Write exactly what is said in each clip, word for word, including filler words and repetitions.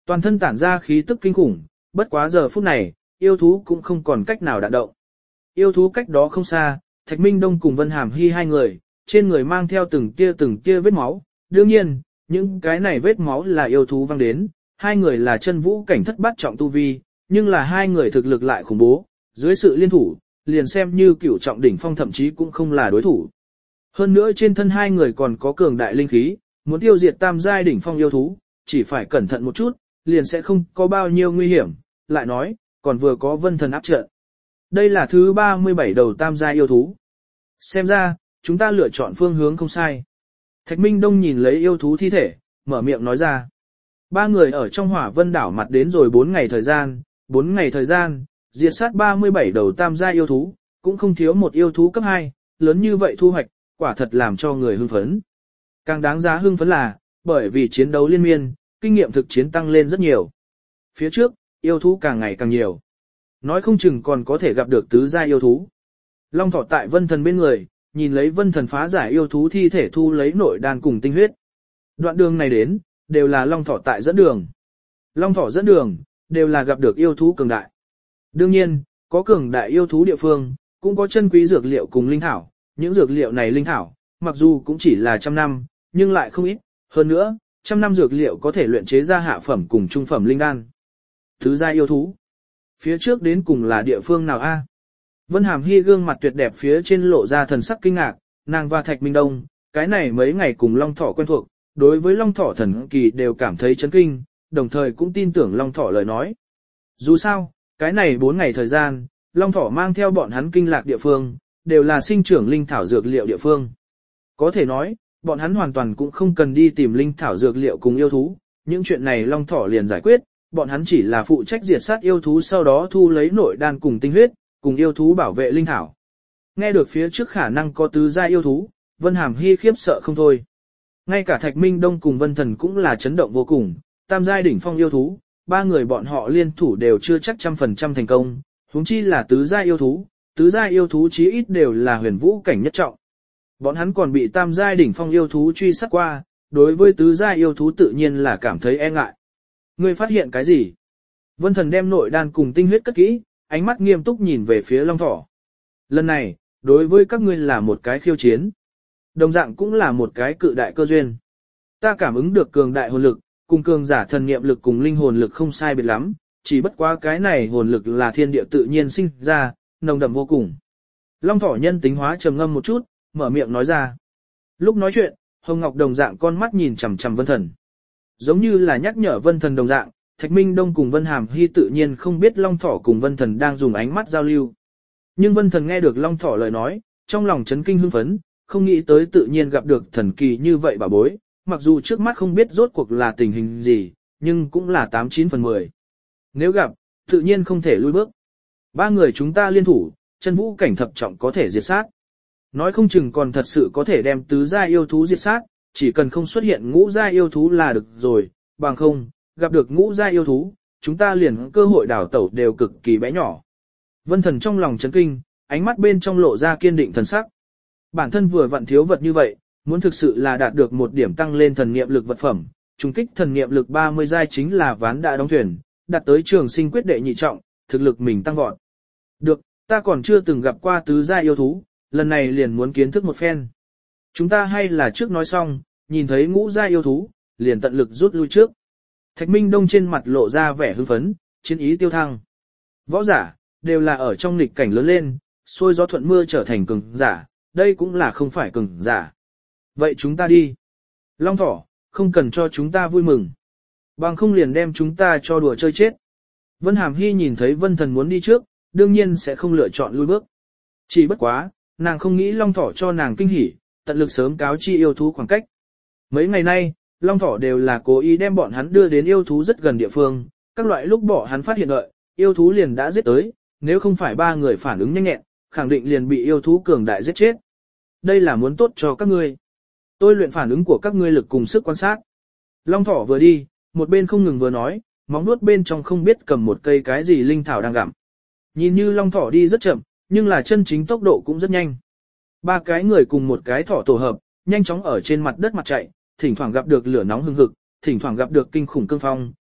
Toàn thân tản ra khí tức kinh khủng, bất quá giờ phút này, yêu thú cũng không còn cách nào đạn động. Yêu thú cách đó không xa, Thạch Minh Đông cùng Vân Hàm Hy hai người, trên người mang theo từng tia từng tia vết máu. Đương nhiên, những cái này vết máu là yêu thú văng đến, hai người là chân vũ cảnh thất bát trọng tu vi, nhưng là hai người thực lực lại khủng bố, dưới sự liên thủ, liền xem như cửu trọng đỉnh phong thậm chí cũng không là đối thủ. Hơn nữa trên thân hai người còn có cường đại linh khí, muốn tiêu diệt tam giai đỉnh phong yêu thú, chỉ phải cẩn thận một chút, liền sẽ không có bao nhiêu nguy hiểm, lại nói, còn vừa có vân thần áp trận. Đây là thứ ba mươi bảy đầu tam giai yêu thú. Xem ra, chúng ta lựa chọn phương hướng không sai. Thạch Minh Đông nhìn lấy yêu thú thi thể, mở miệng nói ra. Ba người ở trong hỏa vân đảo mặt đến rồi bốn ngày thời gian, bốn ngày thời gian, diệt sát ba mươi bảy đầu tam giai yêu thú, cũng không thiếu một yêu thú cấp hai, lớn như vậy thu hoạch, quả thật làm cho người hưng phấn. Càng đáng giá hưng phấn là, bởi vì chiến đấu liên miên, kinh nghiệm thực chiến tăng lên rất nhiều. Phía trước, yêu thú càng ngày càng nhiều. Nói không chừng còn có thể gặp được tứ giai yêu thú. Long Thỏ tại Vân Thần bên người, nhìn lấy Vân Thần phá giải yêu thú thi thể thu lấy nội đan cùng tinh huyết. Đoạn đường này đến, đều là Long Thỏ tại dẫn đường. Long Thỏ dẫn đường, đều là gặp được yêu thú cường đại. Đương nhiên, có cường đại yêu thú địa phương, cũng có chân quý dược liệu cùng linh thảo. Những dược liệu này linh thảo, mặc dù cũng chỉ là trăm năm, nhưng lại không ít. Hơn nữa, trăm năm dược liệu có thể luyện chế ra hạ phẩm cùng trung phẩm linh đan. Thứ giai yêu thú. Phía trước đến cùng là địa phương nào a? Vân Hàm Hy gương mặt tuyệt đẹp phía trên lộ ra thần sắc kinh ngạc, nàng và Thạch Minh Đông, cái này mấy ngày cùng Long Thỏ quen thuộc, đối với Long Thỏ thần kỳ đều cảm thấy chấn kinh, đồng thời cũng tin tưởng Long Thỏ lời nói. Dù sao, cái này bốn ngày thời gian, Long Thỏ mang theo bọn hắn kinh lạc địa phương, đều là sinh trưởng linh thảo dược liệu địa phương. Có thể nói, bọn hắn hoàn toàn cũng không cần đi tìm linh thảo dược liệu cùng yêu thú, những chuyện này Long Thỏ liền giải quyết, bọn hắn chỉ là phụ trách diệt sát yêu thú sau đó thu lấy nội đan cùng tinh huyết, cùng yêu thú bảo vệ linh thảo. Nghe được phía trước khả năng có tứ giai yêu thú, Vân Hàm Hy khiếp sợ không thôi. Ngay cả Thạch Minh Đông cùng Vân Thần cũng là chấn động vô cùng, tam giai đỉnh phong yêu thú, ba người bọn họ liên thủ đều chưa chắc trăm phần trăm thành công, huống chi là tứ giai yêu thú, tứ giai yêu thú chí ít đều là huyền vũ cảnh nhất trọng. Bọn hắn còn bị tam giai đỉnh phong yêu thú truy sát qua, đối với tứ giai yêu thú tự nhiên là cảm thấy e ngại. Ngươi phát hiện cái gì? Vân Thần đem nội đan cùng tinh huyết cất kỹ, ánh mắt nghiêm túc nhìn về phía Long Thỏ. Lần này, đối với các ngươi là một cái khiêu chiến. Đồng dạng cũng là một cái cự đại cơ duyên. Ta cảm ứng được cường đại hồn lực, cùng cường giả thần niệm lực cùng linh hồn lực không sai biệt lắm, chỉ bất quá cái này hồn lực là thiên địa tự nhiên sinh ra, nồng đậm vô cùng. Long Thỏ nhân tính hóa trầm ngâm một chút, mở miệng nói ra. Lúc nói chuyện, Hồng Ngọc đồng dạng con mắt nhìn chằm chằm Vân Thần. Giống như là nhắc nhở Vân Thần đồng dạng, Thạch Minh Đông cùng Vân Hàm Hy tự nhiên không biết Long Thỏ cùng Vân Thần đang dùng ánh mắt giao lưu. Nhưng Vân Thần nghe được Long Thỏ lời nói, trong lòng chấn kinh hưng phấn, không nghĩ tới tự nhiên gặp được thần kỳ như vậy bà bối, mặc dù trước mắt không biết rốt cuộc là tình hình gì, nhưng cũng là tám chín phần mười. Nếu gặp, tự nhiên không thể lui bước. Ba người chúng ta liên thủ, chân vũ cảnh thập trọng có thể diệt sát. Nói không chừng còn thật sự có thể đem tứ gia yêu thú diệt sát, chỉ cần không xuất hiện ngũ gia yêu thú là được rồi, bằng không, gặp được ngũ gia yêu thú, chúng ta liền cơ hội đảo tẩu đều cực kỳ bé nhỏ. Vân Thần trong lòng chấn kinh, ánh mắt bên trong lộ ra kiên định thần sắc. Bản thân vừa vặn thiếu vật như vậy, muốn thực sự là đạt được một điểm tăng lên thần niệm lực vật phẩm, trùng kích thần niệm lực ba mươi giai chính là ván đã đóng thuyền, đạt tới trường sinh quyết đệ nhị trọng, thực lực mình tăng vọt. Được, ta còn chưa từng gặp qua tứ gia yêu thú, lần này liền muốn kiến thức một phen. Chúng ta hay là trước nói xong, nhìn thấy ngũ gia yêu thú, liền tận lực rút lui trước. Thạch Minh Đông trên mặt lộ ra vẻ hưng phấn, chiến ý tiêu thăng. Võ giả, đều là ở trong nghịch cảnh lớn lên, xôi gió thuận mưa trở thành cường giả, đây cũng là không phải cường giả. Vậy chúng ta đi. Long Thỏ, không cần cho chúng ta vui mừng. Bằng không liền đem chúng ta cho đùa chơi chết. Vân Hàm Hy nhìn thấy Vân Thần muốn đi trước, đương nhiên sẽ không lựa chọn lui bước. Chỉ bất quá, nàng không nghĩ Long Thỏ cho nàng kinh hỉ, tận lực sớm cáo chi yêu thú khoảng cách. Mấy ngày nay, Long Thỏ đều là cố ý đem bọn hắn đưa đến yêu thú rất gần địa phương, các loại lúc bỏ hắn phát hiện đợi, yêu thú liền đã giết tới, nếu không phải ba người phản ứng nhanh nhẹn, khẳng định liền bị yêu thú cường đại giết chết. Đây là muốn tốt cho các ngươi. Tôi luyện phản ứng của các ngươi lực cùng sức quan sát. Long Thỏ vừa đi, một bên không ngừng vừa nói, móng nuốt bên trong không biết cầm một cây cái gì linh thảo đang gặm. Nhìn như Long Thỏ đi rất chậm, nhưng là chân chính tốc độ cũng rất nhanh. Ba cái người cùng một cái thỏ tổ hợp, nhanh chóng ở trên mặt đất mặt chạy, thỉnh thoảng gặp được lửa nóng hừng hực, thỉnh thoảng gặp được kinh khủng cương phong,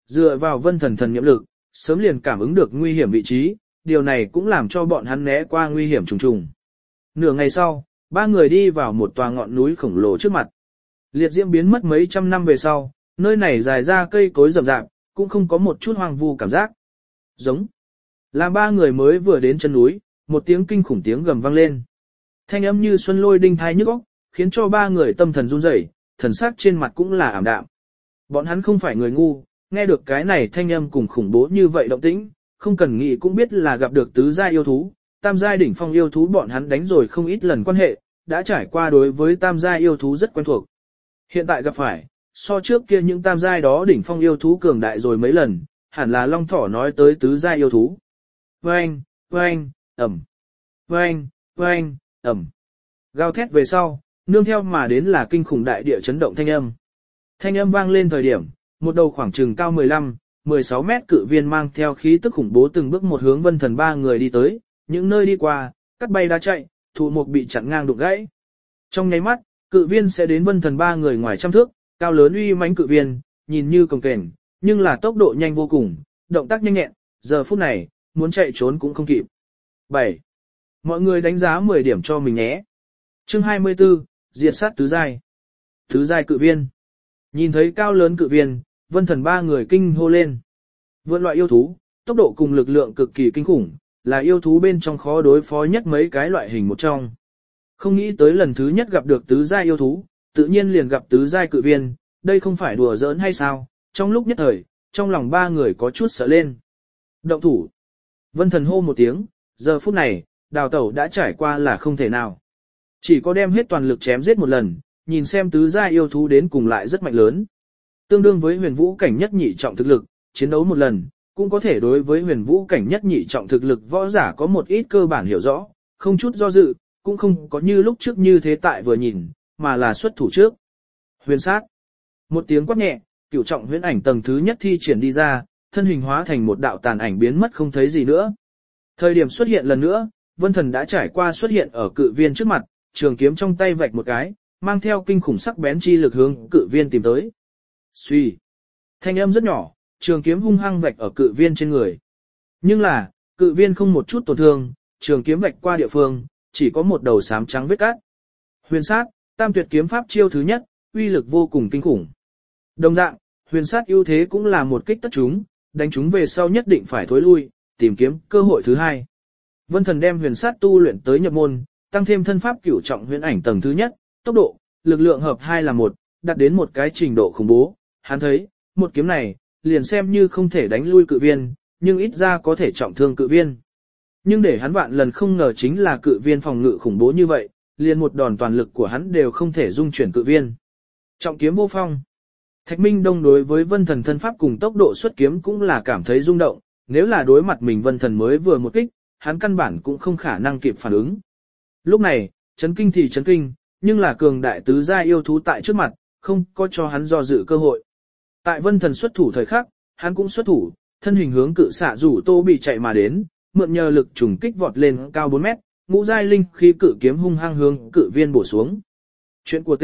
dựa vào vân thần thần nhiệm lực, sớm liền cảm ứng được nguy hiểm vị trí, điều này cũng làm cho bọn hắn né qua nguy hiểm trùng trùng. Nửa ngày sau, ba người đi vào một tòa ngọn núi khổng lồ trước mặt. Liệt diễm biến mất mấy trăm năm về sau, nơi này dài ra cây cối rậm rạp, cũng không có một chút hoang vu cảm giác. Giống. Làm ba người mới vừa đến chân núi, một tiếng kinh khủng tiếng gầm vang lên. Thanh âm như xuân lôi đinh thai nhức óc, khiến cho ba người tâm thần run rẩy, thần sắc trên mặt cũng là ảm đạm. Bọn hắn không phải người ngu, nghe được cái này thanh âm cùng khủng bố như vậy động tĩnh, không cần nghĩ cũng biết là gặp được tứ giai yêu thú, tam giai đỉnh phong yêu thú bọn hắn đánh rồi không ít lần quan hệ, đã trải qua đối với tam giai yêu thú rất quen thuộc. Hiện tại gặp phải, so trước kia những tam giai đó đỉnh phong yêu thú cường đại rồi mấy lần, hẳn là Long Thỏ nói tới tứ giai yêu thú. Oanh, oanh, ầm. Oanh, oanh, ầm. Gào thét về sau, nương theo mà đến là kinh khủng đại địa chấn động thanh âm. Thanh âm vang lên thời điểm, một đầu khoảng chừng cao mười lăm, mười sáu mét cự viên mang theo khí tức khủng bố từng bước một hướng Vân Thần ba người đi tới, những nơi đi qua, cắt bay đá chạy, thụ mục bị chặn ngang đụng gãy. Trong nháy mắt, cự viên sẽ đến Vân Thần ba người ngoài trăm thước, cao lớn uy mãnh cự viên, nhìn như cồng kềnh, nhưng là tốc độ nhanh vô cùng, động tác nhanh nhẹn, giờ phút này, muốn chạy trốn cũng không kịp. bảy. Mọi người đánh giá mười điểm cho mình nhé. Chương hai mươi tư, diệt sát tứ giai. Tứ giai cự viên. Nhìn thấy cao lớn cự viên, Vân Thần ba người kinh hô lên. Vượn loại yêu thú, tốc độ cùng lực lượng cực kỳ kinh khủng, là yêu thú bên trong khó đối phó nhất mấy cái loại hình một trong. Không nghĩ tới lần thứ nhất gặp được tứ giai yêu thú, tự nhiên liền gặp tứ giai cự viên, đây không phải đùa giỡn hay sao? Trong lúc nhất thời, trong lòng ba người có chút sợ lên. Động thủ. Vân Thần hô một tiếng, giờ phút này, đào tẩu đã trải qua là không thể nào. Chỉ có đem hết toàn lực chém giết một lần, nhìn xem tứ giai yêu thú đến cùng lại rất mạnh lớn. Tương đương với huyền vũ cảnh nhất nhị trọng thực lực, chiến đấu một lần, cũng có thể đối với huyền vũ cảnh nhất nhị trọng thực lực võ giả có một ít cơ bản hiểu rõ, không chút do dự, cũng không có như lúc trước như thế tại vừa nhìn, mà là xuất thủ trước. Huyền sát. Một tiếng quát nhẹ, cửu trọng huyễn ảnh tầng thứ nhất thi triển đi ra, thân hình hóa thành một đạo tàn ảnh biến mất không thấy gì nữa. Thời điểm xuất hiện lần nữa, Vân Thần đã trải qua xuất hiện ở cự viên trước mặt, trường kiếm trong tay vạch một cái, mang theo kinh khủng sắc bén chi lực hướng cự viên tìm tới. Xuy. Thanh âm rất nhỏ, trường kiếm hung hăng vạch ở cự viên trên người. Nhưng là, cự viên không một chút tổn thương, trường kiếm vạch qua địa phương, chỉ có một đầu xám trắng vết cát. Huyền sát, tam tuyệt kiếm pháp chiêu thứ nhất, uy lực vô cùng kinh khủng. Đồng dạng, huyền sát ưu thế cũng là một kích tất chúng, đánh chúng về sau nhất định phải thối lui, tìm kiếm cơ hội thứ hai. Vân Thần đem huyền sát tu luyện tới nhập môn, tăng thêm thân pháp cửu trọng huyền ảnh tầng thứ nhất, tốc độ, lực lượng hợp hai là một, đạt đến một cái trình độ khủng bố. Hắn thấy, một kiếm này, liền xem như không thể đánh lui cự viên, nhưng ít ra có thể trọng thương cự viên. Nhưng để hắn vạn lần không ngờ chính là cự viên phòng ngự khủng bố như vậy, liền một đòn toàn lực của hắn đều không thể dung chuyển cự viên. Trọng kiếm vô phong. Thạch Minh Đông đối với Vân Thần thân pháp cùng tốc độ xuất kiếm cũng là cảm thấy rung động, nếu là đối mặt mình Vân Thần mới vừa một kích, hắn căn bản cũng không khả năng kịp phản ứng. Lúc này, chấn kinh thì chấn kinh, nhưng là cường đại tứ gia yêu thú tại trước mặt, không có cho hắn do dự cơ hội. Tại Vân Thần xuất thủ thời khắc, hắn cũng xuất thủ, thân hình hướng cự xạ rủ tô bị chạy mà đến, mượn nhờ lực trùng kích vọt lên cao bốn mét, ngũ giai linh khí cự kiếm hung hăng hướng cự viên bổ xuống. Chuyện của T.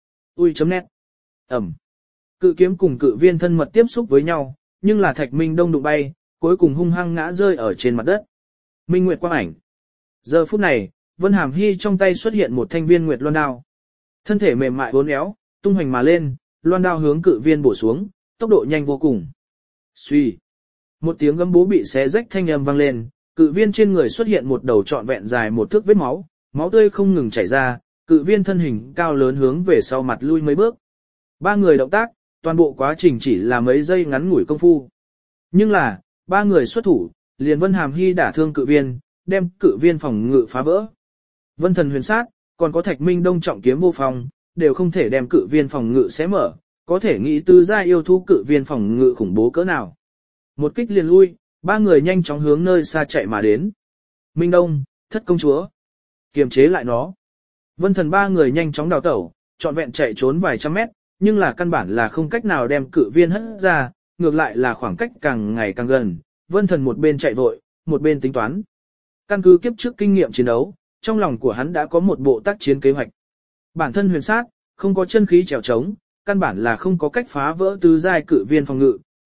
Ui chấm net. Ẩm. Cự kiếm cùng cự viên thân mật tiếp xúc với nhau, nhưng là Thạch Minh Đông đụng bay, cuối cùng hung hăng ngã rơi ở trên mặt đất. Minh Nguyệt quang ảnh. Giờ phút này, Vân Hàm Hy trong tay xuất hiện một thanh viên nguyệt loan đao. Thân thể mềm mại uốn éo, tung hoành mà lên, loan đao hướng cự viên bổ xuống, tốc độ nhanh vô cùng. Xuy. Một tiếng gấm bố bị xé rách thanh âm vang lên, cự viên trên người xuất hiện một đầu trọn vẹn dài một thước vết máu, máu tươi không ngừng chảy ra, cự viên thân hình cao lớn hướng về sau mặt lui mấy bước. Ba người động tác, toàn bộ quá trình chỉ là mấy giây ngắn ngủi công phu. Nhưng là, ba người xuất thủ, liền Vân Hàm Hy đả thương cự viên, đem cự viên phòng ngự phá vỡ. Vân Thần huyền sát, còn có Thạch Minh Đông trọng kiếm vô phong, đều không thể đem cự viên phòng ngự xé mở, có thể nghĩ tứ gia yêu thú cự viên phòng ngự khủng bố cỡ nào. Một kích liền lui, ba người nhanh chóng hướng nơi xa chạy mà đến. Minh Đông, thất công chúa, kiềm chế lại nó. Vân Thần ba người nhanh chóng đào tẩu, trọn vẹn chạy trốn vài trăm mét, nhưng là căn bản là không cách nào đem cự viên hất ra, ngược lại là khoảng cách càng ngày càng gần. Vân Thần một bên chạy vội, một bên tính toán. Căn cứ kiếp trước kinh nghiệm chiến đấu, trong lòng của hắn đã có một bộ tác chiến kế hoạch. Bản thân huyền sát, không có chân khí trèo trống, căn bản là không có cách phá vỡ tứ giai cự viên phòng ngự,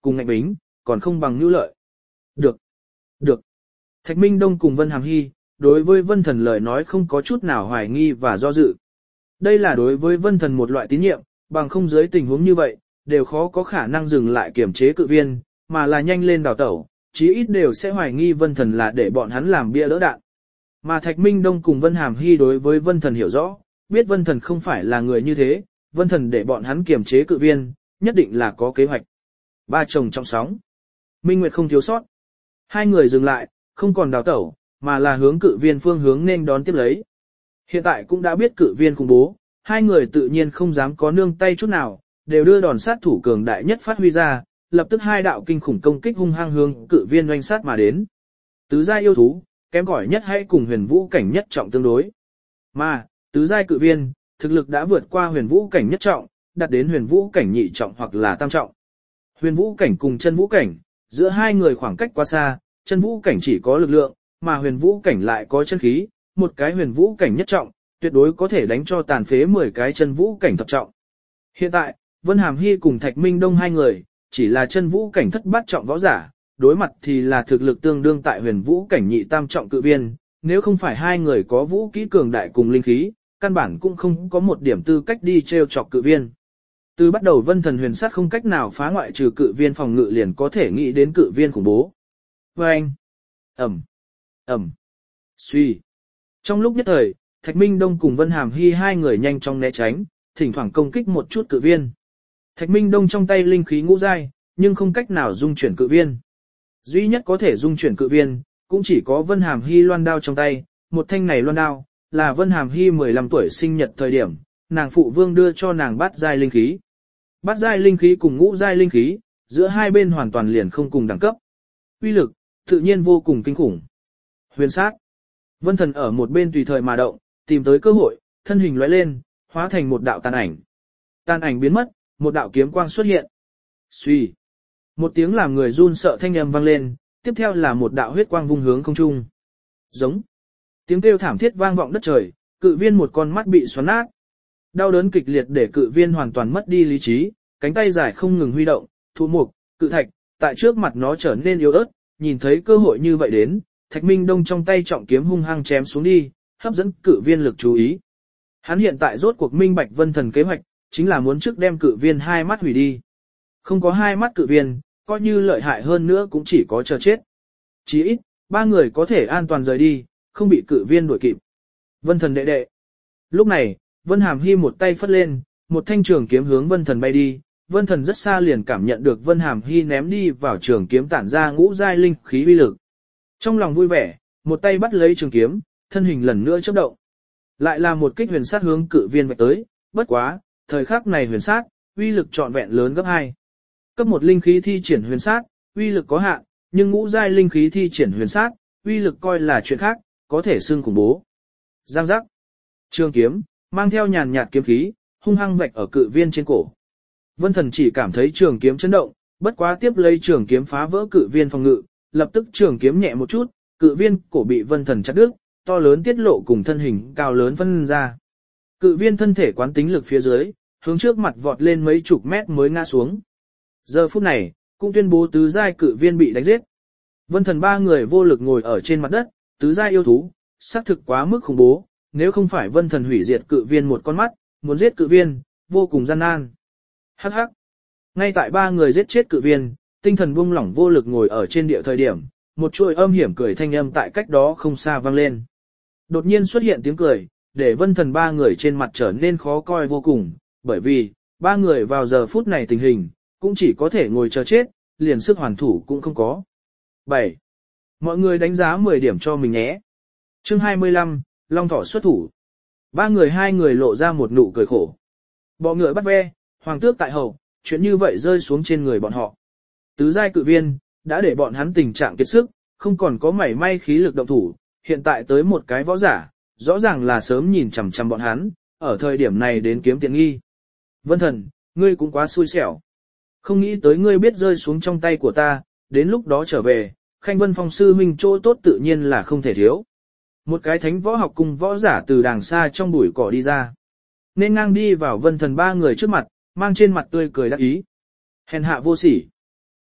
cùng ngạnh bính, còn không bằng nhu lợi. Được, được. Thạch Minh Đông cùng Vân Hàm Hy, đối với Vân Thần lời nói không có chút nào hoài nghi và do dự. Đây là đối với Vân Thần một loại tín nhiệm, bằng không dưới tình huống như vậy, đều khó có khả năng dừng lại kiểm chế cự viên, mà là nhanh lên đào tẩu, chí ít đều sẽ hoài nghi Vân Thần là để bọn hắn làm bia đỡ đạn. Mà Thạch Minh Đông cùng Vân Hàm Hy đối với Vân Thần hiểu rõ, biết Vân Thần không phải là người như thế, Vân Thần để bọn hắn kiểm chế cự viên, nhất định là có kế hoạch. Ba chồng trong sóng. Minh Nguyệt không thiếu sót. Hai người dừng lại, không còn đào tẩu, mà là hướng cự viên phương hướng nên đón tiếp lấy. Hiện tại cũng đã biết cự viên khủng bố, hai người tự nhiên không dám có nương tay chút nào, đều đưa đòn sát thủ cường đại nhất phát huy ra, lập tức hai đạo kinh khủng công kích hung hăng hướng cự viên oanh sát mà đến. Tứ giai yêu thú, kém cỏi nhất hãy cùng huyền vũ cảnh nhất trọng tương đối. Mà, tứ giai cự viên, thực lực đã vượt qua huyền vũ cảnh nhất trọng, đạt đến huyền vũ cảnh nhị trọng hoặc là tam trọng. Huyền vũ cảnh cùng chân vũ cảnh, giữa hai người khoảng cách quá xa, chân vũ cảnh chỉ có lực lượng, mà huyền vũ cảnh lại có chân khí, một cái huyền vũ cảnh nhất trọng, tuyệt đối có thể đánh cho tàn phế mười cái chân vũ cảnh thập trọng. Hiện tại, Vân Hàm Hy cùng Thạch Minh Đông hai người, chỉ là chân vũ cảnh thất bát trọng võ giả, đối mặt thì là thực lực tương đương tại huyền vũ cảnh nhị tam trọng cự viên, nếu không phải hai người có vũ kỹ cường đại cùng linh khí, căn bản cũng không có một điểm tư cách đi treo chọc cự viên. Từ bắt đầu Vân Thần huyền sát không cách nào phá ngoại trừ cự viên phòng ngự liền có thể nghĩ đến cự viên khủng bố. Và anh, ẩm, ẩm, suy. Trong lúc nhất thời, Thạch Minh Đông cùng Vân Hàm Hy hai người nhanh chóng né tránh, thỉnh thoảng công kích một chút cự viên. Thạch Minh Đông trong tay linh khí ngũ giai, nhưng không cách nào dung chuyển cự viên. Duy nhất có thể dung chuyển cự viên, cũng chỉ có Vân Hàm Hy loan đao trong tay, một thanh này loan đao, là Vân Hàm Hy mười lăm tuổi sinh nhật thời điểm, nàng phụ vương đưa cho nàng bát giai linh khí. Bát giai linh khí cùng ngũ giai linh khí, giữa hai bên hoàn toàn liền không cùng đẳng cấp. Uy lực, tự nhiên vô cùng kinh khủng. Huyền sát. Vân Thần ở một bên tùy thời mà động, tìm tới cơ hội, thân hình lóe lên, hóa thành một đạo tàn ảnh. Tàn ảnh biến mất, một đạo kiếm quang xuất hiện. Xuy. Một tiếng làm người run sợ thanh âm vang lên, tiếp theo là một đạo huyết quang vung hướng không trung. Giống. Tiếng kêu thảm thiết vang vọng đất trời, cự viên một con mắt bị xoắn nát. Đau đớn kịch liệt để cự viên hoàn toàn mất đi lý trí, cánh tay dài không ngừng huy động, thụ mục, cự thạch, tại trước mặt nó trở nên yếu ớt, nhìn thấy cơ hội như vậy đến, Thạch Minh Đông trong tay trọng kiếm hung hăng chém xuống đi, hấp dẫn cự viên lực chú ý. Hắn hiện tại rốt cuộc minh bạch Vân Thần kế hoạch, chính là muốn trước đem cự viên hai mắt hủy đi. Không có hai mắt cự viên, coi như lợi hại hơn nữa cũng chỉ có chờ chết. Chỉ ít, ba người có thể an toàn rời đi, không bị cự viên đuổi kịp. Vân Thần đệ đệ. Lúc này, Vân Hàm Hy một tay phất lên, một thanh trường kiếm hướng Vân Thần bay đi. Vân Thần rất xa liền cảm nhận được Vân Hàm Hy ném đi vào trường kiếm tản ra ngũ giai linh khí uy lực. Trong lòng vui vẻ, một tay bắt lấy trường kiếm, thân hình lần nữa chớp động. Lại là một kích huyền sát hướng cự viên vạch tới, bất quá, thời khắc này huyền sát, uy lực trọn vẹn lớn gấp hai. Cấp một linh khí thi triển huyền sát, uy lực có hạn, nhưng ngũ giai linh khí thi triển huyền sát, uy lực coi là chuyện khác, có thể xưng khủng bố. Giang giác. Trường kiếm, mang theo nhàn nhạt kiếm khí, hung hăng vạch ở cự viên trên cổ. Vân Thần chỉ cảm thấy trường kiếm chấn động, bất quá tiếp lấy trường kiếm phá vỡ cự viên phòng ngự, lập tức trường kiếm nhẹ một chút, cự viên cổ bị Vân Thần chặt đứt, to lớn tiết lộ cùng thân hình cao lớn phân ra. Cự viên thân thể quán tính lực phía dưới, hướng trước mặt vọt lên mấy chục mét mới ngã xuống. Giờ phút này, cũng tuyên bố tứ giai cự viên bị đánh giết. Vân Thần ba người vô lực ngồi ở trên mặt đất, tứ giai yêu thú, xác thực quá mức khủng bố, nếu không phải Vân Thần hủy diệt cự viên một con mắt, muốn giết cự viên, vô cùng gian nan. Hắc hắc. Ngay tại ba người giết chết cự viên, tinh thần buông lỏng vô lực ngồi ở trên địa thời điểm, một chuỗi âm hiểm cười thanh âm tại cách đó không xa vang lên. Đột nhiên xuất hiện tiếng cười, để Vân Thần ba người trên mặt trở nên khó coi vô cùng, bởi vì, ba người vào giờ phút này tình hình, cũng chỉ có thể ngồi chờ chết, liền sức hoàn thủ cũng không có. bảy. Mọi người đánh giá mười điểm cho mình nhé. Chương hai mươi lăm, Long Thỏ xuất thủ. Ba người hai người lộ ra một nụ cười khổ. Bọ ngựa bắt ve, hoàng tước tại hậu, chuyện như vậy rơi xuống trên người bọn họ. Tứ giai cự viên, đã để bọn hắn tình trạng kiệt sức, không còn có mảy may khí lực động thủ, hiện tại tới một cái võ giả, rõ ràng là sớm nhìn chằm chằm bọn hắn, ở thời điểm này đến kiếm tiện nghi. Vân Thần, ngươi cũng quá xui xẻo. Không nghĩ tới ngươi biết rơi xuống trong tay của ta, đến lúc đó trở về, Khanh Vân Phong sư huynh chỗ tốt tự nhiên là không thể thiếu. Một cái thánh võ học cùng võ giả từ đàng xa trong bụi cỏ đi ra. Nên ngang đi vào Vân Thần ba người trước mặt, mang trên mặt tươi cười đắc ý. Hèn hạ vô sỉ.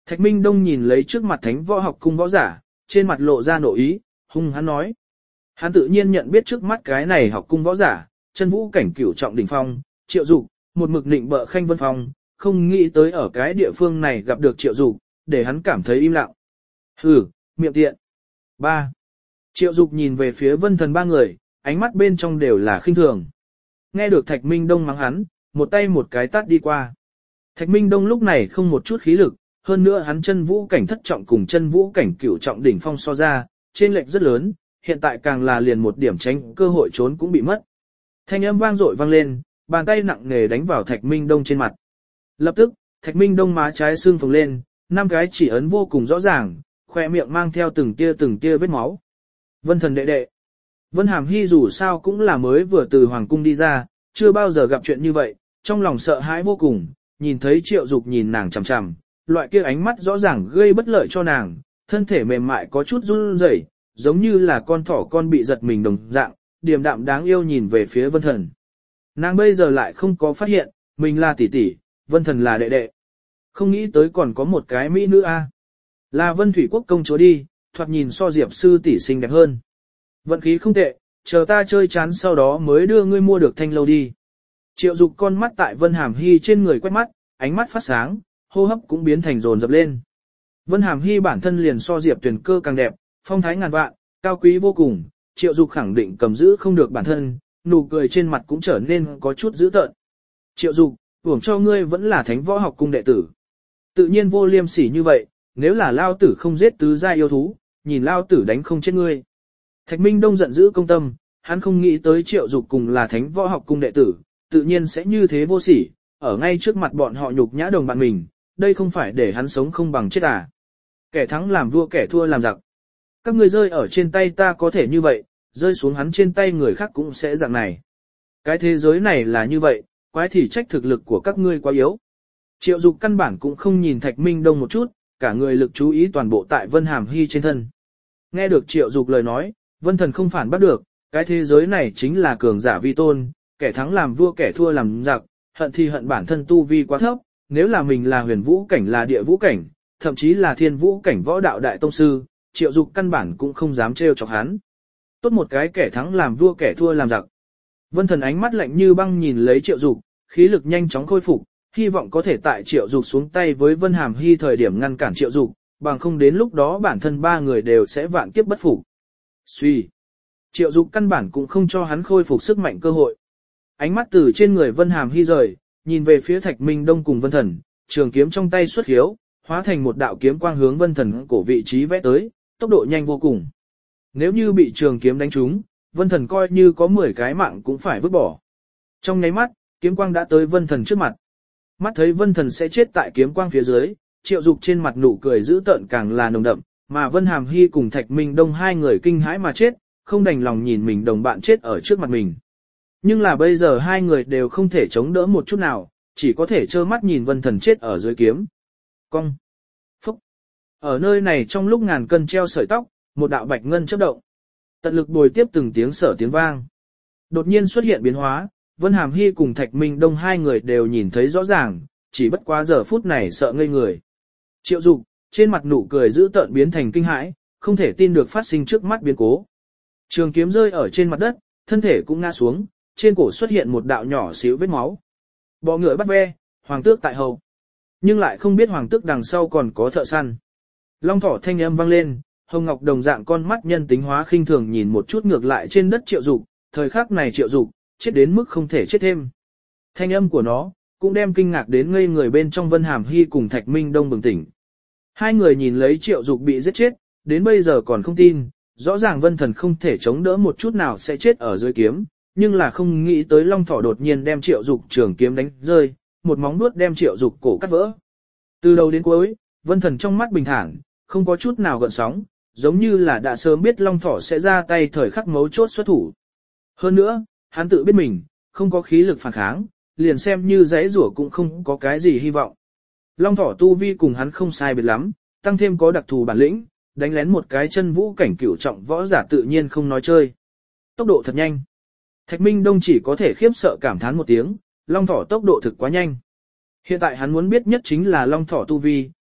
Thạch Minh Đông nhìn lấy trước mặt thánh võ học cung võ giả, trên mặt lộ ra nội ý, hung hắn nói. Hắn tự nhiên nhận biết trước mắt cái này học cung võ giả, chân vũ cảnh cửu trọng đỉnh phong, Triệu Dục, một mực định bợ Khanh Vân Phong, không nghĩ tới ở cái địa phương này gặp được Triệu Dục, để hắn cảm thấy im lặng. Hừ, miệng tiện. Ba. Triệu Dục nhìn về phía Vân Thần ba người, ánh mắt bên trong đều là khinh thường. Nghe được Thạch Minh Đông mắng hắn, một tay một cái tát đi qua. Thạch Minh Đông lúc này không một chút khí lực, hơn nữa hắn chân vũ cảnh thất trọng cùng chân vũ cảnh cửu trọng đỉnh phong so ra, trên lệch rất lớn, hiện tại càng là liền một điểm tránh cơ hội trốn cũng bị mất. Thanh âm vang dội vang lên, bàn tay nặng nề đánh vào Thạch Minh Đông trên mặt. Lập tức, Thạch Minh Đông má trái xương phồng lên, năm cái chỉ ấn vô cùng rõ ràng, khoe miệng mang theo từng tia từng tia vết máu. Vân Thần đệ đệ. Vân Hàm Hy dù sao cũng là mới vừa từ hoàng cung đi ra, chưa bao giờ gặp chuyện như vậy, trong lòng sợ hãi vô cùng, nhìn thấy Triệu Dục nhìn nàng chằm chằm, loại kia ánh mắt rõ ràng gây bất lợi cho nàng, thân thể mềm mại có chút run rẩy, giống như là con thỏ con bị giật mình đồng dạng, điềm đạm đáng yêu nhìn về phía Vân Thần. Nàng bây giờ lại không có phát hiện, mình là tỷ tỷ, Vân Thần là đệ đệ. Không nghĩ tới còn có một cái mỹ nữ a, là Vân Thủy Quốc công chúa đi, thoạt nhìn so Diệp sư tỷ xinh đẹp hơn. Vận khí không tệ, chờ ta chơi chán sau đó mới đưa ngươi mua được thanh lâu đi. Triệu Dục con mắt tại Vân Hàm Hy trên người quét mắt, ánh mắt phát sáng, hô hấp cũng biến thành dồn dập lên. Vân Hàm Hy bản thân liền so Diệp Tuyền Cơ càng đẹp, phong thái ngàn vạn, cao quý vô cùng, Triệu Dục khẳng định cầm giữ không được bản thân, nụ cười trên mặt cũng trở nên có chút dữ tợn. Triệu Dục, uổng cho ngươi vẫn là thánh võ học cung đệ tử. Tự nhiên vô liêm sỉ như vậy, nếu là lao tử không giết tứ gia yêu thú, nhìn lao tử đánh không chết ngươi. Thạch Minh Đông giận dữ công tâm, hắn không nghĩ tới Triệu Dục cùng là thánh võ học cung đệ tử, tự nhiên sẽ như thế vô sỉ, ở ngay trước mặt bọn họ nhục nhã đồng bạn mình, đây không phải để hắn sống không bằng chết à. Kẻ thắng làm vua kẻ thua làm giặc. Các ngươi rơi ở trên tay ta có thể như vậy, rơi xuống hắn trên tay người khác cũng sẽ dạng này. Cái thế giới này là như vậy, quái thì trách thực lực của các ngươi quá yếu. Triệu Dục căn bản cũng không nhìn Thạch Minh Đông một chút, cả người lực chú ý toàn bộ tại Vân Hàm Hy trên thân. Nghe được Triệu Dục lời nói, Vân Thần không phản bắt được, cái thế giới này chính là cường giả vi tôn, kẻ thắng làm vua kẻ thua làm giặc, hận thì hận bản thân tu vi quá thấp, nếu là mình là huyền vũ cảnh là địa vũ cảnh, thậm chí là thiên vũ cảnh võ đạo đại tông sư, Triệu Dục căn bản cũng không dám trêu chọc hắn. Tốt một cái kẻ thắng làm vua kẻ thua làm giặc. Vân Thần ánh mắt lạnh như băng nhìn lấy Triệu Dục, khí lực nhanh chóng khôi phục, hy vọng có thể tại Triệu Dục xuống tay với Vân Hàm Hy thời điểm ngăn cản Triệu Dục, bằng không đến lúc đó bản thân ba người đều sẽ vạn kiếp bất phục. Suy. Triệu Dục căn bản cũng không cho hắn khôi phục sức mạnh cơ hội. Ánh mắt từ trên người Vân Hàm Hy rời, nhìn về phía Thạch Minh Đông cùng Vân Thần, trường kiếm trong tay xuất hiếu, hóa thành một đạo kiếm quang hướng Vân Thần cổ vị trí vẽ tới, tốc độ nhanh vô cùng. Nếu như bị trường kiếm đánh trúng, Vân Thần coi như có mười cái mạng cũng phải vứt bỏ. Trong nháy mắt, kiếm quang đã tới Vân Thần trước mặt. Mắt thấy Vân Thần sẽ chết tại kiếm quang phía dưới, Triệu Dục trên mặt nụ cười dữ tợn càng là nồng đậm, mà Vân Hàm Hy cùng Thạch Minh Đông hai người kinh hãi mà chết, không đành lòng nhìn mình đồng bạn chết ở trước mặt mình. Nhưng là bây giờ hai người đều không thể chống đỡ một chút nào, chỉ có thể trơ mắt nhìn Vân Thần chết ở dưới kiếm. Cong. Phúc. Ở nơi này trong lúc ngàn cân treo sợi tóc, một đạo bạch ngân chớp động. Tận lực bồi tiếp từng tiếng sở tiếng vang. Đột nhiên xuất hiện biến hóa, Vân Hàm Hy cùng Thạch Minh Đông hai người đều nhìn thấy rõ ràng, chỉ bất quá giờ phút này sợ ngây người. Triệu Dục, trên mặt nụ cười giữ tợn biến thành kinh hãi, không thể tin được phát sinh trước mắt biến cố. Trường kiếm rơi ở trên mặt đất, thân thể cũng ngã xuống, trên cổ xuất hiện một đạo nhỏ xíu vết máu. Bọ ngựa bắt ve, hoàng tước tại hầu. Nhưng lại không biết hoàng tước đằng sau còn có thợ săn. Long thỏ thanh âm vang lên, hồng ngọc đồng dạng con mắt nhân tính hóa khinh thường nhìn một chút ngược lại trên đất Triệu Dục, thời khắc này Triệu Dục, chết đến mức không thể chết thêm. Thanh âm của nó, cũng đem kinh ngạc đến ngây người bên trong Vân Hàm Hy cùng Thạch Minh Đông bừng tỉnh. Hai người nhìn lấy Triệu Dục bị giết chết, đến bây giờ còn không tin, rõ ràng Vân Thần không thể chống đỡ một chút nào sẽ chết ở dưới kiếm, nhưng là không nghĩ tới Long Thỏ đột nhiên đem Triệu Dục trường kiếm đánh rơi, một móng vuốt đem Triệu Dục cổ cắt vỡ. Từ đầu đến cuối, Vân Thần trong mắt bình thản, không có chút nào gợn sóng, giống như là đã sớm biết Long Thỏ sẽ ra tay thời khắc mấu chốt xuất thủ. Hơn nữa, hắn tự biết mình, không có khí lực phản kháng, liền xem như giãy giụa cũng không có cái gì hy vọng. Long Thỏ tu vi cùng hắn không sai biệt lắm, tăng thêm có đặc thù bản lĩnh, đánh lén một cái chân vũ cảnh cửu trọng võ giả tự nhiên không nói chơi. Tốc độ thật nhanh. Thạch Minh Đông chỉ có thể khiếp sợ cảm thán một tiếng, Long Thỏ tốc độ thực quá nhanh. Hiện tại hắn muốn biết nhất chính là Long Thỏ tu vi,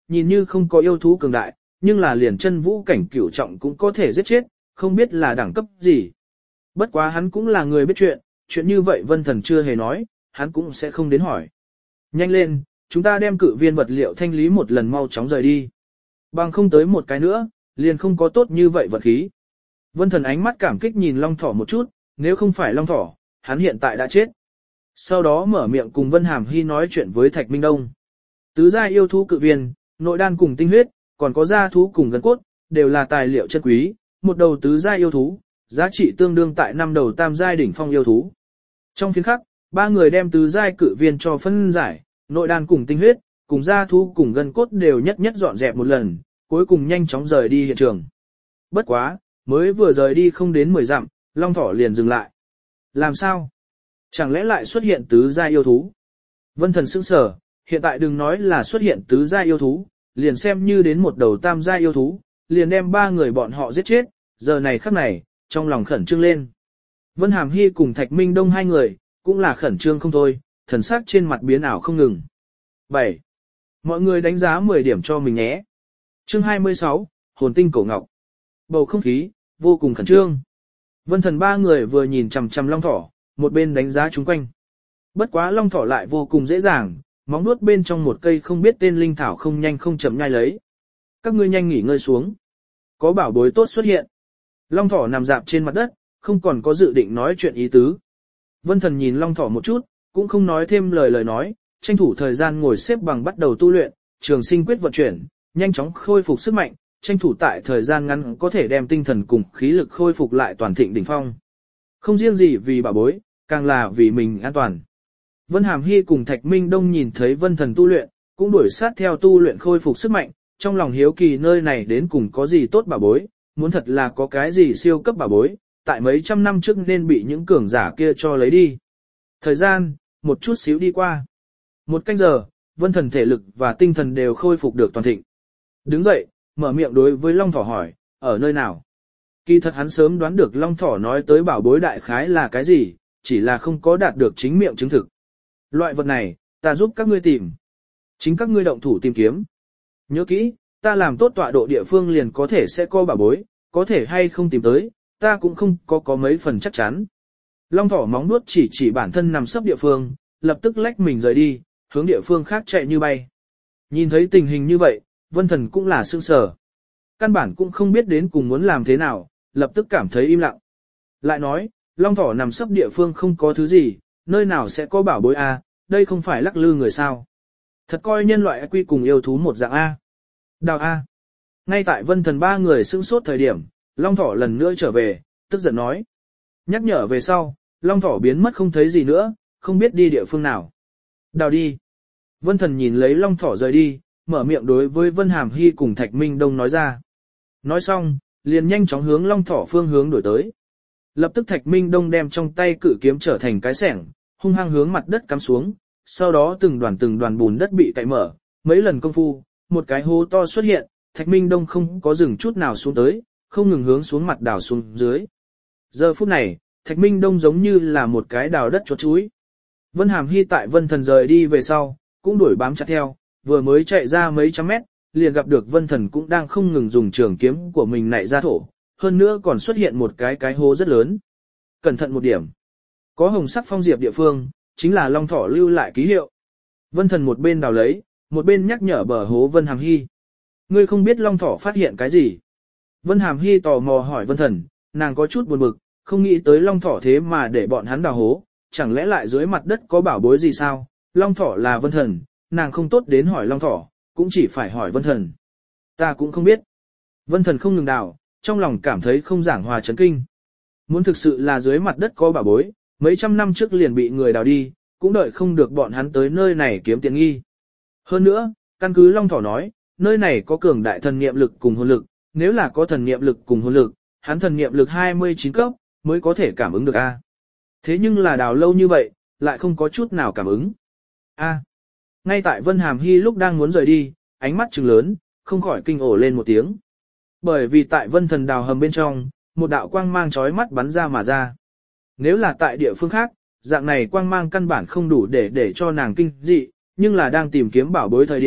nhìn như không có yêu thú cường đại, nhưng là liền chân vũ cảnh cửu trọng cũng có thể giết chết, không biết là đẳng cấp gì. Bất quá hắn cũng là người biết chuyện, chuyện như vậy Vân Thần chưa hề nói, hắn cũng sẽ không đến hỏi. Nhanh lên, chúng ta đem cự viên vật liệu thanh lý một lần mau chóng rời đi. Bằng không tới một cái nữa, liền không có tốt như vậy vật khí. Vân Thần ánh mắt cảm kích nhìn Long Thỏ một chút, nếu không phải Long Thỏ, hắn hiện tại đã chết. Sau đó mở miệng cùng Vân Hàm Hy nói chuyện với Thạch Minh Đông. Tứ gia yêu thú cự viên, nội đan cùng tinh huyết, còn có gia thú cùng gân cốt, đều là tài liệu chân quý, một đầu tứ gia yêu thú, giá trị tương đương tại năm đầu tam giai đỉnh phong yêu thú. Trong phiên khắc, ba người đem tứ giai cự viên cho phân giải, nội đan cùng tinh huyết, cùng gia thú cùng gân cốt đều nhất nhất dọn dẹp một lần, cuối cùng nhanh chóng rời đi hiện trường. Bất quá, mới vừa rời đi không đến mười dặm, Long Thỏ liền dừng lại. Làm sao? Chẳng lẽ lại xuất hiện tứ giai yêu thú? Vân Thần sững sờ, hiện tại đừng nói là xuất hiện tứ giai yêu thú, liền xem như đến một đầu tam giai yêu thú, liền đem ba người bọn họ giết chết, giờ này khắc này, trong lòng khẩn trương lên. Vân Hàm Hy cùng Thạch Minh Đông hai người, cũng là khẩn trương không thôi, thần sắc trên mặt biến ảo không ngừng. bảy. Mọi người đánh giá mười điểm cho mình nhé. Chương hai mươi sáu, Hồn tinh cổ ngọc. Bầu không khí, vô cùng khẩn trương. Vân Thần ba người vừa nhìn chằm chằm Long Thỏ, một bên đánh giá chúng quanh. Bất quá Long Thỏ lại vô cùng dễ dàng, móng nuốt bên trong một cây không biết tên linh thảo không nhanh không chậm nhai lấy. Các ngươi nhanh nghỉ ngơi xuống. Có bảo bối tốt xuất hiện. Long Thỏ nằm dạp trên mặt đất, không còn có dự định nói chuyện ý tứ. Vân Thần nhìn Long Thỏ một chút, cũng không nói thêm lời lời nói, tranh thủ thời gian ngồi xếp bằng bắt đầu tu luyện, trường sinh quyết vận chuyển, nhanh chóng khôi phục sức mạnh, tranh thủ tại thời gian ngắn có thể đem tinh thần cùng khí lực khôi phục lại toàn thịnh đỉnh phong. Không riêng gì vì bảo bối, càng là vì mình an toàn. Vân Hàm Hy cùng Thạch Minh Đông nhìn thấy Vân Thần tu luyện, cũng đuổi sát theo tu luyện khôi phục sức mạnh, trong lòng hiếu kỳ nơi này đến cùng có gì tốt bảo bối, muốn thật là có cái gì siêu cấp bảo bối, tại mấy trăm năm trước nên bị những cường giả kia cho lấy đi. Thời gian, một chút xíu đi qua. Một canh giờ, Vân Thần thể lực và tinh thần đều khôi phục được toàn thịnh. Đứng dậy, mở miệng đối với Long Thỏ hỏi, ở nơi nào? Kỳ thật hắn sớm đoán được Long Thỏ nói tới bảo bối đại khái là cái gì, chỉ là không có đạt được chính miệng chứng thực. Loại vật này, ta giúp các ngươi tìm. Chính các ngươi động thủ tìm kiếm. Nhớ kỹ, ta làm tốt tọa độ địa phương liền có thể sẽ có bảo bối, có thể hay không tìm tới, ta cũng không có có mấy phần chắc chắn. Long Thỏ móng nuốt chỉ chỉ bản thân nằm sấp địa phương, lập tức lách mình rời đi, hướng địa phương khác chạy như bay. Nhìn thấy tình hình như vậy, Vân Thần cũng là sương sờ. Căn bản cũng không biết đến cùng muốn làm thế nào, lập tức cảm thấy im lặng. Lại nói, Long Thỏ nằm sấp địa phương không có thứ gì, nơi nào sẽ có bảo bối a? Đây không phải lắc lư người sao. Thật coi nhân loại quy cùng yêu thú một dạng A. Đào A. Ngay tại Vân Thần ba người sững sốt thời điểm, Long Thỏ lần nữa trở về, tức giận nói. Nhắc nhở về sau, Long Thỏ biến mất không thấy gì nữa, không biết đi địa phương nào. Đào đi. Vân Thần nhìn lấy Long Thỏ rời đi, mở miệng đối với Vân Hàm Hy cùng Thạch Minh Đông nói ra. Nói xong, liền nhanh chóng hướng Long Thỏ phương hướng đổi tới. Lập tức Thạch Minh Đông đem trong tay cự kiếm trở thành cái xẻng, hung hăng hướng mặt đất cắm xuống, sau đó từng đoàn từng đoàn bùn đất bị cạy mở, mấy lần công phu, một cái hố to xuất hiện, Thạch Minh Đông không có dừng chút nào xuống tới, không ngừng hướng xuống mặt đào xuống dưới. Giờ phút này, Thạch Minh Đông giống như là một cái đào đất chốt chúi. Vân Hàm Hy tại Vân Thần rời đi về sau, cũng đuổi bám chặt theo, vừa mới chạy ra mấy trăm mét, liền gặp được Vân Thần cũng đang không ngừng dùng trường kiếm của mình nạy ra thổ, hơn nữa còn xuất hiện một cái cái hố rất lớn. Cẩn thận một điểm. Có hồng sắc phong diệp địa phương, chính là Long Thỏ lưu lại ký hiệu. Vân Thần một bên đào lấy, một bên nhắc nhở bờ hố Vân Hàm Hy. Ngươi không biết Long Thỏ phát hiện cái gì? Vân Hàm Hy tò mò hỏi Vân Thần, nàng có chút buồn bực, không nghĩ tới Long Thỏ thế mà để bọn hắn đào hố, chẳng lẽ lại dưới mặt đất có bảo bối gì sao? Long Thỏ là Vân Thần, nàng không tốt đến hỏi Long Thỏ, cũng chỉ phải hỏi Vân Thần. Ta cũng không biết. Vân Thần không ngừng đào, trong lòng cảm thấy không giảng hòa chấn kinh. Muốn thực sự là dưới mặt đất có bảo bối, mấy trăm năm trước liền bị người đào đi, cũng đợi không được bọn hắn tới nơi này kiếm tiền nghi. Hơn nữa, căn cứ Long Thỏ nói, nơi này có cường đại thần niệm lực cùng hồn lực, nếu là có thần niệm lực cùng hồn lực, hắn thần niệm lực hai mươi chín cấp, mới có thể cảm ứng được A. Thế nhưng là đào lâu như vậy, lại không có chút nào cảm ứng. A. Ngay tại Vân Hàm Hy lúc đang muốn rời đi, ánh mắt trừng lớn, không khỏi kinh ổ lên một tiếng. Bởi vì tại Vân Thần đào hầm bên trong, một đạo quang mang chói mắt bắn ra mà ra. Nếu là tại địa phương khác, dạng này quang mang căn bản không đủ để để cho nàng kinh dị, nhưng là đang tìm kiếm bảo bối thời điểm,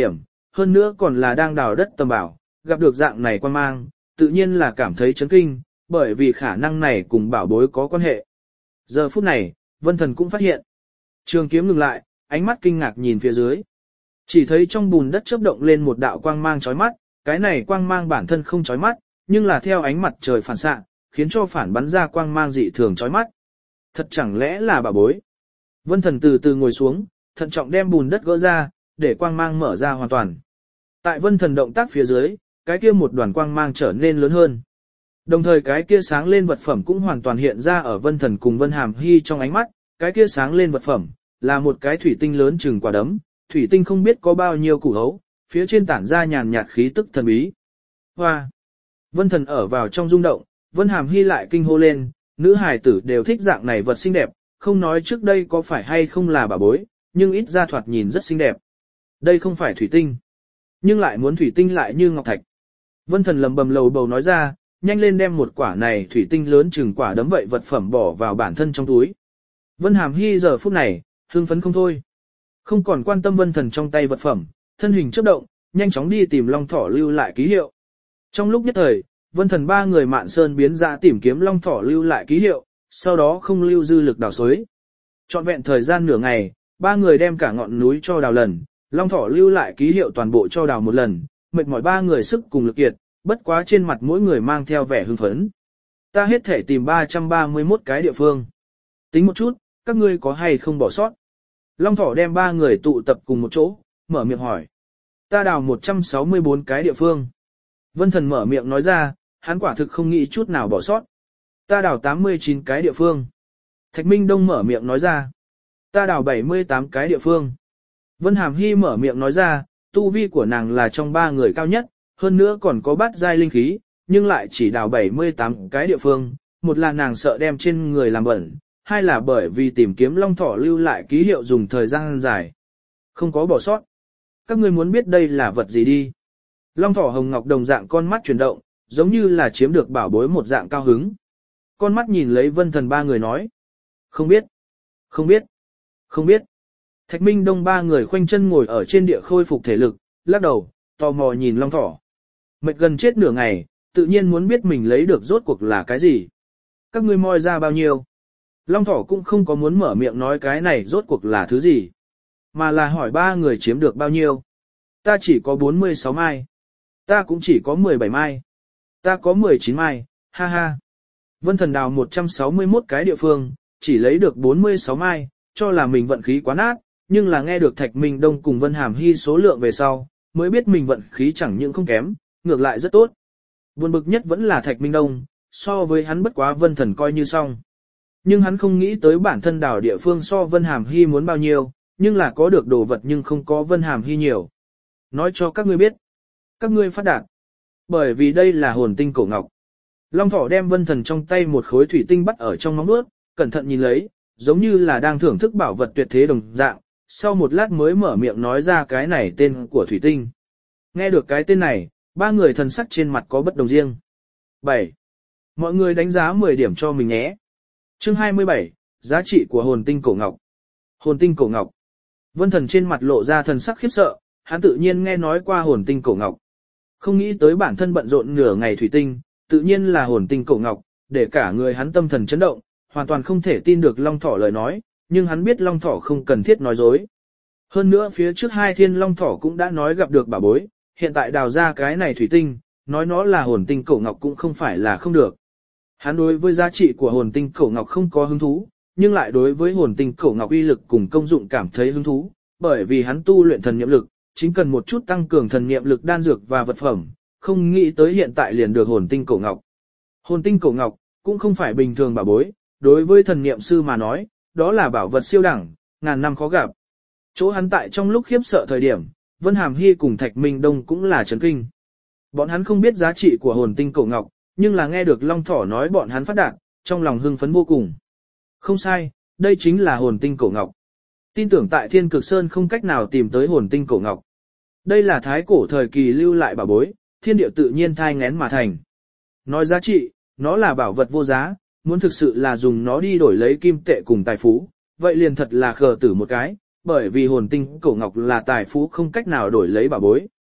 hơn nữa còn là đang đào đất tầm bảo, gặp được dạng này quan mang, tự nhiên là cảm thấy chấn kinh, bởi vì khả năng này cùng bảo bối có quan hệ. Giờ phút này, Vân Thần cũng phát hiện. Trường kiếm ngừng lại, ánh mắt kinh ngạc nhìn phía dưới. Chỉ thấy trong bùn đất chớp động lên một đạo quang mang chói mắt, cái này quang mang bản thân không chói mắt, nhưng là theo ánh mặt trời phản xạ, khiến cho phản bắn ra quang mang dị thường chói mắt. Thật chẳng lẽ là bảo bối? Vân Thần từ từ ngồi xuống, thận trọng đem bùn đất gỡ ra, để quang mang mở ra hoàn toàn. Tại Vân Thần động tác phía dưới, cái kia một đoàn quang mang trở nên lớn hơn. Đồng thời cái kia sáng lên vật phẩm cũng hoàn toàn hiện ra ở Vân Thần cùng Vân Hàm Hy trong ánh mắt, cái kia sáng lên vật phẩm là một cái thủy tinh lớn chừng quả đấm, thủy tinh không biết có bao nhiêu củ hấu, phía trên tản ra nhàn nhạt khí tức thần bí. Hoa! Vân Thần ở vào trong rung động, Vân Hàm Hy lại kinh hô lên, nữ hài tử đều thích dạng này vật xinh đẹp, không nói trước đây có phải hay không là bà bối, nhưng ít ra thoạt nhìn rất xinh đẹp. Đây không phải thủy tinh, nhưng lại muốn thủy tinh lại như ngọc thạch. Vân Thần lầm bầm lầu bầu nói ra, nhanh lên đem một quả này thủy tinh lớn chừng quả đấm vậy vật phẩm bỏ vào bản thân trong túi. Vân Hàm Hy giờ phút này, hưng phấn không thôi. Không còn quan tâm Vân Thần trong tay vật phẩm, thân hình chớp động, nhanh chóng đi tìm Long Thỏ lưu lại ký hiệu. Trong lúc nhất thời, Vân Thần ba người mạn sơn biến ra tìm kiếm Long Thỏ lưu lại ký hiệu, sau đó không lưu dư lực đào xới. Trọn vẹn thời gian nửa ngày, ba người đem cả ngọn núi cho đào lần, Long Thỏ lưu lại ký hiệu toàn bộ cho đào một lần, mệt mỏi ba người sức cùng lực kiệt, bất quá trên mặt mỗi người mang theo vẻ hưng phấn. Ta hết thể tìm ba trăm ba mươi mốt cái địa phương. Tính một chút, các ngươi có hay không bỏ sót? Long Thỏ đem ba người tụ tập cùng một chỗ, mở miệng hỏi. Ta đào một trăm sáu mươi bốn cái địa phương. Vân Thần mở miệng nói ra, hắn quả thực không nghĩ chút nào bỏ sót. Ta đào tám mươi chín cái địa phương. Thạch Minh Đông mở miệng nói ra. Ta đào bảy mươi tám cái địa phương. Vân Hàm Hy mở miệng nói ra, tu vi của nàng là trong ba người cao nhất, hơn nữa còn có bát giai linh khí, nhưng lại chỉ đào bảy mươi tám cái địa phương. Một là nàng sợ đem trên người làm bẩn, hai là bởi vì tìm kiếm Long Thỏ lưu lại ký hiệu dùng thời gian dài. Không có bỏ sót. Các ngươi muốn biết đây là vật gì đi. Long Thỏ hồng ngọc đồng dạng con mắt chuyển động, giống như là chiếm được bảo bối một dạng cao hứng. Con mắt nhìn lấy Vân Thần ba người nói. Không biết. Không biết. Không biết. Thạch Minh Đông ba người khoanh chân ngồi ở trên địa khôi phục thể lực, lắc đầu, tò mò nhìn Long Thỏ. Mệt gần chết nửa ngày, tự nhiên muốn biết mình lấy được rốt cuộc là cái gì. Các ngươi moi ra bao nhiêu? Long Thỏ cũng không có muốn mở miệng nói cái này rốt cuộc là thứ gì, mà là hỏi ba người chiếm được bao nhiêu. Ta chỉ có bốn mươi sáu mai. Ta cũng chỉ có mười bảy mai. Ta có mười chín mai, ha ha. Vân Thần đào một trăm sáu mươi mốt cái địa phương, chỉ lấy được bốn mươi sáu mai, cho là mình vận khí quá nát, nhưng là nghe được Thạch Minh Đông cùng Vân Hàm Hy số lượng về sau, mới biết mình vận khí chẳng những không kém, ngược lại rất tốt. Buồn bực nhất vẫn là Thạch Minh Đông, so với hắn bất quá Vân Thần coi như xong. Nhưng hắn không nghĩ tới bản thân đào địa phương so Vân Hàm Hy muốn bao nhiêu, nhưng là có được đồ vật nhưng không có Vân Hàm Hy nhiều. Nói cho các ngươi biết, các ngươi phát đạt. Bởi vì đây là hồn tinh cổ ngọc. Long Thỏ đem Vân Thần trong tay một khối thủy tinh bắt ở trong móng vuốt, cẩn thận nhìn lấy, giống như là đang thưởng thức bảo vật tuyệt thế đồng dạng, sau một lát mới mở miệng nói ra cái này tên của thủy tinh. Nghe được cái tên này, ba người thần sắc trên mặt có bất đồng riêng. bảy. Mọi người đánh giá mười điểm cho mình nhé. Chương hai mươi bảy, giá trị của hồn tinh cổ ngọc. Hồn tinh cổ ngọc. Vân Thần trên mặt lộ ra thần sắc khiếp sợ, hắn tự nhiên nghe nói qua hồn tinh cổ ngọc. Không nghĩ tới bản thân bận rộn nửa ngày thủy tinh, tự nhiên là hồn tinh cổ ngọc, để cả người hắn tâm thần chấn động, hoàn toàn không thể tin được Long Thỏ lời nói, nhưng hắn biết Long Thỏ không cần thiết nói dối. Hơn nữa phía trước hai thiên Long Thỏ cũng đã nói gặp được bảo bối, hiện tại đào ra cái này thủy tinh, nói nó là hồn tinh cổ ngọc cũng không phải là không được. Hắn đối với giá trị của hồn tinh cổ ngọc không có hứng thú, nhưng lại đối với hồn tinh cổ ngọc uy lực cùng công dụng cảm thấy hứng thú, bởi vì hắn tu luyện thần niệm lực, chính cần một chút tăng cường thần niệm lực đan dược và vật phẩm, không nghĩ tới hiện tại liền được hồn tinh cổ ngọc. Hồn tinh cổ ngọc cũng không phải bình thường bảo bối, đối với thần niệm sư mà nói, đó là bảo vật siêu đẳng, ngàn năm khó gặp. Chỗ hắn tại trong lúc khiếp sợ thời điểm, Vân Hàm Hy cùng Thạch Minh Đông cũng là chấn kinh. Bọn hắn không biết giá trị của hồn tinh cổ ngọc, nhưng là nghe được Long Thỏ nói bọn hắn phát đạt, trong lòng hưng phấn vô cùng. Không sai, đây chính là hồn tinh cổ ngọc. Tin tưởng tại Thiên Cực Sơn không cách nào tìm tới hồn tinh cổ ngọc. Đây là thái cổ thời kỳ lưu lại bảo bối, thiên địa tự nhiên thai nghén mà thành. Nói giá trị, nó là bảo vật vô giá, muốn thực sự là dùng nó đi đổi lấy kim tệ cùng tài phú, vậy liền thật là khờ tử một cái, bởi vì hồn tinh cổ ngọc là tài phú không cách nào đổi lấy bảo bối,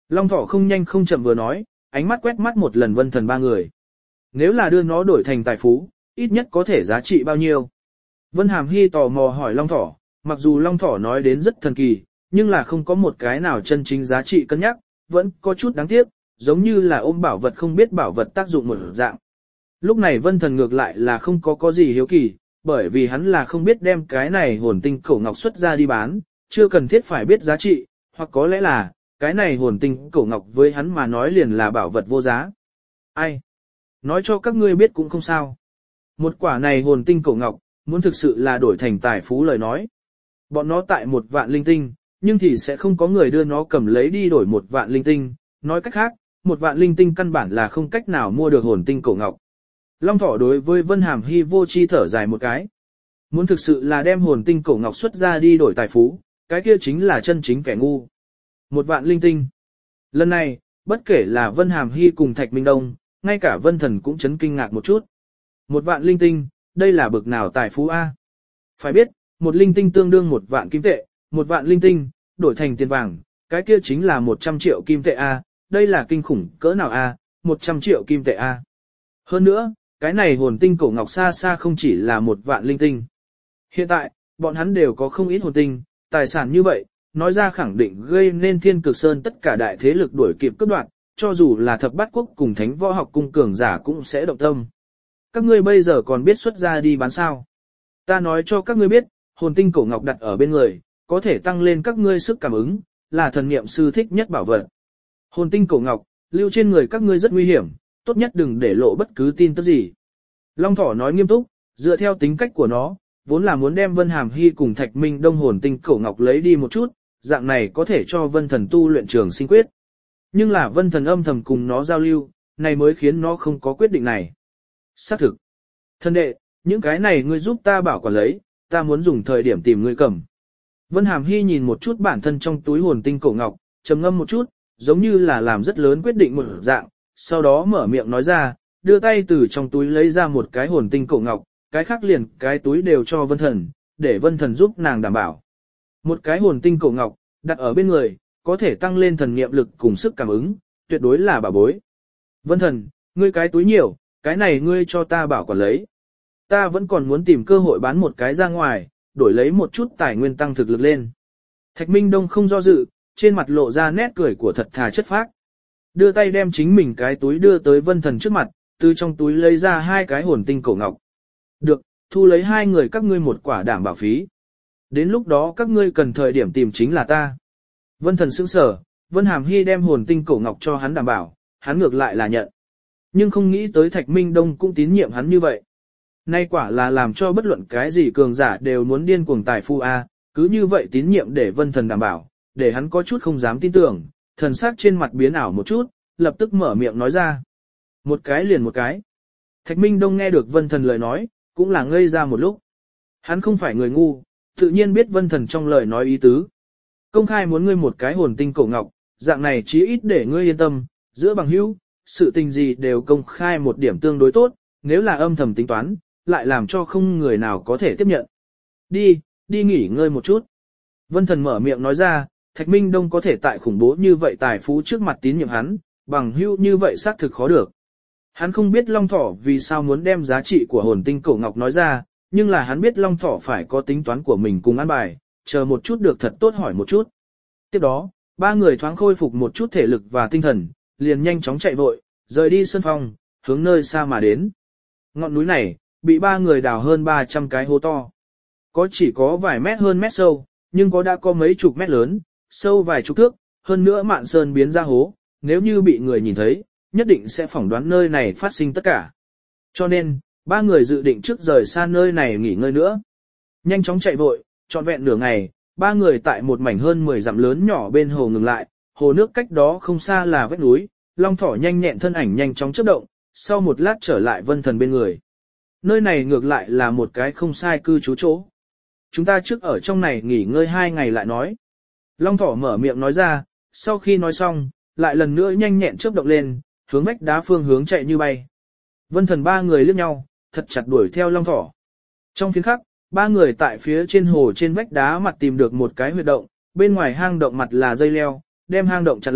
Long thỏ không nhanh không chậm vừa nói, ánh mắt quét mắt một lần Vân Thần ba người. Nếu là đưa nó đổi thành tài phú, ít nhất có thể giá trị bao nhiêu? Vân Hàm Hy tò mò hỏi Long thỏ, mặc dù Long thỏ nói đến rất thần kỳ, nhưng là không có một cái nào chân chính giá trị cân nhắc, vẫn có chút đáng tiếc, giống như là ôm bảo vật không biết bảo vật tác dụng một dạng. Lúc này Vân Thần ngược lại là không có có gì hiếu kỳ, bởi vì hắn là không biết đem cái này hồn tinh cổ ngọc xuất ra đi bán, chưa cần thiết phải biết giá trị, hoặc có lẽ là, cái này hồn tinh cổ ngọc với hắn mà nói liền là bảo vật vô giá. Ai? Nói cho các ngươi biết cũng không sao. Một quả này hồn tinh cổ ngọc, muốn thực sự là đổi thành tài phú lời nói. Bọn nó tại một vạn linh tinh, nhưng thì sẽ không có người đưa nó cầm lấy đi đổi một vạn linh tinh. Nói cách khác, một vạn linh tinh căn bản là không cách nào mua được hồn tinh cổ ngọc. Long thỏ đối với Vân Hàm Hy vô chi thở dài một cái. Muốn thực sự là đem hồn tinh cổ ngọc xuất ra đi đổi tài phú, cái kia chính là chân chính kẻ ngu. Một vạn linh tinh. Lần này, bất kể là Vân Hàm Hy cùng Thạch Minh Đông, ngay cả Vân Thần cũng chấn kinh ngạc một chút. Một vạn linh tinh, đây là bực nào tài phú A? Phải biết, một linh tinh tương đương một vạn kim tệ, một vạn linh tinh, đổi thành tiền vàng, cái kia chính là một trăm triệu kim tệ A, đây là kinh khủng cỡ nào A, một trăm triệu kim tệ A. Hơn nữa, cái này hồn tinh cổ ngọc xa xa không chỉ là một vạn linh tinh. Hiện tại, bọn hắn đều có không ít hồn tinh, tài sản như vậy, nói ra khẳng định gây nên Thiên Cực Sơn tất cả đại thế lực đuổi kịp cấp đoạn, cho dù là thập bát quốc cùng thánh võ học cung cường giả cũng sẽ động tâm. Các ngươi bây giờ còn biết xuất ra đi bán sao? Ta nói cho các ngươi biết, hồn tinh cổ ngọc đặt ở bên người, có thể tăng lên các ngươi sức cảm ứng, là thần niệm sư thích nhất bảo vật. Hồn tinh cổ ngọc, lưu trên người các ngươi rất nguy hiểm, tốt nhất đừng để lộ bất cứ tin tức gì. Long thỏ nói nghiêm túc, dựa theo tính cách của nó, vốn là muốn đem Vân Hàm Hy cùng Thạch Minh Đông hồn tinh cổ ngọc lấy đi một chút, dạng này có thể cho Vân Thần tu luyện trường sinh quyết. Nhưng là Vân Thần âm thầm cùng nó giao lưu, này mới khiến nó không có quyết định này. Xác thực. Thân đệ, những cái này ngươi giúp ta bảo quản lấy, ta muốn dùng thời điểm tìm ngươi cầm. Vân Hàm Hy nhìn một chút bản thân trong túi hồn tinh cổ ngọc, trầm ngâm một chút, giống như là làm rất lớn quyết định một dạng, sau đó mở miệng nói ra, đưa tay từ trong túi lấy ra một cái hồn tinh cổ ngọc, cái khác liền cái túi đều cho Vân Thần, để Vân Thần giúp nàng đảm bảo. Một cái hồn tinh cổ ngọc, đặt ở bên người, có thể tăng lên thần niệm lực cùng sức cảm ứng, tuyệt đối là bảo bối. Vân Thần, ngươi cái túi nhiều, cái này ngươi cho ta bảo quản lấy. Ta vẫn còn muốn tìm cơ hội bán một cái ra ngoài, đổi lấy một chút tài nguyên tăng thực lực lên. Thạch Minh Đông không do dự, trên mặt lộ ra nét cười của thật thà chất phác. Đưa tay đem chính mình cái túi đưa tới Vân Thần trước mặt, từ trong túi lấy ra hai cái hồn tinh cổ ngọc. Được, thu lấy hai người các ngươi một quả đảm bảo phí. Đến lúc đó các ngươi cần thời điểm tìm chính là ta. Vân Thần sững sờ, Vân Hàm Hy đem hồn tinh cổ ngọc cho hắn đảm bảo, hắn ngược lại là nhận. Nhưng không nghĩ tới Thạch Minh Đông cũng tín nhiệm hắn như vậy. Nay quả là làm cho bất luận cái gì cường giả đều muốn điên cuồng tài phu a, cứ như vậy tín nhiệm để Vân Thần đảm bảo, để hắn có chút không dám tin tưởng, thần sắc trên mặt biến ảo một chút, lập tức mở miệng nói ra. Một cái liền một cái. Thạch Minh Đông nghe được Vân Thần lời nói, cũng là ngây ra một lúc. Hắn không phải người ngu, tự nhiên biết Vân Thần trong lời nói ý tứ. Công khai muốn ngươi một cái hồn tinh cổ ngọc, dạng này chí ít để ngươi yên tâm, giữa bằng hữu, sự tình gì đều công khai một điểm tương đối tốt, nếu là âm thầm tính toán, lại làm cho không người nào có thể tiếp nhận. Đi, đi nghỉ ngơi một chút. Vân Thần mở miệng nói ra, Thạch Minh Đông có thể tại khủng bố như vậy tài phú trước mặt tín nhiệm hắn, bằng hữu như vậy xác thực khó được. Hắn không biết Long Thỏ vì sao muốn đem giá trị của hồn tinh cổ ngọc nói ra, nhưng là hắn biết Long Thỏ phải có tính toán của mình cùng an bài, chờ một chút được thật tốt hỏi một chút. Tiếp đó, ba người thoáng khôi phục một chút thể lực và tinh thần, liền nhanh chóng chạy vội, rời đi sân phong, hướng nơi xa mà đến. Ngọn núi này, bị ba người đào hơn ba trăm cái hố to. Có chỉ có vài mét hơn mét sâu, nhưng có đã có mấy chục mét lớn, sâu vài chục thước, hơn nữa mạn sơn biến ra hố, nếu như bị người nhìn thấy, nhất định sẽ phỏng đoán nơi này phát sinh tất cả. Cho nên, ba người dự định trước rời xa nơi này nghỉ ngơi nữa. Nhanh chóng chạy vội, trọn vẹn nửa ngày, ba người tại một mảnh hơn mười dặm lớn nhỏ bên hồ ngừng lại, hồ nước cách đó không xa là vách núi, Long Thỏ nhanh nhẹn thân ảnh nhanh chóng chớp động, sau một lát trở lại Vân Thần bên người. Nơi này ngược lại là một cái không sai cư trú chỗ. Chúng ta trước ở trong này nghỉ ngơi hai ngày lại nói. Long Thỏ mở miệng nói ra, sau khi nói xong, lại lần nữa nhanh nhẹn chớp động lên, hướng vách đá phương hướng chạy như bay. Vân Thần ba người liếc nhau, thật chặt đuổi theo Long Thỏ. Trong phiến khắc, ba người tại phía trên hồ trên vách đá mặt tìm được một cái huyệt động, bên ngoài hang động mặt là dây leo, đem hang động chặn lại,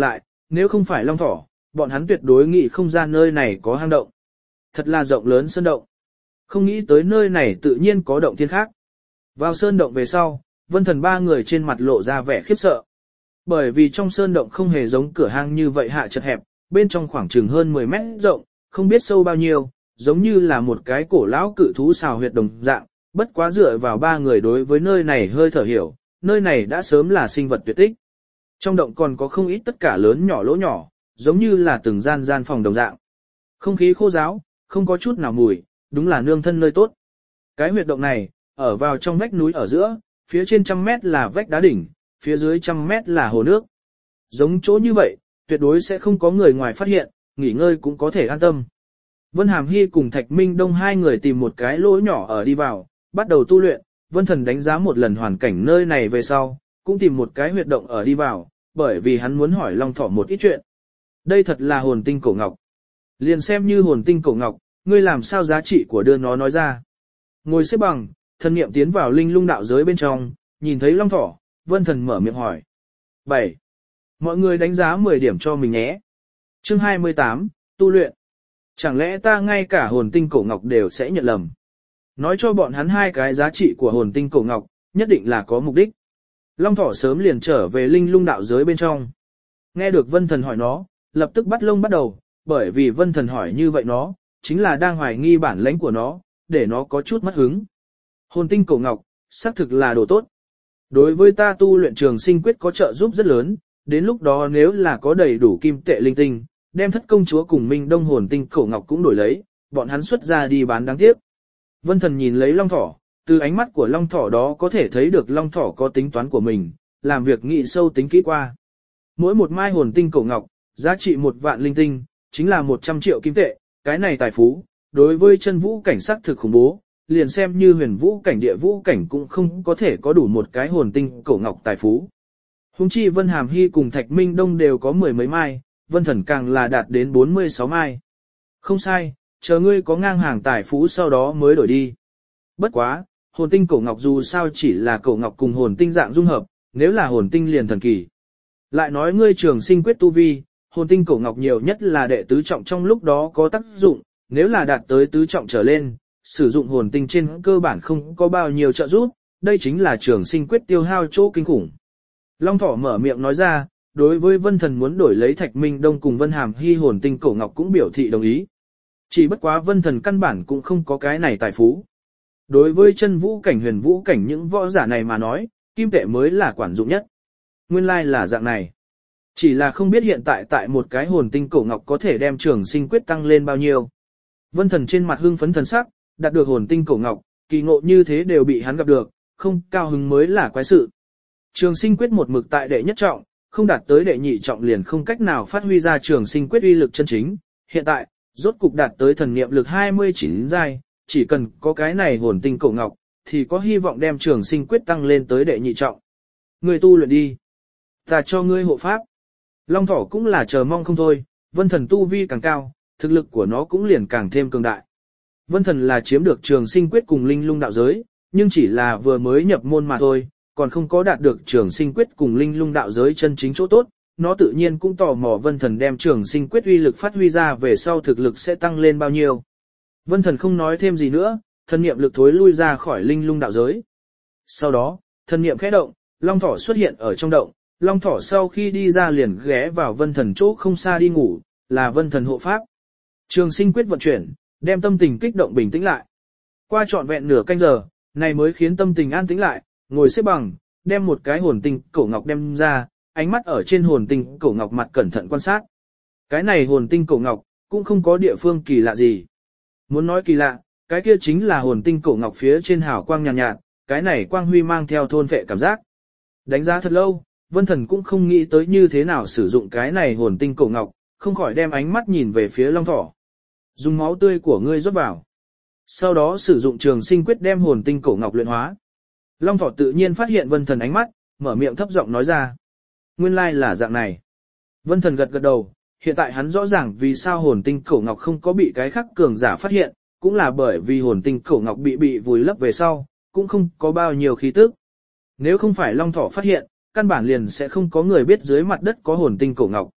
Nếu không phải long thỏ, bọn hắn tuyệt đối nghĩ không ra nơi này có hang động. Thật là rộng lớn sơn động. Không nghĩ tới nơi này tự nhiên có động thiên khác. Vào sơn động về sau, Vân Thần ba người trên mặt lộ ra vẻ khiếp sợ. Bởi vì trong sơn động không hề giống cửa hang như vậy hạ chật hẹp, bên trong khoảng chừng hơn mười mét rộng, không biết sâu bao nhiêu, giống như là một cái cổ lão cự thú xào huyệt đồng dạng, bất quá dựa vào ba người đối với nơi này hơi thở hiểu, nơi này đã sớm là sinh vật tuyệt tích. Trong động còn có không ít tất cả lớn nhỏ lỗ nhỏ, giống như là từng gian gian phòng đồng dạng. Không khí khô ráo, không có chút nào mùi, đúng là nương thân nơi tốt. Cái huyệt động này, ở vào trong vách núi ở giữa, phía trên trăm mét là vách đá đỉnh, phía dưới trăm mét là hồ nước. Giống chỗ như vậy, tuyệt đối sẽ không có người ngoài phát hiện, nghỉ ngơi cũng có thể an tâm. Vân Hàm Hy cùng Thạch Minh Đông hai người tìm một cái lỗ nhỏ ở đi vào, bắt đầu tu luyện. Vân Thần đánh giá một lần hoàn cảnh nơi này về sau, cũng tìm một cái huyệt động ở đi vào, bởi vì hắn muốn hỏi Long Thỏ một ít chuyện. Đây thật là hồn tinh cổ ngọc. Liền xem như hồn tinh cổ ngọc, ngươi làm sao giá trị của đưa nó nói ra. Ngồi xếp bằng, thần niệm tiến vào linh lung đạo giới bên trong, nhìn thấy Long Thỏ, Vân Thần mở miệng hỏi. bảy. Mọi người đánh giá mười điểm cho mình nhé. Chương hai mươi tám, tu luyện. Chẳng lẽ ta ngay cả hồn tinh cổ ngọc đều sẽ nhận lầm? Nói cho bọn hắn hai cái giá trị của hồn tinh cổ ngọc, nhất định là có mục đích. Long Thỏ sớm liền trở về linh lung đạo giới bên trong. Nghe được Vân Thần hỏi nó, lập tức bắt lông bắt đầu, bởi vì Vân Thần hỏi như vậy nó, chính là đang hoài nghi bản lãnh của nó, để nó có chút mất hứng. Hồn tinh cổ ngọc, xác thực là đồ tốt. Đối với ta tu luyện trường sinh quyết có trợ giúp rất lớn, đến lúc đó nếu là có đầy đủ kim tệ linh tinh, đem thất công chúa cùng Minh Đông hồn tinh cổ ngọc cũng đổi lấy, bọn hắn xuất ra đi bán đáng tiếc. Vân Thần nhìn lấy Long Thỏ, từ ánh mắt của Long Thỏ đó có thể thấy được Long Thỏ có tính toán của mình, làm việc nghị sâu tính kỹ qua. Mỗi một mai hồn tinh cổ ngọc, giá trị một vạn linh tinh, chính là một trăm triệu kim tệ, cái này tài phú, đối với chân vũ cảnh sắc thực khủng bố, liền xem như huyền vũ cảnh địa vũ cảnh cũng không có thể có đủ một cái hồn tinh cổ ngọc tài phú. Hùng chi Vân Hàm Hy cùng Thạch Minh Đông đều có mười mấy mai, Vân Thần càng là đạt đến bốn mươi sáu mai. Không sai, chờ ngươi có ngang hàng tài phú sau đó mới đổi đi. Bất quá, hồn tinh cổ ngọc dù sao chỉ là cổ ngọc cùng hồn tinh dạng dung hợp, nếu là hồn tinh liền thần kỳ. Lại nói ngươi trường sinh quyết tu vi, hồn tinh cổ ngọc nhiều nhất là đệ tứ trọng trong lúc đó có tác dụng, nếu là đạt tới tứ trọng trở lên, sử dụng hồn tinh trên cơ bản không có bao nhiêu trợ giúp, đây chính là trường sinh quyết tiêu hao chỗ kinh khủng. Long Thỏ mở miệng nói ra, đối với Vân Thần muốn đổi lấy Thạch Minh Đông cùng Vân Hàm Hy hồn tinh cổ ngọc cũng biểu thị đồng ý. Chỉ bất quá Vân Thần căn bản cũng không có cái này tài phú. Đối với chân vũ cảnh huyền vũ cảnh những võ giả này mà nói, kim tệ mới là quản dụng nhất. Nguyên lai là dạng này. Chỉ là không biết hiện tại tại một cái hồn tinh cổ ngọc có thể đem trường sinh quyết tăng lên bao nhiêu. Vân Thần trên mặt hưng phấn thần sắc, đạt được hồn tinh cổ ngọc, kỳ ngộ như thế đều bị hắn gặp được, không cao hứng mới là quái sự. Trường sinh quyết một mực tại đệ nhất trọng, không đạt tới đệ nhị trọng liền không cách nào phát huy ra trường sinh quyết uy lực chân chính. Hiện tại, rốt cục đạt tới thần niệm lực hai mươi chín giai, chỉ cần có cái này hồn tinh cổ ngọc, thì có hy vọng đem trường sinh quyết tăng lên tới đệ nhị trọng. Ngươi tu luyện đi. Ta cho ngươi hộ pháp. Long Thỏ cũng là chờ mong không thôi, Vân Thần tu vi càng cao, thực lực của nó cũng liền càng thêm cường đại. Vân Thần là chiếm được trường sinh quyết cùng linh lung đạo giới, nhưng chỉ là vừa mới nhập môn mà thôi, còn không có đạt được trường sinh quyết cùng linh lung đạo giới chân chính chỗ tốt, nó tự nhiên cũng tò mò Vân Thần đem trường sinh quyết uy lực phát huy ra về sau thực lực sẽ tăng lên bao nhiêu. Vân Thần không nói thêm gì nữa, thần niệm lực thối lui ra khỏi linh lung đạo giới. Sau đó, thần niệm khẽ động, Long Thỏ xuất hiện ở trong động, Long Thỏ sau khi đi ra liền ghé vào Vân Thần chỗ không xa đi ngủ, là Vân Thần hộ pháp. Trường sinh quyết vận chuyển, đem tâm tình kích động bình tĩnh lại. Qua trọn vẹn nửa canh giờ, này mới khiến tâm tình an tĩnh lại, ngồi xếp bằng, đem một cái hồn tinh cổ ngọc đem ra, ánh mắt ở trên hồn tinh cổ ngọc mặt cẩn thận quan sát. Cái này hồn tinh cổ ngọc, cũng không có địa phương kỳ lạ gì. Muốn nói kỳ lạ, cái kia chính là hồn tinh cổ ngọc phía trên hào quang nhàn nhạt, nhạt, cái này quang huy mang theo thôn phệ cảm giác. Đánh giá thật lâu, Vân Thần cũng không nghĩ tới như thế nào sử dụng cái này hồn tinh cổ ngọc, không khỏi đem ánh mắt nhìn về phía Long Thỏ. Dùng máu tươi của ngươi rót vào. Sau đó sử dụng trường sinh quyết đem hồn tinh cổ ngọc luyện hóa. Long Thỏ tự nhiên phát hiện Vân Thần ánh mắt, mở miệng thấp giọng nói ra. Nguyên lai là dạng này. Vân Thần gật gật đầu, hiện tại hắn rõ ràng vì sao hồn tinh cổ ngọc không có bị cái khác cường giả phát hiện, cũng là bởi vì hồn tinh cổ ngọc bị bị vùi lấp về sau, cũng không có bao nhiêu khí tức. Nếu không phải Long Thỏ phát hiện, căn bản liền sẽ không có người biết dưới mặt đất có hồn tinh cổ ngọc.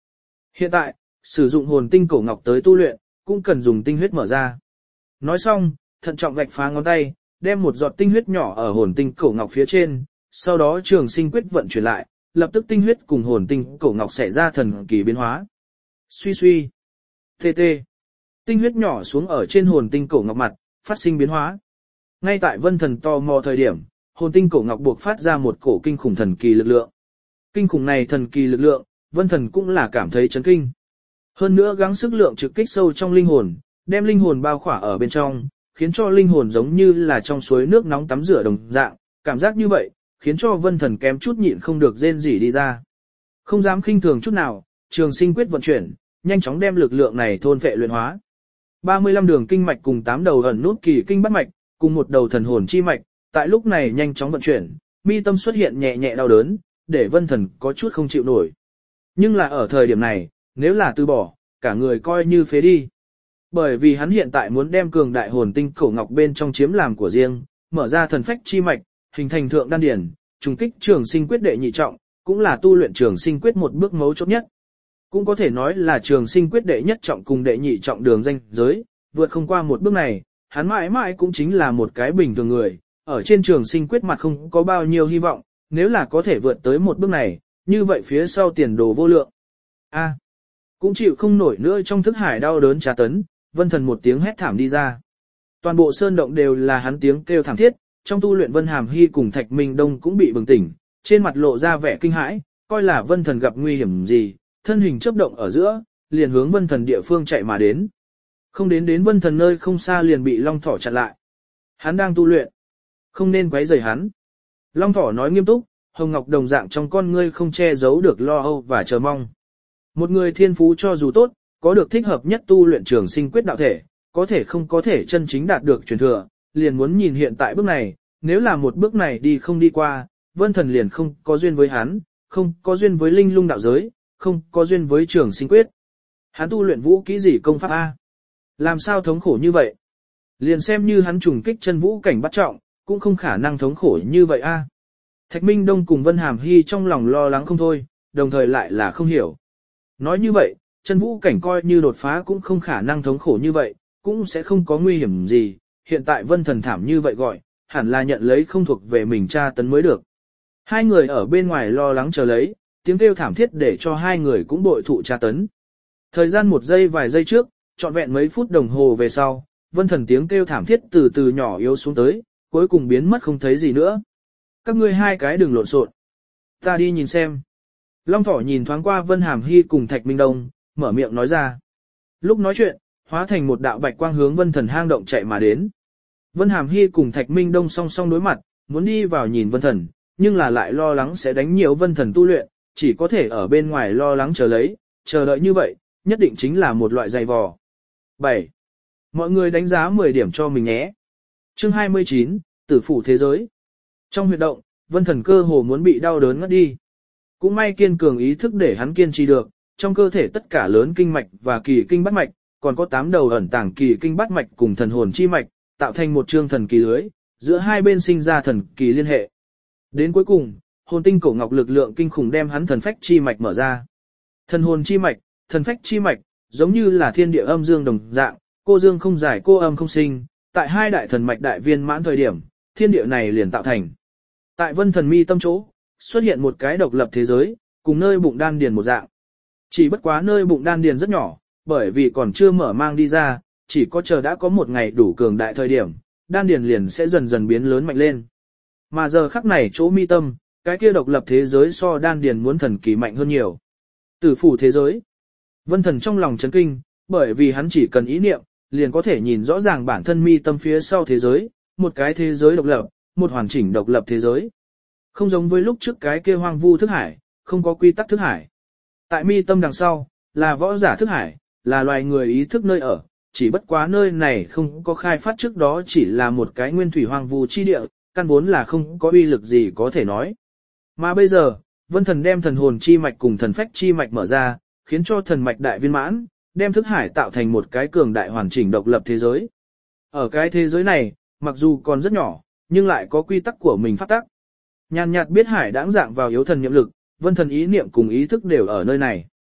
Hiện tại, sử dụng hồn tinh cổ ngọc tới tu luyện, cũng cần dùng tinh huyết mở ra. Nói xong, thận trọng vạch phá ngón tay, đem một giọt tinh huyết nhỏ ở hồn tinh cổ ngọc phía trên, sau đó trường sinh quyết vận chuyển lại, lập tức tinh huyết cùng hồn tinh cổ ngọc xảy ra thần kỳ biến hóa. Suy suy, tê tê, tinh huyết nhỏ xuống ở trên hồn tinh cổ ngọc mặt, phát sinh biến hóa. Ngay tại Vân Thần tò mò thời điểm, hồn tinh cổ ngọc buộc phát ra một cổ kinh khủng thần kỳ lực lượng. Kinh khủng này thần kỳ lực lượng, Vân Thần cũng là cảm thấy chấn kinh. Hơn nữa gắng sức lượng trực kích sâu trong linh hồn, đem linh hồn bao khỏa ở bên trong, khiến cho linh hồn giống như là trong suối nước nóng tắm rửa đồng dạng, cảm giác như vậy, khiến cho Vân Thần kém chút nhịn không được rên rỉ đi ra. Không dám khinh thường chút nào, trường sinh quyết vận chuyển, nhanh chóng đem lực lượng này thôn phệ luyện hóa. ba mươi lăm đường kinh mạch cùng tám đầu ẩn nút kỳ kinh bát mạch, cùng một đầu thần hồn chi mạch, tại lúc này nhanh chóng vận chuyển, mi tâm xuất hiện nhẹ nhẹ đau đớn, để Vân Thần có chút không chịu nổi. Nhưng là ở thời điểm này, nếu là từ bỏ, cả người coi như phế đi. Bởi vì hắn hiện tại muốn đem cường đại hồn tinh cổ ngọc bên trong chiếm làm của riêng, mở ra thần phách chi mạch, hình thành thượng đan điển, trùng kích trường sinh quyết đệ nhị trọng, cũng là tu luyện trường sinh quyết một bước mấu chốt nhất. Cũng có thể nói là trường sinh quyết đệ nhất trọng cùng đệ nhị trọng đường danh giới, vượt không qua một bước này, hắn mãi mãi cũng chính là một cái bình thường người, ở trên trường sinh quyết mặt không có bao nhiêu hy vọng, nếu là có thể vượt tới một bước này, như vậy phía sau tiền đồ vô lượng. A, cũng chịu không nổi nữa trong thức hải đau đớn tra tấn, Vân Thần một tiếng hét thảm đi ra. Toàn bộ sơn động đều là hắn tiếng kêu thảm thiết, trong tu luyện Vân Hàm Hy cùng Thạch Minh Đông cũng bị bừng tỉnh, trên mặt lộ ra vẻ kinh hãi, coi là Vân Thần gặp nguy hiểm gì, thân hình chớp động ở giữa, liền hướng Vân Thần địa phương chạy mà đến. Không đến đến Vân Thần nơi không xa liền bị Long Thỏ chặn lại. Hắn đang tu luyện, không nên quấy rầy hắn. Long Thỏ nói nghiêm túc, hồng ngọc đồng dạng trong con ngươi không che giấu được lo âu và chờ mong. Một người thiên phú cho dù tốt, có được thích hợp nhất tu luyện trường sinh quyết đạo thể, có thể không có thể chân chính đạt được truyền thừa, liền muốn nhìn hiện tại bước này, nếu là một bước này đi không đi qua, Vân Thần liền không có duyên với hắn, không có duyên với linh lung đạo giới, không có duyên với trường sinh quyết. Hắn tu luyện vũ kỹ gì công pháp A? Làm sao thống khổ như vậy? Liền xem như hắn trùng kích chân vũ cảnh bắt trọng, cũng không khả năng thống khổ như vậy A. Thạch Minh Đông cùng Vân Hàm Hy trong lòng lo lắng không thôi, đồng thời lại là không hiểu. Nói như vậy, chân vũ cảnh coi như đột phá cũng không khả năng thống khổ như vậy, cũng sẽ không có nguy hiểm gì, hiện tại Vân Thần thảm như vậy gọi, hẳn là nhận lấy không thuộc về mình tra tấn mới được. Hai người ở bên ngoài lo lắng chờ lấy, tiếng kêu thảm thiết để cho hai người cũng bội thụ tra tấn. Thời gian một giây vài giây trước, trọn vẹn mấy phút đồng hồ về sau, Vân Thần tiếng kêu thảm thiết từ từ nhỏ yếu xuống tới, cuối cùng biến mất không thấy gì nữa. Các ngươi hai cái đừng lộn xộn, ta đi nhìn xem. Long Thỏ nhìn thoáng qua Vân Hàm Hy cùng Thạch Minh Đông, mở miệng nói ra. Lúc nói chuyện, hóa thành một đạo bạch quang hướng Vân Thần hang động chạy mà đến. Vân Hàm Hy cùng Thạch Minh Đông song song đối mặt, muốn đi vào nhìn Vân Thần, nhưng là lại lo lắng sẽ đánh nhiều Vân Thần tu luyện, chỉ có thể ở bên ngoài lo lắng chờ lấy, chờ đợi như vậy, nhất định chính là một loại dày vò. bảy. Mọi người đánh giá mười điểm cho mình nhé. Chương hai mươi chín, Tử phủ thế giới. Trong huyệt động, Vân Thần cơ hồ muốn bị đau đớn ngất đi. Cũng may kiên cường ý thức để hắn kiên trì được, trong cơ thể tất cả lớn kinh mạch và kỳ kinh bát mạch, còn có tám đầu ẩn tàng kỳ kinh bát mạch cùng thần hồn chi mạch, tạo thành một chương thần kỳ lưới, giữa hai bên sinh ra thần kỳ liên hệ. Đến cuối cùng, hồn tinh cổ ngọc lực lượng kinh khủng đem hắn thần phách chi mạch mở ra. Thần hồn chi mạch, thần phách chi mạch, giống như là thiên địa âm dương đồng dạng, cô dương không giải cô âm không sinh, tại hai đại thần mạch đại viên mãn thời điểm, thiên địa này liền tạo thành. Tại Vân Thần mi tâm chỗ, xuất hiện một cái độc lập thế giới, cùng nơi bụng đan điền một dạng. Chỉ bất quá nơi bụng đan điền rất nhỏ, bởi vì còn chưa mở mang đi ra, chỉ có chờ đã có một ngày đủ cường đại thời điểm, đan điền liền sẽ dần dần biến lớn mạnh lên. Mà giờ khắc này chỗ mi tâm, cái kia độc lập thế giới so đan điền muốn thần kỳ mạnh hơn nhiều. Tử phủ thế giới. Vân Thần trong lòng chấn kinh, bởi vì hắn chỉ cần ý niệm, liền có thể nhìn rõ ràng bản thân mi tâm phía sau thế giới, một cái thế giới độc lập, một hoàn chỉnh độc lập thế giới. Không giống với lúc trước cái kia hoang vu thức hải, không có quy tắc thức hải. Tại mi tâm đằng sau, là võ giả thức hải, là loài người ý thức nơi ở, chỉ bất quá nơi này không có khai phát trước đó chỉ là một cái nguyên thủy hoang vu chi địa, căn vốn là không có uy lực gì có thể nói. Mà bây giờ, Vân Thần đem thần hồn chi mạch cùng thần phách chi mạch mở ra, khiến cho thần mạch đại viên mãn, đem thức hải tạo thành một cái cường đại hoàn chỉnh độc lập thế giới. Ở cái thế giới này, mặc dù còn rất nhỏ, nhưng lại có quy tắc của mình pháp tắc. Nhàn nhạt biết hải đãng dạng vào yếu thần niệm lực, Vân Thần ý niệm cùng ý thức đều ở nơi này.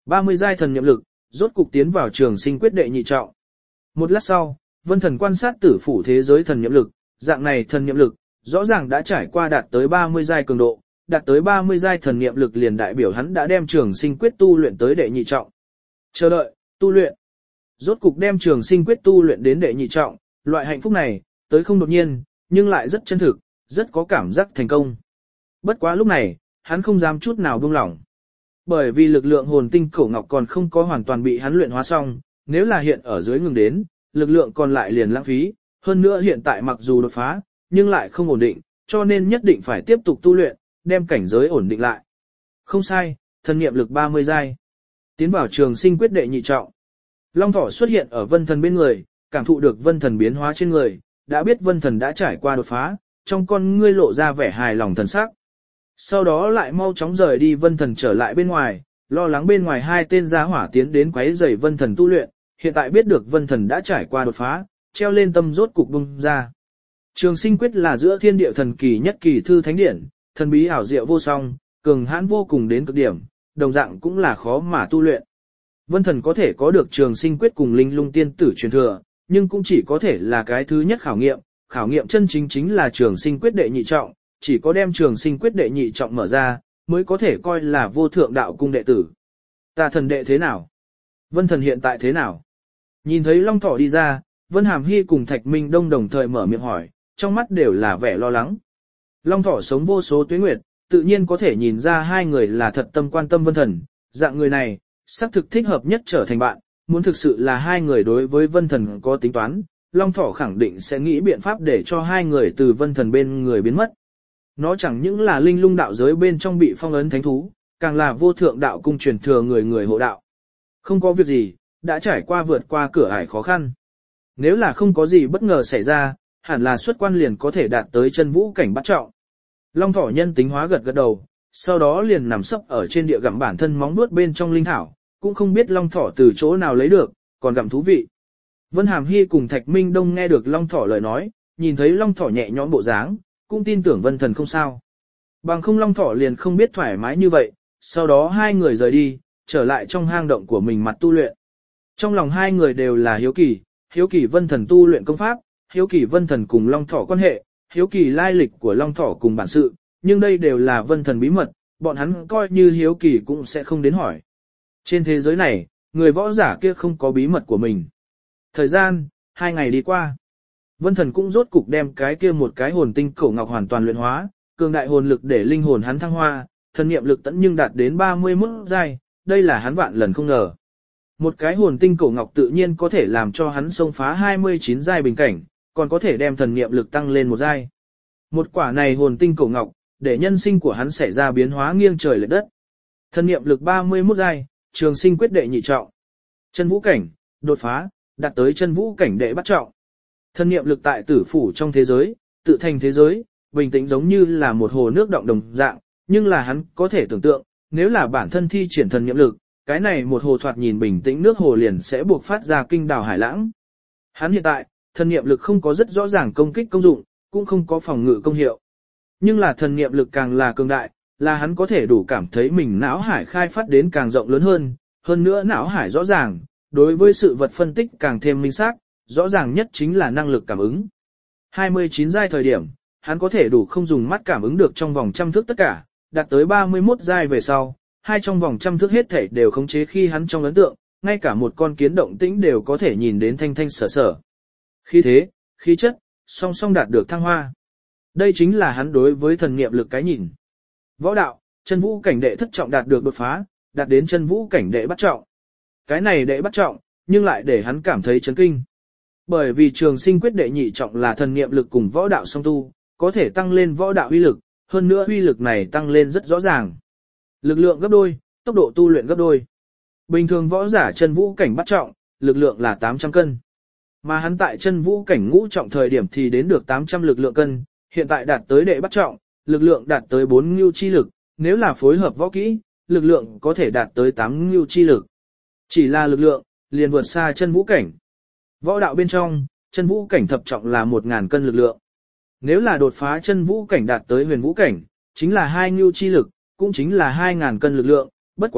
ba mươi giai thần niệm lực, rốt cục tiến vào trường sinh quyết đệ nhị trọng. Một lát sau, Vân Thần quan sát tử phủ thế giới thần niệm lực, dạng này thần niệm lực, rõ ràng đã trải qua đạt tới ba mươi giai cường độ, đạt tới ba mươi giai thần niệm lực liền đại biểu hắn đã đem trường sinh quyết tu luyện tới đệ nhị trọng. Chờ đợi, tu luyện. Rốt cục đem trường sinh quyết tu luyện đến đệ nhị trọng, loại hạnh phúc này, tới không đột nhiên, nhưng lại rất chân thực, rất có cảm giác thành công. Bất quá lúc này, hắn không dám chút nào buông lỏng. Bởi vì lực lượng hồn tinh cổ ngọc còn không có hoàn toàn bị hắn luyện hóa xong, nếu là hiện ở dưới ngừng đến, lực lượng còn lại liền lãng phí, hơn nữa hiện tại mặc dù đột phá, nhưng lại không ổn định, cho nên nhất định phải tiếp tục tu luyện, đem cảnh giới ổn định lại. Không sai, thần niệm lực ba mươi giai. Tiến vào trường sinh quyết đệ nhị trọng. Long Thỏ xuất hiện ở Vân Thần bên người, cảm thụ được Vân Thần biến hóa trên người, đã biết Vân Thần đã trải qua đột phá, trong con ngươi lộ ra vẻ hài lòng thần sắc. Sau đó lại mau chóng rời đi Vân Thần trở lại bên ngoài, lo lắng bên ngoài hai tên giá hỏa tiến đến quấy rầy Vân Thần tu luyện, hiện tại biết được Vân Thần đã trải qua đột phá, treo lên tâm rốt cục bung ra. Trường sinh quyết là giữa thiên địa thần kỳ nhất kỳ thư thánh điển, thần bí ảo diệu vô song, cường hãn vô cùng đến cực điểm, đồng dạng cũng là khó mà tu luyện. Vân Thần có thể có được trường sinh quyết cùng linh lung tiên tử truyền thừa, nhưng cũng chỉ có thể là cái thứ nhất khảo nghiệm, khảo nghiệm chân chính chính là trường sinh quyết đệ nhị trọng, chỉ có đem trường sinh quyết đệ nhị trọng mở ra, mới có thể coi là vô thượng đạo cung đệ tử. Ta thần đệ thế nào? Vân Thần hiện tại thế nào? Nhìn thấy Long Thỏ đi ra, Vân Hàm Hy cùng Thạch Minh Đông đồng thời mở miệng hỏi, trong mắt đều là vẻ lo lắng. Long Thỏ sống vô số tuế nguyệt, tự nhiên có thể nhìn ra hai người là thật tâm quan tâm Vân Thần, dạng người này, xác thực thích hợp nhất trở thành bạn, muốn thực sự là hai người đối với Vân Thần có tính toán, Long Thỏ khẳng định sẽ nghĩ biện pháp để cho hai người từ Vân Thần bên người biến mất. Nó chẳng những là linh lung đạo giới bên trong bị phong ấn thánh thú, càng là vô thượng đạo cung truyền thừa người người hộ đạo. Không có việc gì, đã trải qua vượt qua cửa ải khó khăn. Nếu là không có gì bất ngờ xảy ra, hẳn là xuất quan liền có thể đạt tới chân vũ cảnh bát trọng. Long Thỏ nhân tính hóa gật gật đầu, sau đó liền nằm sấp ở trên địa gặm bản thân móng nuốt bên trong linh thảo, cũng không biết Long Thỏ từ chỗ nào lấy được, còn gặm thú vị. Vân Hàm Hy cùng Thạch Minh Đông nghe được Long Thỏ lời nói, nhìn thấy Long Thỏ nhẹ nhõm bộ dáng, cũng tin tưởng Vân Thần không sao. Bằng không Long Thỏ liền không biết thoải mái như vậy, sau đó hai người rời đi, trở lại trong hang động của mình mặt tu luyện. Trong lòng hai người đều là hiếu kỳ, hiếu kỳ Vân Thần tu luyện công pháp, hiếu kỳ Vân Thần cùng Long Thỏ quan hệ, hiếu kỳ lai lịch của Long Thỏ cùng bản sự, nhưng đây đều là Vân Thần bí mật, bọn hắn coi như hiếu kỳ cũng sẽ không đến hỏi. Trên thế giới này, người võ giả kia không có bí mật của mình. Thời gian, hai ngày đi qua. Vân Thần cũng rốt cục đem cái kia một cái hồn tinh cổ ngọc hoàn toàn luyện hóa, cường đại hồn lực để linh hồn hắn thăng hoa, thần niệm lực tẫn nhưng đạt đến ba mươi mốt giai, đây là hắn vạn lần không ngờ. Một cái hồn tinh cổ ngọc tự nhiên có thể làm cho hắn xông phá hai mươi chín giai bình cảnh, còn có thể đem thần niệm lực tăng lên một giai. Một quả này hồn tinh cổ ngọc, để nhân sinh của hắn xảy ra biến hóa nghiêng trời lệch đất. Thần niệm lực ba mươi mốt giai, trường sinh quyết đệ nhị trọng. Chân vũ cảnh, đột phá, đạt tới chân vũ cảnh đệ bát trọng. Thần niệm lực tại tử phủ trong thế giới, tự thành thế giới, bình tĩnh giống như là một hồ nước động đồng dạng, nhưng là hắn có thể tưởng tượng, nếu là bản thân thi triển thần niệm lực, cái này một hồ thoạt nhìn bình tĩnh nước hồ liền sẽ buộc phát ra kinh đảo hải lãng. Hắn hiện tại, thần niệm lực không có rất rõ ràng công kích công dụng, cũng không có phòng ngự công hiệu. Nhưng là thần niệm lực càng là cường đại, là hắn có thể đủ cảm thấy mình não hải khai phát đến càng rộng lớn hơn, hơn nữa não hải rõ ràng, đối với sự vật phân tích càng thêm minh xác, rõ ràng nhất chính là năng lực cảm ứng. hai mươi chín giai thời điểm, hắn có thể đủ không dùng mắt cảm ứng được trong vòng trăm thước tất cả, đạt tới ba mươi mốt giai về sau, hai trong vòng trăm thước hết thảy đều khống chế khi hắn trong ấn tượng, ngay cả một con kiến động tĩnh đều có thể nhìn đến thanh thanh sở sở. Khí thế, khí chất, song song đạt được thăng hoa. Đây chính là hắn đối với thần niệm lực cái nhìn. Võ đạo, chân vũ cảnh đệ thất trọng đạt được đột phá, đạt đến chân vũ cảnh đệ bát trọng. Cái này đệ bát trọng, nhưng lại để hắn cảm thấy chấn kinh. Bởi vì trường sinh quyết đệ nhị trọng là thần niệm lực cùng võ đạo song tu, có thể tăng lên võ đạo uy lực, hơn nữa uy lực này tăng lên rất rõ ràng. Lực lượng gấp đôi, tốc độ tu luyện gấp đôi. Bình thường võ giả chân vũ cảnh bát trọng, lực lượng là tám trăm cân. Mà hắn tại chân vũ cảnh ngũ trọng thời điểm thì đến được tám trăm lực lượng cân, hiện tại đạt tới đệ bát trọng, lực lượng đạt tới bốn ngưu chi lực, nếu là phối hợp võ kỹ, lực lượng có thể đạt tới tám ngưu chi lực. Chỉ là lực lượng, liền vượt xa chân vũ cảnh. Võ đạo bên trong, chân vũ cảnh thập trọng là một ngàn cân lực lượng. Nếu là đột phá chân vũ cảnh đạt tới huyền vũ cảnh, chính là hai ngưu chi lực, cũng chính là hai ngàn cân lực lượng, bất quá,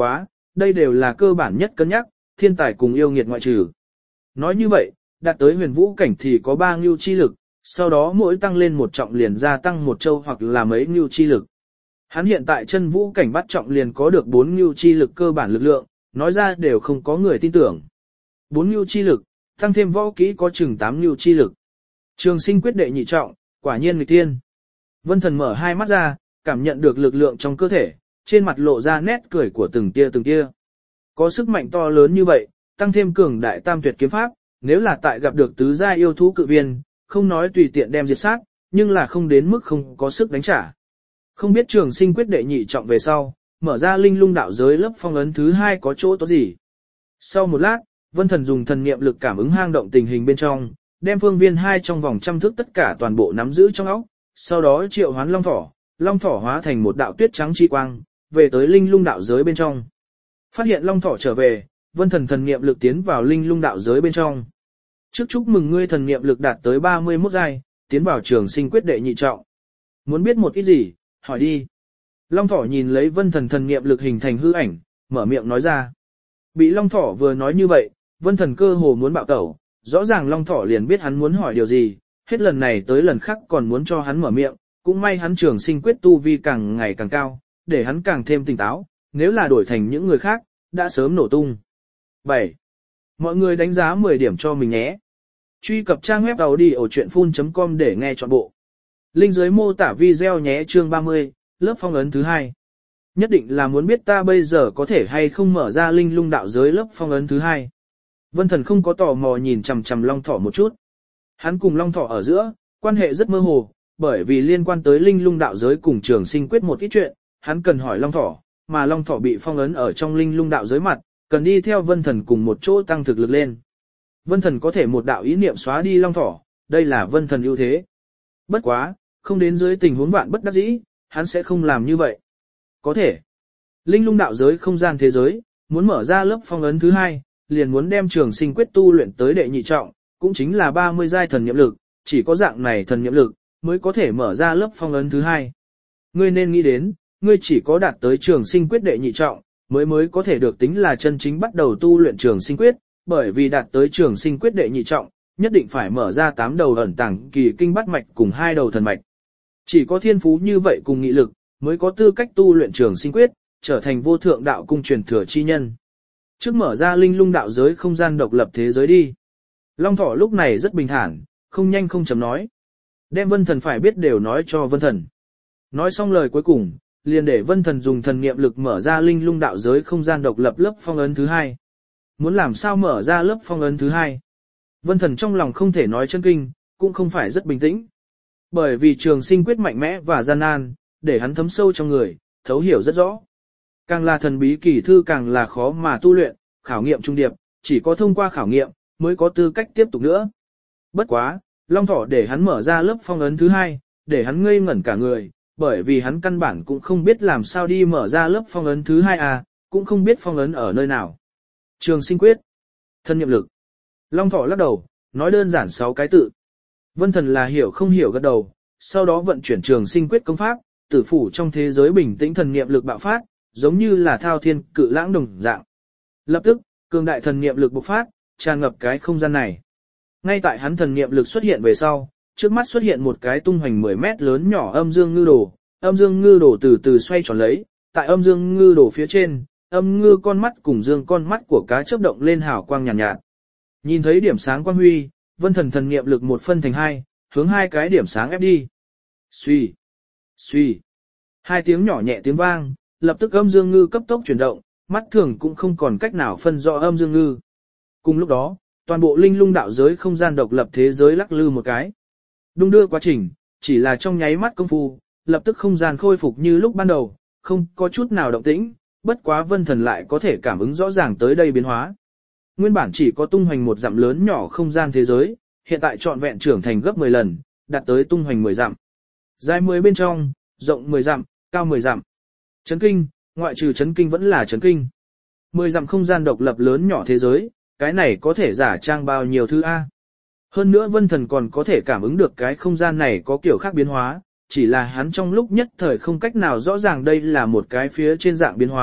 đây đều là cơ bản nhất cân nhắc, thiên tài cùng yêu nghiệt ngoại trừ. Nói như vậy, đạt tới huyền vũ cảnh thì có ba ngưu chi lực, sau đó mỗi tăng lên một trọng liền gia tăng một châu hoặc là mấy ngưu chi lực. Hắn hiện tại chân vũ cảnh bắt trọng liền có được bốn ngưu chi lực cơ bản lực lượng, nói ra đều không có người tin tưởng. Bốn ngưu chi lực, tăng thêm võ kỹ có chừng tám ngưu chi lực. Trường sinh quyết đệ nhị trọng, quả nhiên nghịch tiên. Vân Thần mở hai mắt ra, cảm nhận được lực lượng trong cơ thể, trên mặt lộ ra nét cười của từng tia từng tia. Có sức mạnh to lớn như vậy, tăng thêm cường đại tam tuyệt kiếm pháp, nếu là tại gặp được tứ gia yêu thú cự viên, không nói tùy tiện đem diệt sát, nhưng là không đến mức không có sức đánh trả. Không biết trường sinh quyết đệ nhị trọng về sau, mở ra linh lung đạo giới lớp phong ấn thứ hai có chỗ tốt gì. Sau một lát, Vân Thần dùng thần niệm lực cảm ứng hang động tình hình bên trong, đem phương viên hai trong vòng trăm thước tất cả toàn bộ nắm giữ trong óc, sau đó triệu hoán long thỏ, long thỏ hóa thành một đạo tuyết trắng chi quang, về tới linh lung đạo giới bên trong. Phát hiện long thỏ trở về, Vân Thần thần niệm lực tiến vào linh lung đạo giới bên trong. Trước chúc mừng ngươi thần niệm lực đạt tới ba mươi mốt giai, tiến vào trường sinh quyết đệ nhị trọng. Muốn biết một ít gì, hỏi đi. Long thỏ nhìn lấy Vân Thần thần niệm lực hình thành hư ảnh, mở miệng nói ra. Bị long thỏ vừa nói như vậy, Vân Thần cơ hồ muốn bạo tẩu, rõ ràng long thỏ liền biết hắn muốn hỏi điều gì, hết lần này tới lần khác còn muốn cho hắn mở miệng, cũng may hắn trường sinh quyết tu vi càng ngày càng cao, để hắn càng thêm tỉnh táo, nếu là đổi thành những người khác, đã sớm nổ tung. bảy. Mọi người đánh giá mười điểm cho mình nhé. Truy cập trang web audiochuyenphun chấm com để nghe trọn bộ. Link dưới mô tả video nhé. Chương ba mươi, lớp phong ấn thứ hai. Nhất định là muốn biết ta bây giờ có thể hay không mở ra linh lung đạo giới lớp phong ấn thứ hai. Vân Thần không có tò mò nhìn chằm chằm long thỏ một chút. Hắn cùng long thỏ ở giữa, quan hệ rất mơ hồ, bởi vì liên quan tới linh lung đạo giới cùng trường sinh quyết một ít chuyện, hắn cần hỏi long thỏ, mà long thỏ bị phong ấn ở trong linh lung đạo giới mặt, cần đi theo Vân Thần cùng một chỗ tăng thực lực lên. Vân Thần có thể một đạo ý niệm xóa đi long thỏ, đây là Vân Thần ưu thế. Bất quá, không đến dưới tình huống vạn bất đắc dĩ, hắn sẽ không làm như vậy. Có thể, linh lung đạo giới không gian thế giới, muốn mở ra lớp phong ấn thứ hai, liền muốn đem trường sinh quyết tu luyện tới đệ nhị trọng, cũng chính là ba mươi giai thần niệm lực, chỉ có dạng này thần niệm lực, mới có thể mở ra lớp phong ấn thứ hai. Ngươi nên nghĩ đến, ngươi chỉ có đạt tới trường sinh quyết đệ nhị trọng, mới mới có thể được tính là chân chính bắt đầu tu luyện trường sinh quyết, bởi vì đạt tới trường sinh quyết đệ nhị trọng, nhất định phải mở ra tám đầu ẩn tàng kỳ kinh bát mạch cùng hai đầu thần mạch. Chỉ có thiên phú như vậy cùng nghị lực, mới có tư cách tu luyện trường sinh quyết, trở thành vô thượng đạo cung truyền thừa chi nhân. Trước mở ra linh lung đạo giới không gian độc lập thế giới đi. Long thỏ lúc này rất bình thản, không nhanh không chậm nói. Đem Vân Thần phải biết đều nói cho Vân Thần. Nói xong lời cuối cùng, liền để Vân Thần dùng thần niệm lực mở ra linh lung đạo giới không gian độc lập lớp phong ấn thứ hai. Muốn làm sao mở ra lớp phong ấn thứ hai? Vân Thần trong lòng không thể nói chân kinh, cũng không phải rất bình tĩnh. Bởi vì trường sinh quyết mạnh mẽ và gian nan, để hắn thấm sâu trong người, thấu hiểu rất rõ. Càng là thần bí kỳ thư càng là khó mà tu luyện, khảo nghiệm trung điệp, chỉ có thông qua khảo nghiệm, mới có tư cách tiếp tục nữa. Bất quá, long thỏ để hắn mở ra lớp phong ấn thứ hai, để hắn ngây ngẩn cả người, bởi vì hắn căn bản cũng không biết làm sao đi mở ra lớp phong ấn thứ hai à, cũng không biết phong ấn ở nơi nào. Trường sinh quyết, thân niệm lực. Long thỏ lắc đầu, nói đơn giản sáu cái tự. Vân Thần là hiểu không hiểu gật đầu, sau đó vận chuyển trường sinh quyết công pháp, tử phủ trong thế giới bình tĩnh thần niệm lực bạo phát, giống như là thao thiên cự lãng đồng dạng. Lập tức, cường đại thần niệm lực bộc phát, tràn ngập cái không gian này. Ngay tại hắn thần niệm lực xuất hiện về sau, trước mắt xuất hiện một cái tung hoành mười mét lớn nhỏ âm dương ngư đồ, âm dương ngư đồ từ từ xoay tròn lấy, tại âm dương ngư đồ phía trên, âm ngư con mắt cùng dương con mắt của cá chớp động lên hào quang nhàn nhạt, nhạt. Nhìn thấy điểm sáng quang huy, Vân Thần thần niệm lực một phân thành hai, hướng hai cái điểm sáng ép đi. Xuy, xuy, hai tiếng nhỏ nhẹ tiếng vang, lập tức âm dương ngư cấp tốc chuyển động, mắt thường cũng không còn cách nào phân rõ âm dương ngư. Cùng lúc đó, toàn bộ linh lung đạo giới không gian độc lập thế giới lắc lư một cái. Đung đưa quá trình, chỉ là trong nháy mắt công phu, lập tức không gian khôi phục như lúc ban đầu, không có chút nào động tĩnh, bất quá Vân Thần lại có thể cảm ứng rõ ràng tới đây biến hóa. Nguyên bản chỉ có tung hoành một dặm lớn nhỏ không gian thế giới, hiện tại trọn vẹn trưởng thành gấp mười lần, đạt tới tung hoành mười dặm. Dài mười bên trong, rộng mười dặm, cao mười dặm. Chấn kinh, ngoại trừ chấn kinh vẫn là chấn kinh. mười dặm không gian độc lập lớn nhỏ thế giới, cái này có thể giả trang bao nhiêu thứ A. Hơn nữa Vân Thần còn có thể cảm ứng được cái không gian này có kiểu khác biến hóa, chỉ là hắn trong lúc nhất thời không cách nào rõ ràng đây là một cái phía trên dạng biến hóa,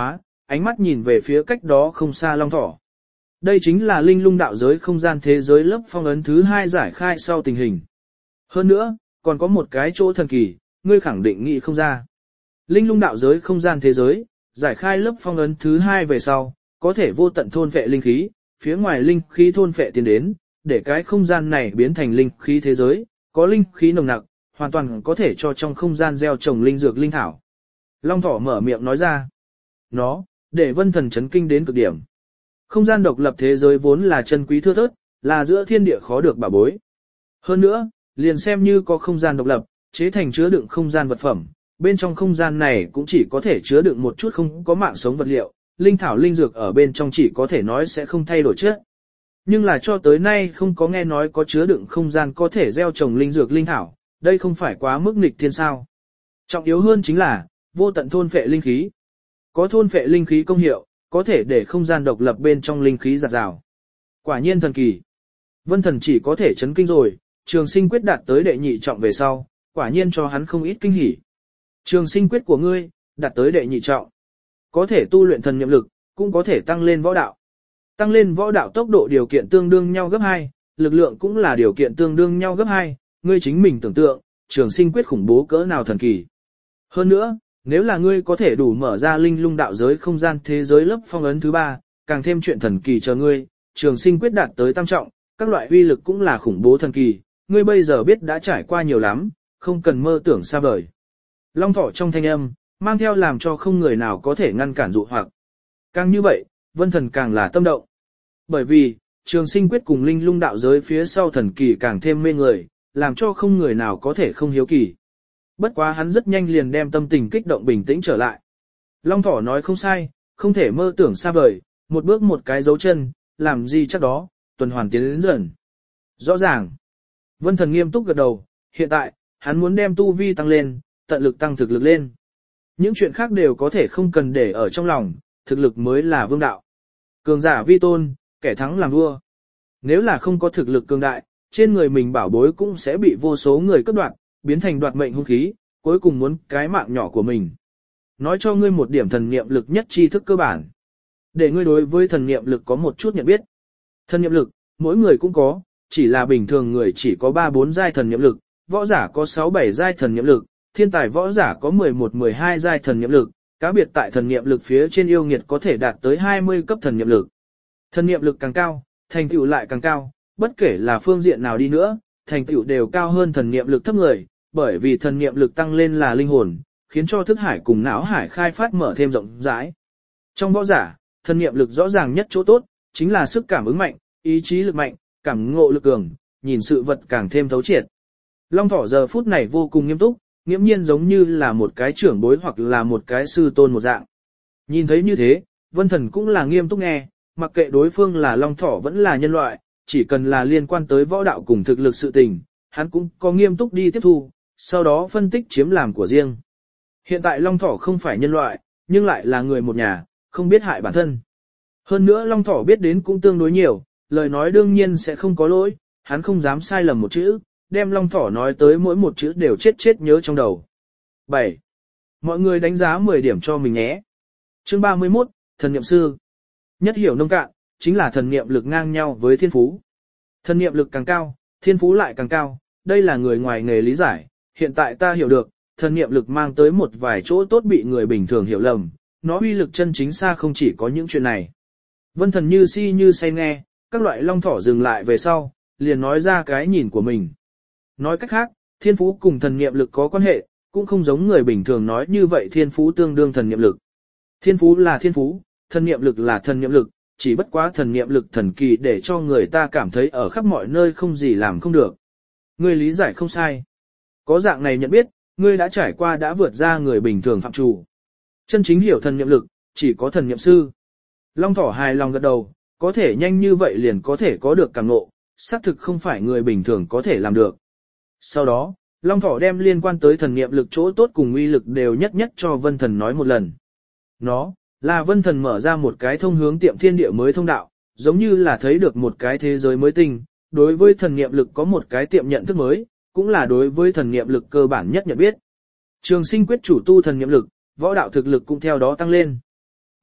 ánh mắt nhìn về phía cách đó không xa Long Thỏ. Đây chính là linh lung đạo giới không gian thế giới lớp phong ấn thứ hai giải khai sau tình hình. Hơn nữa, còn có một cái chỗ thần kỳ, ngươi khẳng định nghĩ không ra. Linh lung đạo giới không gian thế giới, giải khai lớp phong ấn thứ hai về sau, có thể vô tận thôn phệ linh khí, phía ngoài linh khí thôn phệ tiến đến, để cái không gian này biến thành linh khí thế giới, có linh khí nồng nặc, hoàn toàn có thể cho trong không gian gieo trồng linh dược linh thảo. Long Thỏ mở miệng nói ra. Nó, để Vân Thần chấn kinh đến cực điểm. Không gian độc lập thế giới vốn là chân quý thưa thớt, là giữa thiên địa khó được bảo bối. Hơn nữa, liền xem như có không gian độc lập, chế thành chứa đựng không gian vật phẩm, bên trong không gian này cũng chỉ có thể chứa đựng một chút không có mạng sống vật liệu, linh thảo linh dược ở bên trong chỉ có thể nói sẽ không thay đổi chất. Nhưng là cho tới nay không có nghe nói có chứa đựng không gian có thể gieo trồng linh dược linh thảo, đây không phải quá mức nghịch thiên sao. Trọng yếu hơn chính là, vô tận thôn phệ linh khí. Có thôn phệ linh khí công hiệu, có thể để không gian độc lập bên trong linh khí giạt rào. Quả nhiên thần kỳ. Vân Thần chỉ có thể chấn kinh rồi, Trường Sinh quyết đạt tới đệ nhị trọng về sau, quả nhiên cho hắn không ít kinh hỉ. Trường Sinh quyết của ngươi, đạt tới đệ nhị trọng. Có thể tu luyện thần niệm lực, cũng có thể tăng lên võ đạo. Tăng lên võ đạo tốc độ điều kiện tương đương nhau gấp hai, lực lượng cũng là điều kiện tương đương nhau gấp hai, ngươi chính mình tưởng tượng, Trường Sinh quyết khủng bố cỡ nào thần kỳ. Hơn nữa, nếu là ngươi có thể đủ mở ra linh lung đạo giới không gian thế giới lớp phong ấn thứ ba, càng thêm chuyện thần kỳ chờ ngươi, Trường Sinh quyết đạt tới tam trọng, các loại uy lực cũng là khủng bố thần kỳ, ngươi bây giờ biết đã trải qua nhiều lắm, không cần mơ tưởng xa vời. Long Thỏ trong thanh âm, mang theo làm cho không người nào có thể ngăn cản dụ hoặc. Càng như vậy, Vân Thần càng là tâm động. Bởi vì, Trường Sinh quyết cùng linh lung đạo giới phía sau thần kỳ càng thêm mê người, làm cho không người nào có thể không hiếu kỳ. Bất quá hắn rất nhanh liền đem tâm tình kích động bình tĩnh trở lại. Long Thỏ nói không sai, không thể mơ tưởng xa vời, một bước một cái dấu chân, làm gì chắc đó, tuần hoàn tiến đến dần. Rõ ràng. Vân Thần nghiêm túc gật đầu, hiện tại, hắn muốn đem tu vi tăng lên, tận lực tăng thực lực lên. Những chuyện khác đều có thể không cần để ở trong lòng, thực lực mới là vương đạo. Cường giả vi tôn, kẻ thắng làm vua. Nếu là không có thực lực cường đại, trên người mình bảo bối cũng sẽ bị vô số người cướp đoạt, biến thành đoạt mệnh hung khí, cuối cùng muốn cái mạng nhỏ của mình. Nói cho ngươi một điểm thần niệm lực nhất tri thức cơ bản. Để ngươi đối với thần niệm lực có một chút nhận biết. Thần niệm lực, mỗi người cũng có, chỉ là bình thường người chỉ có ba bốn giai thần niệm lực, võ giả có sáu bảy giai thần niệm lực, thiên tài võ giả có mười một mười hai giai thần niệm lực, cá biệt tại thần niệm lực phía trên yêu nghiệt có thể đạt tới hai mươi cấp thần niệm lực. Thần niệm lực càng cao, thành tựu lại càng cao, bất kể là phương diện nào đi nữa, thành tựu đều cao hơn thần niệm lực thấp người, bởi vì thần niệm lực tăng lên là linh hồn, khiến cho thức hải cùng não hải khai phát mở thêm rộng rãi. Trong võ giả, thần niệm lực rõ ràng nhất chỗ tốt, chính là sức cảm ứng mạnh, ý chí lực mạnh, cảm ngộ lực cường, nhìn sự vật càng thêm thấu triệt. Long Thỏ giờ phút này vô cùng nghiêm túc, nghiễm nhiên giống như là một cái trưởng bối hoặc là một cái sư tôn một dạng. Nhìn thấy như thế, Vân Thần cũng là nghiêm túc nghe, mặc kệ đối phương là Long Thỏ vẫn là nhân loại, chỉ cần là liên quan tới võ đạo cùng thực lực sự tình, hắn cũng có nghiêm túc đi tiếp thu, sau đó phân tích chiếm làm của riêng. Hiện tại Long Thỏ không phải nhân loại, nhưng lại là người một nhà, không biết hại bản thân. Hơn nữa Long Thỏ biết đến cũng tương đối nhiều, lời nói đương nhiên sẽ không có lỗi, hắn không dám sai lầm một chữ, đem Long Thỏ nói tới mỗi một chữ đều chết chết nhớ trong đầu. bảy. Mọi người đánh giá mười điểm cho mình nhé. Chương ba mươi mốt, Thần Niệm Sư. Nhất hiểu nông cạn, chính là thần niệm lực ngang nhau với thiên phú. Thần niệm lực càng cao, thiên phú lại càng cao, đây là người ngoài nghề lý giải, hiện tại ta hiểu được, thần niệm lực mang tới một vài chỗ tốt bị người bình thường hiểu lầm, nó uy lực chân chính xa không chỉ có những chuyện này. Vân Thần như si như say nghe, các loại Long Thỏ dừng lại về sau, liền nói ra cái nhìn của mình. Nói cách khác, thiên phú cùng thần niệm lực có quan hệ, cũng không giống người bình thường nói như vậy thiên phú tương đương thần niệm lực. Thiên phú là thiên phú, thần niệm lực là thần niệm lực, chỉ bất quá thần niệm lực thần kỳ để cho người ta cảm thấy ở khắp mọi nơi không gì làm không được. Ngươi lý giải không sai. Có dạng này nhận biết, ngươi đã trải qua đã vượt ra người bình thường phạm trù. Chân chính hiểu thần niệm lực, chỉ có thần niệm sư. Long Thỏ hài lòng gật đầu, có thể nhanh như vậy liền có thể có được cảm ngộ, xác thực không phải người bình thường có thể làm được. Sau đó, Long Thỏ đem liên quan tới thần niệm lực chỗ tốt cùng uy lực đều nhất nhất cho Vân Thần nói một lần. Nó, là Vân Thần mở ra một cái thông hướng tiệm thiên địa mới thông đạo, giống như là thấy được một cái thế giới mới tinh, đối với thần niệm lực có một cái tiệm nhận thức mới, cũng là đối với thần niệm lực cơ bản nhất nhận biết. Trường Sinh quyết chủ tu thần niệm lực, võ đạo thực lực cũng theo đó tăng lên.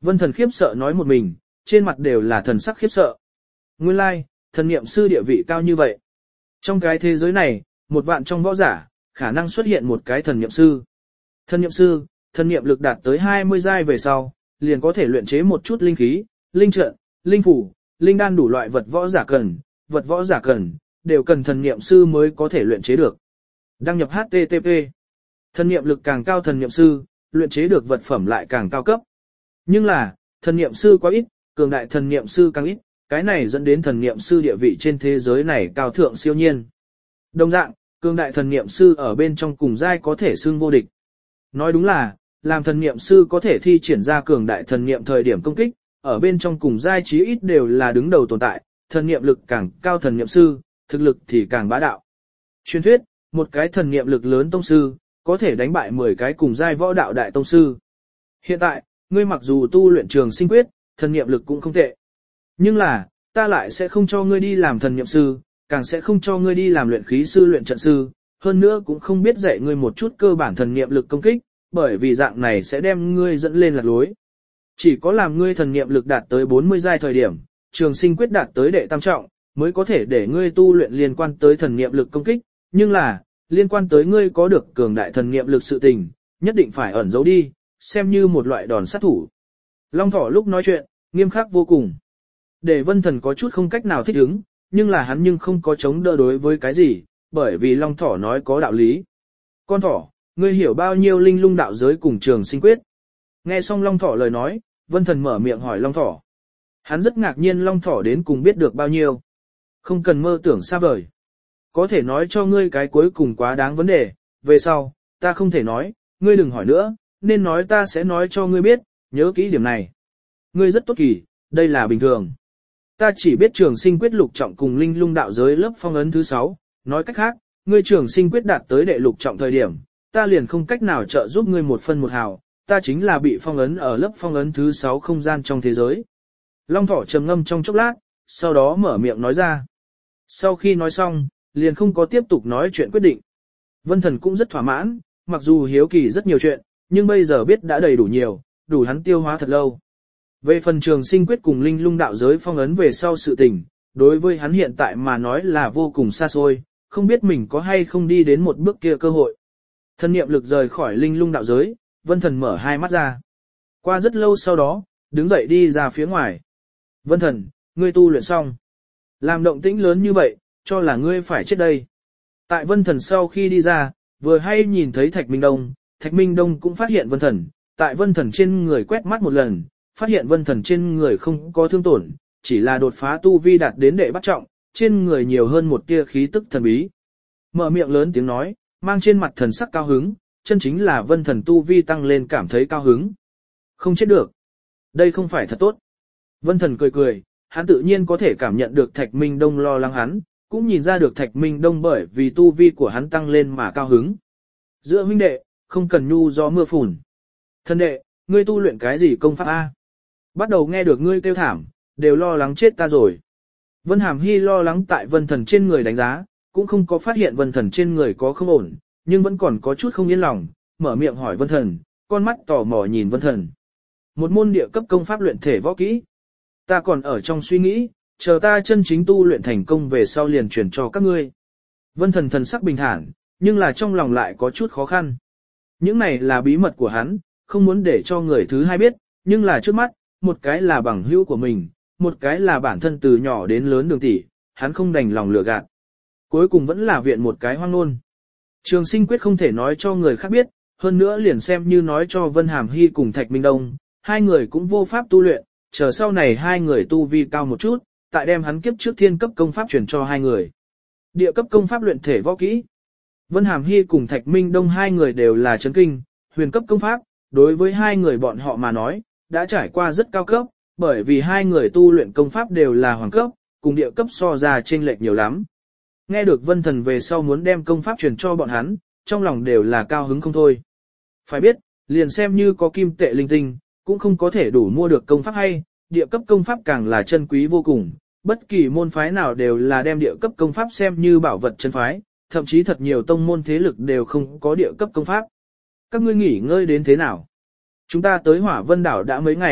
Vân Thần khiếp sợ nói một mình, trên mặt đều là thần sắc khiếp sợ. Nguyên lai, like, thần niệm sư địa vị cao như vậy. Trong cái thế giới này, một vạn trong võ giả, khả năng xuất hiện một cái thần niệm sư. Thần niệm sư, thần niệm lực đạt tới hai mươi giai về sau, liền có thể luyện chế một chút linh khí, linh trận, linh phủ, linh đan đủ loại vật võ giả cần, vật võ giả cần, đều cần thần niệm sư mới có thể luyện chế được. Đăng nhập hát tê tê pê. Thần niệm lực càng cao thần niệm sư, luyện chế được vật phẩm lại càng cao cấp. Nhưng là, thần niệm sư quá ít, cường đại thần niệm sư càng ít, cái này dẫn đến thần niệm sư địa vị trên thế giới này cao thượng siêu nhiên. Đồng dạng, cường đại thần niệm sư ở bên trong cùng giai có thể xưng vô địch. Nói đúng là, làm thần niệm sư có thể thi triển ra cường đại thần niệm thời điểm công kích, ở bên trong cùng giai chí ít đều là đứng đầu tồn tại, thần niệm lực càng cao thần niệm sư, thực lực thì càng bá đạo. Truyền thuyết, một cái thần niệm lực lớn tông sư, có thể đánh bại mười cái cùng giai võ đạo đại tông sư. Hiện tại, ngươi mặc dù tu luyện trường sinh quyết, thần niệm lực cũng không tệ. Nhưng là, ta lại sẽ không cho ngươi đi làm thần niệm sư, càng sẽ không cho ngươi đi làm luyện khí sư luyện trận sư, hơn nữa cũng không biết dạy ngươi một chút cơ bản thần niệm lực công kích, bởi vì dạng này sẽ đem ngươi dẫn lên lạc lối. Chỉ có làm ngươi thần niệm lực đạt tới bốn mươi giai thời điểm, trường sinh quyết đạt tới đệ tam trọng, mới có thể để ngươi tu luyện liên quan tới thần niệm lực công kích, nhưng là, liên quan tới ngươi có được cường đại thần niệm lực sự tình, nhất định phải ẩn giấu đi, xem như một loại đòn sát thủ. Long Thỏ lúc nói chuyện, nghiêm khắc vô cùng. Để Vân Thần có chút không cách nào thích ứng, nhưng là hắn nhưng không có chống đỡ đối với cái gì, bởi vì Long Thỏ nói có đạo lý. Con thỏ, ngươi hiểu bao nhiêu linh lung đạo giới cùng trường sinh quyết? Nghe xong Long Thỏ lời nói, Vân Thần mở miệng hỏi Long Thỏ. Hắn rất ngạc nhiên Long Thỏ đến cùng biết được bao nhiêu. Không cần mơ tưởng xa vời. Có thể nói cho ngươi cái cuối cùng quá đáng vấn đề, về sau, ta không thể nói, ngươi đừng hỏi nữa, nên nói ta sẽ nói cho ngươi biết, nhớ kỹ điểm này. Ngươi rất tốt kỳ, đây là bình thường. Ta chỉ biết trường sinh quyết lục trọng cùng linh lung đạo giới lớp phong ấn thứ sáu, nói cách khác, ngươi trường sinh quyết đạt tới đệ lục trọng thời điểm, ta liền không cách nào trợ giúp ngươi một phân một hào, ta chính là bị phong ấn ở lớp phong ấn thứ sáu không gian trong thế giới. Long Thỏ trầm ngâm trong chốc lát, sau đó mở miệng nói ra. Sau khi nói xong, liền không có tiếp tục nói chuyện quyết định. Vân Thần cũng rất thỏa mãn, mặc dù hiếu kỳ rất nhiều chuyện, nhưng bây giờ biết đã đầy đủ nhiều, đủ hắn tiêu hóa thật lâu. Về phần trường sinh quyết cùng linh lung đạo giới phong ấn về sau sự tình, đối với hắn hiện tại mà nói là vô cùng xa xôi, không biết mình có hay không đi đến một bước kia cơ hội. Thân niệm lực rời khỏi linh lung đạo giới, Vân Thần mở hai mắt ra. Qua rất lâu sau đó, đứng dậy đi ra phía ngoài. Vân Thần, ngươi tu luyện xong. Làm động tĩnh lớn như vậy, cho là ngươi phải chết đây. Tại Vân Thần sau khi đi ra, vừa hay nhìn thấy Thạch Minh Đông, Thạch Minh Đông cũng phát hiện Vân Thần, tại Vân Thần trên người quét mắt một lần, phát hiện Vân Thần trên người không có thương tổn, chỉ là đột phá tu vi đạt đến đệ bắt trọng, trên người nhiều hơn một tia khí tức thần bí. Mở miệng lớn tiếng nói, mang trên mặt thần sắc cao hứng, chân chính là Vân Thần tu vi tăng lên cảm thấy cao hứng. Không chết được. Đây không phải thật tốt. Vân Thần cười cười, hắn tự nhiên có thể cảm nhận được Thạch Minh Đông lo lắng hắn, cũng nhìn ra được Thạch Minh Đông bởi vì tu vi của hắn tăng lên mà cao hứng. Giữa huynh đệ, không cần nhu gió mưa phùn. Thân đệ, ngươi tu luyện cái gì công pháp A? Bắt đầu nghe được ngươi kêu thảm, đều lo lắng chết ta rồi. Vân Hàm Hy lo lắng tại Vân Thần trên người đánh giá, cũng không có phát hiện Vân Thần trên người có không ổn, nhưng vẫn còn có chút không yên lòng, mở miệng hỏi Vân Thần, con mắt tò mò nhìn Vân Thần. Một môn địa cấp công pháp luyện thể võ kỹ. Ta còn ở trong suy nghĩ, chờ ta chân chính tu luyện thành công về sau liền truyền cho các ngươi. Vân Thần thần sắc bình thản, nhưng là trong lòng lại có chút khó khăn. Những này là bí mật của hắn, không muốn để cho người thứ hai biết, nhưng là trước mắt, một cái là bằng hữu của mình, một cái là bản thân từ nhỏ đến lớn Đường tỷ, hắn không đành lòng lừa gạt. Cuối cùng vẫn là viện một cái hoang nôn. Trường sinh quyết không thể nói cho người khác biết, hơn nữa liền xem như nói cho Vân Hàm Hy cùng Thạch Minh Đông, hai người cũng vô pháp tu luyện, chờ sau này hai người tu vi cao một chút, tại đem hắn kiếp trước thiên cấp công pháp truyền cho hai người. Địa cấp công pháp luyện thể võ kỹ. Vân Hàm Hy cùng Thạch Minh Đông hai người đều là chấn kinh, huyền cấp công pháp, đối với hai người bọn họ mà nói, đã trải qua rất cao cấp, bởi vì hai người tu luyện công pháp đều là hoàng cấp, cùng địa cấp so ra chênh lệch nhiều lắm. Nghe được Vân Thần về sau muốn đem công pháp truyền cho bọn hắn, trong lòng đều là cao hứng không thôi. Phải biết, liền xem như có kim tệ linh tinh, cũng không có thể đủ mua được công pháp hay, địa cấp công pháp càng là chân quý vô cùng, bất kỳ môn phái nào đều là đem địa cấp công pháp xem như bảo vật chân phái, thậm chí thật nhiều tông môn thế lực đều không có địa cấp công pháp. Các ngươi nghỉ ngơi đến thế nào? Chúng ta tới Hỏa Vân đảo đã mấy ngày,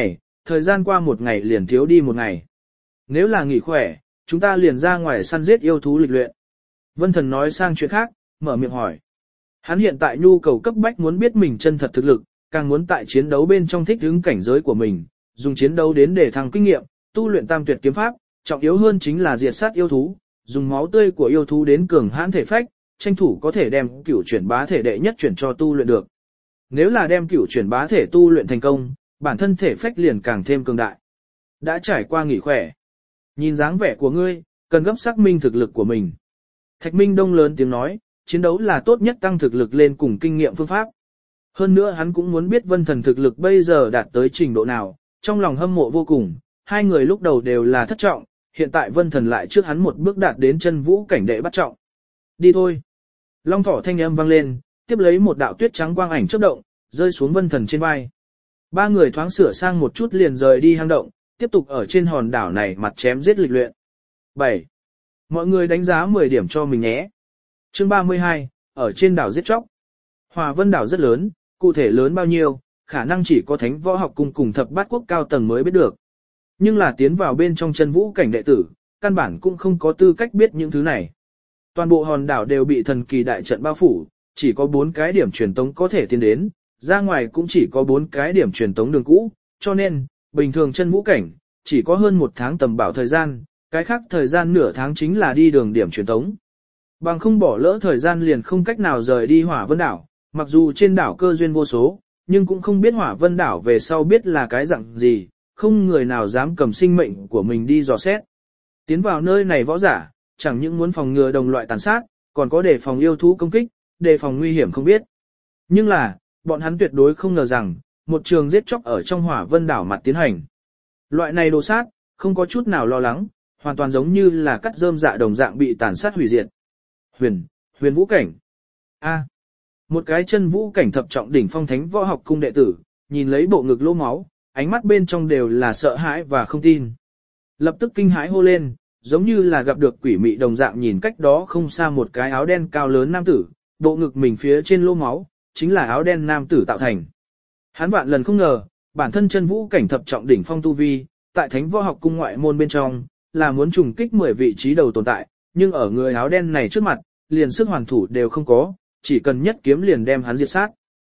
thời gian qua một ngày liền thiếu đi một ngày. Nếu là nghỉ khỏe, chúng ta liền ra ngoài săn giết yêu thú lịch luyện. Vân Thần nói sang chuyện khác, mở miệng hỏi. Hắn hiện tại nhu cầu cấp bách muốn biết mình chân thật thực lực, càng muốn tại chiến đấu bên trong thích ứng cảnh giới của mình, dùng chiến đấu đến để thăng kinh nghiệm, tu luyện tam tuyệt kiếm pháp, trọng yếu hơn chính là diệt sát yêu thú, dùng máu tươi của yêu thú đến cường hãn thể phách, tranh thủ có thể đem cửu chuyển bá thể đệ nhất chuyển cho tu luyện được. Nếu là đem cửu chuyển bá thể tu luyện thành công, bản thân thể phách liền càng thêm cường đại. Đã trải qua nghỉ khỏe. Nhìn dáng vẻ của ngươi, cần gấp xác minh thực lực của mình. Thạch Minh Đông lớn tiếng nói, chiến đấu là tốt nhất tăng thực lực lên cùng kinh nghiệm phương pháp. Hơn nữa hắn cũng muốn biết Vân Thần thực lực bây giờ đạt tới trình độ nào, trong lòng hâm mộ vô cùng, hai người lúc đầu đều là thất trọng, hiện tại Vân Thần lại trước hắn một bước đạt đến chân vũ cảnh đệ bắt trọng. Đi thôi. Long thỏ thanh âm vang lên, tiếp lấy một đạo tuyết trắng quang ảnh chớp động, rơi xuống Vân Thần trên vai. Ba người thoáng sửa sang một chút liền rời đi hang động, tiếp tục ở trên hòn đảo này mặt chém giết lịch luyện. bảy. Mọi người đánh giá mười điểm cho mình nhé. Chương ba mươi hai, ở trên đảo giết chóc. Hòa Vân đảo rất lớn, cụ thể lớn bao nhiêu, khả năng chỉ có Thánh Võ Học Cung cùng Thập Bát Quốc cao tầng mới biết được. Nhưng là tiến vào bên trong chân vũ cảnh đệ tử, căn bản cũng không có tư cách biết những thứ này. Toàn bộ hòn đảo đều bị thần kỳ đại trận bao phủ, chỉ có bốn cái điểm truyền tống có thể tiến đến, ra ngoài cũng chỉ có bốn cái điểm truyền tống đường cũ, cho nên, bình thường chân vũ cảnh, chỉ có hơn một tháng tầm bảo thời gian, cái khác thời gian nửa tháng chính là đi đường điểm truyền tống. Bằng không bỏ lỡ thời gian liền không cách nào rời đi Hỏa Vân đảo, mặc dù trên đảo cơ duyên vô số, nhưng cũng không biết Hỏa Vân đảo về sau biết là cái dạng gì, không người nào dám cầm sinh mệnh của mình đi dò xét. Tiến vào nơi này võ giả, chẳng những muốn phòng ngừa đồng loại tàn sát, còn có đề phòng yêu thú công kích, đề phòng nguy hiểm không biết. Nhưng là, bọn hắn tuyệt đối không ngờ rằng, một trường giết chóc ở trong Hỏa Vân đảo mặt tiến hành. Loại này đồ sát, không có chút nào lo lắng, hoàn toàn giống như là cắt rơm dạ đồng dạng bị tàn sát hủy diệt. Huyền, huyền vũ cảnh. A. Một cái chân vũ cảnh thập trọng đỉnh phong Thánh Võ Học Cung đệ tử, nhìn lấy bộ ngực lỗ máu, ánh mắt bên trong đều là sợ hãi và không tin. Lập tức kinh hãi hô lên, giống như là gặp được quỷ mị đồng dạng nhìn cách đó không xa một cái áo đen cao lớn nam tử, bộ ngực mình phía trên lỗ máu, chính là áo đen nam tử tạo thành. Hắn vạn lần không ngờ, bản thân chân vũ cảnh thập trọng đỉnh phong tu vi, tại Thánh Võ Học Cung ngoại môn bên trong, là muốn trùng kích mười vị trí đầu tồn tại, nhưng ở người áo đen này trước mặt, liền sức hoàn thủ đều không có, chỉ cần nhất kiếm liền đem hắn diệt sát.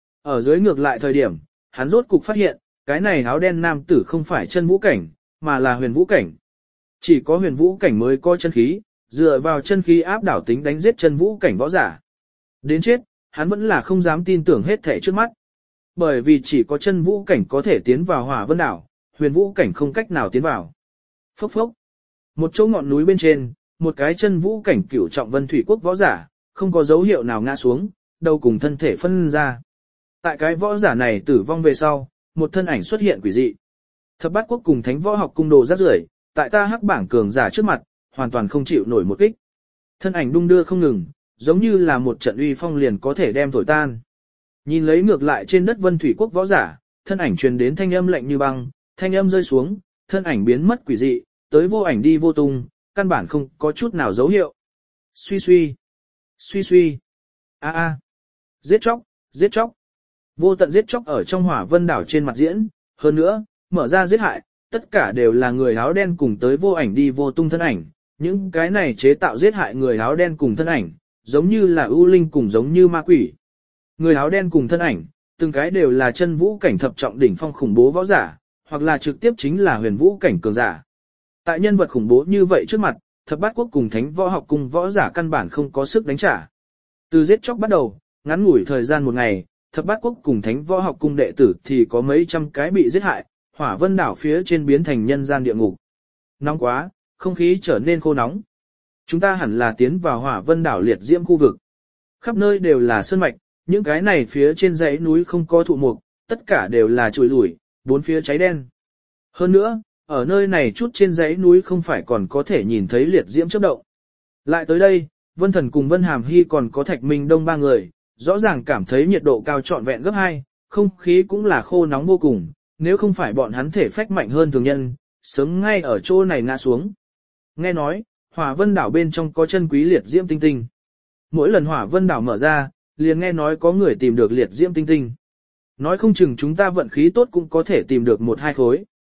Ở dưới ngược lại thời điểm, hắn rốt cục phát hiện, cái này áo đen nam tử không phải chân vũ cảnh, mà là huyền vũ cảnh. Chỉ có huyền vũ cảnh mới có chân khí, dựa vào chân khí áp đảo tính đánh giết chân vũ cảnh võ giả. Đến chết, hắn vẫn là không dám tin tưởng hết thể trước mắt. Bởi vì chỉ có chân vũ cảnh có thể tiến vào Hỏa Vân đảo, huyền vũ cảnh không cách nào tiến vào. Phốc phốc. Một chỗ ngọn núi bên trên, một cái chân vũ cảnh cửu trọng Vân Thủy Quốc võ giả, không có dấu hiệu nào ngã xuống, đầu cùng thân thể phân ra. Tại cái võ giả này tử vong về sau, một thân ảnh xuất hiện quỷ dị. Thập Bát Quốc cùng Thánh Võ Học Cung đồ rác rưởi, tại ta hắc bảng cường giả trước mặt, hoàn toàn không chịu nổi một kích. Thân ảnh đung đưa không ngừng, giống như là một trận uy phong liền có thể đem thổi tan. Nhìn lấy ngược lại trên đất Vân Thủy Quốc võ giả, thân ảnh truyền đến thanh âm lạnh như băng, thanh âm rơi xuống, thân ảnh biến mất quỷ dị, tới vô ảnh đi vô tung, căn bản không có chút nào dấu hiệu. Suy suy, suy suy, a a, giết chóc, giết chóc. Vô tận giết chóc ở trong Hỏa Vân đảo trên mặt diễn, hơn nữa, mở ra giết hại, tất cả đều là người áo đen cùng tới vô ảnh đi vô tung thân ảnh, những cái này chế tạo giết hại người áo đen cùng thân ảnh, giống như là ưu linh cùng giống như ma quỷ. Người áo đen cùng thân ảnh, từng cái đều là chân vũ cảnh thập trọng đỉnh phong khủng bố võ giả, hoặc là trực tiếp chính là huyền vũ cảnh cường giả. Tại nhân vật khủng bố như vậy trước mặt, Thập Bát Quốc cùng Thánh Võ Học Cung võ giả căn bản không có sức đánh trả. Từ giết chóc bắt đầu, ngắn ngủi thời gian một ngày, Thập Bát Quốc cùng Thánh Võ Học Cung đệ tử thì có mấy trăm cái bị giết hại, Hỏa Vân đảo phía trên biến thành nhân gian địa ngục. Nóng quá, không khí trở nên khô nóng. Chúng ta hẳn là tiến vào Hỏa Vân đảo liệt diễm khu vực. Khắp nơi đều là sơn mạch, những cái này phía trên dãy núi không có thụ mục, tất cả đều là chùi lủi, bốn phía cháy đen. Hơn nữa, ở nơi này chút trên dãy núi không phải còn có thể nhìn thấy liệt diễm chớp động. Lại tới đây, Vân Thần cùng Vân Hàm Hy còn có Thạch Minh Đông ba người, rõ ràng cảm thấy nhiệt độ cao trọn vẹn gấp hai, không khí cũng là khô nóng vô cùng, nếu không phải bọn hắn thể phách mạnh hơn thường nhân, sớm ngay ở chỗ này ngã xuống. Nghe nói, Hỏa Vân đảo bên trong có chân quý liệt diễm tinh tinh. Mỗi lần Hỏa Vân đảo mở ra, liền nghe nói có người tìm được liệt diễm tinh tinh. Nói không chừng chúng ta vận khí tốt cũng có thể tìm được một hai khối.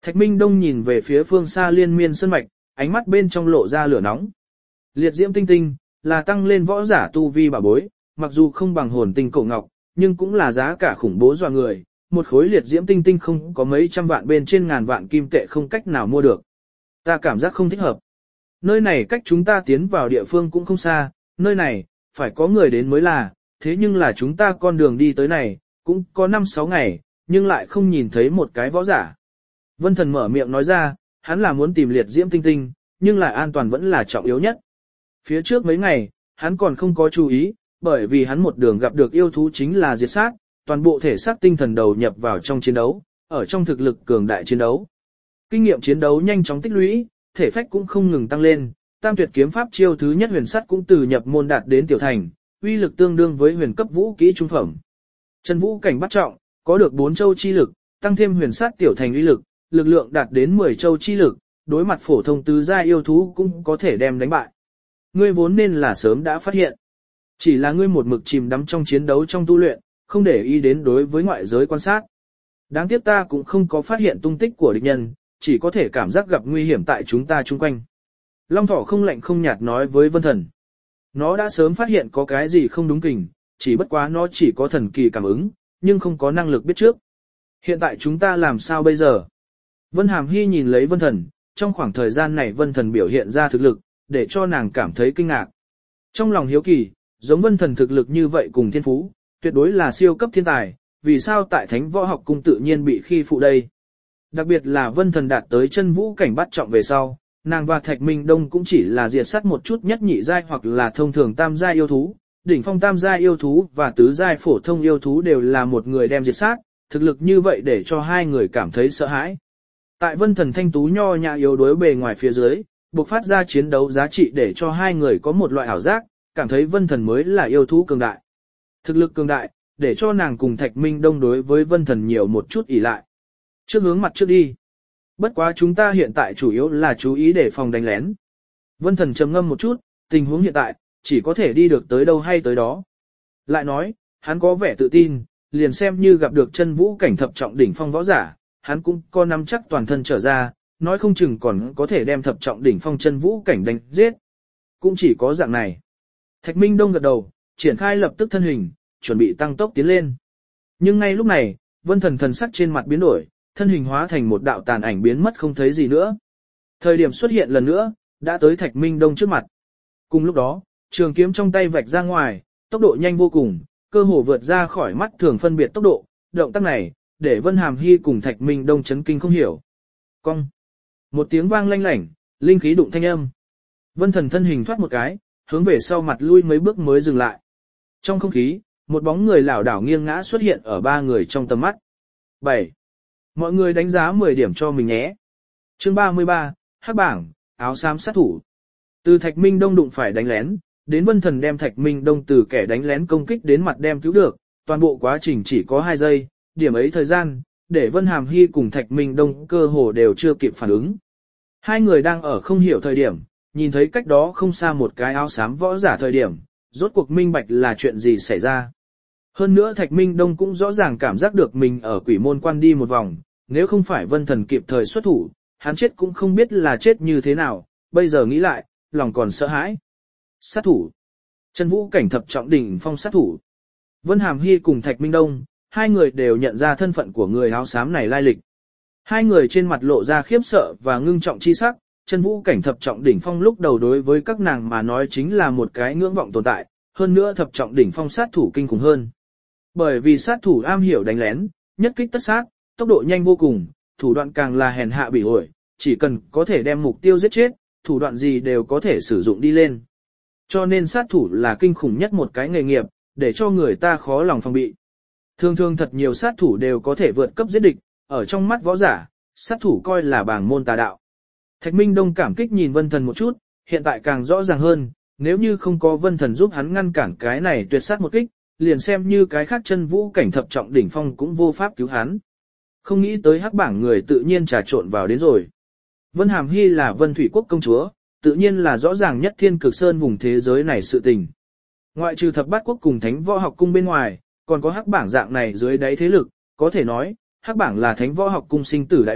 Thạch Minh Đông nhìn về phía phương xa liên miên sơn mạch, ánh mắt bên trong lộ ra lửa nóng. Liệt diễm tinh tinh, là tăng lên võ giả tu vi bảo bối, mặc dù không bằng hồn tinh cổ ngọc, nhưng cũng là giá cả khủng bố dọa người. Một khối liệt diễm tinh tinh không có mấy trăm vạn bên trên ngàn vạn kim tệ không cách nào mua được. Ta cảm giác không thích hợp. Nơi này cách chúng ta tiến vào địa phương cũng không xa, nơi này, phải có người đến mới là, thế nhưng là chúng ta con đường đi tới này, cũng có năm sáu ngày, nhưng lại không nhìn thấy một cái võ giả. Vân Thần mở miệng nói ra, hắn là muốn tìm liệt diễm tinh tinh, nhưng lại an toàn vẫn là trọng yếu nhất. Phía trước mấy ngày, hắn còn không có chú ý, bởi vì hắn một đường gặp được yêu thú chính là diệt sát, toàn bộ thể xác tinh thần đầu nhập vào trong chiến đấu, ở trong thực lực cường đại chiến đấu. Kinh nghiệm chiến đấu nhanh chóng tích lũy, thể phách cũng không ngừng tăng lên, tam tuyệt kiếm pháp chiêu thứ nhất huyền sắt cũng từ nhập môn đạt đến tiểu thành, uy lực tương đương với huyền cấp vũ kỹ trung phẩm. Chân vũ cảnh bắt trọng, có được bốn châu chi lực, tăng thêm huyền sắt tiểu thành uy lực, lực lượng đạt đến mười châu chi lực, đối mặt phổ thông tứ gia yêu thú cũng có thể đem đánh bại. Ngươi vốn nên là sớm đã phát hiện. Chỉ là ngươi một mực chìm đắm trong chiến đấu trong tu luyện, không để ý đến đối với ngoại giới quan sát. Đáng tiếc ta cũng không có phát hiện tung tích của địch nhân, chỉ có thể cảm giác gặp nguy hiểm tại chúng ta chung quanh. Long thỏ không lạnh không nhạt nói với Vân Thần. Nó đã sớm phát hiện có cái gì không đúng kình, chỉ bất quá nó chỉ có thần kỳ cảm ứng, nhưng không có năng lực biết trước. Hiện tại chúng ta làm sao bây giờ? Vân Hàm Hy nhìn lấy Vân Thần, trong khoảng thời gian này Vân Thần biểu hiện ra thực lực, để cho nàng cảm thấy kinh ngạc. Trong lòng hiếu kỳ, giống Vân Thần thực lực như vậy cùng thiên phú, tuyệt đối là siêu cấp thiên tài, vì sao tại Thánh Võ Học Cung tự nhiên bị khi phụ đây? Đặc biệt là Vân Thần đạt tới chân vũ cảnh bắt trọng về sau, nàng và Thạch Minh Đông cũng chỉ là diệt sát một chút nhất nhị giai hoặc là thông thường tam giai yêu thú, đỉnh phong tam giai yêu thú và tứ giai phổ thông yêu thú đều là một người đem diệt sát, thực lực như vậy để cho hai người cảm thấy sợ hãi. Tại Vân Thần thanh tú nho nhã yếu đuối bề ngoài phía dưới, bộc phát ra chiến đấu giá trị để cho hai người có một loại ảo giác, cảm thấy Vân Thần mới là yêu thú cường đại. Thực lực cường đại, để cho nàng cùng Thạch Minh Đông đối với Vân Thần nhiều một chút ỷ lại. Trước hướng mặt trước đi. Bất quá chúng ta hiện tại chủ yếu là chú ý để phòng đánh lén. Vân Thần trầm ngâm một chút, tình huống hiện tại, chỉ có thể đi được tới đâu hay tới đó. Lại nói, hắn có vẻ tự tin, liền xem như gặp được chân vũ cảnh thập trọng đỉnh phong võ giả, hắn cũng có nắm chắc toàn thân trở ra, nói không chừng còn có thể đem thập trọng đỉnh phong chân vũ cảnh đánh giết. Cũng chỉ có dạng này. Thạch Minh Đông gật đầu, triển khai lập tức thân hình, chuẩn bị tăng tốc tiến lên. Nhưng ngay lúc này, Vân Thần thần sắc trên mặt biến đổi, thân hình hóa thành một đạo tàn ảnh biến mất không thấy gì nữa. Thời điểm xuất hiện lần nữa, đã tới Thạch Minh Đông trước mặt. Cùng lúc đó, trường kiếm trong tay vạch ra ngoài, tốc độ nhanh vô cùng, cơ hồ vượt ra khỏi mắt thường phân biệt tốc độ, động tác này, để Vân Hàm Hy cùng Thạch Minh Đông chấn kinh không hiểu. Cong. Một tiếng vang lanh lảnh, linh khí đụng thanh âm. Vân Thần thân hình thoát một cái, hướng về sau mặt lui mấy bước mới dừng lại. Trong không khí, một bóng người lảo đảo nghiêng ngã xuất hiện ở ba người trong tầm mắt. bảy. Mọi người đánh giá mười điểm cho mình nhé. Chương ba mươi ba, Hắc bảng, áo xám sát thủ. Từ Thạch Minh Đông đụng phải đánh lén, đến Vân Thần đem Thạch Minh Đông từ kẻ đánh lén công kích đến mặt đem cứu được, toàn bộ quá trình chỉ có hai giây, điểm ấy thời gian, để Vân Hàm Hy cùng Thạch Minh Đông cơ hồ đều chưa kịp phản ứng. Hai người đang ở không hiểu thời điểm, nhìn thấy cách đó không xa một cái áo xám võ giả thời điểm, rốt cuộc minh bạch là chuyện gì xảy ra. Hơn nữa Thạch Minh Đông cũng rõ ràng cảm giác được mình ở quỷ môn quan đi một vòng, nếu không phải Vân Thần kịp thời xuất thủ, hắn chết cũng không biết là chết như thế nào, bây giờ nghĩ lại, lòng còn sợ hãi. Sát thủ. Chân vũ cảnh thập trọng đỉnh phong sát thủ. Vân Hàm Hy cùng Thạch Minh Đông, hai người đều nhận ra thân phận của người áo xám này lai lịch. Hai người trên mặt lộ ra khiếp sợ và ngưng trọng chi sắc, chân vũ cảnh thập trọng đỉnh phong lúc đầu đối với các nàng mà nói chính là một cái ngưỡng vọng tồn tại, hơn nữa thập trọng đỉnh phong sát thủ kinh khủng hơn. Bởi vì sát thủ am hiểu đánh lén, nhất kích tất sát, tốc độ nhanh vô cùng, thủ đoạn càng là hèn hạ bỉ ổi, chỉ cần có thể đem mục tiêu giết chết, thủ đoạn gì đều có thể sử dụng đi lên. Cho nên sát thủ là kinh khủng nhất một cái nghề nghiệp, để cho người ta khó lòng phòng bị. Thường thường thật nhiều sát thủ đều có thể vượt cấp giết địch, ở trong mắt võ giả, sát thủ coi là bảng môn tà đạo. Thạch Minh Đông cảm kích nhìn Vân Thần một chút, hiện tại càng rõ ràng hơn, nếu như không có Vân Thần giúp hắn ngăn cản cái này tuyệt sát một kích, liền xem như cái khác chân vũ cảnh thập trọng đỉnh phong cũng vô pháp cứu hắn. Không nghĩ tới hắc bảng người tự nhiên trà trộn vào đến rồi. Vân Hàm Hy là Vân Thủy Quốc công chúa, tự nhiên là rõ ràng nhất Thiên Cực Sơn vùng thế giới này sự tình. Ngoại trừ thập bát quốc cùng Thánh Võ Học Cung bên ngoài, còn có hắc bảng dạng này dưới đáy thế lực, có thể nói, hắc bảng là Thánh Võ Học Cung sinh tử đại địch,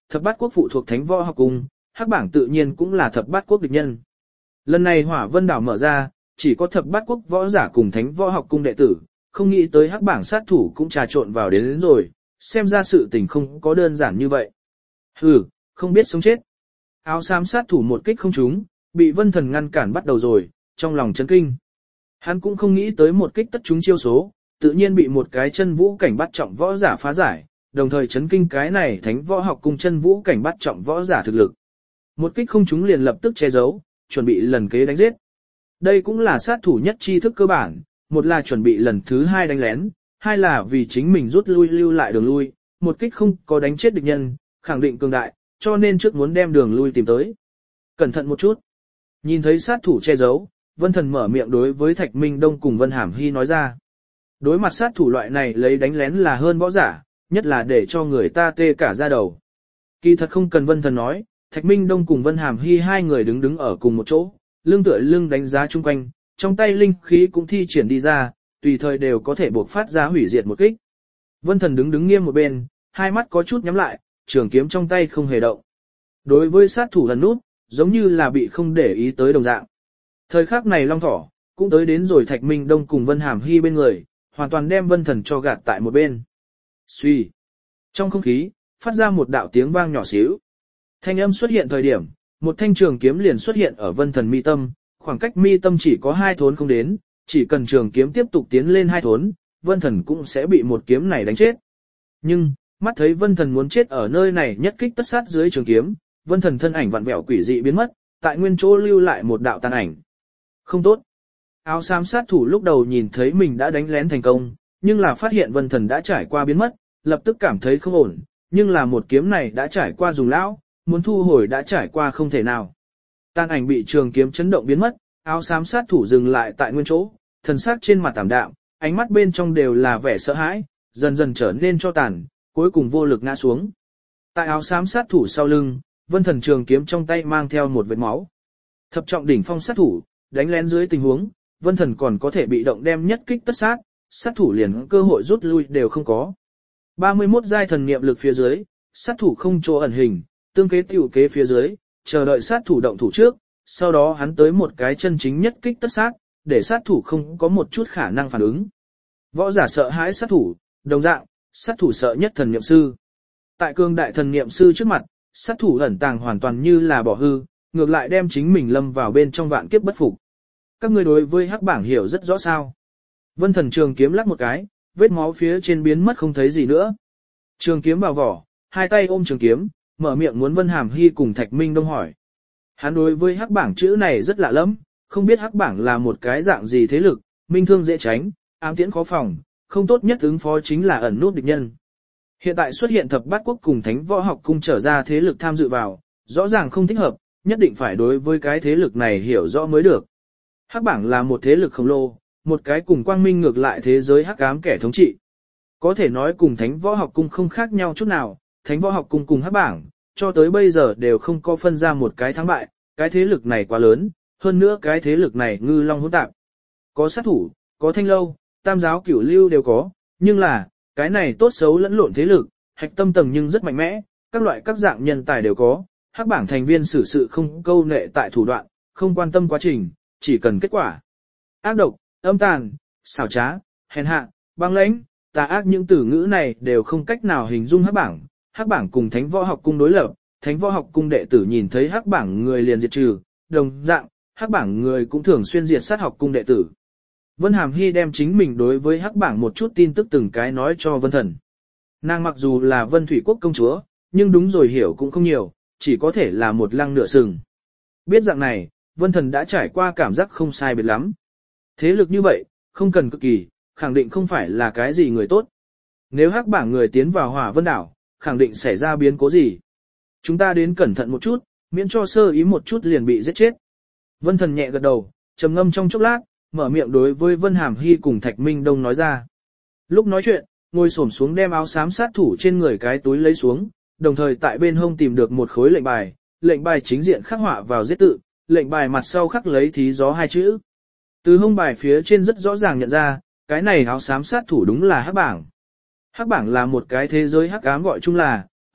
thập bát quốc phụ thuộc thánh võ học cung, hắc bảng tự nhiên cũng là thập bát quốc địch nhân. Lần này hỏa vân đảo mở ra, chỉ có thập bát quốc võ giả cùng thánh võ học cung đệ tử, không nghĩ tới hắc bảng sát thủ cũng trà trộn vào đến, đến rồi, xem ra sự tình không có đơn giản như vậy. Hừ, không biết sống chết. Áo xám sát thủ một kích không trúng, bị Vân Thần ngăn cản bắt đầu rồi, trong lòng chấn kinh. Hắn cũng không nghĩ tới một kích tất trúng chiêu số, tự nhiên bị một cái chân vũ cảnh bắt trọng võ giả phá giải, đồng thời chấn kinh cái này thánh võ học cùng chân vũ cảnh bắt trọng võ giả thực lực. Một kích không trúng liền lập tức che giấu, chuẩn bị lần kế đánh giết. Đây cũng là sát thủ nhất chi thức cơ bản, một là chuẩn bị lần thứ hai đánh lén, hai là vì chính mình rút lui lưu lại đường lui, một kích không có đánh chết địch nhân, khẳng định cường đại, cho nên trước muốn đem đường lui tìm tới. Cẩn thận một chút. Nhìn thấy sát thủ che giấu, Vân Thần mở miệng đối với Thạch Minh Đông cùng Vân Hàm Hy nói ra. Đối mặt sát thủ loại này lấy đánh lén là hơn võ giả, nhất là để cho người ta tê cả da đầu. Kỳ thật không cần Vân Thần nói, Thạch Minh Đông cùng Vân Hàm Hy hai người đứng đứng ở cùng một chỗ, lưng tựa lưng đánh giá chung quanh, trong tay linh khí cũng thi triển đi ra, tùy thời đều có thể buộc phát ra hủy diệt một kích. Vân Thần đứng đứng nghiêm một bên, hai mắt có chút nhắm lại, trường kiếm trong tay không hề động. Đối với sát thủ lần nút, giống như là bị không để ý tới đồng dạng. Thời khắc này Long Thỏ cũng tới đến rồi Thạch Minh Đông cùng Vân Hàm Hy bên người, hoàn toàn đem Vân Thần cho gạt tại một bên. Xuy. Trong không khí, phát ra một đạo tiếng vang nhỏ xíu. Thanh âm xuất hiện thời điểm, một thanh trường kiếm liền xuất hiện ở Vân Thần mi tâm, khoảng cách mi tâm chỉ có hai thốn không đến, chỉ cần trường kiếm tiếp tục tiến lên hai thốn, Vân Thần cũng sẽ bị một kiếm này đánh chết. Nhưng, mắt thấy Vân Thần muốn chết ở nơi này nhất kích tất sát dưới trường kiếm, Vân Thần thân ảnh vặn vẹo quỷ dị biến mất, tại nguyên chỗ lưu lại một đạo tàn ảnh. Không tốt. Áo xám sát thủ lúc đầu nhìn thấy mình đã đánh lén thành công, nhưng là phát hiện Vân Thần đã trải qua biến mất, lập tức cảm thấy không ổn, nhưng là một kiếm này đã trải qua dùng lão, muốn thu hồi đã trải qua không thể nào. Tàn ảnh bị trường kiếm chấn động biến mất, áo xám sát thủ dừng lại tại nguyên chỗ, thần sắc trên mặt tảm đạm, ánh mắt bên trong đều là vẻ sợ hãi, dần dần trở nên cho tàn, cuối cùng vô lực ngã xuống. Tại áo xám sát thủ sau lưng, Vân Thần trường kiếm trong tay mang theo một vệt máu. Thập trọng đỉnh phong sát thủ, đánh lén dưới tình huống, Vân Thần còn có thể bị động đem nhất kích tất sát, sát thủ liền cơ hội rút lui đều không có. ba mươi mốt giai thần niệm lực phía dưới, sát thủ không chỗ ẩn hình, tương kế tiểu kế phía dưới, chờ đợi sát thủ động thủ trước, sau đó hắn tới một cái chân chính nhất kích tất sát, để sát thủ không có một chút khả năng phản ứng. Võ giả sợ hãi sát thủ, đồng dạng, sát thủ sợ nhất thần niệm sư. Tại cương đại thần niệm sư trước mặt, sát thủ ẩn tàng hoàn toàn như là bỏ hư, ngược lại đem chính mình lâm vào bên trong vạn kiếp bất phục. Các ngươi đối với hắc bảng hiểu rất rõ sao. Vân Thần trường kiếm lắc một cái, vết máu phía trên biến mất không thấy gì nữa. Trường kiếm vào vỏ, hai tay ôm trường kiếm, mở miệng muốn Vân Hàm Hy cùng Thạch Minh Đông hỏi. Hắn đối với hắc bảng chữ này rất lạ lắm, không biết hắc bảng là một cái dạng gì thế lực, minh thương dễ tránh, ám tiễn khó phòng, không tốt nhất ứng phó chính là ẩn nút địch nhân. Hiện tại xuất hiện thập bát quốc cùng thánh võ học cung trở ra thế lực tham dự vào, rõ ràng không thích hợp, nhất định phải đối với cái thế lực này hiểu rõ mới được. Hắc bảng là một thế lực khổng lồ, một cái cùng quang minh ngược lại thế giới hắc ám kẻ thống trị. Có thể nói cùng thánh võ học cung không khác nhau chút nào, thánh võ học cung cùng hắc bảng, cho tới bây giờ đều không có phân ra một cái thắng bại, cái thế lực này quá lớn, hơn nữa cái thế lực này ngư long hỗn tạp. Có sát thủ, có thanh lâu, tam giáo cửu lưu đều có, nhưng là, cái này tốt xấu lẫn lộn thế lực, hạch tâm tầng nhưng rất mạnh mẽ, các loại các dạng nhân tài đều có, hắc bảng thành viên xử sự không câu nệ tại thủ đoạn, không quan tâm quá trình, chỉ cần kết quả. Ác độc, âm tàn, xảo trá, hèn hạ, băng lãnh, tà ác những từ ngữ này đều không cách nào hình dung hắc bảng. Hắc bảng cùng thánh võ học cung đối lập, thánh võ học cung đệ tử nhìn thấy hắc bảng người liền diệt trừ, đồng dạng, hắc bảng người cũng thường xuyên diệt sát học cung đệ tử. Vân Hàm Hy đem chính mình đối với hắc bảng một chút tin tức từng cái nói cho Vân Thần. Nàng mặc dù là Vân Thủy Quốc công chúa, nhưng đúng rồi hiểu cũng không nhiều, chỉ có thể là một lăng nửa sừng. Biết dạng này, Vân Thần đã trải qua cảm giác không sai biệt lắm. Thế lực như vậy, không cần cực kỳ, khẳng định không phải là cái gì người tốt. Nếu hắc bảng người tiến vào Hỏa Vân đảo, khẳng định xảy ra biến cố gì. Chúng ta đến cẩn thận một chút, miễn cho sơ ý một chút liền bị giết chết. Vân Thần nhẹ gật đầu, trầm ngâm trong chốc lát, mở miệng đối với Vân Hàm Hy cùng Thạch Minh Đông nói ra. Lúc nói chuyện, ngồi xổm xuống đem áo xám sát thủ trên người cái túi lấy xuống, đồng thời tại bên hông tìm được một khối lệnh bài, lệnh bài chính diện khắc họa vào giết tự, lệnh bài mặt sau khắc lấy thí gió hai chữ. Từ hông bài phía trên rất rõ ràng nhận ra, cái này áo xám sát thủ đúng là hắc bảng. Hắc bảng là một cái thế giới hắc ám gọi chung là,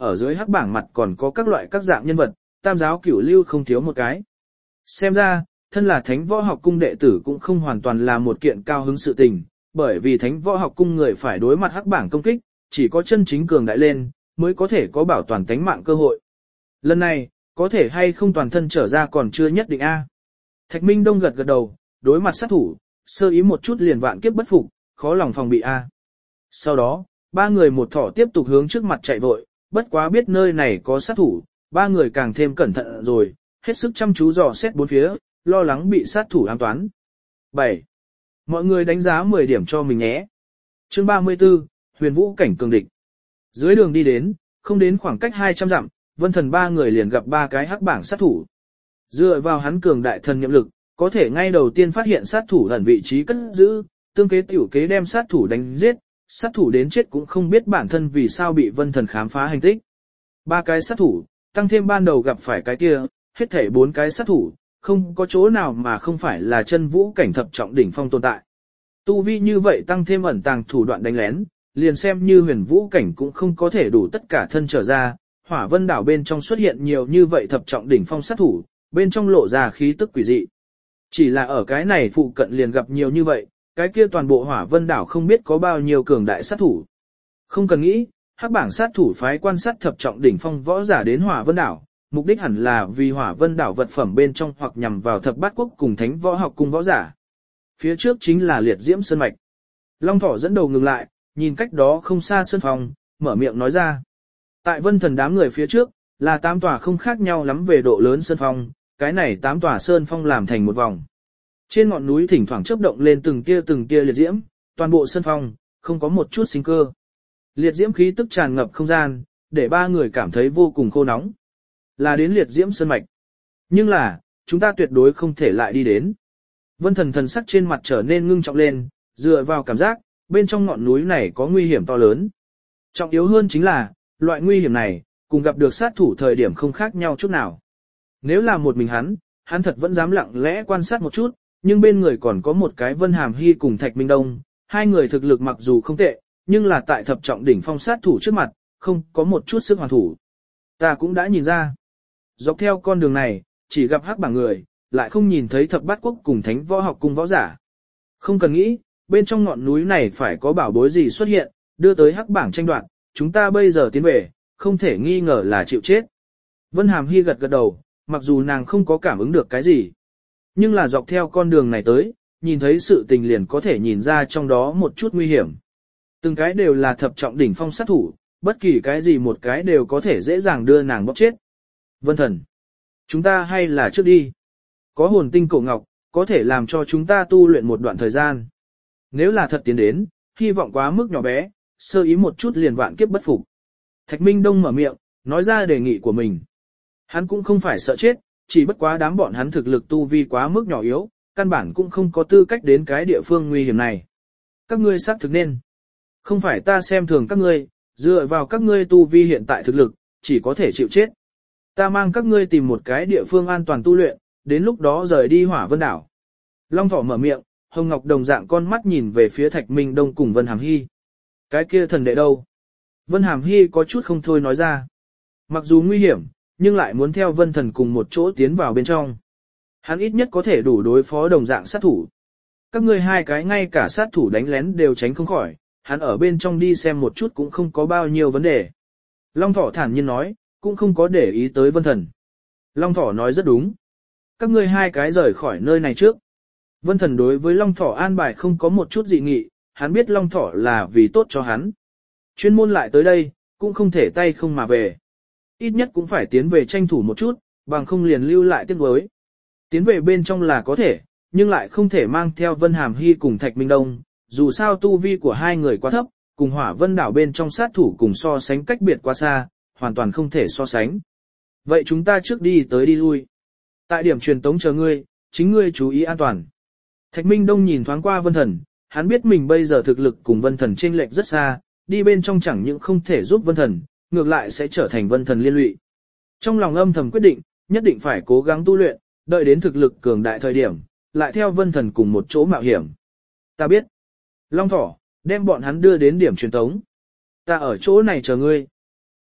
ở dưới hắc bảng mặt còn có các loại các dạng nhân vật, tam giáo cửu lưu không thiếu một cái. Xem ra, thân là thánh võ học cung đệ tử cũng không hoàn toàn là một kiện cao hứng sự tình, bởi vì thánh võ học cung người phải đối mặt hắc bảng công kích, chỉ có chân chính cường đại lên, mới có thể có bảo toàn tánh mạng cơ hội. Lần này, có thể hay không toàn thân trở ra còn chưa nhất định a. Thạch Minh Đông gật gật đầu, đối mặt sát thủ, sơ ý một chút liền vạn kiếp bất phục, khó lòng phòng bị a. Sau đó, ba người một thỏ tiếp tục hướng trước mặt chạy vội, bất quá biết nơi này có sát thủ, ba người càng thêm cẩn thận rồi, hết sức chăm chú dò xét bốn phía, lo lắng bị sát thủ ám toán. bảy. Mọi người đánh giá mười điểm cho mình nhé. Chương ba mươi tư, Huyền Vũ cảnh cường địch. Dưới đường đi đến, không đến khoảng cách hai trăm dặm, Vân Thần ba người liền gặp ba cái hắc bảng sát thủ. Dựa vào hắn cường đại thần nhiệm lực, có thể ngay đầu tiên phát hiện sát thủ ẩn vị trí cất giữ, tương kế tiểu kế đem sát thủ đánh giết, sát thủ đến chết cũng không biết bản thân vì sao bị Vân Thần khám phá hành tích. Ba cái sát thủ, tăng thêm ban đầu gặp phải cái kia, hết thảy bốn cái sát thủ, không có chỗ nào mà không phải là chân vũ cảnh thập trọng đỉnh phong tồn tại. Tu vi như vậy tăng thêm ẩn tàng thủ đoạn đánh lén, liền xem như huyền vũ cảnh cũng không có thể đủ tất cả thân trở ra. Hỏa Vân đảo bên trong xuất hiện nhiều như vậy thập trọng đỉnh phong sát thủ, bên trong lộ ra khí tức quỷ dị. Chỉ là ở cái này phụ cận liền gặp nhiều như vậy, cái kia toàn bộ Hỏa Vân đảo không biết có bao nhiêu cường đại sát thủ. Không cần nghĩ, hắc bảng sát thủ phái quan sát thập trọng đỉnh phong võ giả đến Hỏa Vân đảo, mục đích hẳn là vì Hỏa Vân đảo vật phẩm bên trong hoặc nhằm vào thập bát quốc cùng thánh võ học cung võ giả. Phía trước chính là liệt diễm sơn mạch. Long Thỏ dẫn đầu ngừng lại, nhìn cách đó không xa sơn phòng, mở miệng nói ra. Tại Vân Thần đám người phía trước, là tám tòa không khác nhau lắm về độ lớn sơn phong, cái này tám tòa sơn phong làm thành một vòng. Trên ngọn núi thỉnh thoảng chớp động lên từng tia từng tia liệt diễm, toàn bộ sơn phong, không có một chút sinh cơ. Liệt diễm khí tức tràn ngập không gian, để ba người cảm thấy vô cùng khô nóng. Là đến liệt diễm sơn mạch. Nhưng là, chúng ta tuyệt đối không thể lại đi đến. Vân Thần thần sắc trên mặt trở nên ngưng trọng lên, dựa vào cảm giác, bên trong ngọn núi này có nguy hiểm to lớn. Trọng yếu hơn chính là, loại nguy hiểm này, cùng gặp được sát thủ thời điểm không khác nhau chút nào. Nếu là một mình hắn, hắn thật vẫn dám lặng lẽ quan sát một chút, nhưng bên người còn có một cái Vân Hàm Hy cùng Thạch Minh Đông, hai người thực lực mặc dù không tệ, nhưng là tại thập trọng đỉnh phong sát thủ trước mặt, không có một chút sức hoàn thủ. Ta cũng đã nhìn ra. Dọc theo con đường này, chỉ gặp hắc bảng người, lại không nhìn thấy thập bát quốc cùng thánh võ học cung võ giả. Không cần nghĩ, bên trong ngọn núi này phải có bảo bối gì xuất hiện, đưa tới hắc bảng tranh đoạt, chúng ta bây giờ tiến về, không thể nghi ngờ là chịu chết. Vân Hàm Hy gật gật đầu, mặc dù nàng không có cảm ứng được cái gì. Nhưng là dọc theo con đường này tới, nhìn thấy sự tình liền có thể nhìn ra trong đó một chút nguy hiểm. Từng cái đều là thập trọng đỉnh phong sát thủ, bất kỳ cái gì một cái đều có thể dễ dàng đưa nàng bóp chết. Vân Thần, chúng ta hay là trước đi. Có hồn tinh cổ ngọc, có thể làm cho chúng ta tu luyện một đoạn thời gian. Nếu là thật tiến đến, hy vọng quá mức nhỏ bé, sơ ý một chút liền vạn kiếp bất phục. Thạch Minh Đông mở miệng, nói ra đề nghị của mình. Hắn cũng không phải sợ chết, chỉ bất quá đám bọn hắn thực lực tu vi quá mức nhỏ yếu, căn bản cũng không có tư cách đến cái địa phương nguy hiểm này. Các ngươi xác thực nên. Không phải ta xem thường các ngươi, dựa vào các ngươi tu vi hiện tại thực lực, chỉ có thể chịu chết. Ta mang các ngươi tìm một cái địa phương an toàn tu luyện, đến lúc đó rời đi Hỏa Vân đảo. Long Thỏ mở miệng, Hồng Ngọc đồng dạng con mắt nhìn về phía Thạch Minh Đông cùng Vân Hàm Hy. Cái kia thần đệ đâu? Vân Hàm Hy có chút không thôi nói ra. Mặc dù nguy hiểm, nhưng lại muốn theo Vân Thần cùng một chỗ tiến vào bên trong. Hắn ít nhất có thể đủ đối phó đồng dạng sát thủ. Các ngươi hai cái ngay cả sát thủ đánh lén đều tránh không khỏi, hắn ở bên trong đi xem một chút cũng không có bao nhiêu vấn đề. Long Thỏ thản nhiên nói, cũng không có để ý tới Vân Thần. Long Thỏ nói rất đúng. Các ngươi hai cái rời khỏi nơi này trước. Vân Thần đối với Long Thỏ an bài không có một chút dị nghị, hắn biết Long Thỏ là vì tốt cho hắn. Chuyên môn lại tới đây, cũng không thể tay không mà về. Ít nhất cũng phải tiến về tranh thủ một chút, bằng không liền lưu lại tiếc nuối. Tiến về bên trong là có thể, nhưng lại không thể mang theo Vân Hàm Hy cùng Thạch Minh Đông, dù sao tu vi của hai người quá thấp, cùng Hỏa Vân đảo bên trong sát thủ cùng so sánh cách biệt quá xa, hoàn toàn không thể so sánh. Vậy chúng ta trước đi tới đi lui. Tại điểm truyền tống chờ ngươi, chính ngươi chú ý an toàn. Thạch Minh Đông nhìn thoáng qua Vân Thần, hắn biết mình bây giờ thực lực cùng Vân Thần chênh lệch rất xa, đi bên trong chẳng những không thể giúp Vân Thần, ngược lại sẽ trở thành Vân Thần liên lụy. Trong lòng âm thầm quyết định, nhất định phải cố gắng tu luyện, đợi đến thực lực cường đại thời điểm, lại theo Vân Thần cùng một chỗ mạo hiểm. Ta biết. Long Thỏ, đem bọn hắn đưa đến điểm truyền tống. Ta ở chỗ này chờ ngươi.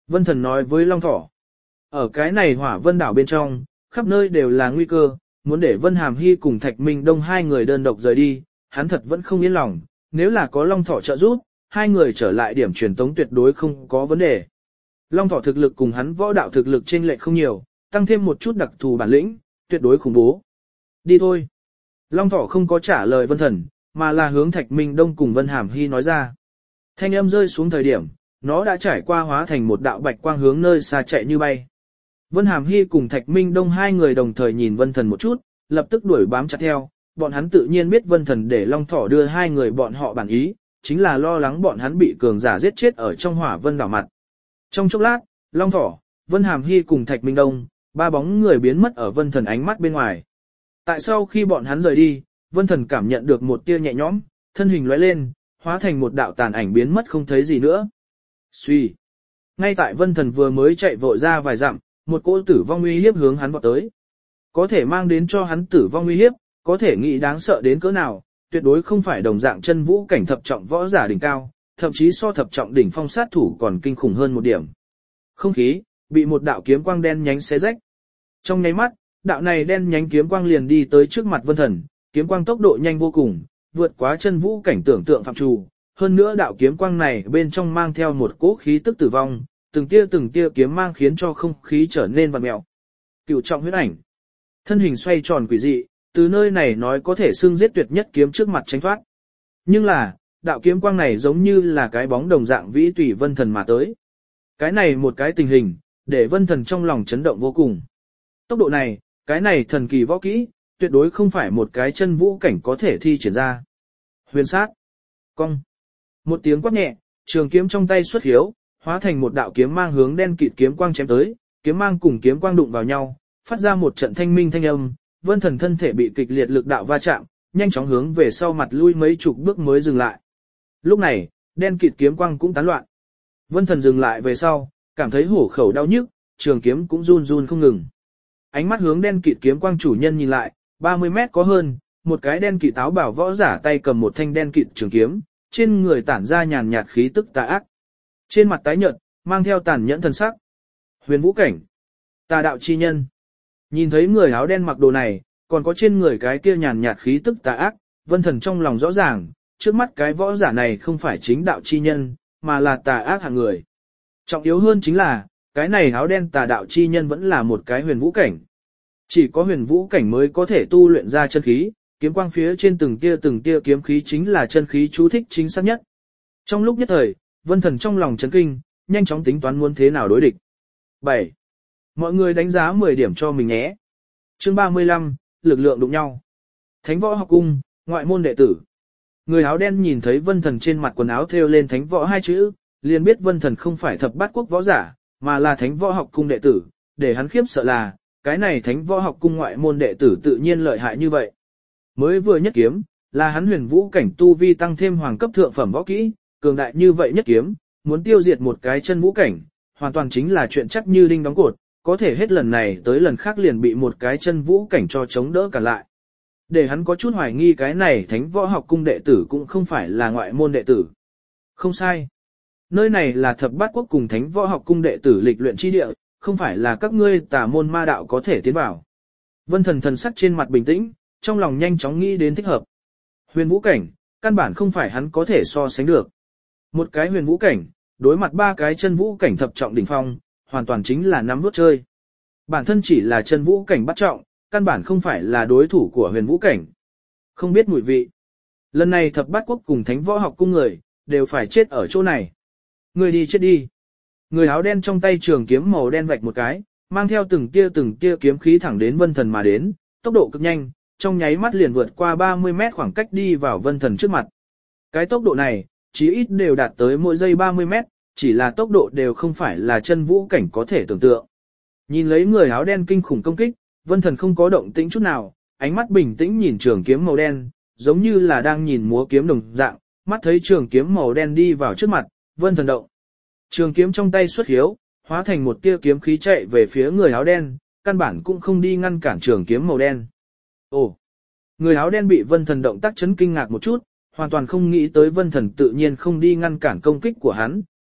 Vân Thần nói với Long Thỏ. Ở cái này hỏa vân đảo bên trong, khắp nơi đều là nguy cơ, muốn để Vân Hàm Hy cùng Thạch Minh Đông hai người đơn độc rời đi, hắn thật vẫn không yên lòng, nếu là có Long Thỏ trợ giúp, hai người trở lại điểm truyền tống tuyệt đối không có vấn đề. Long Thỏ thực lực cùng hắn võ đạo thực lực chênh lệch không nhiều, tăng thêm một chút đặc thù bản lĩnh, tuyệt đối khủng bố. Đi thôi. Long Thỏ không có trả lời Vân Thần, mà là hướng Thạch Minh Đông cùng Vân Hàm Hy nói ra. Thanh âm rơi xuống thời điểm, nó đã trải qua hóa thành một đạo bạch quang hướng nơi xa chạy như bay. Vân Hàm Hy cùng Thạch Minh Đông hai người đồng thời nhìn Vân Thần một chút, lập tức đuổi bám chặt theo, bọn hắn tự nhiên biết Vân Thần để Long Thỏ đưa hai người bọn họ bản ý, chính là lo lắng bọn hắn bị cường giả giết chết ở trong hỏa vân đảo mặt. Trong chốc lát, Long Thỏ, Vân Hàm Hy cùng Thạch Minh Đông, ba bóng người biến mất ở Vân Thần ánh mắt bên ngoài. Tại sau khi bọn hắn rời đi, Vân Thần cảm nhận được một tia nhẹ nhõm, thân hình lóe lên, hóa thành một đạo tàn ảnh biến mất không thấy gì nữa. Xuy. Ngay tại Vân Thần vừa mới chạy vội ra vài dặm, một cỗ tử vong uy hiếp hướng hắn vọt tới. Có thể mang đến cho hắn tử vong uy hiếp, có thể nghĩ đáng sợ đến cỡ nào, tuyệt đối không phải đồng dạng chân vũ cảnh thập trọng võ giả đỉnh cao, thậm chí so thập trọng đỉnh phong sát thủ còn kinh khủng hơn một điểm. Không khí bị một đạo kiếm quang đen nhánh xé rách. Trong nháy mắt, đạo này đen nhánh kiếm quang liền đi tới trước mặt Vân Thần, kiếm quang tốc độ nhanh vô cùng, vượt quá chân vũ cảnh tưởng tượng phạm trù. Hơn nữa đạo kiếm quang này bên trong mang theo một cỗ khí tức tử vong, từng tia từng tia kiếm mang khiến cho không khí trở nên vặn mèo. Cửu trọng huyết ảnh, thân hình xoay tròn quỷ dị, từ nơi này nói có thể xưng giết tuyệt nhất kiếm trước mặt tránh thoát. Nhưng là, đạo kiếm quang này giống như là cái bóng đồng dạng vĩ tùy Vân Thần mà tới. Cái này một cái tình hình, để Vân Thần trong lòng chấn động vô cùng. Tốc độ này, cái này thần kỳ võ kỹ, tuyệt đối không phải một cái chân vũ cảnh có thể thi triển ra. Huyền sát, cong. Một tiếng quát nhẹ, trường kiếm trong tay xuất hiếu, hóa thành một đạo kiếm mang hướng đen kịt kiếm quang chém tới, kiếm mang cùng kiếm quang đụng vào nhau, phát ra một trận thanh minh thanh âm, Vân Thần thân thể bị kịch liệt lực đạo va chạm, nhanh chóng hướng về sau mặt lui mấy chục bước mới dừng lại. Lúc này, đen kịt kiếm quang cũng tán loạn. Vân Thần dừng lại về sau, cảm thấy hổ khẩu đau nhức, trường kiếm cũng run run không ngừng. Ánh mắt hướng đen kịt kiếm quang chủ nhân nhìn lại, ba mươi mét có hơn, một cái đen kịt áo bảo võ giả tay cầm một thanh đen kịt trường kiếm, trên người tản ra nhàn nhạt khí tức tà ác. Trên mặt tái nhợt, mang theo tàn nhẫn thần sắc. Huyền vũ cảnh, tà đạo chi nhân. Nhìn thấy người áo đen mặc đồ này, còn có trên người cái kia nhàn nhạt khí tức tà ác, Vân Thần trong lòng rõ ràng, trước mắt cái võ giả này không phải chính đạo chi nhân, mà là tà ác hạng người. Trọng yếu hơn chính là, cái này áo đen tà đạo chi nhân vẫn là một cái huyền vũ cảnh. Chỉ có huyền vũ cảnh mới có thể tu luyện ra chân khí, kiếm quang phía trên từng tia từng tia kiếm khí chính là chân khí chú thích chính xác nhất. Trong lúc nhất thời, Vân Thần trong lòng chấn kinh, nhanh chóng tính toán muốn thế nào đối địch. bảy. Mọi người đánh giá mười điểm cho mình nhé. Chương ba mươi lăm, lực lượng đụng nhau. Thánh võ học cung, ngoại môn đệ tử. Người áo đen nhìn thấy Vân Thần trên mặt quần áo thêu lên thánh võ hai chữ, liền biết Vân Thần không phải thập bát quốc võ giả, mà là thánh võ học cung đệ tử, để hắn khiếp sợ là, cái này thánh võ học cung ngoại môn đệ tử tự nhiên lợi hại như vậy. Mới vừa nhất kiếm, là hắn huyền vũ cảnh tu vi tăng thêm hoàng cấp thượng phẩm võ kỹ, cường đại như vậy nhất kiếm, muốn tiêu diệt một cái chân vũ cảnh, hoàn toàn chính là chuyện chắc như đinh đóng cột, có thể hết lần này tới lần khác liền bị một cái chân vũ cảnh cho chống đỡ cả lại. Để hắn có chút hoài nghi cái này thánh võ học cung đệ tử cũng không phải là ngoại môn đệ tử. Không sai. Nơi này là thập bát quốc cùng thánh võ học cung đệ tử lịch luyện chi địa, không phải là các ngươi tà môn ma đạo có thể tiến vào. Vân Thần thần sắc trên mặt bình tĩnh, trong lòng nhanh chóng nghĩ đến thích hợp. Huyền vũ cảnh, căn bản không phải hắn có thể so sánh được. Một cái huyền vũ cảnh, đối mặt ba cái chân vũ cảnh thập trọng đỉnh phong, hoàn toàn chính là nắm vuốt chơi. Bản thân chỉ là chân vũ cảnh bắt trọng, căn bản không phải là đối thủ của huyền vũ cảnh. Không biết mùi vị. Lần này thập bát quốc cùng thánh võ học cung người, đều phải chết ở chỗ này. Người đi chết đi. Người áo đen trong tay trường kiếm màu đen vạch một cái, mang theo từng tia từng tia kiếm khí thẳng đến Vân Thần mà đến, tốc độ cực nhanh, trong nháy mắt liền vượt qua ba mươi mét khoảng cách đi vào Vân Thần trước mặt. Cái tốc độ này, chí ít đều đạt tới mỗi giây ba mươi mét, chỉ là tốc độ đều không phải là chân vũ cảnh có thể tưởng tượng. Nhìn lấy người áo đen kinh khủng công kích, Vân Thần không có động tĩnh chút nào, ánh mắt bình tĩnh nhìn trường kiếm màu đen, giống như là đang nhìn múa kiếm đồng dạng, mắt thấy trường kiếm màu đen đi vào trước mặt, Vân Thần động. Trường kiếm trong tay xuất hiếu, hóa thành một tia kiếm khí chạy về phía người áo đen, căn bản cũng không đi ngăn cản trường kiếm màu đen. Ồ! Người áo đen bị Vân Thần động tác chấn kinh ngạc một chút, hoàn toàn không nghĩ tới Vân Thần tự nhiên không đi ngăn cản công kích của hắn,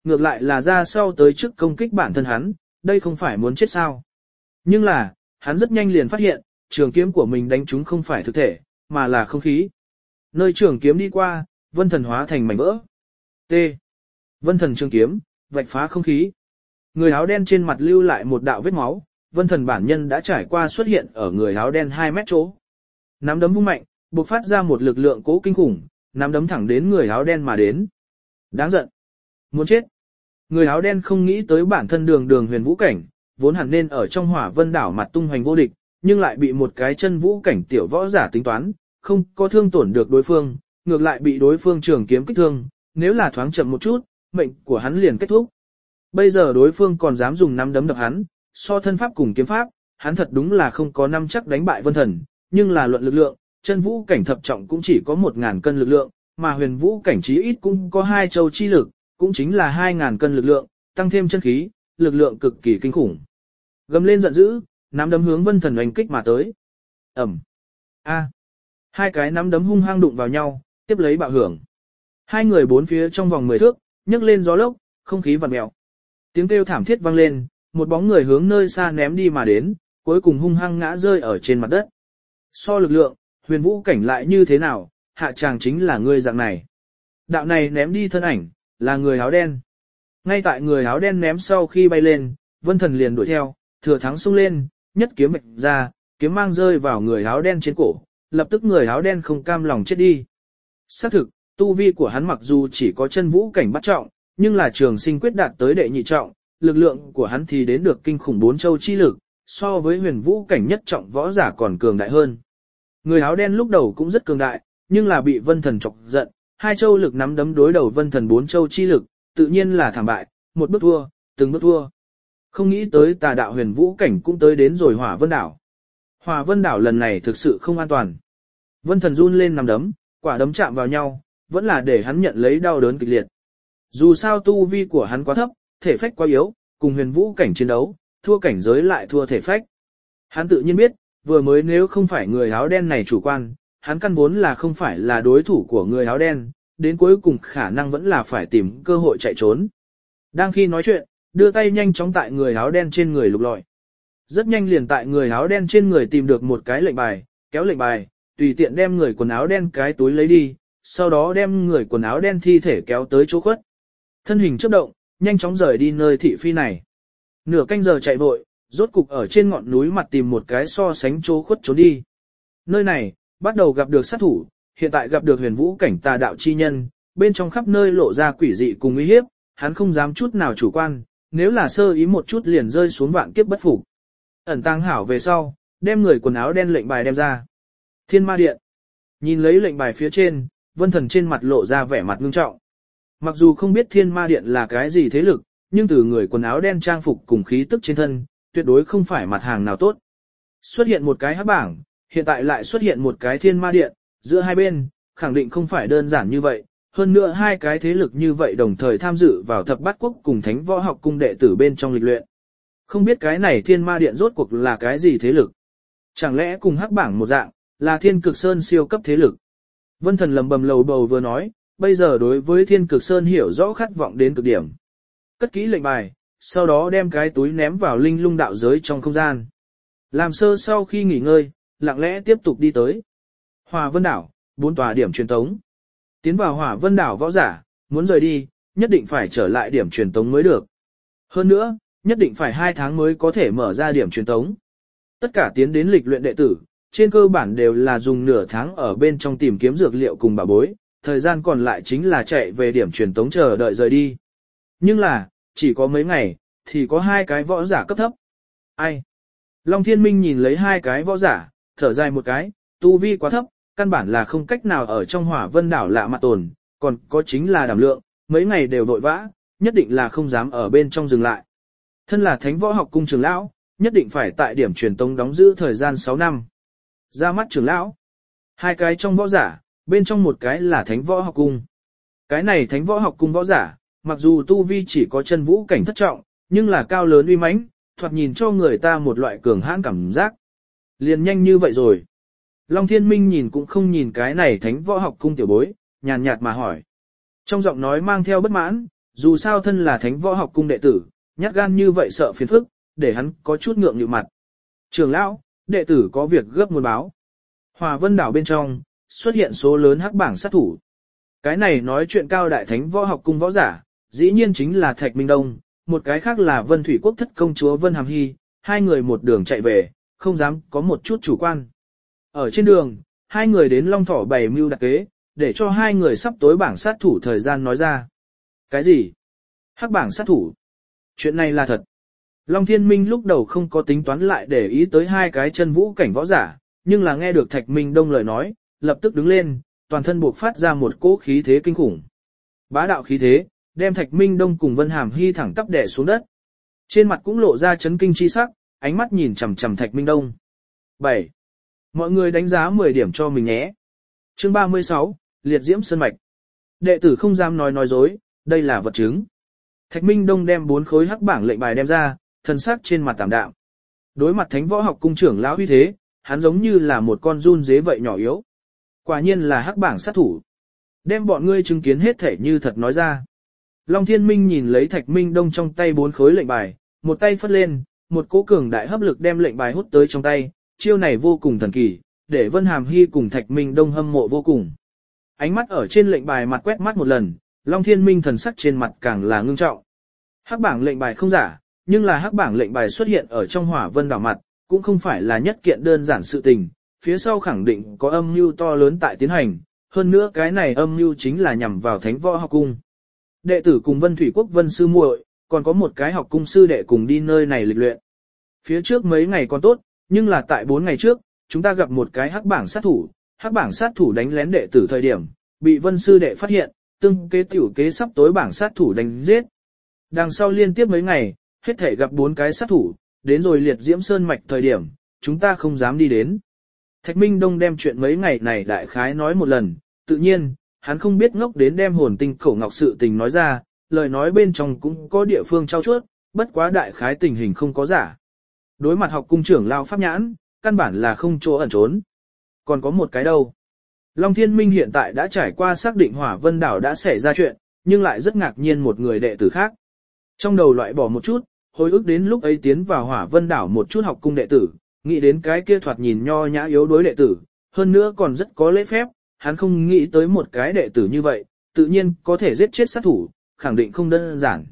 ngược lại là ra sau tới trước công kích bản thân hắn, đây không phải muốn chết sao. Nhưng là, hắn rất nhanh liền phát hiện, trường kiếm của mình đánh trúng không phải thực thể, mà là không khí. Nơi trường kiếm đi qua, vân thần hóa thành mảnh vỡ. T. Vân thần trường kiếm, vạch phá không khí. Người áo đen trên mặt lưu lại một đạo vết máu, vân thần bản nhân đã trải qua xuất hiện ở người áo đen hai mét chỗ. Nắm đấm vung mạnh, bộc phát ra một lực lượng cố kinh khủng, nắm đấm thẳng đến người áo đen mà đến. Đáng giận. Muốn chết. Người áo đen không nghĩ tới bản thân đường đường huyền vũ cảnh, vốn hẳn nên ở trong hỏa vân đảo mặt tung hoành vô địch, nhưng lại bị một cái chân vũ cảnh tiểu võ giả tính toán, không có thương tổn được đối phương, ngược lại bị đối phương trường kiếm kích thương, nếu là thoáng chậm một chút, mệnh của hắn liền kết thúc. Bây giờ đối phương còn dám dùng nắm đấm đập hắn, so thân pháp cùng kiếm pháp, hắn thật đúng là không có năm chắc đánh bại vân thần, nhưng là luận lực lượng, chân vũ cảnh thập trọng cũng chỉ có một ngàn cân lực lượng, mà huyền vũ cảnh chí ít cũng có hai châu chi lực, cũng chính là hai ngàn cân lực lượng, tăng thêm chân khí, lực lượng cực kỳ kinh khủng. Gầm lên giận dữ, nắm đấm hướng vân thần oanh kích mà tới. Ẩm. A. Hai cái nắm đấm hung hăng đụng vào nhau, tiếp lấy bạo hưởng. Hai người bốn phía trong vòng mười thước, nhấc lên gió lốc, không khí vặn mèo. Tiếng kêu thảm thiết vang lên, một bóng người hướng nơi xa ném đi mà đến, cuối cùng hung hăng ngã rơi ở trên mặt đất. So lực lượng, huyền vũ cảnh lại như thế nào, hạ tràng chính là người dạng này. Đạo này ném đi thân ảnh, là người áo đen. Ngay tại người áo đen ném sau khi bay lên, vân thần liền đuổi theo, thừa thắng xông lên, nhất kiếm mệnh ra, kiếm mang rơi vào người áo đen trên cổ, lập tức người áo đen không cam lòng chết đi. Xác thực, tu vi của hắn mặc dù chỉ có chân vũ cảnh bắt trọng, nhưng là trường sinh quyết đạt tới đệ nhị trọng, lực lượng của hắn thì đến được kinh khủng bốn châu chi lực, so với huyền vũ cảnh nhất trọng võ giả còn cường đại hơn. Người áo đen lúc đầu cũng rất cường đại, nhưng là bị vân thần chọc giận, hai châu lực nắm đấm đối đầu vân thần bốn châu chi lực, tự nhiên là thảm bại, một bước thua, từng bước thua. Không nghĩ tới tà đạo huyền vũ cảnh cũng tới đến rồi hỏa vân đảo. Hỏa vân đảo lần này thực sự không an toàn. Vân thần run lên nắm đấm, quả đấm chạm vào nhau, vẫn là để hắn nhận lấy đau đớn kịch liệt. Dù sao tu vi của hắn quá thấp, thể phách quá yếu, cùng huyền vũ cảnh chiến đấu, thua cảnh giới lại thua thể phách. Hắn tự nhiên biết, vừa mới nếu không phải người áo đen này chủ quan, hắn căn vốn là không phải là đối thủ của người áo đen, đến cuối cùng khả năng vẫn là phải tìm cơ hội chạy trốn. Đang khi nói chuyện, đưa tay nhanh chóng tại người áo đen trên người lục lọi. Rất nhanh liền tại người áo đen trên người tìm được một cái lệnh bài, kéo lệnh bài, tùy tiện đem người quần áo đen cái túi lấy đi, sau đó đem người quần áo đen thi thể kéo tới chỗ khuất. Thân hình chớp động, nhanh chóng rời đi nơi thị phi này. Nửa canh giờ chạy vội, rốt cục ở trên ngọn núi mặt tìm một cái so sánh chỗ khuất trốn đi. Nơi này, bắt đầu gặp được sát thủ, hiện tại gặp được huyền vũ cảnh tà đạo chi nhân, bên trong khắp nơi lộ ra quỷ dị cùng uy hiếp, hắn không dám chút nào chủ quan, nếu là sơ ý một chút liền rơi xuống vạn kiếp bất phục. Ẩn tàng hảo về sau, đem người quần áo đen lệnh bài đem ra. Thiên ma điện. Nhìn lấy lệnh bài phía trên, vân thần trên mặt lộ ra vẻ mặt ngưng trọng. Mặc dù không biết thiên ma điện là cái gì thế lực, nhưng từ người quần áo đen trang phục cùng khí tức trên thân, tuyệt đối không phải mặt hàng nào tốt. Xuất hiện một cái hắc bảng, hiện tại lại xuất hiện một cái thiên ma điện, giữa hai bên, khẳng định không phải đơn giản như vậy. Hơn nữa hai cái thế lực như vậy đồng thời tham dự vào thập bát quốc cùng thánh võ học cung đệ tử bên trong lịch luyện. Không biết cái này thiên ma điện rốt cuộc là cái gì thế lực? Chẳng lẽ cùng hắc bảng một dạng, là thiên cực sơn siêu cấp thế lực? Vân thần lầm bầm lầu bầu vừa nói, bây giờ đối với thiên cực sơn hiểu rõ khát vọng đến cực điểm. Cất kỹ lệnh bài, sau đó đem cái túi ném vào linh lung đạo giới trong không gian. Làm sơ sau khi nghỉ ngơi, lặng lẽ tiếp tục đi tới. Hỏa Vân đảo, bốn tòa điểm truyền tống. Tiến vào Hỏa Vân đảo võ giả, muốn rời đi, nhất định phải trở lại điểm truyền tống mới được. Hơn nữa, nhất định phải hai tháng mới có thể mở ra điểm truyền tống. Tất cả tiến đến lịch luyện đệ tử, trên cơ bản đều là dùng nửa tháng ở bên trong tìm kiếm dược liệu cùng bảo bối, thời gian còn lại chính là chạy về điểm truyền tống chờ đợi rời đi. Nhưng là, chỉ có mấy ngày, thì có hai cái võ giả cấp thấp. Ai? Long Thiên Minh nhìn lấy hai cái võ giả, thở dài một cái, tu vi quá thấp, căn bản là không cách nào ở trong Hỏa Vân đảo lạ mặt tồn, còn có chính là đảm lượng, mấy ngày đều vội vã, nhất định là không dám ở bên trong dừng lại. Thân là thánh võ học cung trưởng lão, nhất định phải tại điểm truyền tống đóng giữ thời gian sáu năm. Ra mắt trưởng lão, hai cái trong võ giả, bên trong một cái là thánh võ học cung. Cái này thánh võ học cung võ giả, mặc dù tu vi chỉ có chân vũ cảnh thất trọng, nhưng là cao lớn uy mãnh, thoạt nhìn cho người ta một loại cường hãn cảm giác. Liền nhanh như vậy rồi. Long Thiên Minh nhìn cũng không nhìn cái này thánh võ học cung tiểu bối, nhàn nhạt mà hỏi. Trong giọng nói mang theo bất mãn, dù sao thân là thánh võ học cung đệ tử, nhát gan như vậy sợ phiền phức, để hắn có chút ngượng nhịu mặt. Trưởng lão, đệ tử có việc gấp muốn báo. Hòa Vân đảo bên trong, xuất hiện số lớn hắc bảng sát thủ. Cái này nói chuyện cao đại thánh võ học cung võ giả, dĩ nhiên chính là Thạch Minh Đông, một cái khác là Vân Thủy Quốc thất công chúa Vân Hàm Hy, hai người một đường chạy về, không dám có một chút chủ quan. Ở trên đường, hai người đến Long Thỏ bày mưu đặc kế, để cho hai người sắp tối bảng sát thủ thời gian nói ra. Cái gì? Hắc bảng sát thủ? Chuyện này là thật. Long Thiên Minh lúc đầu không có tính toán lại để ý tới hai cái chân vũ cảnh võ giả, nhưng là nghe được Thạch Minh Đông lời nói, lập tức đứng lên, toàn thân buộc phát ra một cỗ khí thế kinh khủng. Bá đạo khí thế, đem Thạch Minh Đông cùng Vân Hàm Hy thẳng tắp đè xuống đất. Trên mặt cũng lộ ra chấn kinh chi sắc, ánh mắt nhìn chằm chằm Thạch Minh Đông. bảy. Mọi người đánh giá mười điểm cho mình nhé. Chương ba mươi sáu, Liệt Diễm Sơn Mạch. Đệ tử không dám nói nói dối, đây là vật chứng. Thạch Minh Đông đem bốn khối hắc bảng lệnh bài đem ra, thần sắc trên mặt tạm đạm. Đối mặt thánh võ học cung trưởng lão uy thế, hắn giống như là một con run dế vậy nhỏ yếu. Quả nhiên là hắc bảng sát thủ. Đem bọn ngươi chứng kiến hết thể như thật nói ra. Long Thiên Minh nhìn lấy Thạch Minh Đông trong tay bốn khối lệnh bài, một tay phất lên, một cỗ cường đại hấp lực đem lệnh bài hút tới trong tay, chiêu này vô cùng thần kỳ, để Vân Hàm Hy cùng Thạch Minh Đông hâm mộ vô cùng. Ánh mắt ở trên lệnh bài mặt quét mắt một lần, Long Thiên Minh thần sắc trên mặt càng là ngưng trọng. Hắc bảng lệnh bài không giả, nhưng là hắc bảng lệnh bài xuất hiện ở trong Hỏa Vân đảo mặt, cũng không phải là nhất kiện đơn giản sự tình, phía sau khẳng định có âm mưu to lớn tại tiến hành, hơn nữa cái này âm mưu chính là nhằm vào Thánh Võ học cung. Đệ tử cùng Vân Thủy Quốc Vân sư muội, còn có một cái học cung sư đệ cùng đi nơi này lịch luyện. Phía trước mấy ngày còn tốt, nhưng là tại bốn ngày trước, chúng ta gặp một cái hắc bảng sát thủ, hắc bảng sát thủ đánh lén đệ tử thời điểm, bị Vân sư đệ phát hiện, tương kế tiểu kế sắp tối bảng sát thủ đánh giết. Đằng sau liên tiếp mấy ngày, hết thể gặp bốn cái sát thủ, đến rồi Liệt Diễm Sơn Mạch thời điểm, chúng ta không dám đi đến. Thạch Minh Đông đem chuyện mấy ngày này đại khái nói một lần, tự nhiên, hắn không biết ngốc đến đem hồn tinh cổ ngọc sự tình nói ra, lời nói bên trong cũng có địa phương trao chuốt, bất quá đại khái tình hình không có giả. Đối mặt học cung trưởng lao pháp nhãn, căn bản là không chỗ ẩn trốn. Còn có một cái đâu. Long Thiên Minh hiện tại đã trải qua xác định Hỏa Vân đảo đã xảy ra chuyện, nhưng lại rất ngạc nhiên một người đệ tử khác. Trong đầu loại bỏ một chút, hồi ức đến lúc ấy tiến vào Hỏa Vân đảo một chút học cung đệ tử, nghĩ đến cái kia thoạt nhìn nho nhã yếu đối đệ tử, hơn nữa còn rất có lễ phép, hắn không nghĩ tới một cái đệ tử như vậy, tự nhiên có thể giết chết sát thủ, khẳng định không đơn giản.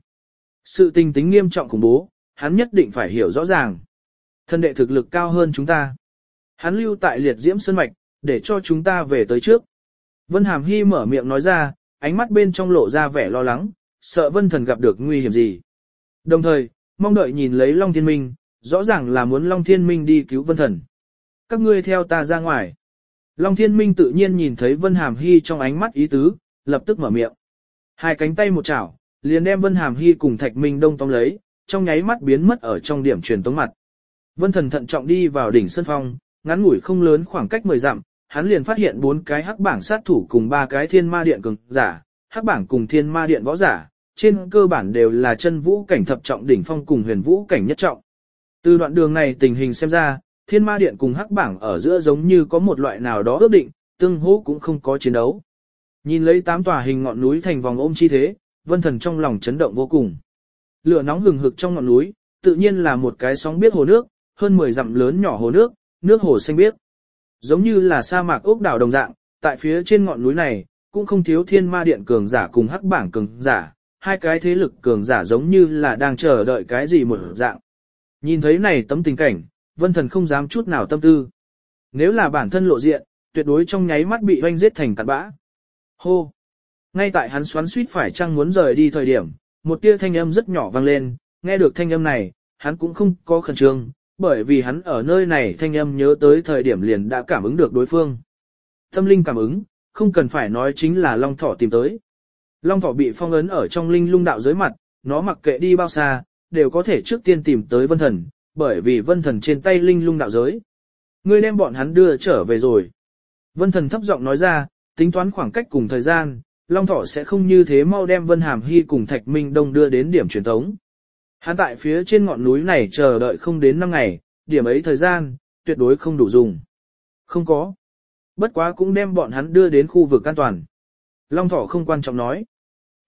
Sự tình tính nghiêm trọng khủng bố, hắn nhất định phải hiểu rõ ràng. Thân đệ thực lực cao hơn chúng ta. Hắn lưu tại Liệt Diễm Sơn Mạch, để cho chúng ta về tới trước. Vân Hàm Hy mở miệng nói ra, ánh mắt bên trong lộ ra vẻ lo lắng, sợ Vân Thần gặp được nguy hiểm gì. Đồng thời, mong đợi nhìn lấy Long Thiên Minh, rõ ràng là muốn Long Thiên Minh đi cứu Vân Thần. Các ngươi theo ta ra ngoài. Long Thiên Minh tự nhiên nhìn thấy Vân Hàm Hy trong ánh mắt ý tứ, lập tức mở miệng. Hai cánh tay một chảo, liền đem Vân Hàm Hy cùng Thạch Minh Đông tóm lấy, trong nháy mắt biến mất ở trong điểm truyền tống mặt. Vân Thần thận trọng đi vào đỉnh sơn phong, ngắn ngủi không lớn khoảng cách mười dặm, hắn liền phát hiện bốn cái hắc bảng sát thủ cùng ba cái thiên ma điện cường giả, hắc bảng cùng thiên ma điện võ giả, trên cơ bản đều là chân vũ cảnh thập trọng đỉnh phong cùng huyền vũ cảnh nhất trọng. Từ đoạn đường này tình hình xem ra, thiên ma điện cùng hắc bảng ở giữa giống như có một loại nào đó ước định, tương hỗ cũng không có chiến đấu. Nhìn lấy tám tòa hình ngọn núi thành vòng ôm chi thế, Vân Thần trong lòng chấn động vô cùng. Lửa nóng hừng hực trong ngọn núi, tự nhiên là một cái sóng biết hồ nước, hơn mười dặm lớn nhỏ hồ nước, nước hồ xanh biếc. Giống như là sa mạc ốc đảo đồng dạng, tại phía trên ngọn núi này, cũng không thiếu thiên ma điện cường giả cùng hắc bảng cường giả, hai cái thế lực cường giả giống như là đang chờ đợi cái gì một dạng. Nhìn thấy này tấm tình cảnh, Vân Thần không dám chút nào tâm tư. Nếu là bản thân lộ diện, tuyệt đối trong nháy mắt bị oanh giết thành cặn bã. Hô! Ngay tại hắn xoắn suýt phải chăng muốn rời đi thời điểm, một tia thanh âm rất nhỏ vang lên, nghe được thanh âm này, hắn cũng không có khẩn trương, bởi vì hắn ở nơi này thanh âm nhớ tới thời điểm liền đã cảm ứng được đối phương. Tâm linh cảm ứng, không cần phải nói chính là Long Thỏ tìm tới. Long Thỏ bị phong ấn ở trong linh lung đạo dưới mặt, nó mặc kệ đi bao xa, đều có thể trước tiên tìm tới Vân Thần, bởi vì Vân Thần trên tay linh lung đạo giới. Ngươi đem bọn hắn đưa trở về rồi. Vân Thần thấp giọng nói ra, tính toán khoảng cách cùng thời gian, Long Thỏ sẽ không như thế mau đem Vân Hàm Hy cùng Thạch Minh Đông đưa đến điểm truyền tống. Hắn tại phía trên ngọn núi này chờ đợi không đến năm ngày, điểm ấy thời gian, tuyệt đối không đủ dùng. Không có. Bất quá cũng đem bọn hắn đưa đến khu vực an toàn. Long Thỏ không quan trọng nói.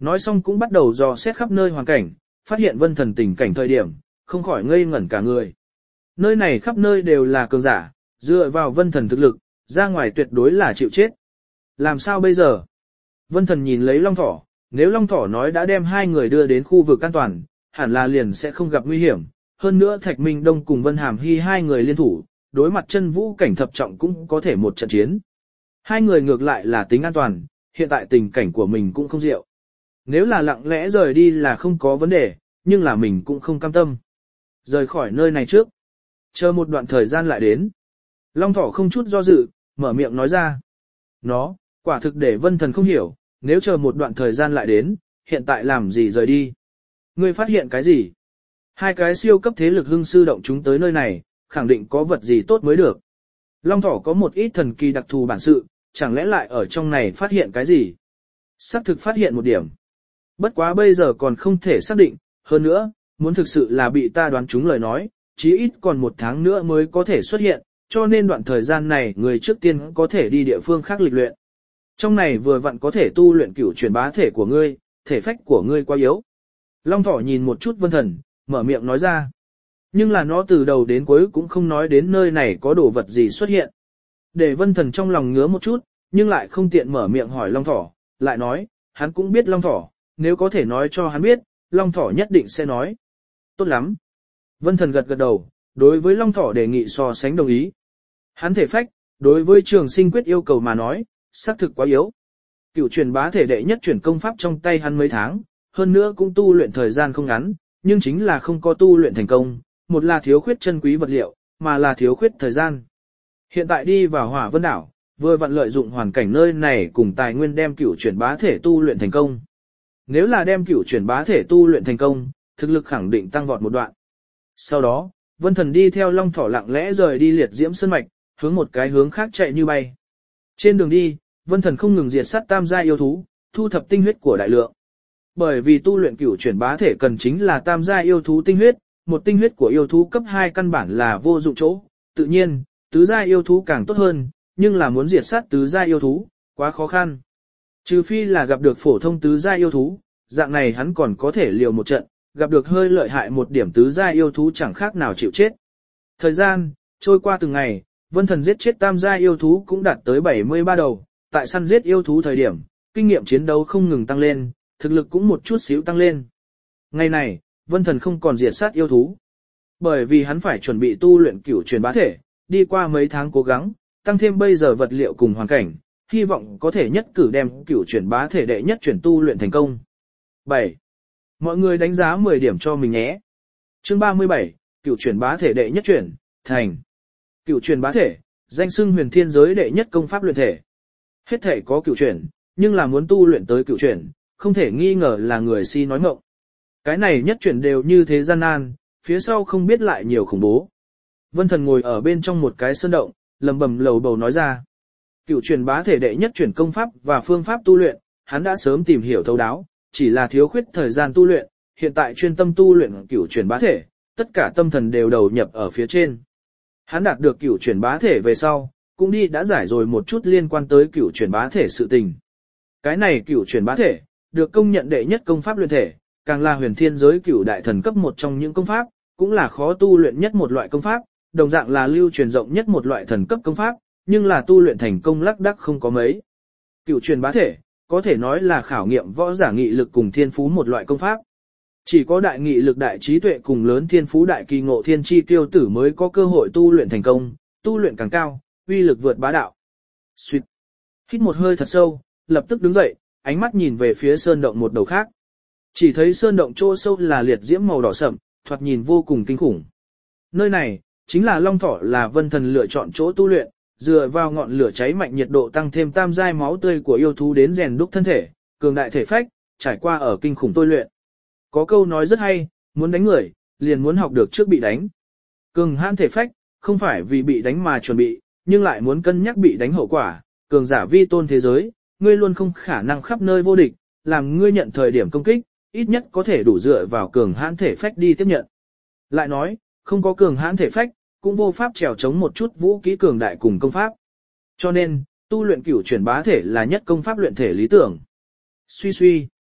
Nói xong cũng bắt đầu dò xét khắp nơi hoàn cảnh, phát hiện Vân Thần tình cảnh thời điểm, không khỏi ngây ngẩn cả người. Nơi này khắp nơi đều là cường giả, dựa vào Vân Thần thực lực, ra ngoài tuyệt đối là chịu chết. Làm sao bây giờ? Vân Thần nhìn lấy Long Thỏ, nếu Long Thỏ nói đã đem hai người đưa đến khu vực an toàn, hẳn là liền sẽ không gặp nguy hiểm. Hơn nữa Thạch Minh Đông cùng Vân Hàm Hy hai người liên thủ, đối mặt chân vũ cảnh thập trọng cũng có thể một trận chiến. Hai người ngược lại là tính an toàn, hiện tại tình cảnh của mình cũng không diệu. Nếu là lặng lẽ rời đi là không có vấn đề, nhưng là mình cũng không cam tâm. Rời khỏi nơi này trước. Chờ một đoạn thời gian lại đến. Long Thỏ không chút do dự, mở miệng nói ra. Nó, quả thực để Vân Thần không hiểu, nếu chờ một đoạn thời gian lại đến, hiện tại làm gì rời đi. Ngươi phát hiện cái gì? Hai cái siêu cấp thế lực hưng sư động chúng tới nơi này, khẳng định có vật gì tốt mới được. Long Thỏ có một ít thần kỳ đặc thù bản sự, chẳng lẽ lại ở trong này phát hiện cái gì? Xác thực phát hiện một điểm. Bất quá bây giờ còn không thể xác định, hơn nữa, muốn thực sự là bị ta đoán trúng lời nói, chí ít còn một tháng nữa mới có thể xuất hiện, cho nên đoạn thời gian này người trước tiên có thể đi địa phương khác lịch luyện. Trong này vừa vặn có thể tu luyện cửu chuyển bá thể của ngươi, thể phách của ngươi quá yếu. Long Thỏ nhìn một chút Vân Thần, mở miệng nói ra. Nhưng là nó từ đầu đến cuối cũng không nói đến nơi này có đồ vật gì xuất hiện. Để Vân Thần trong lòng ngứa một chút, nhưng lại không tiện mở miệng hỏi Long Thỏ, lại nói, hắn cũng biết Long Thỏ, nếu có thể nói cho hắn biết, Long Thỏ nhất định sẽ nói. Tốt lắm. Vân Thần gật gật đầu, đối với Long Thỏ đề nghị so sánh đồng ý. Hắn thể phách, đối với Trường Sinh Quyết yêu cầu mà nói, xác thực quá yếu. Cửu truyền bá thể đệ nhất chuyển công pháp trong tay hắn mấy tháng, hơn nữa cũng tu luyện thời gian không ngắn, nhưng chính là không có tu luyện thành công, một là thiếu khuyết chân quý vật liệu, mà là thiếu khuyết thời gian. Hiện tại đi vào Hỏa Vân đảo, vừa vặn lợi dụng hoàn cảnh nơi này cùng tài nguyên đem cửu chuyển bá thể tu luyện thành công. Nếu là đem cửu chuyển bá thể tu luyện thành công, thực lực khẳng định tăng vọt một đoạn. Sau đó, Vân Thần đi theo Long Thỏ lặng lẽ rời đi liệt diễm sơn mạch, hướng một cái hướng khác chạy như bay. Trên đường đi, Vân Thần không ngừng diệt sát tam gia yêu thú, thu thập tinh huyết của đại lượng. Bởi vì tu luyện cửu chuyển bá thể cần chính là tam gia yêu thú tinh huyết, một tinh huyết của yêu thú cấp hai căn bản là vô dụng chỗ, tự nhiên, tứ gia yêu thú càng tốt hơn, nhưng là muốn diệt sát tứ gia yêu thú, quá khó khăn. Trừ phi là gặp được phổ thông tứ gia yêu thú, dạng này hắn còn có thể liều một trận, gặp được hơi lợi hại một điểm tứ gia yêu thú chẳng khác nào chịu chết. Thời gian, trôi qua từng ngày, Vân Thần giết chết tam gia yêu thú cũng đạt tới bảy mươi ba đầu, tại săn giết yêu thú thời điểm, kinh nghiệm chiến đấu không ngừng tăng lên, thực lực cũng một chút xíu tăng lên. Ngày này, Vân Thần không còn diệt sát yêu thú, bởi vì hắn phải chuẩn bị tu luyện cửu truyền bá thể, đi qua mấy tháng cố gắng, tăng thêm bây giờ vật liệu cùng hoàn cảnh, hy vọng có thể nhất cử đem cửu truyền bá thể đệ nhất chuyển tu luyện thành công. bảy. Mọi người đánh giá mười điểm cho mình nhé. Chương ba mươi bảy, cửu truyền bá thể đệ nhất chuyển, thành. Cửu truyền bá thể, danh xưng huyền thiên giới đệ nhất công pháp luyện thể. Hết thể có cửu chuyển, nhưng là muốn tu luyện tới cửu chuyển, không thể nghi ngờ là người si nói ngọng. Cái này nhất chuyển đều như thế gian nan, phía sau không biết lại nhiều khủng bố. Vân Thần ngồi ở bên trong một cái sơn động, lầm bầm lầu bầu nói ra. Cửu truyền bá thể đệ nhất chuyển công pháp và phương pháp tu luyện, hắn đã sớm tìm hiểu thấu đáo, chỉ là thiếu khuyết thời gian tu luyện, hiện tại chuyên tâm tu luyện cửu truyền bá thể, tất cả tâm thần đều đầu nhập ở phía trên. Hắn đạt được cửu truyền bá thể về sau, cũng đi đã giải rồi một chút liên quan tới cửu truyền bá thể sự tình. Cái này cửu truyền bá thể, được công nhận đệ nhất công pháp luyện thể, càng là huyền thiên giới cửu đại thần cấp một trong những công pháp, cũng là khó tu luyện nhất một loại công pháp, đồng dạng là lưu truyền rộng nhất một loại thần cấp công pháp, nhưng là tu luyện thành công lác đác không có mấy. Cửu truyền bá thể, có thể nói là khảo nghiệm võ giả nghị lực cùng thiên phú một loại công pháp. Chỉ có đại nghị lực đại trí tuệ cùng lớn thiên phú đại kỳ ngộ thiên chi tiêu tử mới có cơ hội tu luyện thành công, tu luyện càng cao, uy lực vượt bá đạo. Xuyệt. Hít một hơi thật sâu, lập tức đứng dậy, ánh mắt nhìn về phía sơn động một đầu khác. Chỉ thấy sơn động chỗ sâu là liệt diễm màu đỏ sậm, thoạt nhìn vô cùng kinh khủng. Nơi này, chính là Long Thỏ là Vân Thần lựa chọn chỗ tu luyện, dựa vào ngọn lửa cháy mạnh nhiệt độ tăng thêm tam giai máu tươi của yêu thú đến rèn đúc thân thể, cường đại thể phách, trải qua ở kinh khủng tôi luyện. Có câu nói rất hay, muốn đánh người, liền muốn học được trước bị đánh. Cường hãn thể phách, không phải vì bị đánh mà chuẩn bị, nhưng lại muốn cân nhắc bị đánh hậu quả, cường giả vi tôn thế giới, ngươi luôn không khả năng khắp nơi vô địch, làm ngươi nhận thời điểm công kích, ít nhất có thể đủ dựa vào cường hãn thể phách đi tiếp nhận. Lại nói, không có cường hãn thể phách, cũng vô pháp trèo chống một chút vũ kỹ cường đại cùng công pháp. Cho nên, tu luyện cửu chuyển bá thể là nhất công pháp luyện thể lý tưởng. Suy suy.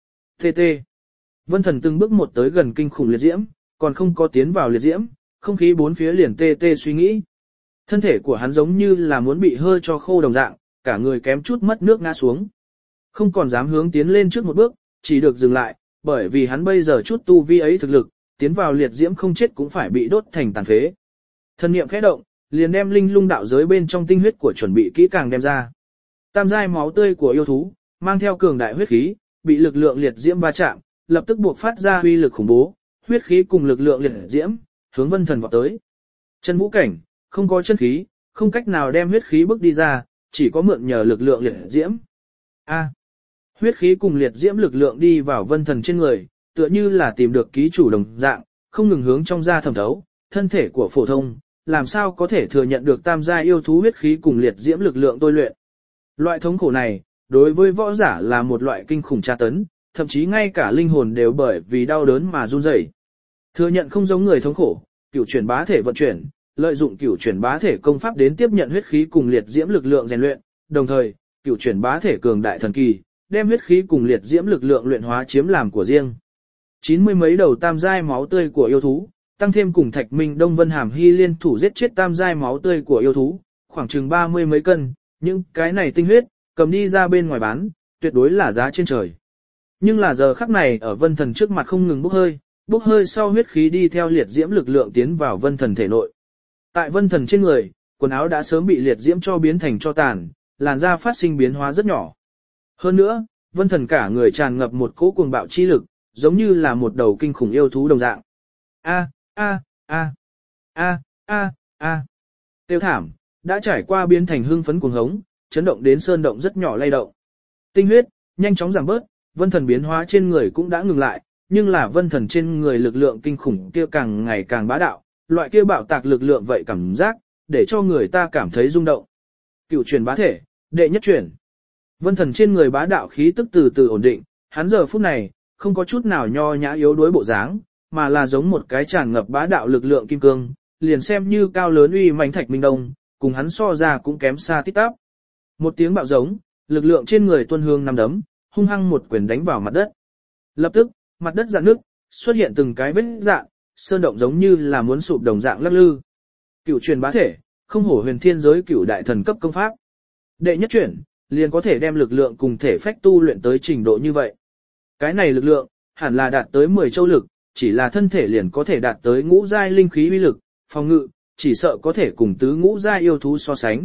Tê tê. Vân Thần từng bước một tới gần kinh khủng liệt diễm, còn không có tiến vào liệt diễm, không khí bốn phía liền tê tê suy nghĩ. Thân thể của hắn giống như là muốn bị hơi cho khô đồng dạng, cả người kém chút mất nước ngã xuống. Không còn dám hướng tiến lên trước một bước, chỉ được dừng lại, bởi vì hắn bây giờ chút tu vi ấy thực lực, tiến vào liệt diễm không chết cũng phải bị đốt thành tàn phế. Thân niệm khẽ động, liền đem linh lung đạo giới bên trong tinh huyết của chuẩn bị kỹ càng đem ra. Tam giai máu tươi của yêu thú, mang theo cường đại huyết khí, bị lực lượng liệt diễm va chạm, lập tức buộc phát ra uy lực khủng bố, huyết khí cùng lực lượng liệt diễm, hướng Vân Thần vọt tới. Chân vũ cảnh, không có chân khí, không cách nào đem huyết khí bước đi ra, chỉ có mượn nhờ lực lượng liệt diễm. A. Huyết khí cùng liệt diễm lực lượng đi vào Vân Thần trên người, tựa như là tìm được ký chủ đồng dạng, không ngừng hướng trong da thẩm thấu, thân thể của phổ thông, làm sao có thể thừa nhận được tam giai yêu thú huyết khí cùng liệt diễm lực lượng tôi luyện. Loại thống khổ này, đối với võ giả là một loại kinh khủng tra tấn, thậm chí ngay cả linh hồn đều bởi vì đau đớn mà run rẩy. Thừa nhận không giống người thống khổ, cửu chuyển bá thể vận chuyển, lợi dụng cửu chuyển bá thể công pháp đến tiếp nhận huyết khí cùng liệt diễm lực lượng rèn luyện, đồng thời, cửu chuyển bá thể cường đại thần kỳ, đem huyết khí cùng liệt diễm lực lượng luyện hóa chiếm làm của riêng. Chín mươi mấy đầu tam giai máu tươi của yêu thú, tăng thêm cùng Thạch Minh Đông Vân Hàm Hy liên thủ giết chết tam giai máu tươi của yêu thú, khoảng chừng ba mươi mấy cân, những cái này tinh huyết, cầm đi ra bên ngoài bán, tuyệt đối là giá trên trời. Nhưng là giờ khắc này ở Vân Thần trước mặt không ngừng bốc hơi, bốc hơi sau huyết khí đi theo liệt diễm lực lượng tiến vào Vân Thần thể nội. Tại Vân Thần trên người, quần áo đã sớm bị liệt diễm cho biến thành tro tàn, làn da phát sinh biến hóa rất nhỏ. Hơn nữa, Vân Thần cả người tràn ngập một cỗ cuồng bạo chi lực, giống như là một đầu kinh khủng yêu thú đồng dạng. A a a a a a. Tiêu thảm, đã trải qua biến thành hưng phấn cuồng hống, chấn động đến sơn động rất nhỏ lay động. Tinh huyết nhanh chóng giảm bớt, Vân Thần biến hóa trên người cũng đã ngừng lại, nhưng là Vân Thần trên người lực lượng kinh khủng kia càng ngày càng bá đạo, loại kia bạo tạc lực lượng vậy cảm giác, để cho người ta cảm thấy rung động. Cựu truyền bá thể, đệ nhất truyền. Vân Thần trên người bá đạo khí tức từ từ ổn định, hắn giờ phút này không có chút nào nho nhã yếu đuối bộ dáng, mà là giống một cái tràn ngập bá đạo lực lượng kim cương, liền xem như cao lớn uy mãnh Thạch Minh Đông, cùng hắn so ra cũng kém xa tít tắp. Một tiếng bạo giống, lực lượng trên người tuân hương năm đấm, hung hăng một quyền đánh vào mặt đất. Lập tức, mặt đất rạn nước, xuất hiện từng cái vết rạn, sơn động giống như là muốn sụp đồng dạng lắc lư. Cửu truyền bá thể, không hổ huyền thiên giới cửu đại thần cấp công pháp. Đệ nhất chuyển, liền có thể đem lực lượng cùng thể phách tu luyện tới trình độ như vậy. Cái này lực lượng, hẳn là đạt tới mười châu lực, chỉ là thân thể liền có thể đạt tới ngũ giai linh khí uy lực, phòng ngự, chỉ sợ có thể cùng tứ ngũ giai yêu thú so sánh.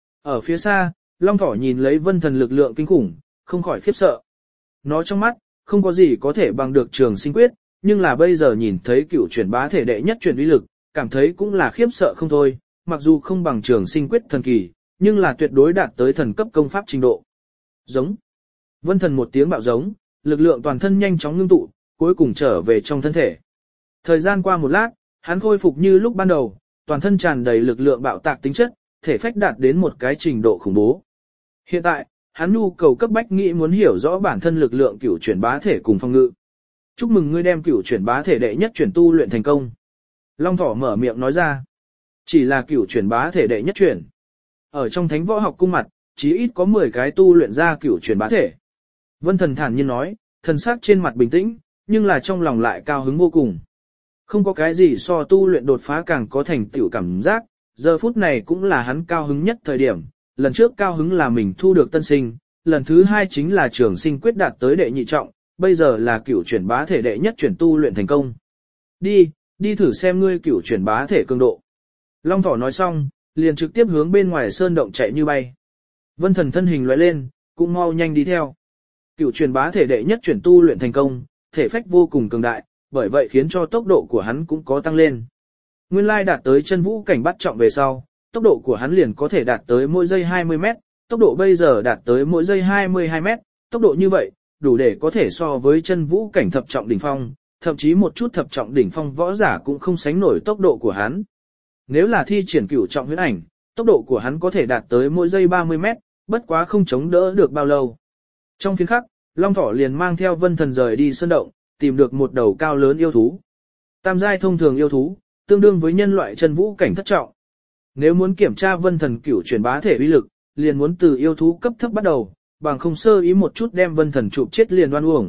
Ở phía xa, Long Thỏ nhìn lấy Vân Thần lực lượng kinh khủng, không khỏi khiếp sợ. Nó trong mắt, không có gì có thể bằng được Trường Sinh Quyết, nhưng là bây giờ nhìn thấy cửu chuyển bá thể đệ nhất chuyển uy lực, cảm thấy cũng là khiếp sợ không thôi, mặc dù không bằng Trường Sinh Quyết thần kỳ, nhưng là tuyệt đối đạt tới thần cấp công pháp trình độ. Giống. Vân Thần một tiếng bạo giống, lực lượng toàn thân nhanh chóng ngưng tụ, cuối cùng trở về trong thân thể. Thời gian qua một lát, hắn khôi phục như lúc ban đầu, toàn thân tràn đầy lực lượng bạo tạc tính chất, thể phách đạt đến một cái trình độ khủng bố. Hiện tại, hắn nhu cầu cấp bách nghĩ muốn hiểu rõ bản thân lực lượng cửu chuyển bá thể cùng phong ngự. Chúc mừng ngươi đem cửu chuyển bá thể đệ nhất chuyển tu luyện thành công. Long Thỏ mở miệng nói ra. Chỉ là cửu chuyển bá thể đệ nhất chuyển. Ở trong thánh võ học cung mặt, chí ít có mười cái tu luyện ra cửu chuyển bá thể. Vân Thần thản nhiên nói, thần sắc trên mặt bình tĩnh, nhưng là trong lòng lại cao hứng vô cùng. Không có cái gì so tu luyện đột phá càng có thành tựu cảm giác, giờ phút này cũng là hắn cao hứng nhất thời điểm. Lần trước cao hứng là mình thu được tân sinh, lần thứ hai chính là Trường Sinh Quyết đạt tới đệ nhị trọng, bây giờ là cửu chuyển bá thể đệ nhất chuyển tu luyện thành công. Đi, đi thử xem ngươi cửu chuyển bá thể cường độ. Long Thỏ nói xong, liền trực tiếp hướng bên ngoài sơn động chạy như bay. Vân Thần thân hình lóe lên, cũng mau nhanh đi theo. Cửu chuyển bá thể đệ nhất chuyển tu luyện thành công, thể phách vô cùng cường đại, bởi vậy khiến cho tốc độ của hắn cũng có tăng lên. Nguyên lai đạt tới chân vũ cảnh bắt trọng về sau, tốc độ của hắn liền có thể đạt tới mỗi giây hai mươi mét, tốc độ bây giờ đạt tới mỗi giây hai mươi hai mét, tốc độ như vậy, đủ để có thể so với chân vũ cảnh thập trọng đỉnh phong, thậm chí một chút thập trọng đỉnh phong võ giả cũng không sánh nổi tốc độ của hắn. Nếu là thi triển cửu trọng huyễn ảnh, tốc độ của hắn có thể đạt tới mỗi giây ba mươi mét, bất quá không chống đỡ được bao lâu. Trong phiên khắc, Long Thỏ liền mang theo Vân Thần rời đi sơn động, tìm được một đầu cao lớn yêu thú. Tam giai thông thường yêu thú, tương đương với nhân loại chân vũ cảnh thất trọng. Nếu muốn kiểm tra Vân Thần cửu chuyển bá thể uy lực, liền muốn từ yêu thú cấp thấp bắt đầu, bằng không sơ ý một chút đem Vân Thần chụp chết liền oan uổng,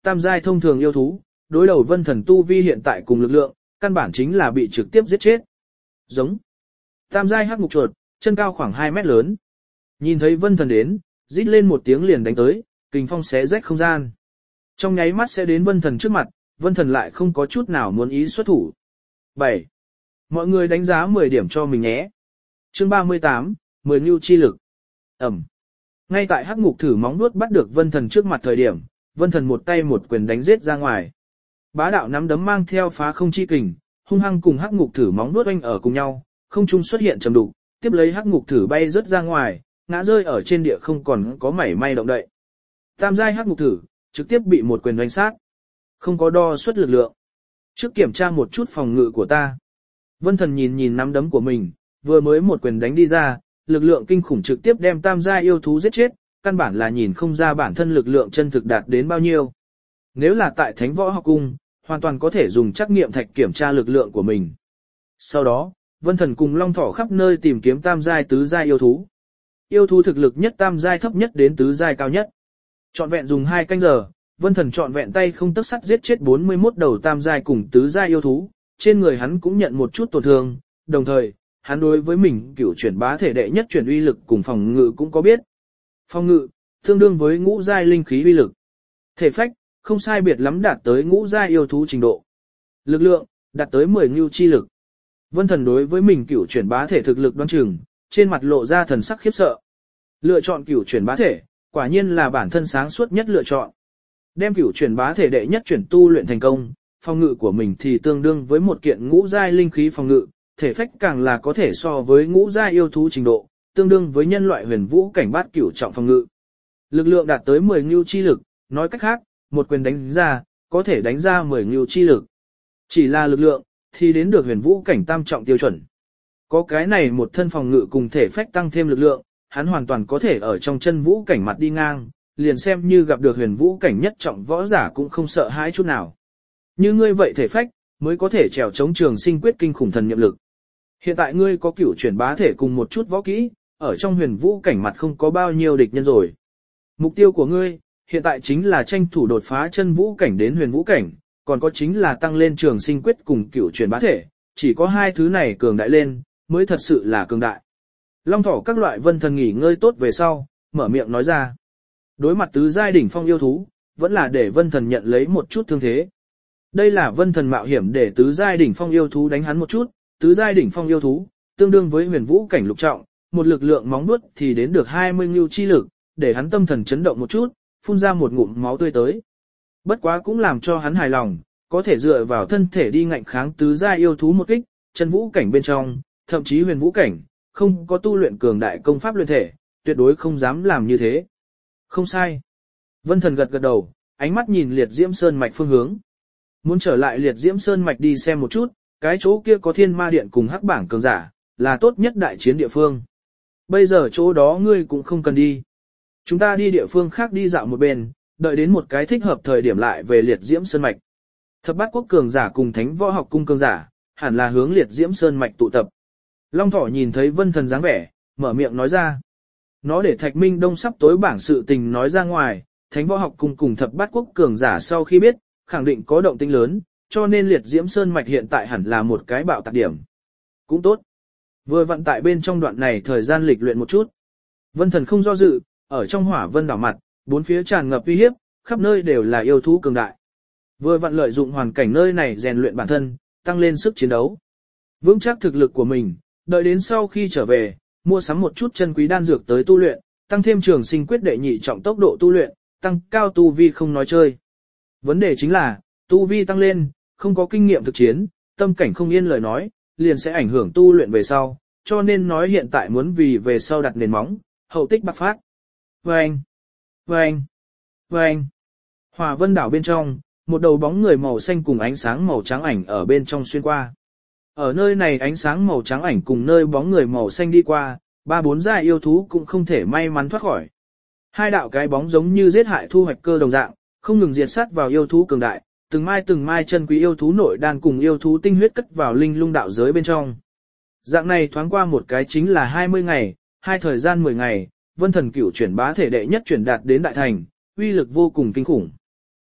tam giai thông thường yêu thú, đối đầu vân thần tu vi hiện tại cùng lực lượng, căn bản chính là bị trực tiếp giết chết. Giống. Tam giai hắc ngục chuột, chân cao khoảng hai mét lớn. Nhìn thấy vân thần đến, rít lên một tiếng liền đánh tới, kình phong xé rách không gian. Trong nháy mắt sẽ đến vân thần trước mặt, vân thần lại không có chút nào muốn ý xuất thủ. bảy. Mọi người đánh giá mười điểm cho mình nhé. Chương ba mươi tám, mười ngưu chi lực. Ẩm. Ngay tại hắc ngục thử móng vuốt bắt được vân thần trước mặt thời điểm, vân thần một tay một quyền đánh giết ra ngoài. Bá đạo nắm đấm mang theo phá không chi kình, hung hăng cùng hắc ngục thử móng vuốt oanh ở cùng nhau, không trung xuất hiện trầm đục, tiếp lấy hắc ngục thử bay rớt ra ngoài, ngã rơi ở trên địa không còn có mảy may động đậy. Tam giai hắc ngục thử, trực tiếp bị một quyền đánh sát. Không có đo suất lực lượng. Trước kiểm tra một chút phòng ngự của ta. Vân thần nhìn nhìn nắm đấm của mình, vừa mới một quyền đánh đi ra, lực lượng kinh khủng trực tiếp đem tam giai yêu thú giết chết, căn bản là nhìn không ra bản thân lực lượng chân thực đạt đến bao nhiêu. Nếu là tại Thánh Võ Học Cung, hoàn toàn có thể dùng trắc nghiệm thạch kiểm tra lực lượng của mình. Sau đó, Vân Thần cùng Long Thỏ khắp nơi tìm kiếm tam giai tứ giai yêu thú. Yêu thú thực lực nhất tam giai thấp nhất đến tứ giai cao nhất. Trọn vẹn dùng hai canh giờ, Vân Thần trọn vẹn tay không tấc sắt giết chết bốn mươi mốt đầu tam giai cùng tứ giai yêu thú, trên người hắn cũng nhận một chút tổn thương, đồng thời, hắn đối với mình cửu chuyển bá thể đệ nhất chuyển uy lực cùng phòng ngự cũng có biết. Phòng ngự, tương đương với ngũ giai linh khí uy lực. Thể phách, không sai biệt lắm đạt tới ngũ giai yêu thú trình độ. Lực lượng, đạt tới mười ngưu chi lực. Vân Thần đối với mình cửu chuyển bá thể thực lực đoan chừng, trên mặt lộ ra thần sắc khiếp sợ. Lựa chọn cửu chuyển bá thể, quả nhiên là bản thân sáng suốt nhất lựa chọn. Đem cửu chuyển bá thể đệ nhất chuyển tu luyện thành công, phòng ngự của mình thì tương đương với một kiện ngũ giai linh khí phòng ngự, thể phách càng là có thể so với ngũ giai yêu thú trình độ, tương đương với nhân loại huyền vũ cảnh bát cửu trọng phòng ngự. Lực lượng đạt tới mười ngưu chi lực, nói cách khác, một quyền đánh ra, có thể đánh ra mười ngưu chi lực. Chỉ là lực lượng, thì đến được huyền vũ cảnh tam trọng tiêu chuẩn. Có cái này một thân phòng ngự cùng thể phách tăng thêm lực lượng, hắn hoàn toàn có thể ở trong chân vũ cảnh mặt đi ngang, liền xem như gặp được huyền vũ cảnh nhất trọng võ giả cũng không sợ hãi chút nào. Như ngươi vậy thể phách, mới có thể trèo chống trường sinh quyết kinh khủng thần niệm lực. Hiện tại ngươi có cửu chuyển bá thể cùng một chút võ kỹ, ở trong huyền vũ cảnh mặt không có bao nhiêu địch nhân rồi. Mục tiêu của ngươi, hiện tại chính là tranh thủ đột phá chân vũ cảnh đến huyền vũ cảnh, còn có chính là tăng lên trường sinh quyết cùng cửu chuyển bá thể, chỉ có hai thứ này cường đại lên, mới thật sự là cường đại. Long Thỏ các loại Vân Thần nghỉ ngơi tốt về sau, mở miệng nói ra. Đối mặt tứ giai đỉnh phong yêu thú, vẫn là để Vân Thần nhận lấy một chút thương thế. Đây là Vân Thần mạo hiểm để tứ giai đỉnh phong yêu thú đánh hắn một chút, tứ giai đỉnh phong yêu thú, tương đương với huyền vũ cảnh lục trọng, một lực lượng móng vuốt thì đến được hai mươi ngưu chi lực, để hắn tâm thần chấn động một chút, phun ra một ngụm máu tươi tới. Bất quá cũng làm cho hắn hài lòng, có thể dựa vào thân thể đi ngạnh kháng tứ giai yêu thú một kích, chân vũ cảnh bên trong, thậm chí huyền vũ cảnh, không có tu luyện cường đại công pháp luyện thể, tuyệt đối không dám làm như thế. Không sai. Vân Thần gật gật đầu, ánh mắt nhìn Liệt Diễm Sơn mạch phương hướng. Muốn trở lại Liệt Diễm Sơn mạch đi xem một chút, cái chỗ kia có Thiên Ma Điện cùng Hắc Bảng cường giả, là tốt nhất đại chiến địa phương. Bây giờ chỗ đó ngươi cũng không cần đi. Chúng ta đi địa phương khác đi dạo một bên, đợi đến một cái thích hợp thời điểm lại về Liệt Diễm Sơn mạch. Thập Bát Quốc cường giả cùng Thánh Võ Học Cung cường giả, hẳn là hướng Liệt Diễm Sơn mạch tụ tập. Long Thỏ nhìn thấy Vân Thần dáng vẻ, mở miệng nói ra. Nó để Thạch Minh Đông sắp tối bảng sự tình nói ra ngoài, Thánh Võ Học Cung cùng Thập Bát Quốc cường giả sau khi biết, khẳng định có động tĩnh lớn, cho nên Liệt Diễm Sơn mạch hiện tại hẳn là một cái bạo tạc điểm. Cũng tốt. Vừa vận tại bên trong đoạn này thời gian lịch luyện một chút. Vân Thần không do dự, ở trong Hỏa Vân đảo mặt, bốn phía tràn ngập uy hiếp, khắp nơi đều là yêu thú cường đại. Vừa vận lợi dụng hoàn cảnh nơi này rèn luyện bản thân, tăng lên sức chiến đấu. Vững chắc thực lực của mình, đợi đến sau khi trở về, mua sắm một chút chân quý đan dược tới tu luyện, tăng thêm trường sinh quyết đệ nhị trọng tốc độ tu luyện, tăng cao tu vi không nói chơi. Vấn đề chính là, tu vi tăng lên, không có kinh nghiệm thực chiến, tâm cảnh không yên lời nói, liền sẽ ảnh hưởng tu luyện về sau, cho nên nói hiện tại muốn vì về sau đặt nền móng, hậu tích bạc phát. Vâng! Vâng! Vâng! Hỏa Vân đảo bên trong, một đầu bóng người màu xanh cùng ánh sáng màu trắng ảnh ở bên trong xuyên qua. Ở nơi này ánh sáng màu trắng ảnh cùng nơi bóng người màu xanh đi qua, ba bốn giai yêu thú cũng không thể may mắn thoát khỏi. Hai đạo cái bóng giống như giết hại thu hoạch cơ đồng dạng, không ngừng diệt sát vào yêu thú cường đại, từng mai từng mai chân quý yêu thú nội đan cùng yêu thú tinh huyết cất vào linh lung đạo giới bên trong. Dạng này thoáng qua một cái chính là hai mươi ngày, hai thời gian mười ngày, Vân Thần cửu chuyển bá thể đệ nhất chuyển đạt đến đại thành, uy lực vô cùng kinh khủng.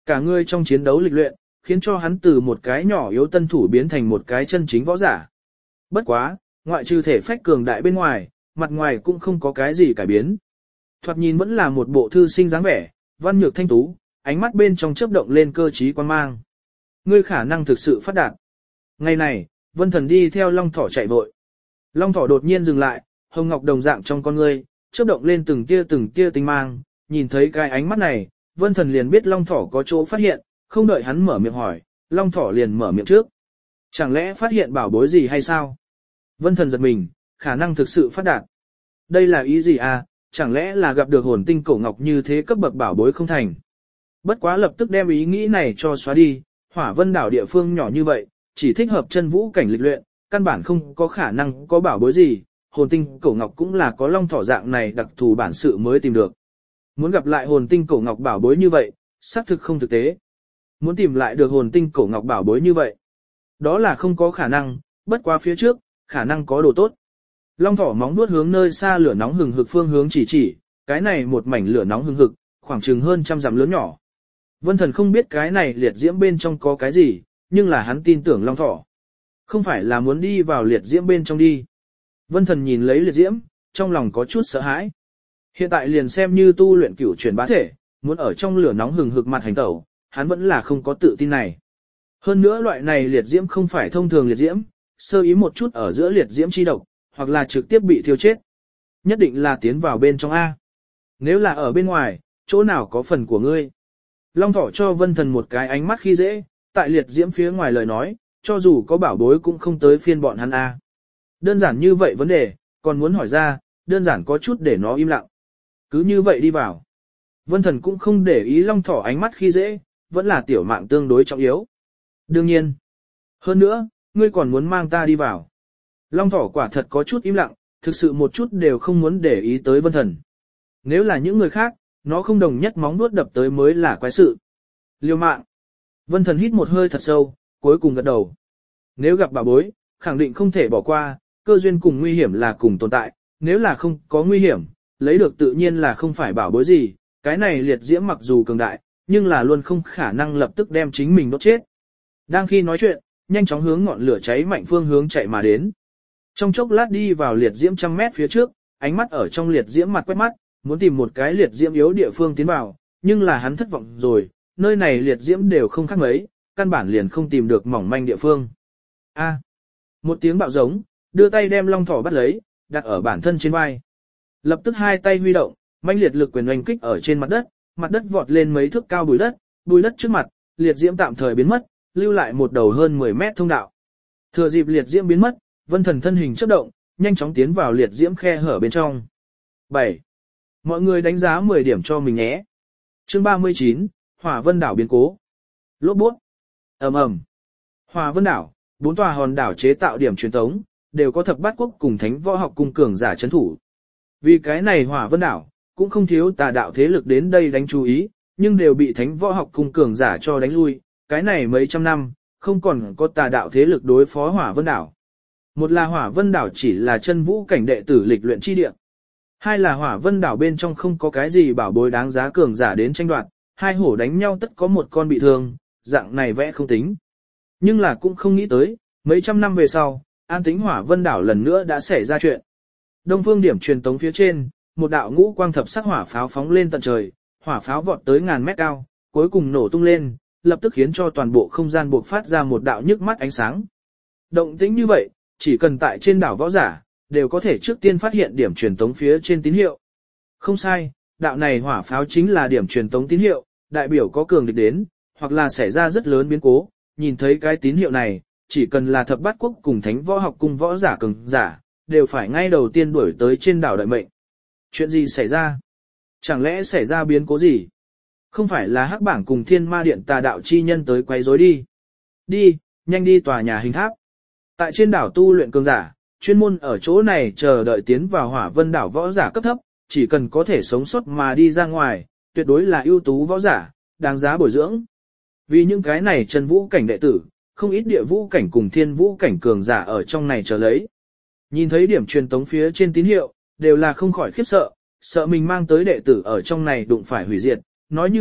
Cả người trong chiến đấu lịch luyện, khiến cho hắn từ một cái nhỏ yếu tân thủ biến thành một cái chân chính võ giả. Bất quá, ngoại trừ thể phách cường đại bên ngoài, mặt ngoài cũng không có cái gì cải biến. Thoạt nhìn vẫn là một bộ thư sinh dáng vẻ, văn nhược thanh tú, ánh mắt bên trong chớp động lên cơ trí quan mang. Ngươi khả năng thực sự phát đạt. Ngày này, Vân Thần đi theo Long Thỏ chạy vội. Long Thỏ đột nhiên dừng lại, hồng ngọc đồng dạng trong con ngươi, chớp động lên từng tia từng tia tinh mang, nhìn thấy cái ánh mắt này, Vân Thần liền biết Long Thỏ có chỗ phát hiện, không đợi hắn mở miệng hỏi, Long Thỏ liền mở miệng trước. Chẳng lẽ phát hiện bảo bối gì hay sao? Vân Thần giật mình, khả năng thực sự phát đạt. Đây là ý gì à, chẳng lẽ là gặp được hồn tinh cổ ngọc như thế cấp bậc bảo bối không thành? Bất quá lập tức đem ý nghĩ này cho xóa đi, Hỏa Vân đảo địa phương nhỏ như vậy, chỉ thích hợp chân vũ cảnh lịch luyện, căn bản không có khả năng có bảo bối gì, hồn tinh cổ ngọc cũng là có Long Thỏ dạng này đặc thù bản sự mới tìm được. Muốn gặp lại hồn tinh cổ ngọc bảo bối như vậy, xác thực không thực tế. Muốn tìm lại được hồn tinh cổ ngọc bảo bối như vậy, đó là không có khả năng, bất quá phía trước, khả năng có đồ tốt. Long Thỏ móng vuốt hướng nơi xa lửa nóng hừng hực phương hướng chỉ chỉ, cái này một mảnh lửa nóng hừng hực, khoảng chừng hơn trăm dặm lớn nhỏ. Vân Thần không biết cái này liệt diễm bên trong có cái gì, nhưng là hắn tin tưởng Long Thỏ. Không phải là muốn đi vào liệt diễm bên trong đi. Vân Thần nhìn lấy liệt diễm, trong lòng có chút sợ hãi. Hiện tại liền xem như tu luyện cửu chuyển bá thể, muốn ở trong lửa nóng hừng hực mặt hành tẩu, hắn vẫn là không có tự tin này. Hơn nữa loại này liệt diễm không phải thông thường liệt diễm, sơ ý một chút ở giữa liệt diễm chi độc, hoặc là trực tiếp bị thiêu chết. Nhất định là tiến vào bên trong A. Nếu là ở bên ngoài, chỗ nào có phần của ngươi? Long Thỏ cho Vân Thần một cái ánh mắt khi dễ, tại liệt diễm phía ngoài lời nói, cho dù có bảo bối cũng không tới phiên bọn hắn A. Đơn giản như vậy vấn đề, còn muốn hỏi ra, đơn giản có chút để nó im lặng. Cứ như vậy đi vào. Vân Thần cũng không để ý Long Thỏ ánh mắt khi dễ, vẫn là tiểu mạng tương đối trọng yếu. Đương nhiên. Hơn nữa, ngươi còn muốn mang ta đi vào. Long Thỏ quả thật có chút im lặng, thực sự một chút đều không muốn để ý tới Vân Thần. Nếu là những người khác, nó không đồng nhất móng nuốt đập tới mới là quái sự. Liêu mạng. Vân Thần hít một hơi thật sâu, cuối cùng gật đầu. Nếu gặp bà bối, khẳng định không thể bỏ qua, cơ duyên cùng nguy hiểm là cùng tồn tại, nếu là không có nguy hiểm, lấy được tự nhiên là không phải bảo bối gì, cái này liệt diễm mặc dù cường đại, nhưng là luôn không khả năng lập tức đem chính mình đốt chết. Đang khi nói chuyện, nhanh chóng hướng ngọn lửa cháy mạnh phương hướng chạy mà đến. Trong chốc lát đi vào liệt diễm trăm mét phía trước, ánh mắt ở trong liệt diễm mặt quét mắt, muốn tìm một cái liệt diễm yếu địa phương tiến vào, nhưng là hắn thất vọng rồi, nơi này liệt diễm đều không khác mấy, căn bản liền không tìm được mỏng manh địa phương. A, một tiếng bạo giống, đưa tay đem Long Thỏ bắt lấy, đặt ở bản thân trên vai. Lập tức hai tay huy động, mãnh liệt lực quyền oanh kích ở trên mặt đất, mặt đất vọt lên mấy thước cao bùi đất, bùi đất trước mặt, liệt diễm tạm thời biến mất, lưu lại một đầu hơn mười mét thông đạo. Thừa dịp liệt diễm biến mất, Vân Thần thân hình chớp động, nhanh chóng tiến vào liệt diễm khe hở bên trong. bảy. Mọi người đánh giá mười điểm cho mình nhé. Chương ba mươi chín, Hỏa Vân đảo biến cố. Lốp bút. Ầm ầm. Hỏa Vân đảo, bốn tòa hòn đảo chế tạo điểm truyền tống, đều có thập bát quốc cùng thánh võ học cung cường giả trấn thủ. Vì cái này Hỏa Vân đảo, cũng không thiếu tà đạo thế lực đến đây đánh chú ý, nhưng đều bị thánh võ học cung cường giả cho đánh lui, cái này mấy trăm năm, không còn có tà đạo thế lực đối phó Hỏa Vân đảo. Một là Hỏa Vân đảo chỉ là chân vũ cảnh đệ tử lịch luyện chi địa. Hai là Hỏa Vân đảo bên trong không có cái gì bảo bối đáng giá cường giả đến tranh đoạt, hai hổ đánh nhau tất có một con bị thương, dạng này vẽ không tính. Nhưng là cũng không nghĩ tới, mấy trăm năm về sau, an tính Hỏa Vân đảo lần nữa đã xảy ra chuyện. Đông phương điểm truyền tống phía trên, một đạo ngũ quang thập sắc hỏa pháo phóng lên tận trời, hỏa pháo vọt tới ngàn mét cao, cuối cùng nổ tung lên, lập tức khiến cho toàn bộ không gian buộc phát ra một đạo nhức mắt ánh sáng. Động tĩnh như vậy, chỉ cần tại trên đảo võ giả, đều có thể trước tiên phát hiện điểm truyền tống phía trên tín hiệu. Không sai, đạo này hỏa pháo chính là điểm truyền tống tín hiệu, đại biểu có cường địch đến, hoặc là xảy ra rất lớn biến cố, nhìn thấy cái tín hiệu này, chỉ cần là thập bát quốc cùng thánh võ học cùng võ giả cường giả, đều phải ngay đầu tiên đuổi tới trên đảo đợi mệnh. Chuyện gì xảy ra? Chẳng lẽ xảy ra biến cố gì? Không phải là hắc bảng cùng thiên ma điện tà đạo chi nhân tới quấy rối đi. Đi, nhanh đi tòa nhà hình tháp. Tại trên đảo tu luyện cường giả, chuyên môn ở chỗ này chờ đợi tiến vào Hỏa Vân đảo võ giả cấp thấp, chỉ cần có thể sống sót mà đi ra ngoài, tuyệt đối là ưu tú võ giả, đáng giá bồi dưỡng. Vì những cái này chân vũ cảnh đệ tử, không ít địa vũ cảnh cùng thiên vũ cảnh cường giả ở trong này chờ lấy. Nhìn thấy điểm truyền tống phía trên tín hiệu, đều là không khỏi khiếp sợ, sợ mình mang tới đệ tử ở trong này đụng phải hủy diệt, nói như vậy,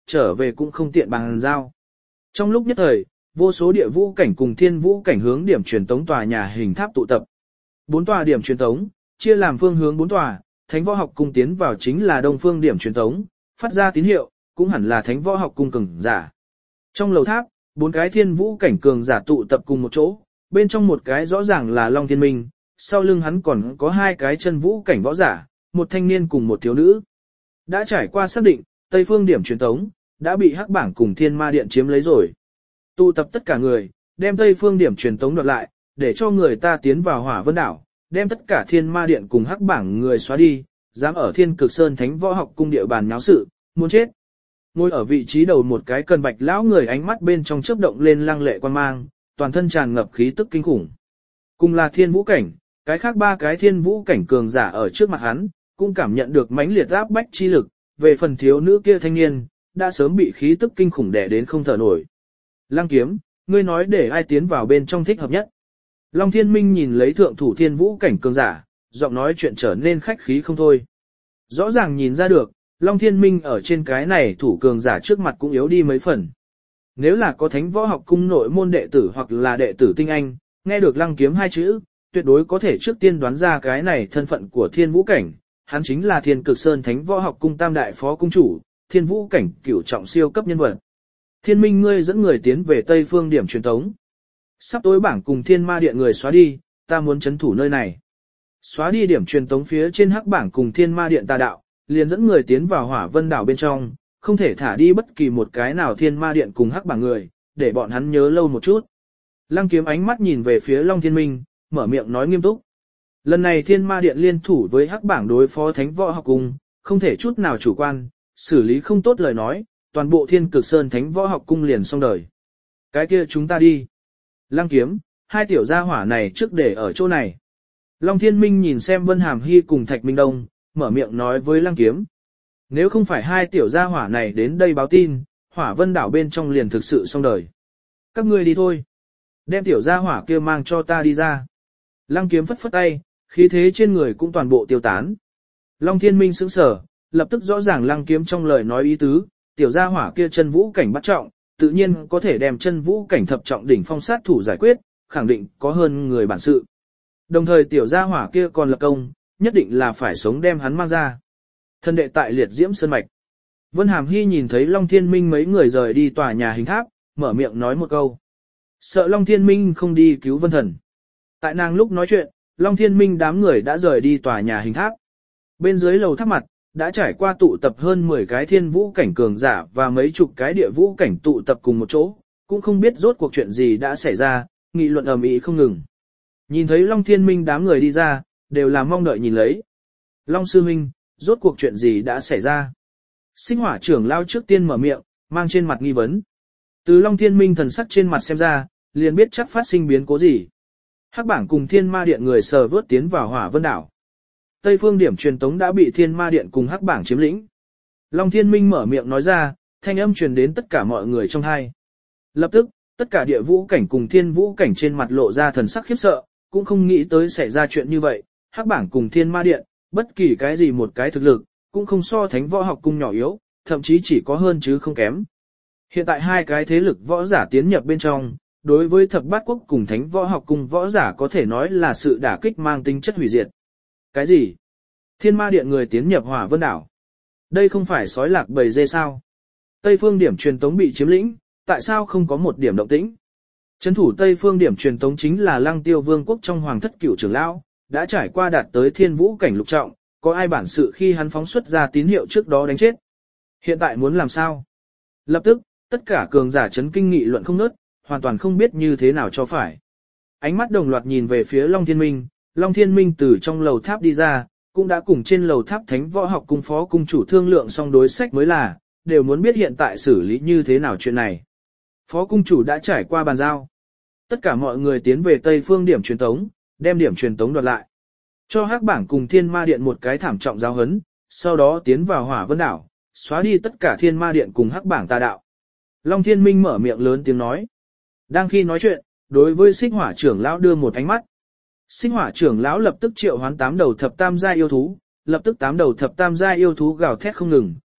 trở về cũng không tiện bằng giao. Trong lúc nhất thời, vô số địa vũ cảnh cùng thiên vũ cảnh hướng điểm truyền tống tòa nhà hình tháp tụ tập. Bốn tòa điểm truyền tống, chia làm phương hướng bốn tòa, Thánh Võ Học Cung tiến vào chính là đông phương điểm truyền tống, phát ra tín hiệu, cũng hẳn là Thánh Võ Học Cung cường giả. Trong lầu tháp, bốn cái thiên vũ cảnh cường giả tụ tập cùng một chỗ, bên trong một cái rõ ràng là Long Thiên Minh, sau lưng hắn còn có hai cái chân vũ cảnh võ giả, một thanh niên cùng một thiếu nữ. Đã trải qua xác định, Tây phương điểm truyền tống đã bị Hắc Bảng cùng Thiên Ma Điện chiếm lấy rồi. Tụ tập tất cả người, đem Tây phương điểm truyền tống đoạt lại, để cho người ta tiến vào Hỏa Vân đảo, đem tất cả Thiên Ma Điện cùng Hắc Bảng người xóa đi, dám ở Thiên Cực Sơn Thánh Võ Học Cung địa bàn nháo sự, muốn chết. Ngồi ở vị trí đầu một cái cần bạch lão người ánh mắt bên trong chớp động lên lăng lệ quan mang, toàn thân tràn ngập khí tức kinh khủng. Cùng là thiên vũ cảnh, cái khác ba cái thiên vũ cảnh cường giả ở trước mặt hắn, cũng cảm nhận được mãnh liệt áp bách chi lực, về phần thiếu nữ kia thanh niên, đã sớm bị khí tức kinh khủng đè đến không thở nổi. Lăng Kiếm, ngươi nói để ai tiến vào bên trong thích hợp nhất. Long Thiên Minh nhìn lấy thượng thủ thiên vũ cảnh cường giả, giọng nói chuyện trở nên khách khí không thôi. Rõ ràng nhìn ra được, Long Thiên Minh ở trên cái này thủ cường giả trước mặt cũng yếu đi mấy phần. Nếu là có Thánh Võ Học Cung nội môn đệ tử hoặc là đệ tử tinh anh, nghe được Lăng Kiếm hai chữ, tuyệt đối có thể trước tiên đoán ra cái này thân phận của thiên vũ cảnh, hắn chính là Thiên Cực Sơn Thánh Võ Học Cung tam đại phó cung chủ, thiên vũ cảnh cửu trọng siêu cấp nhân vật. Thiên Minh ngươi dẫn người tiến về Tây phương điểm truyền tống. Sắp tối bảng cùng Thiên Ma Điện người xóa đi, ta muốn chấn thủ nơi này. Xóa đi điểm truyền tống phía trên hắc bảng cùng Thiên Ma Điện tà đạo, liền dẫn người tiến vào Hỏa Vân đảo bên trong, không thể thả đi bất kỳ một cái nào Thiên Ma Điện cùng hắc bảng người, để bọn hắn nhớ lâu một chút. Lăng Kiếm ánh mắt nhìn về phía Long Thiên Minh, mở miệng nói nghiêm túc. Lần này Thiên Ma Điện liên thủ với hắc bảng đối phó Thánh Võ Học Cung, không thể chút nào chủ quan, xử lý không tốt lời nói, toàn bộ Thiên Cực Sơn Thánh Võ Học Cung liền xong đời. Cái kia chúng ta đi. Lăng Kiếm, hai tiểu gia hỏa này trước để ở chỗ này. Long Thiên Minh nhìn xem Vân Hàm Hy cùng Thạch Minh Đông, mở miệng nói với Lăng Kiếm. Nếu không phải hai tiểu gia hỏa này đến đây báo tin, Hỏa Vân đảo bên trong liền thực sự xong đời. Các ngươi đi thôi. Đem tiểu gia hỏa kia mang cho ta đi ra. Lăng Kiếm phất phất tay, khí thế trên người cũng toàn bộ tiêu tán. Long Thiên Minh sững sờ, lập tức rõ ràng Lăng Kiếm trong lời nói ý tứ, tiểu gia hỏa kia chân vũ cảnh bắt trọng, tự nhiên có thể đem chân vũ cảnh thập trọng đỉnh phong sát thủ giải quyết, khẳng định có hơn người bản sự. Đồng thời tiểu gia hỏa kia còn lập công, nhất định là phải sống đem hắn mang ra. Thân đệ tại liệt diễm sơn mạch. Vân Hàm Hy nhìn thấy Long Thiên Minh mấy người rời đi tòa nhà hình tháp, mở miệng nói một câu. Sợ Long Thiên Minh không đi cứu Vân Thần. Tại nàng lúc nói chuyện, Long Thiên Minh đám người đã rời đi tòa nhà hình tháp. Bên dưới lầu tháp mặt, đã trải qua tụ tập hơn mười cái thiên vũ cảnh cường giả và mấy chục cái địa vũ cảnh tụ tập cùng một chỗ, cũng không biết rốt cuộc chuyện gì đã xảy ra, nghị luận ầm ĩ không ngừng. Nhìn thấy Long Thiên Minh đám người đi ra, đều là mong đợi nhìn lấy. Long Sư Minh, rốt cuộc chuyện gì đã xảy ra? Sinh Hỏa trưởng lao trước tiên mở miệng, mang trên mặt nghi vấn. Từ Long Thiên Minh thần sắc trên mặt xem ra, liền biết chắc phát sinh biến cố gì. Hắc bảng cùng Thiên Ma Điện người sờ vớt tiến vào Hỏa Vân đảo. Tây phương điểm truyền tống đã bị Thiên Ma Điện cùng Hắc bảng chiếm lĩnh. Long Thiên Minh mở miệng nói ra, thanh âm truyền đến tất cả mọi người trong hai. Lập tức, tất cả địa vũ cảnh cùng thiên vũ cảnh trên mặt lộ ra thần sắc khiếp sợ, cũng không nghĩ tới xảy ra chuyện như vậy. Hắc bảng cùng Thiên Ma Điện, bất kỳ cái gì một cái thực lực, cũng không so Thánh Võ Học Cung nhỏ yếu, thậm chí chỉ có hơn chứ không kém. Hiện tại hai cái thế lực võ giả tiến nhập bên trong, đối với Thập Bát Quốc cùng Thánh Võ Học Cung võ giả có thể nói là sự đả kích mang tính chất hủy diệt. Cái gì? Thiên Ma Điện người tiến nhập Hỏa Vân đảo. Đây không phải sói lạc bầy dê sao? Tây phương điểm truyền tống bị chiếm lĩnh, tại sao không có một điểm động tĩnh? Trấn thủ Tây phương điểm truyền tống chính là Lăng Tiêu Vương quốc trong hoàng thất cửu trưởng lão, đã trải qua đạt tới thiên vũ cảnh lục trọng, có ai bản sự khi hắn phóng xuất ra tín hiệu trước đó đánh chết? Hiện tại muốn làm sao? Lập tức, tất cả cường giả chấn kinh nghị luận không ngớt, hoàn toàn không biết như thế nào cho phải. Ánh mắt đồng loạt nhìn về phía Long Thiên Minh, Long Thiên Minh từ trong lầu tháp đi ra, cũng đã cùng trên lầu tháp Thánh Võ Học Cung phó cung chủ thương lượng xong đối sách mới là, đều muốn biết hiện tại xử lý như thế nào chuyện này. Phó cung chủ đã trải qua bàn giao. Tất cả mọi người tiến về Tây phương điểm truyền tống, đem điểm truyền tống đoạt lại. Cho Hắc bảng cùng Thiên Ma Điện một cái thảm trọng giáo huấn, sau đó tiến vào Hỏa Vân đảo, xóa đi tất cả Thiên Ma Điện cùng Hắc bảng tà đạo. Long Thiên Minh mở miệng lớn tiếng nói. Đang khi nói chuyện, đối với Xích Hỏa trưởng lão đưa một ánh mắt. Xích Hỏa trưởng lão lập tức triệu hoán tám đầu thập tam giai yêu thú, lập tức tám đầu thập tam giai yêu thú gào thét không ngừng,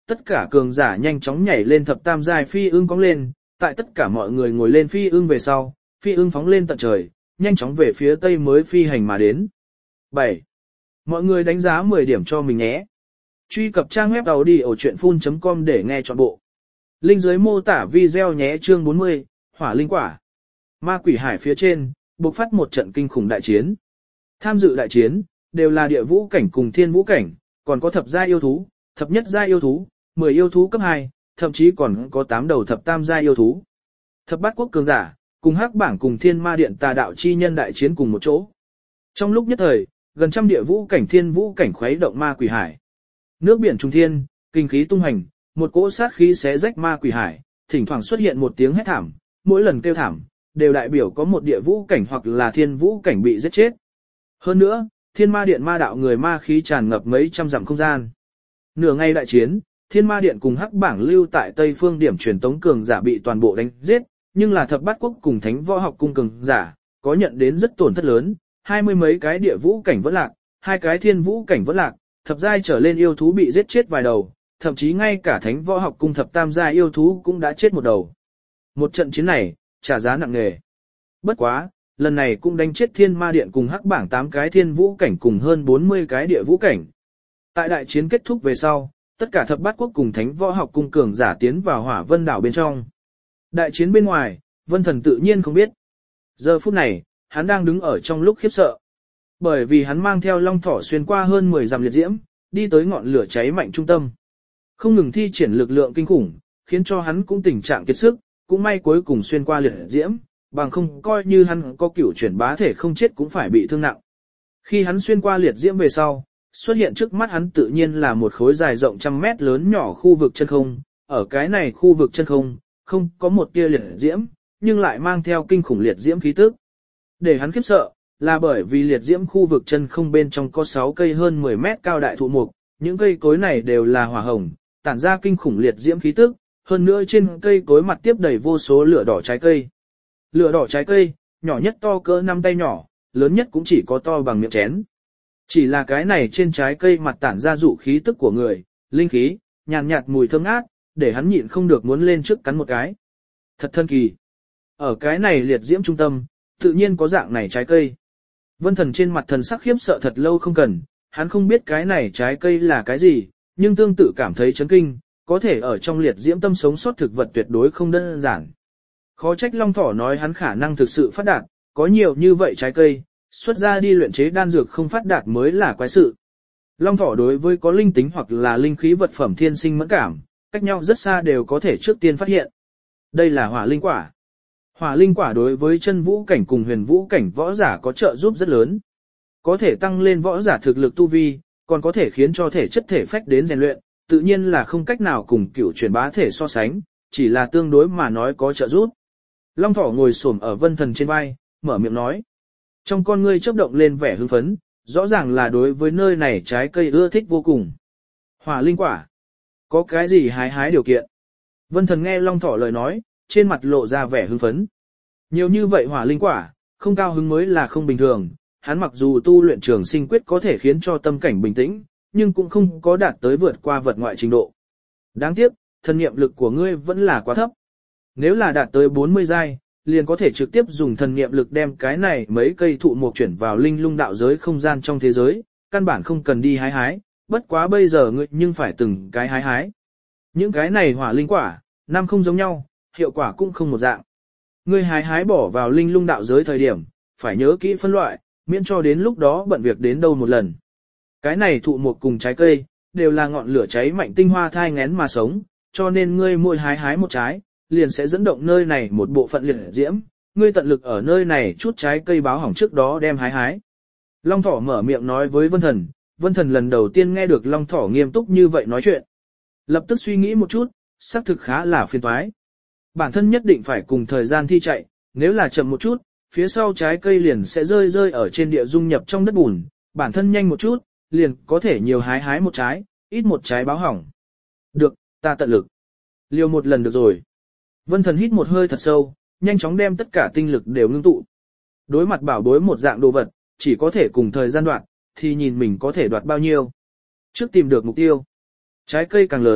tất cả cường giả nhanh chóng nhảy lên thập tam giai phi ưng cong lên, tại tất cả mọi người ngồi lên phi ưng về sau, phi ưng phóng lên tận trời, nhanh chóng về phía tây mới phi hành mà đến. bảy. Mọi người đánh giá mười điểm cho mình nhé. Truy cập trang web đầu đi ở chuyện full chấm com để nghe trọn bộ. Link dưới mô tả video nhé. Chương bốn mươi, Hỏa linh quả. Ma quỷ hải phía trên, bộc phát một trận kinh khủng đại chiến. Tham dự đại chiến, đều là địa vũ cảnh cùng thiên vũ cảnh, còn có thập giai yêu thú, thập nhất giai yêu thú, mười yêu thú cấp hai, thậm chí còn có tám đầu thập tam giai yêu thú. Thập bát quốc cường giả, cùng hắc bảng cùng thiên ma điện tà đạo chi nhân đại chiến cùng một chỗ. Trong lúc nhất thời, gần trăm địa vũ cảnh thiên vũ cảnh khuấy động ma quỷ hải. Nước biển trung thiên, kinh khí tung hành, một cỗ sát khí xé rách ma quỷ hải, thỉnh thoảng xuất hiện một tiếng hét thảm, mỗi lần kêu thảm, đều đại biểu có một địa vũ cảnh hoặc là thiên vũ cảnh bị giết chết. Hơn nữa, thiên ma điện ma đạo người ma khí tràn ngập mấy trăm dặm không gian. Nửa ngày đại chiến, thiên ma điện cùng hắc bảng lưu tại tây phương điểm truyền tống cường giả bị toàn bộ đánh giết, nhưng là thập bát quốc cùng thánh võ học cung cường giả, có nhận đến rất tổn thất lớn, hai mươi mấy cái địa vũ cảnh vẫn lạc, hai cái thiên vũ cảnh vẫn lạc, thập giai trở lên yêu thú bị giết chết vài đầu, thậm chí ngay cả thánh võ học cung thập tam giai yêu thú cũng đã chết một đầu. Một trận chiến này, trả giá nặng nề. Bất quá, lần này cũng đánh chết thiên ma điện cùng hắc bảng tám cái thiên vũ cảnh cùng hơn bốn mươi cái địa vũ cảnh. Tại đại chiến kết thúc về sau, tất cả thập bát quốc cùng thánh võ học cung cường giả tiến vào hỏa vân đảo bên trong. Đại chiến bên ngoài, Vân Thần tự nhiên không biết. Giờ phút này, hắn đang đứng ở trong lúc khiếp sợ. Bởi vì hắn mang theo long thỏ xuyên qua hơn mười dặm liệt diễm, đi tới ngọn lửa cháy mạnh trung tâm. Không ngừng thi triển lực lượng kinh khủng, khiến cho hắn cũng tình trạng kiệt sức, cũng may cuối cùng xuyên qua liệt diễm, bằng không coi như hắn có cửu chuyển bá thể không chết cũng phải bị thương nặng. Khi hắn xuyên qua liệt diễm về sau, xuất hiện trước mắt hắn tự nhiên là một khối dài rộng trăm mét lớn nhỏ khu vực chân không, ở cái này khu vực chân không, không có một tia liệt diễm, nhưng lại mang theo kinh khủng liệt diễm khí tức. Để hắn khiếp sợ, là bởi vì liệt diễm khu vực chân không bên trong có sáu cây hơn mười mét cao đại thụ mục, những cây cối này đều là hỏa hồng, tản ra kinh khủng liệt diễm khí tức, hơn nữa trên cây cối mặt tiếp đầy vô số lửa đỏ trái cây. Lửa đỏ trái cây, nhỏ nhất to cỡ năm tay nhỏ, lớn nhất cũng chỉ có to bằng miệng chén. Chỉ là cái này trên trái cây mặt tản ra dụ khí tức của người, linh khí, nhàn nhạt, nhạt mùi thơm ngát, để hắn nhịn không được muốn lên trước cắn một cái. Thật thân kỳ. Ở cái này liệt diễm trung tâm, tự nhiên có dạng này trái cây. Vân Thần trên mặt thần sắc khiếp sợ thật lâu không cần, hắn không biết cái này trái cây là cái gì, nhưng tương tự cảm thấy chấn kinh, có thể ở trong liệt diễm tâm sống sót thực vật tuyệt đối không đơn giản. Khó trách Long Thỏ nói hắn khả năng thực sự phát đạt, có nhiều như vậy trái cây, xuất ra đi luyện chế đan dược không phát đạt mới là quái sự. Long Thỏ đối với có linh tính hoặc là linh khí vật phẩm thiên sinh mẫn cảm, cách nhau rất xa đều có thể trước tiên phát hiện. Đây là hỏa linh quả. Hỏa linh quả đối với chân vũ cảnh cùng huyền vũ cảnh võ giả có trợ giúp rất lớn. Có thể tăng lên võ giả thực lực tu vi, còn có thể khiến cho thể chất thể phách đến rèn luyện, tự nhiên là không cách nào cùng cửu chuyển bá thể so sánh, chỉ là tương đối mà nói có trợ giúp. Long Thỏ ngồi xổm ở Vân Thần trên vai, mở miệng nói. Trong con ngươi chớp động lên vẻ hưng phấn, rõ ràng là đối với nơi này trái cây ưa thích vô cùng. Hỏa linh quả. Có cái gì hái hái điều kiện? Vân Thần nghe Long Thỏ lời nói, trên mặt lộ ra vẻ hưng phấn. Nhiều như vậy hỏa linh quả, không cao hứng mới là không bình thường, hắn mặc dù tu luyện trường sinh quyết có thể khiến cho tâm cảnh bình tĩnh, nhưng cũng không có đạt tới vượt qua vật ngoại trình độ. Đáng tiếc, thần niệm lực của ngươi vẫn là quá thấp. Nếu là đạt tới bốn mươi giai, liền có thể trực tiếp dùng thần niệm lực đem cái này mấy cây thụ mục chuyển vào linh lung đạo giới không gian trong thế giới, căn bản không cần đi hái hái, bất quá bây giờ ngươi nhưng phải từng cái hái hái. Những cái này hỏa linh quả, năm không giống nhau, hiệu quả cũng không một dạng. Ngươi hái hái bỏ vào linh lung đạo giới thời điểm, phải nhớ kỹ phân loại, miễn cho đến lúc đó bận việc đến đâu một lần. Cái này thụ mục cùng trái cây, đều là ngọn lửa cháy mạnh tinh hoa thai ngén mà sống, cho nên ngươi mỗi hái hái một trái, liền sẽ dẫn động nơi này một bộ phận liệt diễm, ngươi tận lực ở nơi này chút trái cây báo hỏng trước đó đem hái hái. Long Thỏ mở miệng nói với Vân Thần, Vân Thần lần đầu tiên nghe được Long Thỏ nghiêm túc như vậy nói chuyện. Lập tức suy nghĩ một chút, xác thực khá là phiền toái. Bản thân nhất định phải cùng thời gian thi chạy, nếu là chậm một chút, phía sau trái cây liền sẽ rơi rơi ở trên địa dung nhập trong đất bùn, bản thân nhanh một chút, liền có thể nhiều hái hái một trái, ít một trái báo hỏng. Được, ta tận lực. Liều một lần được rồi. Vân Thần hít một hơi thật sâu, nhanh chóng đem tất cả tinh lực đều ngưng tụ. Đối mặt bảo bối một dạng đồ vật, chỉ có thể cùng thời gian đoạt, thì nhìn mình có thể đoạt bao nhiêu. Trước tìm được mục tiêu. Trái cây càng lớn,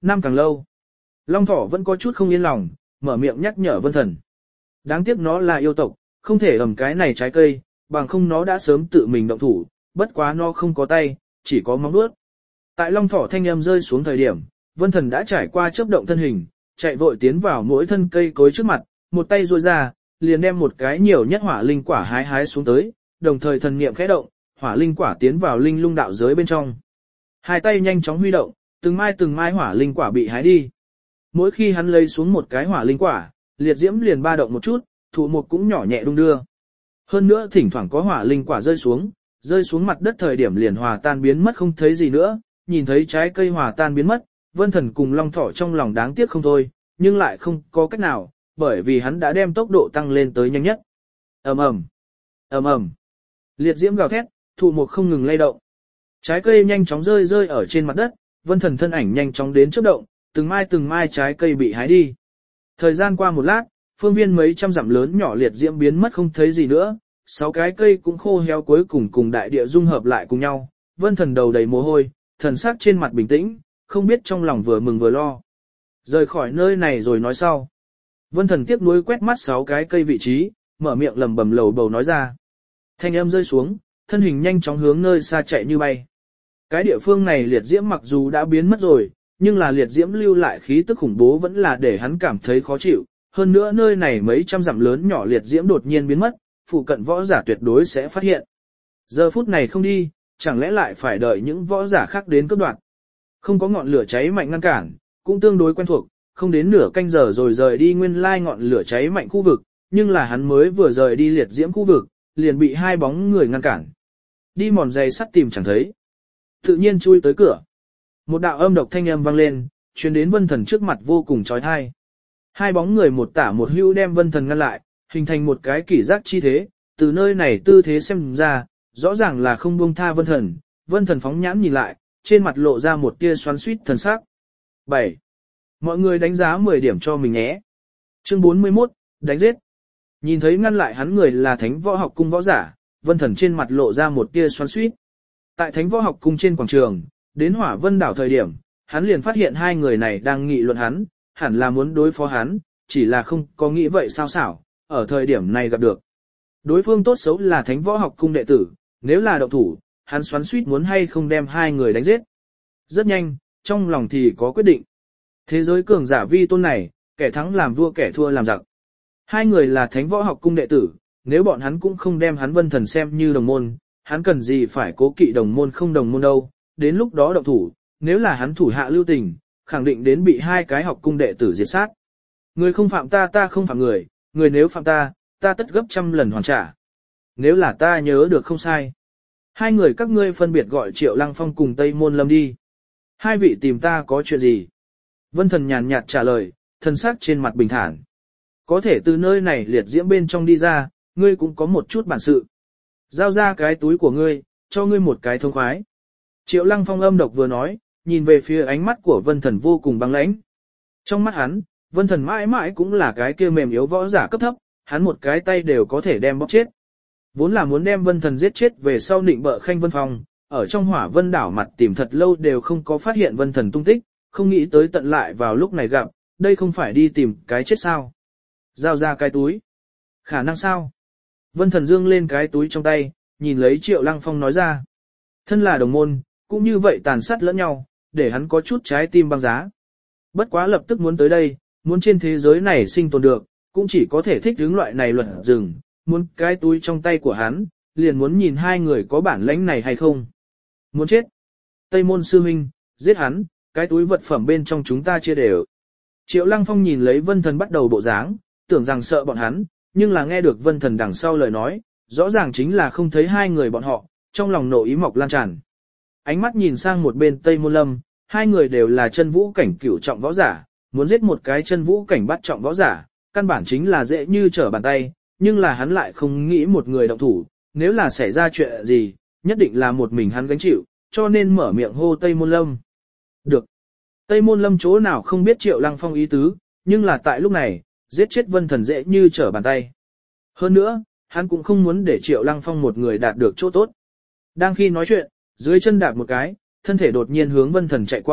năm càng lâu. Long thỏ vẫn có chút không yên lòng, mở miệng nhắc nhở Vân Thần. Đáng tiếc nó là yêu tộc, không thể ẩm cái này trái cây, bằng không nó đã sớm tự mình động thủ, bất quá nó không có tay, chỉ có móng vuốt. Tại long thỏ thanh âm rơi xuống thời điểm, Vân Thần đã trải qua chớp động thân hình, chạy vội tiến vào mỗi thân cây cối trước mặt, một tay duỗi ra, liền đem một cái nhiều nhất hỏa linh quả hái hái xuống tới, đồng thời thần niệm khẽ động, hỏa linh quả tiến vào linh lung đạo giới bên trong. Hai tay nhanh chóng huy động, từng mai từng mai hỏa linh quả bị hái đi. Mỗi khi hắn lấy xuống một cái hỏa linh quả, liệt diễm liền ba động một chút, thụ mục cũng nhỏ nhẹ đung đưa. Hơn nữa thỉnh thoảng có hỏa linh quả rơi xuống, rơi xuống mặt đất thời điểm liền hòa tan biến mất không thấy gì nữa, nhìn thấy trái cây hòa tan biến mất, Vân Thần cùng long thỏ trong lòng đáng tiếc không thôi, nhưng lại không có cách nào, bởi vì hắn đã đem tốc độ tăng lên tới nhanh nhất. Ầm ầm, ầm ầm, liệt diễm gào thét, thụ mục không ngừng lay động. Trái cây nhanh chóng rơi rơi ở trên mặt đất, Vân Thần thân ảnh nhanh chóng đến chớp động, từng mai từng mai trái cây bị hái đi. Thời gian qua một lát, phương viên mấy trăm dặm lớn nhỏ liệt diễm biến mất không thấy gì nữa, sáu cái cây cũng khô héo cuối cùng cùng đại địa dung hợp lại cùng nhau. Vân Thần đầu đầy mồ hôi, thần sắc trên mặt bình tĩnh, không biết trong lòng vừa mừng vừa lo. Rời khỏi nơi này rồi nói sau. Vân Thần tiếc nuối quét mắt sáu cái cây vị trí, mở miệng lẩm bẩm lầu bầu nói ra. Thanh âm rơi xuống, thân hình nhanh chóng hướng nơi xa chạy như bay. Cái địa phương này liệt diễm mặc dù đã biến mất rồi, nhưng là liệt diễm lưu lại khí tức khủng bố vẫn là để hắn cảm thấy khó chịu. Hơn nữa nơi này mấy trăm dặm lớn nhỏ liệt diễm đột nhiên biến mất, phụ cận võ giả tuyệt đối sẽ phát hiện. Giờ phút này không đi, chẳng lẽ lại phải đợi những võ giả khác đến cướp đoạt. Không có ngọn lửa cháy mạnh ngăn cản, cũng tương đối quen thuộc, không đến nửa canh giờ rồi rời đi nguyên lai ngọn lửa cháy mạnh khu vực, nhưng là hắn mới vừa rời đi liệt diễm khu vực, liền bị hai bóng người ngăn cản. Đi mòn giày sắt tìm chẳng thấy. Tự nhiên chui tới cửa. Một đạo âm độc thanh âm vang lên, truyền đến Vân Thần trước mặt vô cùng chói tai. Hai bóng người một tả một hữu đem Vân Thần ngăn lại, hình thành một cái kỷ giác chi thế, từ nơi này tư thế xem ra, rõ ràng là không buông tha Vân Thần. Vân Thần phóng nhãn nhìn lại, trên mặt lộ ra một tia xoắn xuýt thần sắc. bảy. Mọi người đánh giá mười điểm cho mình nhé. Chương bốn mươi mốt, đánh giết. Nhìn thấy ngăn lại hắn người là Thánh Võ Học Cung võ giả, Vân Thần trên mặt lộ ra một tia xoắn xuýt. Tại Thánh Võ Học Cung trên quảng trường, đến Hỏa Vân đảo thời điểm, hắn liền phát hiện hai người này đang nghị luận hắn, hẳn là muốn đối phó hắn, chỉ là không có nghĩ vậy sao xảo, ở thời điểm này gặp được. Đối phương tốt xấu là Thánh Võ Học Cung đệ tử, nếu là động thủ, hắn xoắn xuýt muốn hay không đem hai người đánh giết. Rất nhanh, trong lòng thì có quyết định. Thế giới cường giả vi tôn này, kẻ thắng làm vua kẻ thua làm giặc. Hai người là Thánh Võ Học Cung đệ tử, nếu bọn hắn cũng không đem hắn Vân Thần xem như đồng môn, hắn cần gì phải cố kỵ đồng môn không đồng môn đâu, đến lúc đó động thủ, nếu là hắn thủ hạ lưu tình, khẳng định đến bị hai cái học cung đệ tử diệt sát. Người không phạm ta ta không phạm người, người nếu phạm ta, ta tất gấp trăm lần hoàn trả. Nếu là ta nhớ được không sai. Hai người các ngươi phân biệt gọi Triệu Lăng Phong cùng Tây Môn Lâm đi. Hai vị tìm ta có chuyện gì? Vân Thần nhàn nhạt trả lời, thần sắc trên mặt bình thản. Có thể từ nơi này liệt diễm bên trong đi ra, ngươi cũng có một chút bản sự. Giao ra cái túi của ngươi, cho ngươi một cái thông khoái. Triệu Lăng Phong âm độc vừa nói, nhìn về phía ánh mắt của Vân Thần vô cùng băng lãnh. Trong mắt hắn, Vân Thần mãi mãi cũng là cái kia mềm yếu võ giả cấp thấp, hắn một cái tay đều có thể đem bóp chết. Vốn là muốn đem Vân Thần giết chết về sau nịnh bợ Khanh Vân Phong, ở trong Hỏa Vân đảo mặt tìm thật lâu đều không có phát hiện Vân Thần tung tích, không nghĩ tới tận lại vào lúc này gặp, đây không phải đi tìm cái chết sao. Giao ra cái túi. Khả năng sao? Vân Thần dương lên cái túi trong tay, nhìn lấy Triệu Lăng Phong nói ra. Thân là đồng môn, cũng như vậy tàn sát lẫn nhau, để hắn có chút trái tim băng giá. Bất quá lập tức muốn tới đây, muốn trên thế giới này sinh tồn được, cũng chỉ có thể thích hướng loại này luật rừng, muốn cái túi trong tay của hắn, liền muốn nhìn hai người có bản lãnh này hay không. Muốn chết. Tây Môn sư huynh, giết hắn, cái túi vật phẩm bên trong chúng ta chia đều. Triệu Lăng Phong nhìn lấy Vân Thần bắt đầu bộ dáng, tưởng rằng sợ bọn hắn, nhưng là nghe được Vân Thần đằng sau lời nói, rõ ràng chính là không thấy hai người bọn họ, trong lòng nộ ý mọc lan tràn. Ánh mắt nhìn sang một bên Tây Môn Lâm, hai người đều là chân vũ cảnh cửu trọng võ giả, muốn giết một cái chân vũ cảnh bắt trọng võ giả, căn bản chính là dễ như trở bàn tay, nhưng là hắn lại không nghĩ một người động thủ, nếu là xảy ra chuyện gì, nhất định là một mình hắn gánh chịu, cho nên mở miệng hô Tây Môn Lâm. Được. Tây Môn Lâm chỗ nào không biết Triệu Lăng Phong ý tứ, nhưng là tại lúc này, giết chết Vân Thần dễ như trở bàn tay. Hơn nữa, hắn cũng không muốn để Triệu Lăng Phong một người đạt được chỗ tốt. Đang khi nói chuyện, dưới chân đạp một cái, thân thể đột nhiên hướng Vân Thần chạy qua,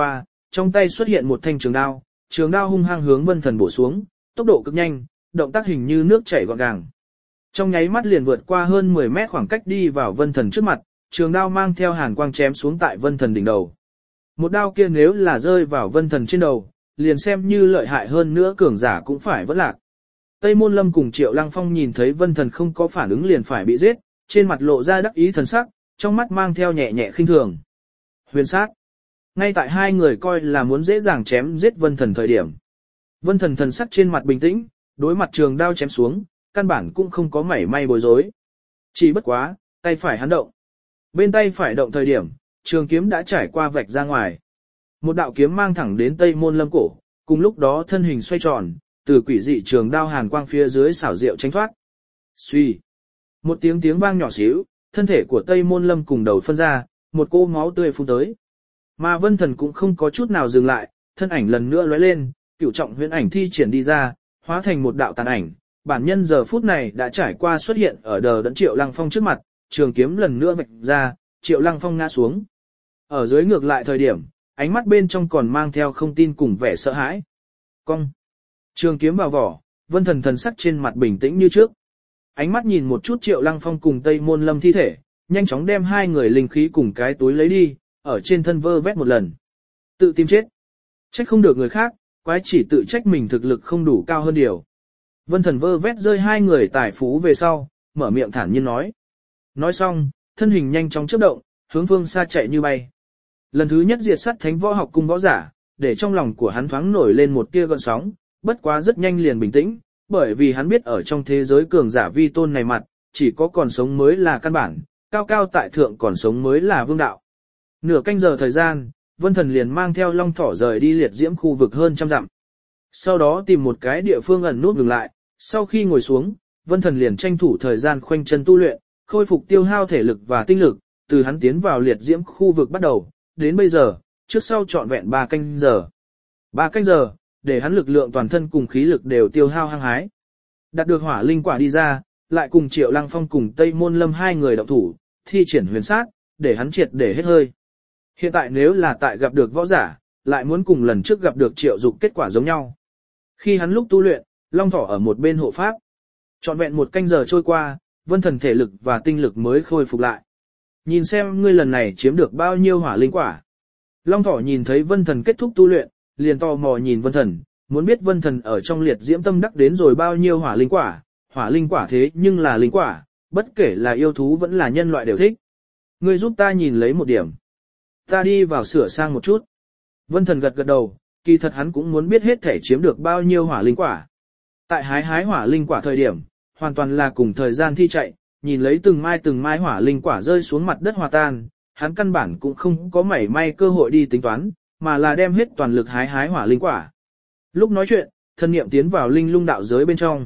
trong tay xuất hiện một thanh trường đao, trường đao hung hăng hướng Vân Thần bổ xuống, tốc độ cực nhanh, động tác hình như nước chảy gọn gàng. Trong nháy mắt liền vượt qua hơn mười mét khoảng cách đi vào Vân Thần trước mặt, trường đao mang theo hàn quang chém xuống tại Vân Thần đỉnh đầu. Một đao kia nếu là rơi vào Vân Thần trên đầu, liền xem như lợi hại hơn nữa cường giả cũng phải vỡ lạc. Tây Môn Lâm cùng Triệu Lăng Phong nhìn thấy Vân Thần không có phản ứng liền phải bị giết, trên mặt lộ ra đắc ý thần sắc, trong mắt mang theo nhẹ nhẹ khinh thường. Huyền sát. Ngay tại hai người coi là muốn dễ dàng chém giết Vân Thần thời điểm. Vân Thần thần sắc trên mặt bình tĩnh, đối mặt trường đao chém xuống, căn bản cũng không có mảy may bối rối. Chỉ bất quá, tay phải hắn động. Bên tay phải động thời điểm, trường kiếm đã trải qua vạch ra ngoài. Một đạo kiếm mang thẳng đến Tây Môn Lâm cổ, cùng lúc đó thân hình xoay tròn, từ quỷ dị trường đao hàn quang phía dưới xảo diệu tránh thoát. Xuy. Một tiếng tiếng vang nhỏ xíu, thân thể của Tây Môn Lâm cùng đầu phân ra, một cô máu tươi phun tới. Mà Vân Thần cũng không có chút nào dừng lại, thân ảnh lần nữa lóe lên, cửu trọng huyễn ảnh thi triển đi ra, hóa thành một đạo tàn ảnh. Bản nhân giờ phút này đã trải qua xuất hiện ở đờ đẫn Triệu Lăng Phong trước mặt, trường kiếm lần nữa vạch ra, Triệu Lăng Phong ngã xuống. Ở dưới ngược lại thời điểm, ánh mắt bên trong còn mang theo không tin cùng vẻ sợ hãi. Cong. Trường kiếm vào vỏ, Vân Thần thần sắc trên mặt bình tĩnh như trước. Ánh mắt nhìn một chút Triệu Lăng Phong cùng Tây Môn Lâm thi thể, nhanh chóng đem hai người linh khí cùng cái túi lấy đi, ở trên thân vơ vét một lần. Tự tìm chết. Trách không được người khác, quái chỉ tự trách mình thực lực không đủ cao hơn điều. Vân Thần vơ vét rơi hai người tài phú về sau, mở miệng thản nhiên nói. Nói xong, thân hình nhanh chóng chớp động, hướng phương xa chạy như bay. Lần thứ nhất diệt sát thánh võ học cung võ giả, để trong lòng của hắn thoáng nổi lên một tia gợn sóng, bất quá rất nhanh liền bình tĩnh, bởi vì hắn biết ở trong thế giới cường giả vi tôn này mặt, chỉ có còn sống mới là căn bản, cao cao tại thượng còn sống mới là vương đạo. Nửa canh giờ thời gian, Vân Thần liền mang theo Long Thỏ rời đi liệt diễm khu vực hơn trăm dặm. Sau đó tìm một cái địa phương ẩn nút dừng lại, sau khi ngồi xuống, Vân Thần liền tranh thủ thời gian khoanh chân tu luyện, khôi phục tiêu hao thể lực và tinh lực, từ hắn tiến vào liệt diễm khu vực bắt đầu, đến bây giờ, trước sau trọn vẹn ba canh giờ. ba canh giờ, để hắn lực lượng toàn thân cùng khí lực đều tiêu hao hăng hái. Đạt được hỏa linh quả đi ra, lại cùng Triệu Lăng Phong cùng Tây Môn Lâm hai người động thủ, thi triển huyền sát, để hắn triệt để hết hơi. Hiện tại nếu là tại gặp được võ giả, lại muốn cùng lần trước gặp được Triệu Dục kết quả giống nhau. Khi hắn lúc tu luyện, Long Thỏ ở một bên hộ pháp. Trọn vẹn một canh giờ trôi qua, Vân Thần thể lực và tinh lực mới khôi phục lại. Nhìn xem ngươi lần này chiếm được bao nhiêu hỏa linh quả. Long Thỏ nhìn thấy Vân Thần kết thúc tu luyện, liền tò mò nhìn Vân Thần, muốn biết Vân Thần ở trong liệt diễm tâm đắc đến rồi bao nhiêu hỏa linh quả. Hỏa linh quả thế nhưng là linh quả, bất kể là yêu thú vẫn là nhân loại đều thích. Ngươi giúp ta nhìn lấy một điểm. Ta đi vào sửa sang một chút. Vân Thần gật gật đầu, kỳ thật hắn cũng muốn biết hết thể chiếm được bao nhiêu hỏa linh quả. Tại hái hái hỏa linh quả thời điểm, hoàn toàn là cùng thời gian thi chạy, nhìn lấy từng mai từng mai hỏa linh quả rơi xuống mặt đất hòa tan, hắn căn bản cũng không có mảy may cơ hội đi tính toán, mà là đem hết toàn lực hái hái hỏa linh quả. Lúc nói chuyện, thân niệm tiến vào linh lung đạo giới bên trong.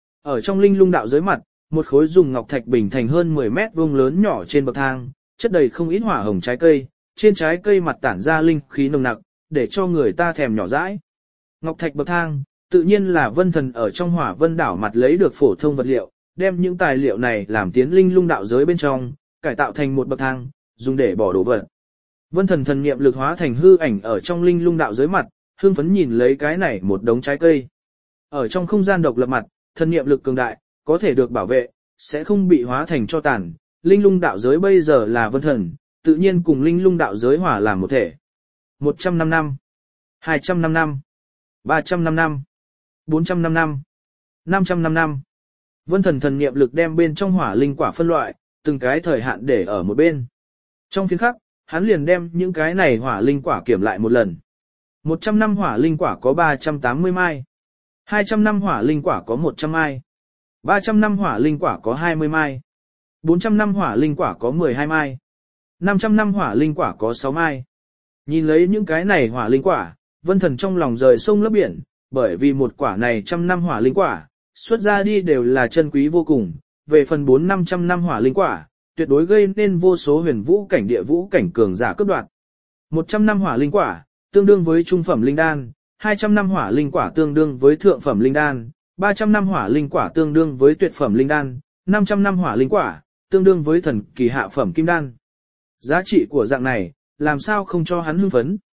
Ở trong linh lung đạo giới mặt, một khối dùng ngọc thạch bình thành hơn mười mét vuông lớn nhỏ trên bậc thang, chất đầy không ít hỏa hồng trái cây, trên trái cây mặt tản ra linh khí nồng nặc, để cho người ta thèm nhỏ dãi. Ngọc thạch bậc thang, tự nhiên là Vân Thần ở trong Hỏa Vân đảo mặt lấy được phổ thông vật liệu, đem những tài liệu này làm tiến linh lung đạo giới bên trong, cải tạo thành một bậc thang, dùng để bỏ đồ vật. Vân Thần thần niệm lực hóa thành hư ảnh ở trong linh lung đạo giới mặt, hương phấn nhìn lấy cái này một đống trái cây. Ở trong không gian độc lập mặt, thần niệm lực cường đại, có thể được bảo vệ, sẽ không bị hóa thành cho tàn. Linh lung đạo giới bây giờ là Vân Thần, tự nhiên cùng linh lung đạo giới hòa làm một thể. một trăm năm năm, hai trăm năm năm, ba trăm năm năm, bốn trăm năm năm, năm trăm năm năm. Vân Thần thần niệm lực đem bên trong hỏa linh quả phân loại, từng cái thời hạn để ở một bên. Trong phiên khắc, hắn liền đem những cái này hỏa linh quả kiểm lại một lần. một trăm năm hỏa linh quả có ba trăm tám mươi mai. hai trăm năm hỏa linh quả có một trăm mai. ba trăm năm hỏa linh quả có hai mươi mai. bốn trăm năm hỏa linh quả có mười hai mai. năm trăm năm hỏa linh quả có sáu mai. Nhìn lấy những cái này hỏa linh quả, Vân Thần trong lòng rời sông lấp biển, bởi vì một quả này trăm năm hỏa linh quả, xuất ra đi đều là chân quý vô cùng, về phần bốn năm trăm năm hỏa linh quả, tuyệt đối gây nên vô số huyền vũ cảnh địa vũ cảnh cường giả cướp đoạt. một trăm năm hỏa linh quả, tương đương với trung phẩm linh đan, hai trăm năm hỏa linh quả tương đương với thượng phẩm linh đan, ba trăm năm hỏa linh quả tương đương với tuyệt phẩm linh đan, năm trăm năm hỏa linh quả, tương đương với thần kỳ hạ phẩm kim đan. Giá trị của dạng này, làm sao không cho hắn hưng phấn.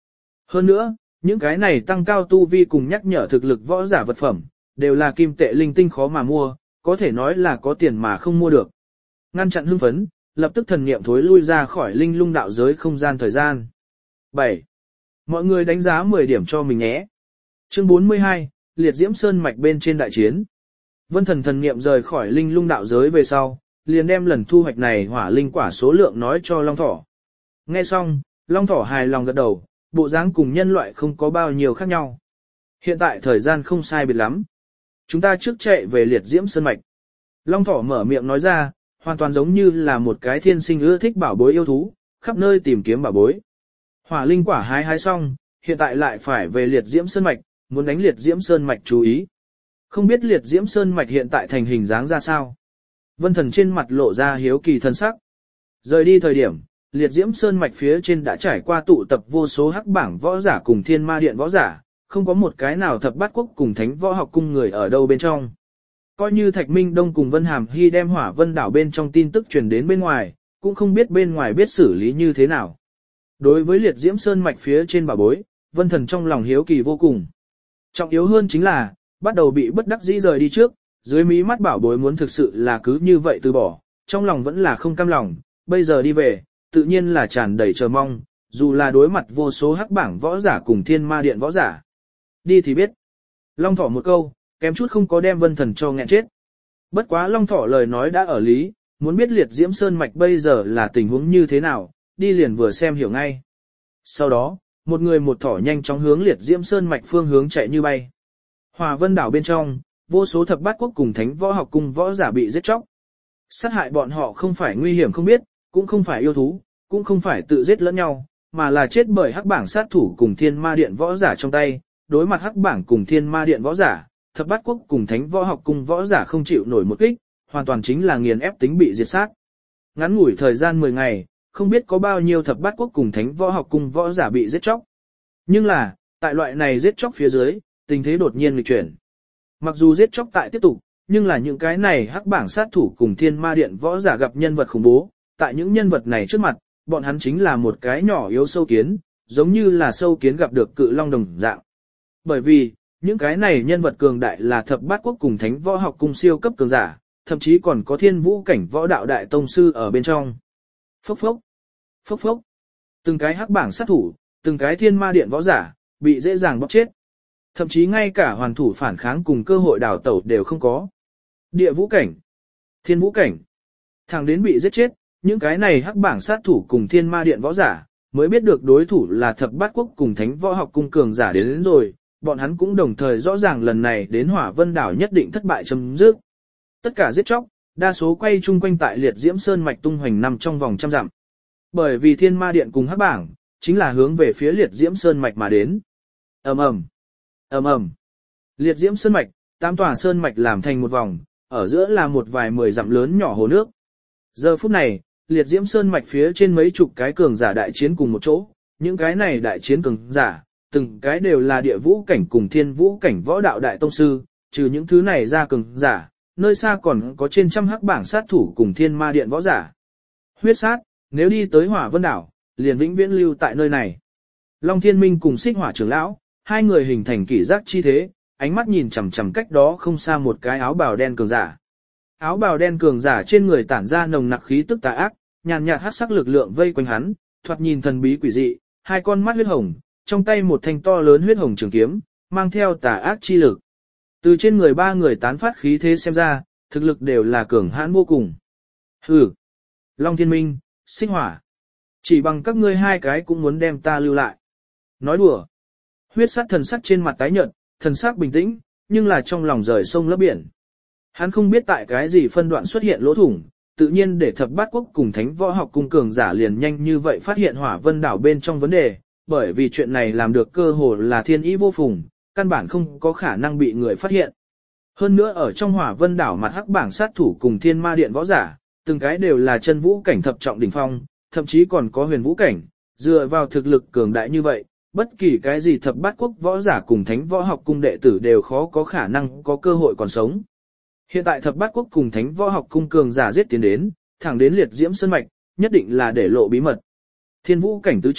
Hơn nữa, những cái này tăng cao tu vi cùng nhắc nhở thực lực võ giả vật phẩm, đều là kim tệ linh tinh khó mà mua, có thể nói là có tiền mà không mua được. Ngăn chặn hưng phấn, lập tức thần niệm thối lui ra khỏi linh lung đạo giới không gian thời gian. bảy. Mọi người đánh giá mười điểm cho mình nhé. Chương bốn mươi hai, Liệt Diễm Sơn mạch bên trên đại chiến. Vân Thần thần niệm rời khỏi linh lung đạo giới về sau, liền đem lần thu hoạch này hỏa linh quả số lượng nói cho Long Thỏ. Nghe xong, Long Thỏ hài lòng gật đầu, bộ dáng cùng nhân loại không có bao nhiêu khác nhau. Hiện tại thời gian không sai biệt lắm. Chúng ta trước chạy về Liệt Diễm Sơn mạch. Long Thỏ mở miệng nói ra, hoàn toàn giống như là một cái thiên sinh ưa thích bảo bối yêu thú, khắp nơi tìm kiếm bảo bối. Hỏa linh quả hái hái xong, hiện tại lại phải về Liệt Diễm Sơn mạch, muốn đánh Liệt Diễm Sơn mạch chú ý. Không biết Liệt Diễm Sơn mạch hiện tại thành hình dáng ra sao? Vân Thần trên mặt lộ ra hiếu kỳ thân sắc. Rời đi thời điểm, Liệt Diễm Sơn mạch phía trên đã trải qua tụ tập vô số hắc bảng võ giả cùng Thiên Ma Điện võ giả, không có một cái nào thập bát quốc cùng Thánh Võ Học Cung người ở đâu bên trong. Coi như Thạch Minh Đông cùng Vân Hàm Hy đem Hỏa Vân đảo bên trong tin tức truyền đến bên ngoài, cũng không biết bên ngoài biết xử lý như thế nào. Đối với Liệt Diễm Sơn mạch phía trên bảo bối, Vân Thần trong lòng hiếu kỳ vô cùng. Trọng yếu hơn chính là, bắt đầu bị bất đắc dĩ rời đi trước, dưới mí mắt bảo bối muốn thực sự là cứ như vậy từ bỏ, trong lòng vẫn là không cam lòng, bây giờ đi về, tự nhiên là tràn đầy chờ mong, dù là đối mặt vô số hắc bảng võ giả cùng Thiên Ma Điện võ giả. Đi thì biết. Long Thỏ một câu, kém chút không có đem Vân Thần cho nghẹn chết. Bất quá Long Thỏ lời nói đã ở lý, muốn biết Liệt Diễm Sơn mạch bây giờ là tình huống như thế nào, đi liền vừa xem hiểu ngay. Sau đó, một người một thỏ nhanh chóng hướng Liệt Diễm Sơn mạch phương hướng chạy như bay. Hỏa Vân đảo bên trong, vô số thập bát quốc cùng Thánh Võ Học Cung võ giả bị giết chóc. Sát hại bọn họ không phải nguy hiểm không biết, cũng không phải yêu thú, cũng không phải tự giết lẫn nhau, mà là chết bởi hắc bảng sát thủ cùng Thiên Ma Điện võ giả trong tay. Đối mặt hắc bảng cùng Thiên Ma Điện võ giả, thập bát quốc cùng Thánh Võ Học Cung võ giả không chịu nổi một kích, hoàn toàn chính là nghiền ép tính bị diệt sát. Ngắn ngủi thời gian mười ngày, không biết có bao nhiêu thập bát quốc cùng Thánh Võ Học Cung võ giả bị giết chóc. Nhưng là, tại loại này giết chóc phía dưới, tình thế đột nhiên nghịch chuyển. Mặc dù giết chóc tại tiếp tục, nhưng là những cái này hắc bảng sát thủ cùng Thiên Ma Điện võ giả gặp nhân vật khủng bố, tại những nhân vật này trước mặt, bọn hắn chính là một cái nhỏ yếu sâu kiến, giống như là sâu kiến gặp được cự long đồng dạng. Bởi vì, những cái này nhân vật cường đại là thập bát quốc cùng Thánh Võ Học Cung siêu cấp cường giả, thậm chí còn có Thiên Vũ cảnh võ đạo đại tông sư ở bên trong. Phốc phốc, phốc phốc. Từng cái hắc bảng sát thủ, từng cái Thiên Ma Điện võ giả, bị dễ dàng bóc chết. Thậm chí ngay cả hoàn thủ phản kháng cùng cơ hội đào tẩu đều không có. Địa vũ cảnh, Thiên Vũ cảnh, thẳng đến bị giết chết, những cái này hắc bảng sát thủ cùng Thiên Ma Điện võ giả, mới biết được đối thủ là thập bát quốc cùng Thánh Võ Học Cung cường giả đến, đến rồi, bọn hắn cũng đồng thời rõ ràng lần này đến Hỏa Vân đảo nhất định thất bại chấm dứt. Tất cả giết chóc, đa số quay chung quanh tại Liệt Diễm Sơn mạch tung hoành nằm trong vòng trăm dặm. Bởi vì Thiên Ma Điện cùng hắc bảng, chính là hướng về phía Liệt Diễm Sơn mạch mà đến. Ầm ầm, ầm ầm. Liệt Diễm Sơn mạch, tám tòa sơn mạch làm thành một vòng, ở giữa là một vài mười dặm lớn nhỏ hồ nước. Giờ phút này, Liệt Diễm Sơn mạch phía trên mấy chục cái cường giả đại chiến cùng một chỗ, những cái này đại chiến cường giả, từng cái đều là địa vũ cảnh cùng Thiên Vũ cảnh võ đạo đại tông sư, trừ những thứ này ra cường giả, nơi xa còn có trên trăm hắc bảng sát thủ cùng Thiên Ma Điện võ giả. Huyết sát, nếu đi tới Hỏa Vân đảo, liền vĩnh viễn lưu tại nơi này. Long Thiên Minh cùng Xích Hỏa trưởng lão, hai người hình thành kỷ giác chi thế, ánh mắt nhìn chằm chằm cách đó không xa một cái áo bào đen cường giả. Áo bào đen cường giả trên người tản ra nồng nặc khí tức tà ác, nhàn nhạt hắc sắc lực lượng vây quanh hắn, thoạt nhìn thần bí quỷ dị, hai con mắt huyết hồng, trong tay một thanh to lớn huyết hồng trường kiếm, mang theo tà ác chi lực. Từ trên người ba người tán phát khí thế xem ra, thực lực đều là cường hãn vô cùng. Hừ, Long Thiên Minh, Xích Hỏa, chỉ bằng các ngươi hai cái cũng muốn đem ta lưu lại. Nói đùa. Huyết sát thần sắc trên mặt tái nhợt, thần sắc bình tĩnh, nhưng là trong lòng rời sông lấp biển. Hắn không biết tại cái gì phân đoạn xuất hiện lỗ thủng, tự nhiên để thập bát quốc cùng Thánh Võ Học Cung cường giả liền nhanh như vậy phát hiện Hỏa Vân đảo bên trong vấn đề, bởi vì chuyện này làm được cơ hồ là thiên ý vô phùng, căn bản không có khả năng bị người phát hiện. Hơn nữa ở trong Hỏa Vân đảo mặt hắc bảng sát thủ cùng Thiên Ma Điện võ giả, từng cái đều là chân vũ cảnh thập trọng đỉnh phong, thậm chí còn có huyền vũ cảnh, dựa vào thực lực cường đại như vậy, bất kỳ cái gì thập bát quốc võ giả cùng Thánh Võ Học Cung đệ tử đều khó có khả năng có cơ hội còn sống. Hiện tại thập bát quốc cùng Thánh Võ Học Cung cường giả giết tiến đến, thẳng đến Liệt Diễm Sơn mạch, nhất định là để lộ bí mật. Thiên vũ cảnh tứ trọng,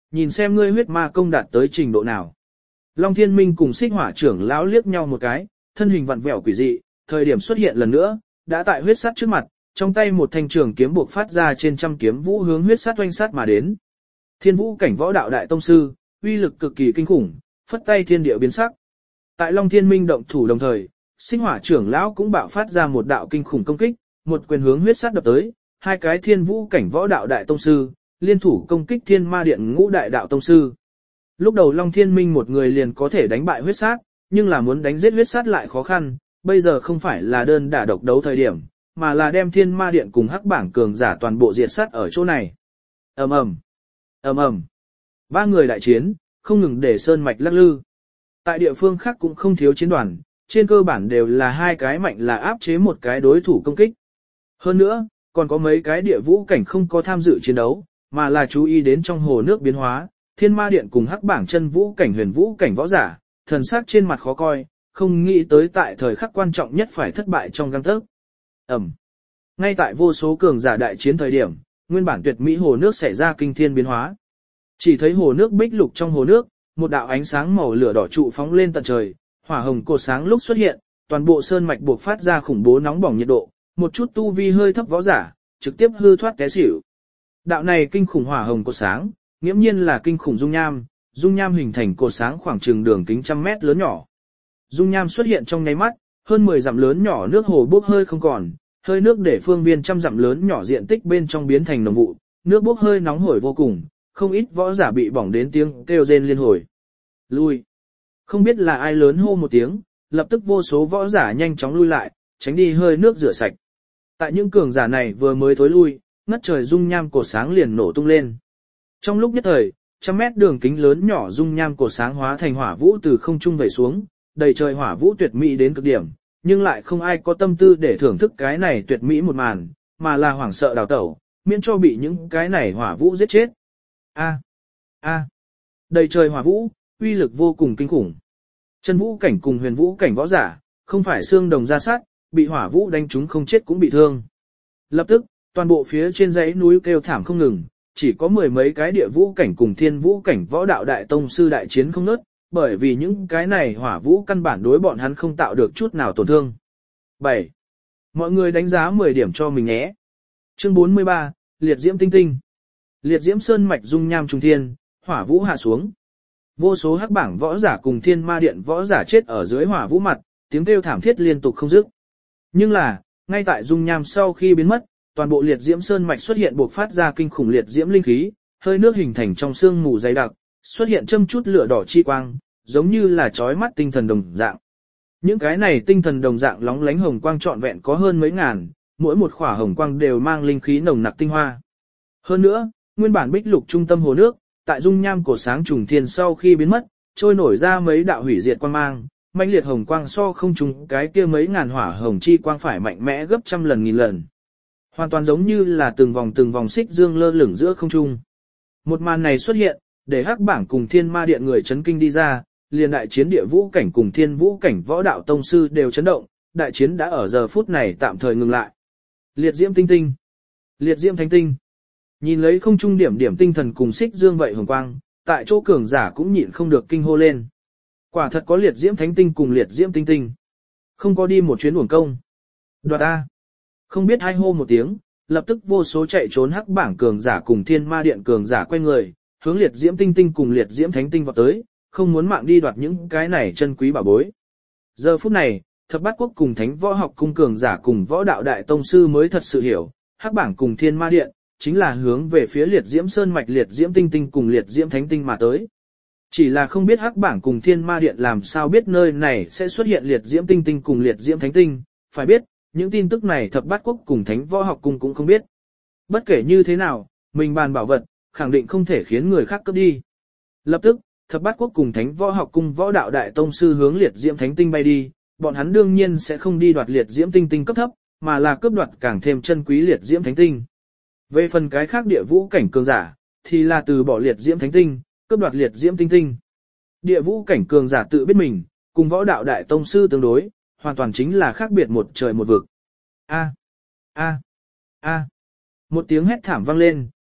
nhìn xem ngươi huyết ma công đạt tới trình độ nào. Long Thiên Minh cùng Xích Hỏa trưởng lão liếc nhau một cái, thân hình vặn vẹo quỷ dị, thời điểm xuất hiện lần nữa, đã tại huyết sắt trước mặt, trong tay một thanh trường kiếm buộc phát ra trên trăm kiếm vũ hướng huyết sắt oanh sát mà đến. Thiên Vũ cảnh võ đạo đại tông sư, uy lực cực kỳ kinh khủng, phất tay thiên địa biến sắc. Tại Long Thiên Minh động thủ đồng thời, Xích Hỏa trưởng lão cũng bạo phát ra một đạo kinh khủng công kích, một quyền hướng huyết sắt đập tới, hai cái Thiên Vũ cảnh võ đạo đại tông sư, liên thủ công kích Thiên Ma Điện ngũ đại đạo tông sư. Lúc đầu Long Thiên Minh một người liền có thể đánh bại huyết sát, nhưng là muốn đánh giết huyết sát lại khó khăn, bây giờ không phải là đơn đả độc đấu thời điểm, mà là đem Thiên Ma Điện cùng Hắc Bảng cường giả toàn bộ diệt sát ở chỗ này. Ầm ầm, ầm ầm. Ba người đại chiến, không ngừng để sơn mạch lắc lư. Tại địa phương khác cũng không thiếu chiến đoàn, trên cơ bản đều là hai cái mạnh là áp chế một cái đối thủ công kích. Hơn nữa, còn có mấy cái địa vũ cảnh không có tham dự chiến đấu, mà là chú ý đến trong hồ nước biến hóa, Thiên Ma Điện cùng Hắc Bảng chân vũ cảnh huyền vũ cảnh võ giả, thần sắc trên mặt khó coi, không nghĩ tới tại thời khắc quan trọng nhất phải thất bại trong gang tấc. Ẩm. Ngay tại vô số cường giả đại chiến thời điểm, nguyên bản tuyệt mỹ hồ nước xảy ra kinh thiên biến hóa. Chỉ thấy hồ nước bích lục trong hồ nước, một đạo ánh sáng màu lửa đỏ trụ phóng lên tận trời, hỏa hồng cột sáng lúc xuất hiện, toàn bộ sơn mạch buộc phát ra khủng bố nóng bỏng nhiệt độ, một chút tu vi hơi thấp võ giả, trực tiếp hư thoát té xỉu. Đạo này kinh khủng hỏa hồng cột sáng, nghiễm nhiên là kinh khủng dung nham, dung nham hình thành cột sáng khoảng chừng đường kính trăm mét lớn nhỏ. Dung nham xuất hiện trong nháy mắt, hơn mười dặm lớn nhỏ nước hồ bốc hơi không còn, hơi nước để phương viên trăm dặm lớn nhỏ diện tích bên trong biến thành nồng vụ, nước bốc hơi nóng hổi vô cùng, không ít võ giả bị bỏng đến tiếng kêu rên liên hồi. Lui. Không biết là ai lớn hô một tiếng, lập tức vô số võ giả nhanh chóng lui lại, tránh đi hơi nước rửa sạch. Tại những cường giả này vừa mới thối lui, ngất trời dung nham cột sáng liền nổ tung lên. Trong lúc nhất thời, trăm mét đường kính lớn nhỏ dung nham cột sáng hóa thành hỏa vũ từ không trung vẩy xuống, đầy trời hỏa vũ tuyệt mỹ đến cực điểm, nhưng lại không ai có tâm tư để thưởng thức cái này tuyệt mỹ một màn, mà là hoảng sợ đào tẩu, miễn cho bị những cái này hỏa vũ giết chết. A, a, đầy trời hỏa vũ, uy lực vô cùng kinh khủng. Chân vũ cảnh cùng huyền vũ cảnh võ giả, không phải xương đồng ra sát, bị hỏa vũ đánh trúng không chết cũng bị thương. Lập tức, toàn bộ phía trên dãy núi kêu thảm không ngừng, chỉ có mười mấy cái địa vũ cảnh cùng thiên vũ cảnh võ đạo đại tông sư đại chiến không nớt, bởi vì những cái này hỏa vũ căn bản đối bọn hắn không tạo được chút nào tổn thương. bảy. Mọi người đánh giá mười điểm cho mình nhé. Chương bốn mươi ba, Liệt Diễm Tinh Tinh. Liệt Diễm Sơn mạch dung nham trùng thiên, hỏa vũ hạ xuống. Vô số Hắc Bảng võ giả cùng Thiên Ma Điện võ giả chết ở dưới hỏa vũ mặt, tiếng kêu thảm thiết liên tục không dứt. Nhưng là, ngay tại dung nham sau khi biến mất, toàn bộ Liệt Diễm Sơn mạch xuất hiện bộc phát ra kinh khủng liệt diễm linh khí, hơi nước hình thành trong sương mù dày đặc, xuất hiện châm chút lửa đỏ chi quang, giống như là chói mắt tinh thần đồng dạng. Những cái này tinh thần đồng dạng lóng lánh hồng quang trọn vẹn có hơn mấy ngàn, mỗi một khỏa hồng quang đều mang linh khí nồng nặc tinh hoa. Hơn nữa, nguyên bản bích lục trung tâm hồ nước, tại dung nham cổ sáng trùng thiên sau khi biến mất, trôi nổi ra mấy đạo hủy diệt quang mang, mãnh liệt hồng quang so không trùng cái kia mấy ngàn hỏa hồng chi quang phải mạnh mẽ gấp trăm lần nghìn lần. Hoàn toàn giống như là từng vòng từng vòng xích dương lơ lửng giữa không trung. Một màn này xuất hiện, để Hắc Bảng cùng Thiên Ma Điện người chấn kinh đi ra, liền đại chiến địa vũ cảnh cùng thiên vũ cảnh võ đạo tông sư đều chấn động, đại chiến đã ở giờ phút này tạm thời ngừng lại. Liệt Diễm Tinh Tinh, Liệt Diễm Thánh Tinh. Nhìn lấy không trung điểm điểm tinh thần cùng xích dương vậy hồng quang, tại chỗ cường giả cũng nhịn không được kinh hô lên. Quả thật có Liệt Diễm Thánh Tinh cùng Liệt Diễm Tinh Tinh. Không có đi một chuyến uổng công. Đoạt A. Không biết hai hô một tiếng, lập tức vô số chạy trốn Hắc Bảng cường giả cùng Thiên Ma Điện cường giả quay người, hướng Liệt Diễm Tinh Tinh cùng Liệt Diễm Thánh Tinh vọt tới, không muốn mạng đi đoạt những cái này chân quý bảo bối. Giờ phút này, Thập Bát Quốc cùng Thánh Võ Học cung cường giả cùng võ đạo đại tông sư mới thật sự hiểu, Hắc Bảng cùng Thiên Ma Điện chính là hướng về phía Liệt Diễm Sơn mạch Liệt Diễm Tinh Tinh cùng Liệt Diễm Thánh Tinh mà tới. Chỉ là không biết Hắc Bảng cùng Thiên Ma Điện làm sao biết nơi này sẽ xuất hiện Liệt Diễm Tinh Tinh cùng Liệt Diễm Thánh Tinh, phải biết, những tin tức này Thập Bát Quốc cùng Thánh Võ Học cung cũng không biết. Bất kể như thế nào, mình bàn bảo vật, khẳng định không thể khiến người khác cướp đi. Lập tức, Thập Bát Quốc cùng Thánh Võ Học cung võ đạo đại tông sư hướng Liệt Diễm Thánh Tinh bay đi, bọn hắn đương nhiên sẽ không đi đoạt Liệt Diễm Tinh Tinh cấp thấp, mà là cướp đoạt càng thêm chân quý Liệt Diễm Thánh Tinh. Về phần cái khác địa vũ cảnh cường giả, thì là từ bỏ Liệt Diễm Thánh Tinh, cướp đoạt Liệt Diễm Tinh Tinh. Địa vũ cảnh cường giả tự biết mình, cùng võ đạo đại tông sư tương đối, hoàn toàn chính là khác biệt một trời một vực. A, a, a. Một tiếng hét thảm vang lên,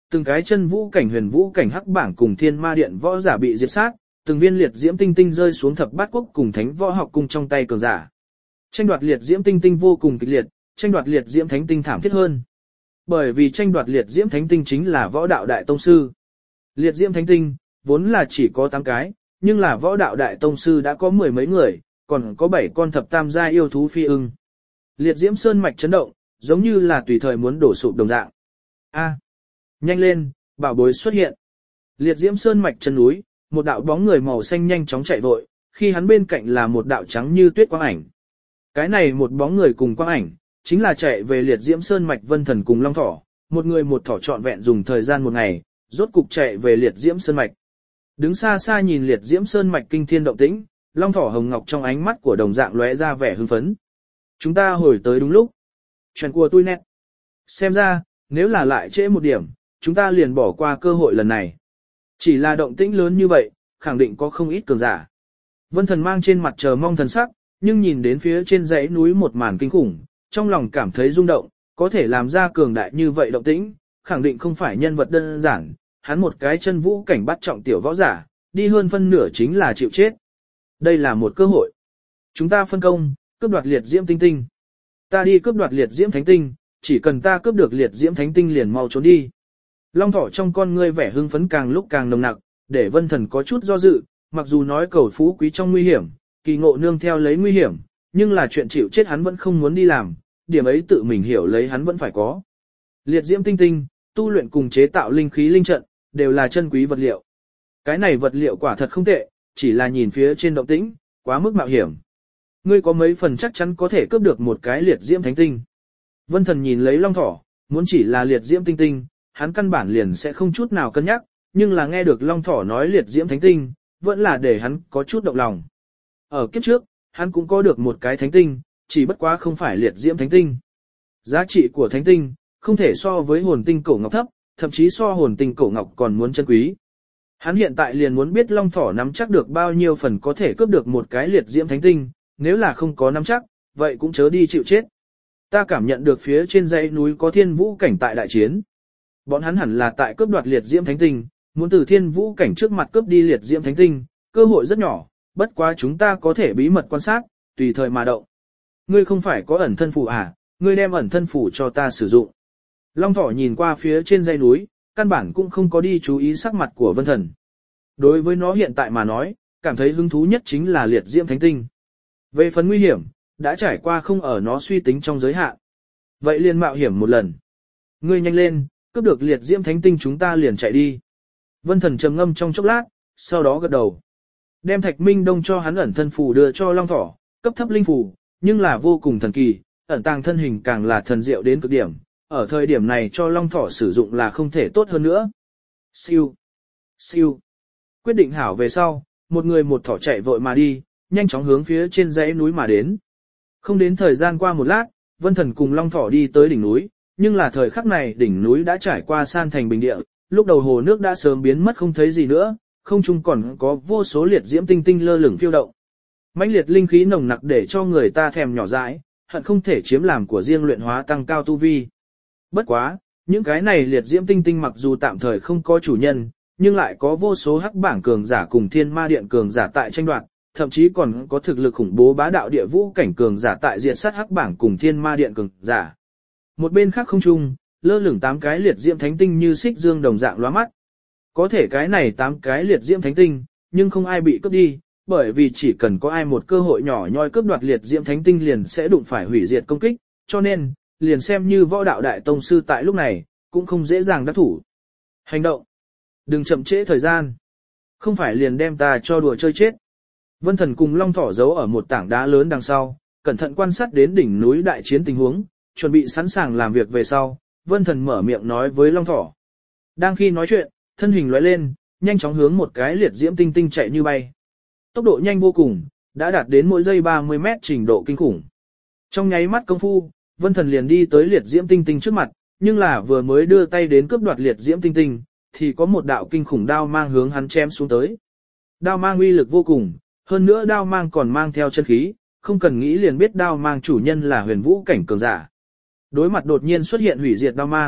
từng cái chân vũ cảnh huyền vũ cảnh hắc bảng cùng thiên ma điện võ giả bị diệt sát, từng viên liệt diễm tinh tinh rơi xuống thập bát quốc cùng thánh võ học cung trong tay cường giả. Tranh đoạt liệt diễm tinh tinh vô cùng kịch liệt, tranh đoạt liệt diễm thánh tinh thảm thiết hơn. Bởi vì tranh đoạt liệt diễm thánh tinh chính là võ đạo đại tông sư. Liệt diễm thánh tinh vốn là chỉ có tám cái, nhưng là võ đạo đại tông sư đã có mười mấy người, còn có bảy con thập tam gia yêu thú phi ưng. Liệt diễm sơn mạch chấn động, giống như là tùy thời muốn đổ sụp đồng dạng. A, nhanh lên, bảo bối xuất hiện. Liệt diễm sơn mạch chân núi, một đạo bóng người màu xanh nhanh chóng chạy vội, khi hắn bên cạnh là một đạo trắng như tuyết quang ảnh. Cái này một bóng người cùng quang ảnh, chính là chạy về liệt diễm sơn mạch Vân Thần cùng Long Thỏ, một người một thỏ trọn vẹn dùng thời gian một ngày, rốt cục chạy về liệt diễm sơn mạch. Đứng xa xa nhìn liệt diễm sơn mạch kinh thiên động tĩnh, Long Thỏ hồng ngọc trong ánh mắt của đồng dạng lóe ra vẻ hưng phấn. Chúng ta hồi tới đúng lúc. Chuyện của tôi nét. Xem ra, nếu là lại trễ một điểm, chúng ta liền bỏ qua cơ hội lần này. Chỉ là động tĩnh lớn như vậy, khẳng định có không ít cường giả. Vân Thần mang trên mặt chờ mong thần sắc, nhưng nhìn đến phía trên dãy núi một màn kinh khủng, trong lòng cảm thấy rung động, có thể làm ra cường đại như vậy động tĩnh, khẳng định không phải nhân vật đơn giản, hắn một cái chân vũ cảnh bắt trọng tiểu võ giả, đi hơn phân nửa chính là chịu chết. Đây là một cơ hội. Chúng ta phân công, cướp đoạt liệt diễm tinh tinh. Ta đi cướp đoạt liệt diễm thánh tinh, chỉ cần ta cướp được liệt diễm thánh tinh liền mau trốn đi. Long Thỏ trong con ngươi vẻ hưng phấn càng lúc càng nồng nặc, để Vân Thần có chút do dự, mặc dù nói cầu phú quý trong nguy hiểm, kỳ ngộ nương theo lấy nguy hiểm, nhưng là chuyện chịu chết hắn vẫn không muốn đi làm, điểm ấy tự mình hiểu lấy hắn vẫn phải có. Liệt diễm tinh tinh, tu luyện cùng chế tạo linh khí linh trận, đều là chân quý vật liệu. Cái này vật liệu quả thật không tệ, chỉ là nhìn phía trên động tĩnh, quá mức mạo hiểm. Ngươi có mấy phần chắc chắn có thể cướp được một cái liệt diễm thánh tinh. Vân Thần nhìn lấy Long Thỏ, muốn chỉ là liệt diễm tinh tinh, hắn căn bản liền sẽ không chút nào cân nhắc, nhưng là nghe được Long Thỏ nói liệt diễm thánh tinh, vẫn là để hắn có chút động lòng. Ở kiếp trước, hắn cũng có được một cái thánh tinh, chỉ bất quá không phải liệt diễm thánh tinh. Giá trị của thánh tinh, không thể so với hồn tinh cổ ngọc thấp, thậm chí so hồn tinh cổ ngọc còn muốn chân quý. Hắn hiện tại liền muốn biết Long Thỏ nắm chắc được bao nhiêu phần có thể cướp được một cái liệt diễm thánh tinh, nếu là không có nắm chắc, vậy cũng chớ đi chịu chết. Ta cảm nhận được phía trên dãy núi có thiên vũ cảnh tại đại chiến. Bọn hắn hẳn là tại cướp đoạt liệt diễm thánh tinh, muốn từ thiên vũ cảnh trước mặt cướp đi liệt diễm thánh tinh, cơ hội rất nhỏ, bất quá chúng ta có thể bí mật quan sát, tùy thời mà động. Ngươi không phải có ẩn thân phủ à, ngươi đem ẩn thân phủ cho ta sử dụng. Long Thỏ nhìn qua phía trên dãy núi, căn bản cũng không có đi chú ý sắc mặt của Vân Thần. Đối với nó hiện tại mà nói, cảm thấy hứng thú nhất chính là liệt diễm thánh tinh. Về phần nguy hiểm, đã trải qua không ở nó suy tính trong giới hạn. Vậy liền mạo hiểm một lần. Ngươi nhanh lên, cướp được liệt diễm thánh tinh chúng ta liền chạy đi. Vân Thần trầm ngâm trong chốc lát, sau đó gật đầu. Đem Thạch Minh Đông cho hắn ẩn thân phù đưa cho Long Thỏ, cấp thấp linh phù, nhưng là vô cùng thần kỳ, ẩn tàng thân hình càng là thần diệu đến cực điểm. Ở thời điểm này cho Long Thỏ sử dụng là không thể tốt hơn nữa. Siêu, siêu. Quyết định hảo về sau, một người một thỏ chạy vội mà đi, nhanh chóng hướng phía trên dãy núi mà đến. Không đến thời gian qua một lát, Vân Thần cùng Long Thỏ đi tới đỉnh núi, nhưng là thời khắc này đỉnh núi đã trải qua san thành bình địa, lúc đầu hồ nước đã sớm biến mất không thấy gì nữa, không trung còn có vô số liệt diễm tinh tinh lơ lửng phiêu động. Mãnh liệt linh khí nồng nặc để cho người ta thèm nhỏ dãi, hận không thể chiếm làm của riêng luyện hóa tăng cao tu vi. Bất quá, những cái này liệt diễm tinh tinh mặc dù tạm thời không có chủ nhân, nhưng lại có vô số hắc bảng cường giả cùng thiên ma điện cường giả tại tranh đoạt, thậm chí còn có thực lực khủng bố bá đạo địa vũ cảnh cường giả tại diệt sát hắc bảng cùng thiên ma điện cường giả. Một bên khác không trung, lơ lửng tám cái liệt diễm thánh tinh như xích dương đồng dạng lóa mắt. Có thể cái này tám cái liệt diễm thánh tinh, nhưng không ai bị cướp đi, bởi vì chỉ cần có ai một cơ hội nhỏ nhoi cướp đoạt liệt diễm thánh tinh liền sẽ đụng phải hủy diệt công kích, cho nên, liền xem như võ đạo đại tông sư tại lúc này, cũng không dễ dàng đắc thủ. Hành động! Đừng chậm trễ thời gian. Không phải liền đem ta cho đùa chơi chết. Vân Thần cùng Long Thỏ giấu ở một tảng đá lớn đằng sau, cẩn thận quan sát đến đỉnh núi đại chiến tình huống, chuẩn bị sẵn sàng làm việc về sau, Vân Thần mở miệng nói với Long Thỏ. Đang khi nói chuyện, thân hình lóe lên, nhanh chóng hướng một cái liệt diễm tinh tinh chạy như bay. Tốc độ nhanh vô cùng, đã đạt đến mỗi giây ba mươi mét trình độ kinh khủng. Trong nháy mắt công phu, Vân Thần liền đi tới liệt diễm tinh tinh trước mặt, nhưng là vừa mới đưa tay đến cướp đoạt liệt diễm tinh tinh, thì có một đạo kinh khủng đao mang hướng hắn chém xuống tới. Đao mang uy lực vô cùng, hơn nữa đao mang còn mang theo chân khí, không cần nghĩ liền biết đao mang chủ nhân là huyền vũ cảnh cường giả. Đối mặt đột nhiên xuất hiện hủy diệt đao mang,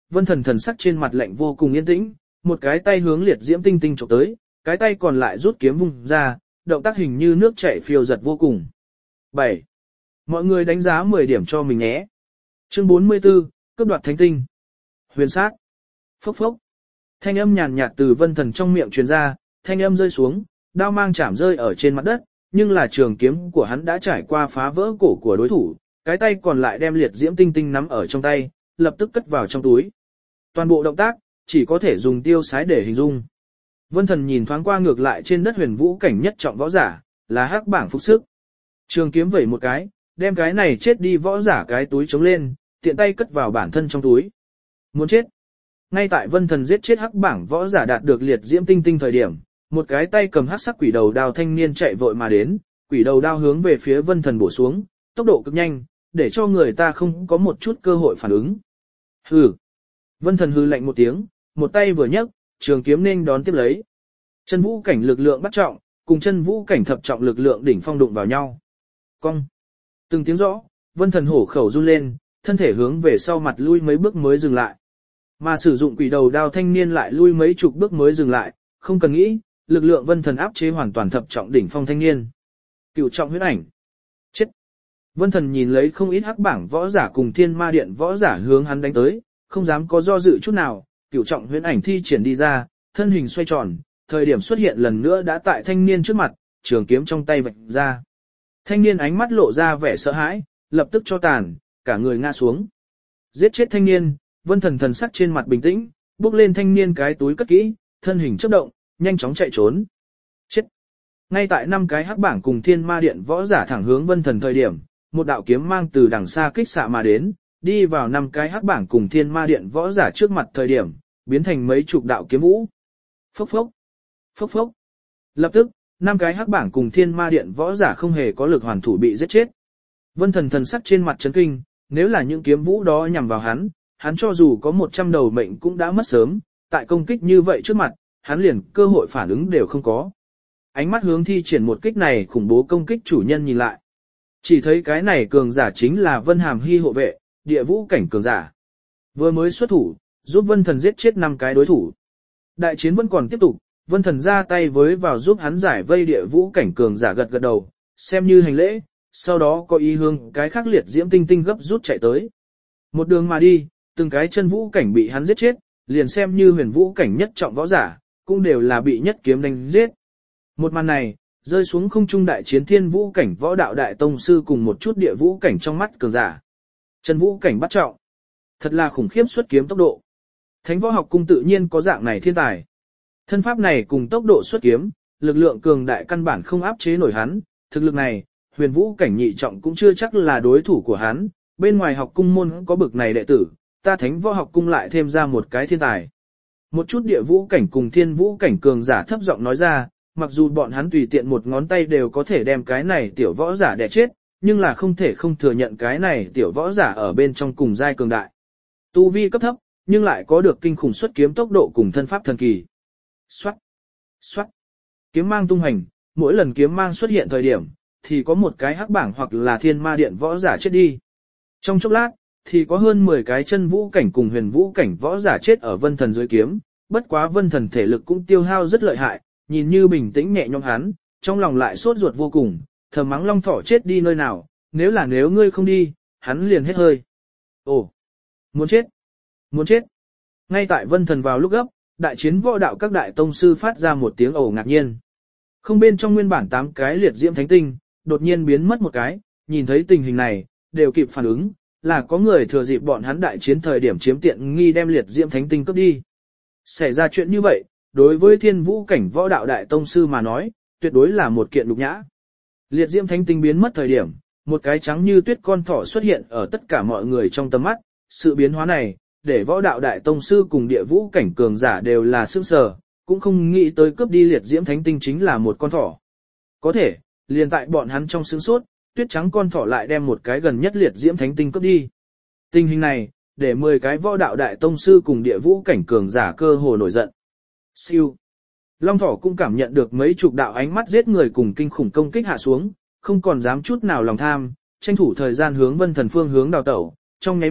Vân Thần thần sắc trên mặt lạnh vô cùng yên tĩnh, một cái tay hướng liệt diễm tinh tinh chụp tới, cái tay còn lại rút kiếm vung ra, động tác hình như nước chảy phiêu giật vô cùng. bảy. Mọi người đánh giá mười điểm cho mình nhé. Chương bốn mươi tư, cướp đoạt thánh tinh. Huyền sát. Phốc phốc. Thanh âm nhàn nhạt từ Vân Thần trong miệng truyền ra, thanh âm rơi xuống, đao mang chạm rơi ở trên mặt đất, nhưng là trường kiếm của hắn đã trải qua phá vỡ cổ của đối thủ, cái tay còn lại đem liệt diễm tinh tinh nắm ở trong tay, lập tức cất vào trong túi. Toàn bộ động tác, chỉ có thể dùng tiêu sái để hình dung. Vân Thần nhìn thoáng qua ngược lại trên đất huyền vũ cảnh nhất trọng võ giả, là hắc bảng phục sức. Trường kiếm vẩy một cái, đem cái này chết đi võ giả cái túi chống lên, tiện tay cất vào bản thân trong túi. Muốn chết. Ngay tại Vân Thần giết chết hắc bảng võ giả đạt được liệt diễm tinh tinh thời điểm, một cái tay cầm hắc sắc quỷ đầu đao thanh niên chạy vội mà đến, quỷ đầu đao hướng về phía Vân Thần bổ xuống, tốc độ cực nhanh, để cho người ta không có một chút cơ hội phản ứng. Hừ. Vân Thần hừ lạnh một tiếng, một tay vừa nhấc, trường kiếm nên đón tiếp lấy. Chân vũ cảnh lực lượng bắt trọng, cùng chân vũ cảnh thập trọng lực lượng đỉnh phong đụng vào nhau. Cong. Từng tiếng rõ, Vân Thần hổ khẩu run lên, thân thể hướng về sau mặt lui mấy bước mới dừng lại. Mà sử dụng quỷ đầu đao thanh niên lại lui mấy chục bước mới dừng lại, không cần nghĩ, lực lượng Vân Thần áp chế hoàn toàn thập trọng đỉnh phong thanh niên. Cửu trọng huyết ảnh. Chết. Vân Thần nhìn lấy không ít hắc bảng võ giả cùng thiên ma điện võ giả hướng hắn đánh tới, không dám có do dự chút nào, cửu trọng huyễn ảnh thi triển đi ra, thân hình xoay tròn, thời điểm xuất hiện lần nữa đã tại thanh niên trước mặt, trường kiếm trong tay vạch ra. Thanh niên ánh mắt lộ ra vẻ sợ hãi, lập tức cho tàn, cả người ngã xuống. Giết chết thanh niên, Vân Thần thần sắc trên mặt bình tĩnh, bước lên thanh niên cái túi cất kỹ, thân hình chớp động, nhanh chóng chạy trốn. Chết. Ngay tại năm cái hắc bảng cùng thiên ma điện võ giả thẳng hướng Vân Thần thời điểm, một đạo kiếm mang từ đằng xa kích xạ mà đến, đi vào năm cái hắc bảng cùng thiên ma điện võ giả trước mặt thời điểm, biến thành mấy chục đạo kiếm vũ. Phốc phốc, phốc phốc. Lập tức, năm cái hắc bảng cùng thiên ma điện võ giả không hề có lực hoàn thủ bị giết chết. Vân Thần thần sắc trên mặt chấn kinh, nếu là những kiếm vũ đó nhằm vào hắn, hắn cho dù có một trăm đầu mệnh cũng đã mất sớm, tại công kích như vậy trước mặt, hắn liền cơ hội phản ứng đều không có. Ánh mắt hướng thi triển một kích này khủng bố công kích chủ nhân nhìn lại. Chỉ thấy cái này cường giả chính là Vân Hàm Hy hộ vệ, địa vũ cảnh cường giả. Vừa mới xuất thủ, giúp Vân Thần giết chết năm cái đối thủ. Đại chiến vẫn còn tiếp tục, Vân Thần ra tay với vào giúp hắn giải vây địa vũ cảnh cường giả gật gật đầu, xem như hành lễ, sau đó có ý hướng cái khác liệt diễm tinh tinh gấp rút chạy tới. Một đường mà đi, từng cái chân vũ cảnh bị hắn giết chết, liền xem như huyền vũ cảnh nhất trọng võ giả, cũng đều là bị nhất kiếm đánh giết. Một màn này, rơi xuống không trung đại chiến thiên vũ cảnh võ đạo đại tông sư cùng một chút địa vũ cảnh trong mắt cường giả. Chân vũ cảnh bắt trọng. Thật là khủng khiếp xuất kiếm tốc độ. Thánh võ học cung tự nhiên có dạng này thiên tài. Thân pháp này cùng tốc độ xuất kiếm, lực lượng cường đại căn bản không áp chế nổi hắn, thực lực này, huyền vũ cảnh nhị trọng cũng chưa chắc là đối thủ của hắn, bên ngoài học cung môn có bực này đệ tử, ta thánh võ học cung lại thêm ra một cái thiên tài. Một chút địa vũ cảnh cùng thiên vũ cảnh cường giả thấp giọng nói ra, mặc dù bọn hắn tùy tiện một ngón tay đều có thể đem cái này tiểu võ giả đè chết, nhưng là không thể không thừa nhận cái này tiểu võ giả ở bên trong cùng giai cường đại. Tu vi cấp thấp, nhưng lại có được kinh khủng xuất kiếm tốc độ cùng thân pháp thần kỳ. Xoát, xoát, kiếm mang tung hành, mỗi lần kiếm mang xuất hiện thời điểm, thì có một cái hắc bảng hoặc là thiên ma điện võ giả chết đi. Trong chốc lát, thì có hơn mười cái chân vũ cảnh cùng huyền vũ cảnh võ giả chết ở Vân Thần dưới kiếm, bất quá Vân Thần thể lực cũng tiêu hao rất lợi hại, nhìn như bình tĩnh nhẹ nhõm hắn, trong lòng lại sốt ruột vô cùng, thầm mắng Long Thỏ chết đi nơi nào, nếu là nếu ngươi không đi, hắn liền hết hơi. Ồ, muốn chết, muốn chết. Ngay tại Vân Thần vào lúc gấp, đại chiến võ đạo các đại tông sư phát ra một tiếng ồ ngạc nhiên. Không bên trong nguyên bản tám cái liệt diễm thánh tinh, đột nhiên biến mất một cái, nhìn thấy tình hình này, đều kịp phản ứng, là có người thừa dịp bọn hắn đại chiến thời điểm chiếm tiện nghi đem liệt diễm thánh tinh cướp đi. Xảy ra chuyện như vậy, đối với thiên vũ cảnh võ đạo đại tông sư mà nói, tuyệt đối là một kiện nhục nhã. Liệt diễm thánh tinh biến mất thời điểm, một cái trắng như tuyết con thỏ xuất hiện ở tất cả mọi người trong tầm mắt, sự biến hóa này, để võ đạo đại tông sư cùng địa vũ cảnh cường giả đều là sững sờ, cũng không nghĩ tới cướp đi liệt diễm thánh tinh chính là một con thỏ. Có thể, liền tại bọn hắn trong sững sốt, tuyết trắng con thỏ lại đem một cái gần nhất liệt diễm thánh tinh cướp đi. Tình hình này, để mười cái võ đạo đại tông sư cùng địa vũ cảnh cường giả cơ hồ nổi giận. Siêu. Long thỏ cũng cảm nhận được mấy chục đạo ánh mắt giết người cùng kinh khủng công kích hạ xuống, không còn dám chút nào lòng tham, tranh thủ thời gian hướng Vân Thần phương hướng đào tẩu, trong nháy mắt,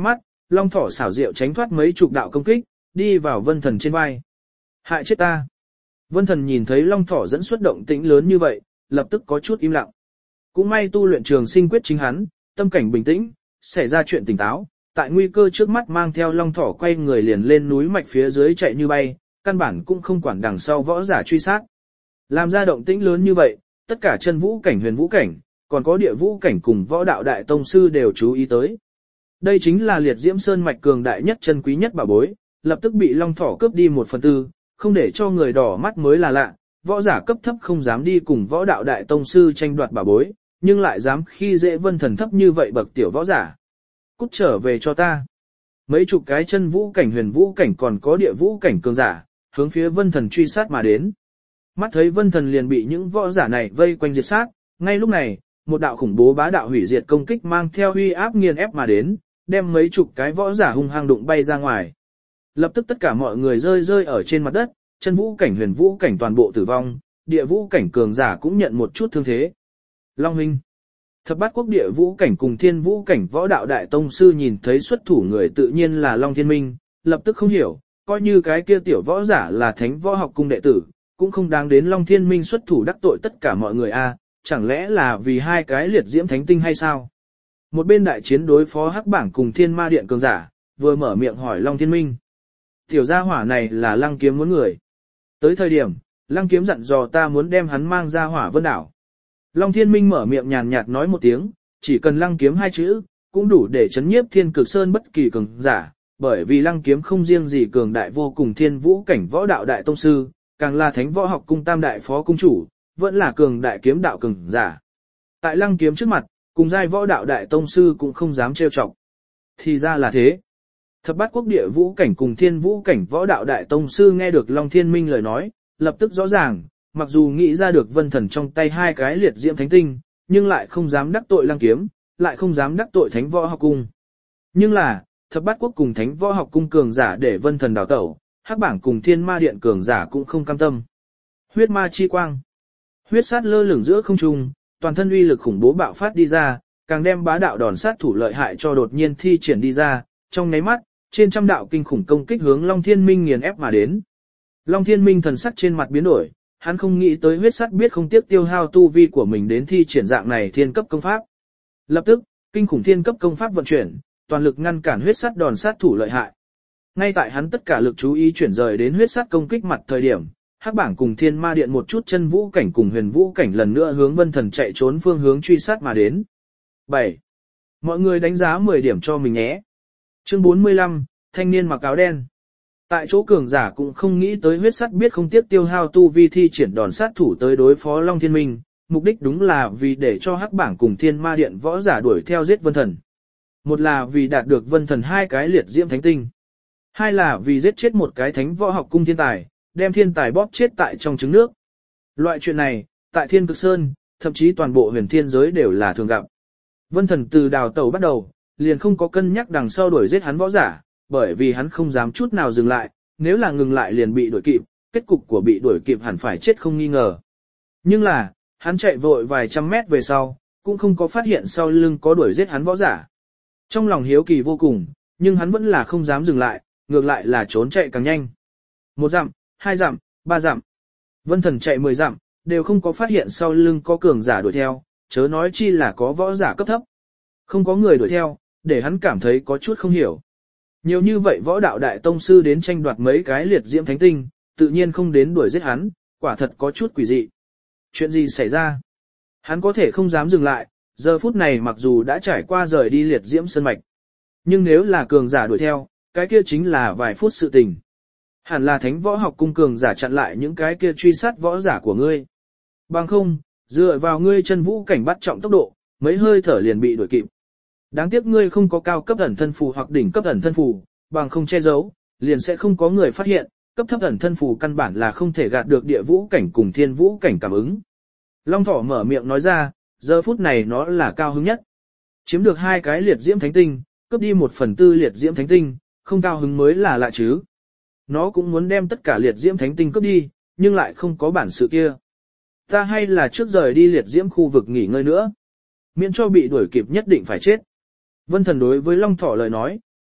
long thỏ xảo diệu tránh thoát mấy chục đạo công kích, đi vào vân thần trên vai. Hại chết ta. Vân thần nhìn thấy long thỏ dẫn xuất động tĩnh lớn như vậy, lập tức có chút im lặng. Cũng may tu luyện trường sinh quyết chính hắn, tâm cảnh bình tĩnh, xảy ra chuyện tỉnh táo, tại nguy cơ trước mắt mang theo long thỏ quay người liền lên núi mạch phía dưới chạy như bay, căn bản cũng không quản đằng sau võ giả truy sát. Làm ra động tĩnh lớn như vậy, tất cả chân vũ cảnh huyền vũ cảnh, còn có địa vũ cảnh cùng võ đạo đại tông sư đều chú ý tới. Đây chính là liệt diễm sơn mạch cường đại nhất chân quý nhất bảo bối, lập tức bị long thỏ cướp đi một phần tư, không để cho người đỏ mắt mới là lạ, võ giả cấp thấp không dám đi cùng võ đạo đại tông sư tranh đoạt bảo bối, nhưng lại dám khi dễ vân thần thấp như vậy bậc tiểu võ giả. Cút trở về cho ta. Mấy chục cái chân vũ cảnh huyền vũ cảnh còn có địa vũ cảnh cường giả, hướng phía vân thần truy sát mà đến. Mắt thấy vân thần liền bị những võ giả này vây quanh diệt sát, ngay lúc này, một đạo khủng bố bá đạo hủy diệt công kích mang theo uy áp nghiền ép mà đến, đem mấy chục cái võ giả hung hăng đụng bay ra ngoài. Lập tức tất cả mọi người rơi rơi ở trên mặt đất, chân vũ cảnh huyền vũ cảnh toàn bộ tử vong, địa vũ cảnh cường giả cũng nhận một chút thương thế. Long huynh. Thập bát quốc địa vũ cảnh cùng thiên vũ cảnh võ đạo đại tông sư nhìn thấy xuất thủ người tự nhiên là Long Thiên Minh, lập tức không hiểu, coi như cái kia tiểu võ giả là thánh võ học cung đệ tử, cũng không đáng đến Long Thiên Minh xuất thủ đắc tội tất cả mọi người a, chẳng lẽ là vì hai cái liệt diễm thánh tinh hay sao? Một bên đại chiến đối phó hắc bảng cùng thiên ma điện cường giả, vừa mở miệng hỏi Long Thiên Minh. Tiểu gia hỏa này là Lăng Kiếm muốn người. Tới thời điểm, Lăng Kiếm dặn dò ta muốn đem hắn mang ra Hỏa Vân đảo. Long Thiên Minh mở miệng nhàn nhạt nói một tiếng, chỉ cần Lăng Kiếm hai chữ, cũng đủ để chấn nhiếp Thiên Cực Sơn bất kỳ cường giả, bởi vì Lăng Kiếm không riêng gì cường đại vô cùng thiên vũ cảnh võ đạo đại tông sư, càng là thánh võ học cung tam đại phó cung chủ, vẫn là cường đại kiếm đạo cường giả. Tại Lăng Kiếm trước mặt, cùng giai võ đạo đại tông sư cũng không dám trêu chọc. Thì ra là thế. Thập bát quốc địa vũ cảnh cùng thiên vũ cảnh võ đạo đại tông sư nghe được Long Thiên Minh lời nói, lập tức rõ ràng, mặc dù nghĩ ra được vân thần trong tay hai cái liệt diễm thánh tinh, nhưng lại không dám đắc tội Lăng Kiếm, lại không dám đắc tội thánh võ học cung. Nhưng là, thập bát quốc cùng thánh võ học cung cường giả để vân thần đào tẩu, hắc bảng cùng thiên ma điện cường giả cũng không cam tâm. Huyết ma chi quang. Huyết sát lơ lửng giữa không trung, toàn thân uy lực khủng bố bạo phát đi ra, càng đem bá đạo đòn sát thủ lợi hại cho đột nhiên thi triển đi ra, trong nháy mắt, trên trăm đạo kinh khủng công kích hướng Long Thiên Minh nghiền ép mà đến. Long Thiên Minh thần sắc trên mặt biến đổi, hắn không nghĩ tới huyết sát biết không tiếc tiêu hao tu vi của mình đến thi triển dạng này thiên cấp công pháp. Lập tức, kinh khủng thiên cấp công pháp vận chuyển, toàn lực ngăn cản huyết sát đòn sát thủ lợi hại. Ngay tại hắn tất cả lực chú ý chuyển rời đến huyết sát công kích mặt thời điểm, hắc bảng cùng thiên ma điện một chút chân vũ cảnh cùng huyền vũ cảnh lần nữa hướng vân thần chạy trốn phương hướng truy sát mà đến. bảy. Mọi người đánh giá mười điểm cho mình nhé. Chương bốn mươi lăm, thanh niên mặc áo đen. Tại chỗ cường giả cũng không nghĩ tới huyết sắt biết không tiếc tiêu hao tu vi thi triển đòn sát thủ tới đối phó Long Thiên Minh, mục đích đúng là vì để cho hắc bảng cùng thiên ma điện võ giả đuổi theo giết vân thần. Một là vì đạt được vân thần hai cái liệt diễm thánh tinh. Hai là vì giết chết một cái thánh võ học cung thiên tài, đem thiên tài bóp chết tại trong trứng nước. Loại chuyện này, tại Thiên Cực Sơn, thậm chí toàn bộ huyền thiên giới đều là thường gặp. Vân thần từ đào tẩu bắt đầu, liền không có cân nhắc đằng sau đuổi giết hắn võ giả, bởi vì hắn không dám chút nào dừng lại, nếu là ngừng lại liền bị đuổi kịp, kết cục của bị đuổi kịp hẳn phải chết không nghi ngờ. Nhưng là, hắn chạy vội vài trăm mét về sau, cũng không có phát hiện sau lưng có đuổi giết hắn võ giả. Trong lòng hiếu kỳ vô cùng, nhưng hắn vẫn là không dám dừng lại, ngược lại là trốn chạy càng nhanh. Một dặm, hai dặm, ba dặm. Vân thần chạy mười dặm, đều không có phát hiện sau lưng có cường giả đuổi theo, chớ nói chi là có võ giả cấp thấp. Không có người đuổi theo, để hắn cảm thấy có chút không hiểu. Nhiều như vậy võ đạo đại tông sư đến tranh đoạt mấy cái liệt diễm thánh tinh, tự nhiên không đến đuổi giết hắn, quả thật có chút quỷ dị. Chuyện gì xảy ra? Hắn có thể không dám dừng lại, giờ phút này mặc dù đã trải qua rời đi liệt diễm sơn mạch. Nhưng nếu là cường giả đuổi theo, cái kia chính là vài phút sự tình. Hẳn là thánh võ học cung cường giả chặn lại những cái kia truy sát võ giả của ngươi. Bằng không, dựa vào ngươi chân vũ cảnh bắt trọng tốc độ, mấy hơi thở liền bị đuổi kịp. Đáng tiếc ngươi không có cao cấp ẩn thân phù hoặc đỉnh cấp ẩn thân phù, bằng không che giấu, liền sẽ không có người phát hiện, cấp thấp ẩn thân phù căn bản là không thể gạt được địa vũ cảnh cùng thiên vũ cảnh cảm ứng. Long thỏ mở miệng nói ra, giờ phút này nó là cao hứng nhất. Chiếm được hai cái liệt diễm thánh tinh, cướp đi một phần tư liệt diễm thánh tinh, không cao hứng mới là lạ chứ. Nó cũng muốn đem tất cả liệt diễm thánh tinh cướp đi, nhưng lại không có bản sự kia. Ta hay là trước rời đi liệt diễm khu vực nghỉ ngơi nữa. Miễn cho bị đuổi kịp nhất định phải chết. Vân thần đối với Long thỏ lời nói,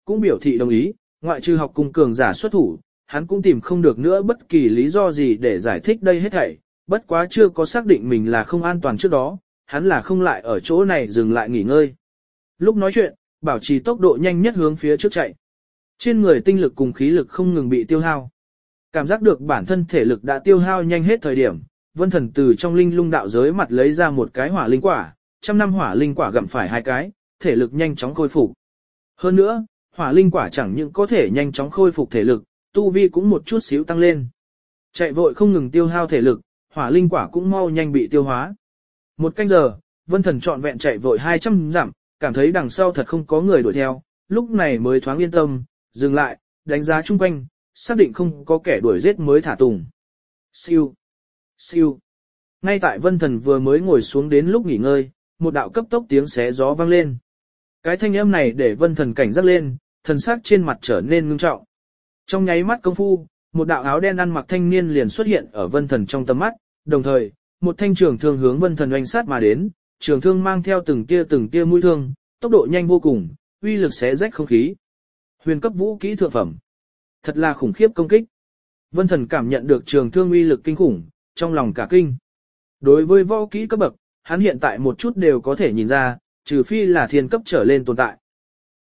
cũng biểu thị đồng ý, ngoại trừ học cung cường giả xuất thủ, hắn cũng tìm không được nữa bất kỳ lý do gì để giải thích đây hết thảy, bất quá chưa có xác định mình là không an toàn trước đó, hắn là không lại ở chỗ này dừng lại nghỉ ngơi. Lúc nói chuyện, bảo trì tốc độ nhanh nhất hướng phía trước chạy. Trên người tinh lực cùng khí lực không ngừng bị tiêu hao. Cảm giác được bản thân thể lực đã tiêu hao nhanh hết thời điểm, Vân Thần từ trong linh lung đạo giới mặt lấy ra một cái hỏa linh quả, trăm năm hỏa linh quả gặm phải hai cái, thể lực nhanh chóng khôi phục. Hơn nữa, hỏa linh quả chẳng những có thể nhanh chóng khôi phục thể lực, tu vi cũng một chút xíu tăng lên. Chạy vội không ngừng tiêu hao thể lực, hỏa linh quả cũng mau nhanh bị tiêu hóa. Một canh giờ, Vân Thần trọn vẹn chạy vội hai trăm dặm, cảm thấy đằng sau thật không có người đuổi theo, lúc này mới thoáng yên tâm, dừng lại, đánh giá chung quanh, xác định không có kẻ đuổi giết mới thả tùng. Siêu, siêu. Ngay tại Vân Thần vừa mới ngồi xuống đến lúc nghỉ ngơi, một đạo cấp tốc tiếng xé gió vang lên. Cái thanh âm này để Vân Thần cảnh giác lên, thần sắc trên mặt trở nên ngưng trọng. Trong nháy mắt công phu, một đạo áo đen ăn mặc thanh niên liền xuất hiện ở Vân Thần trong tầm mắt, đồng thời, một thanh trường thương hướng Vân Thần oanh sát mà đến, trường thương mang theo từng tia từng tia mũi thương, tốc độ nhanh vô cùng, uy lực xé rách không khí. Huyền cấp vũ kỹ thượng phẩm. Thật là khủng khiếp công kích. Vân Thần cảm nhận được trường thương uy lực kinh khủng, trong lòng cả kinh. Đối với võ kỹ cấp bậc, hắn hiện tại một chút đều có thể nhìn ra, trừ phi là thiên cấp trở lên tồn tại.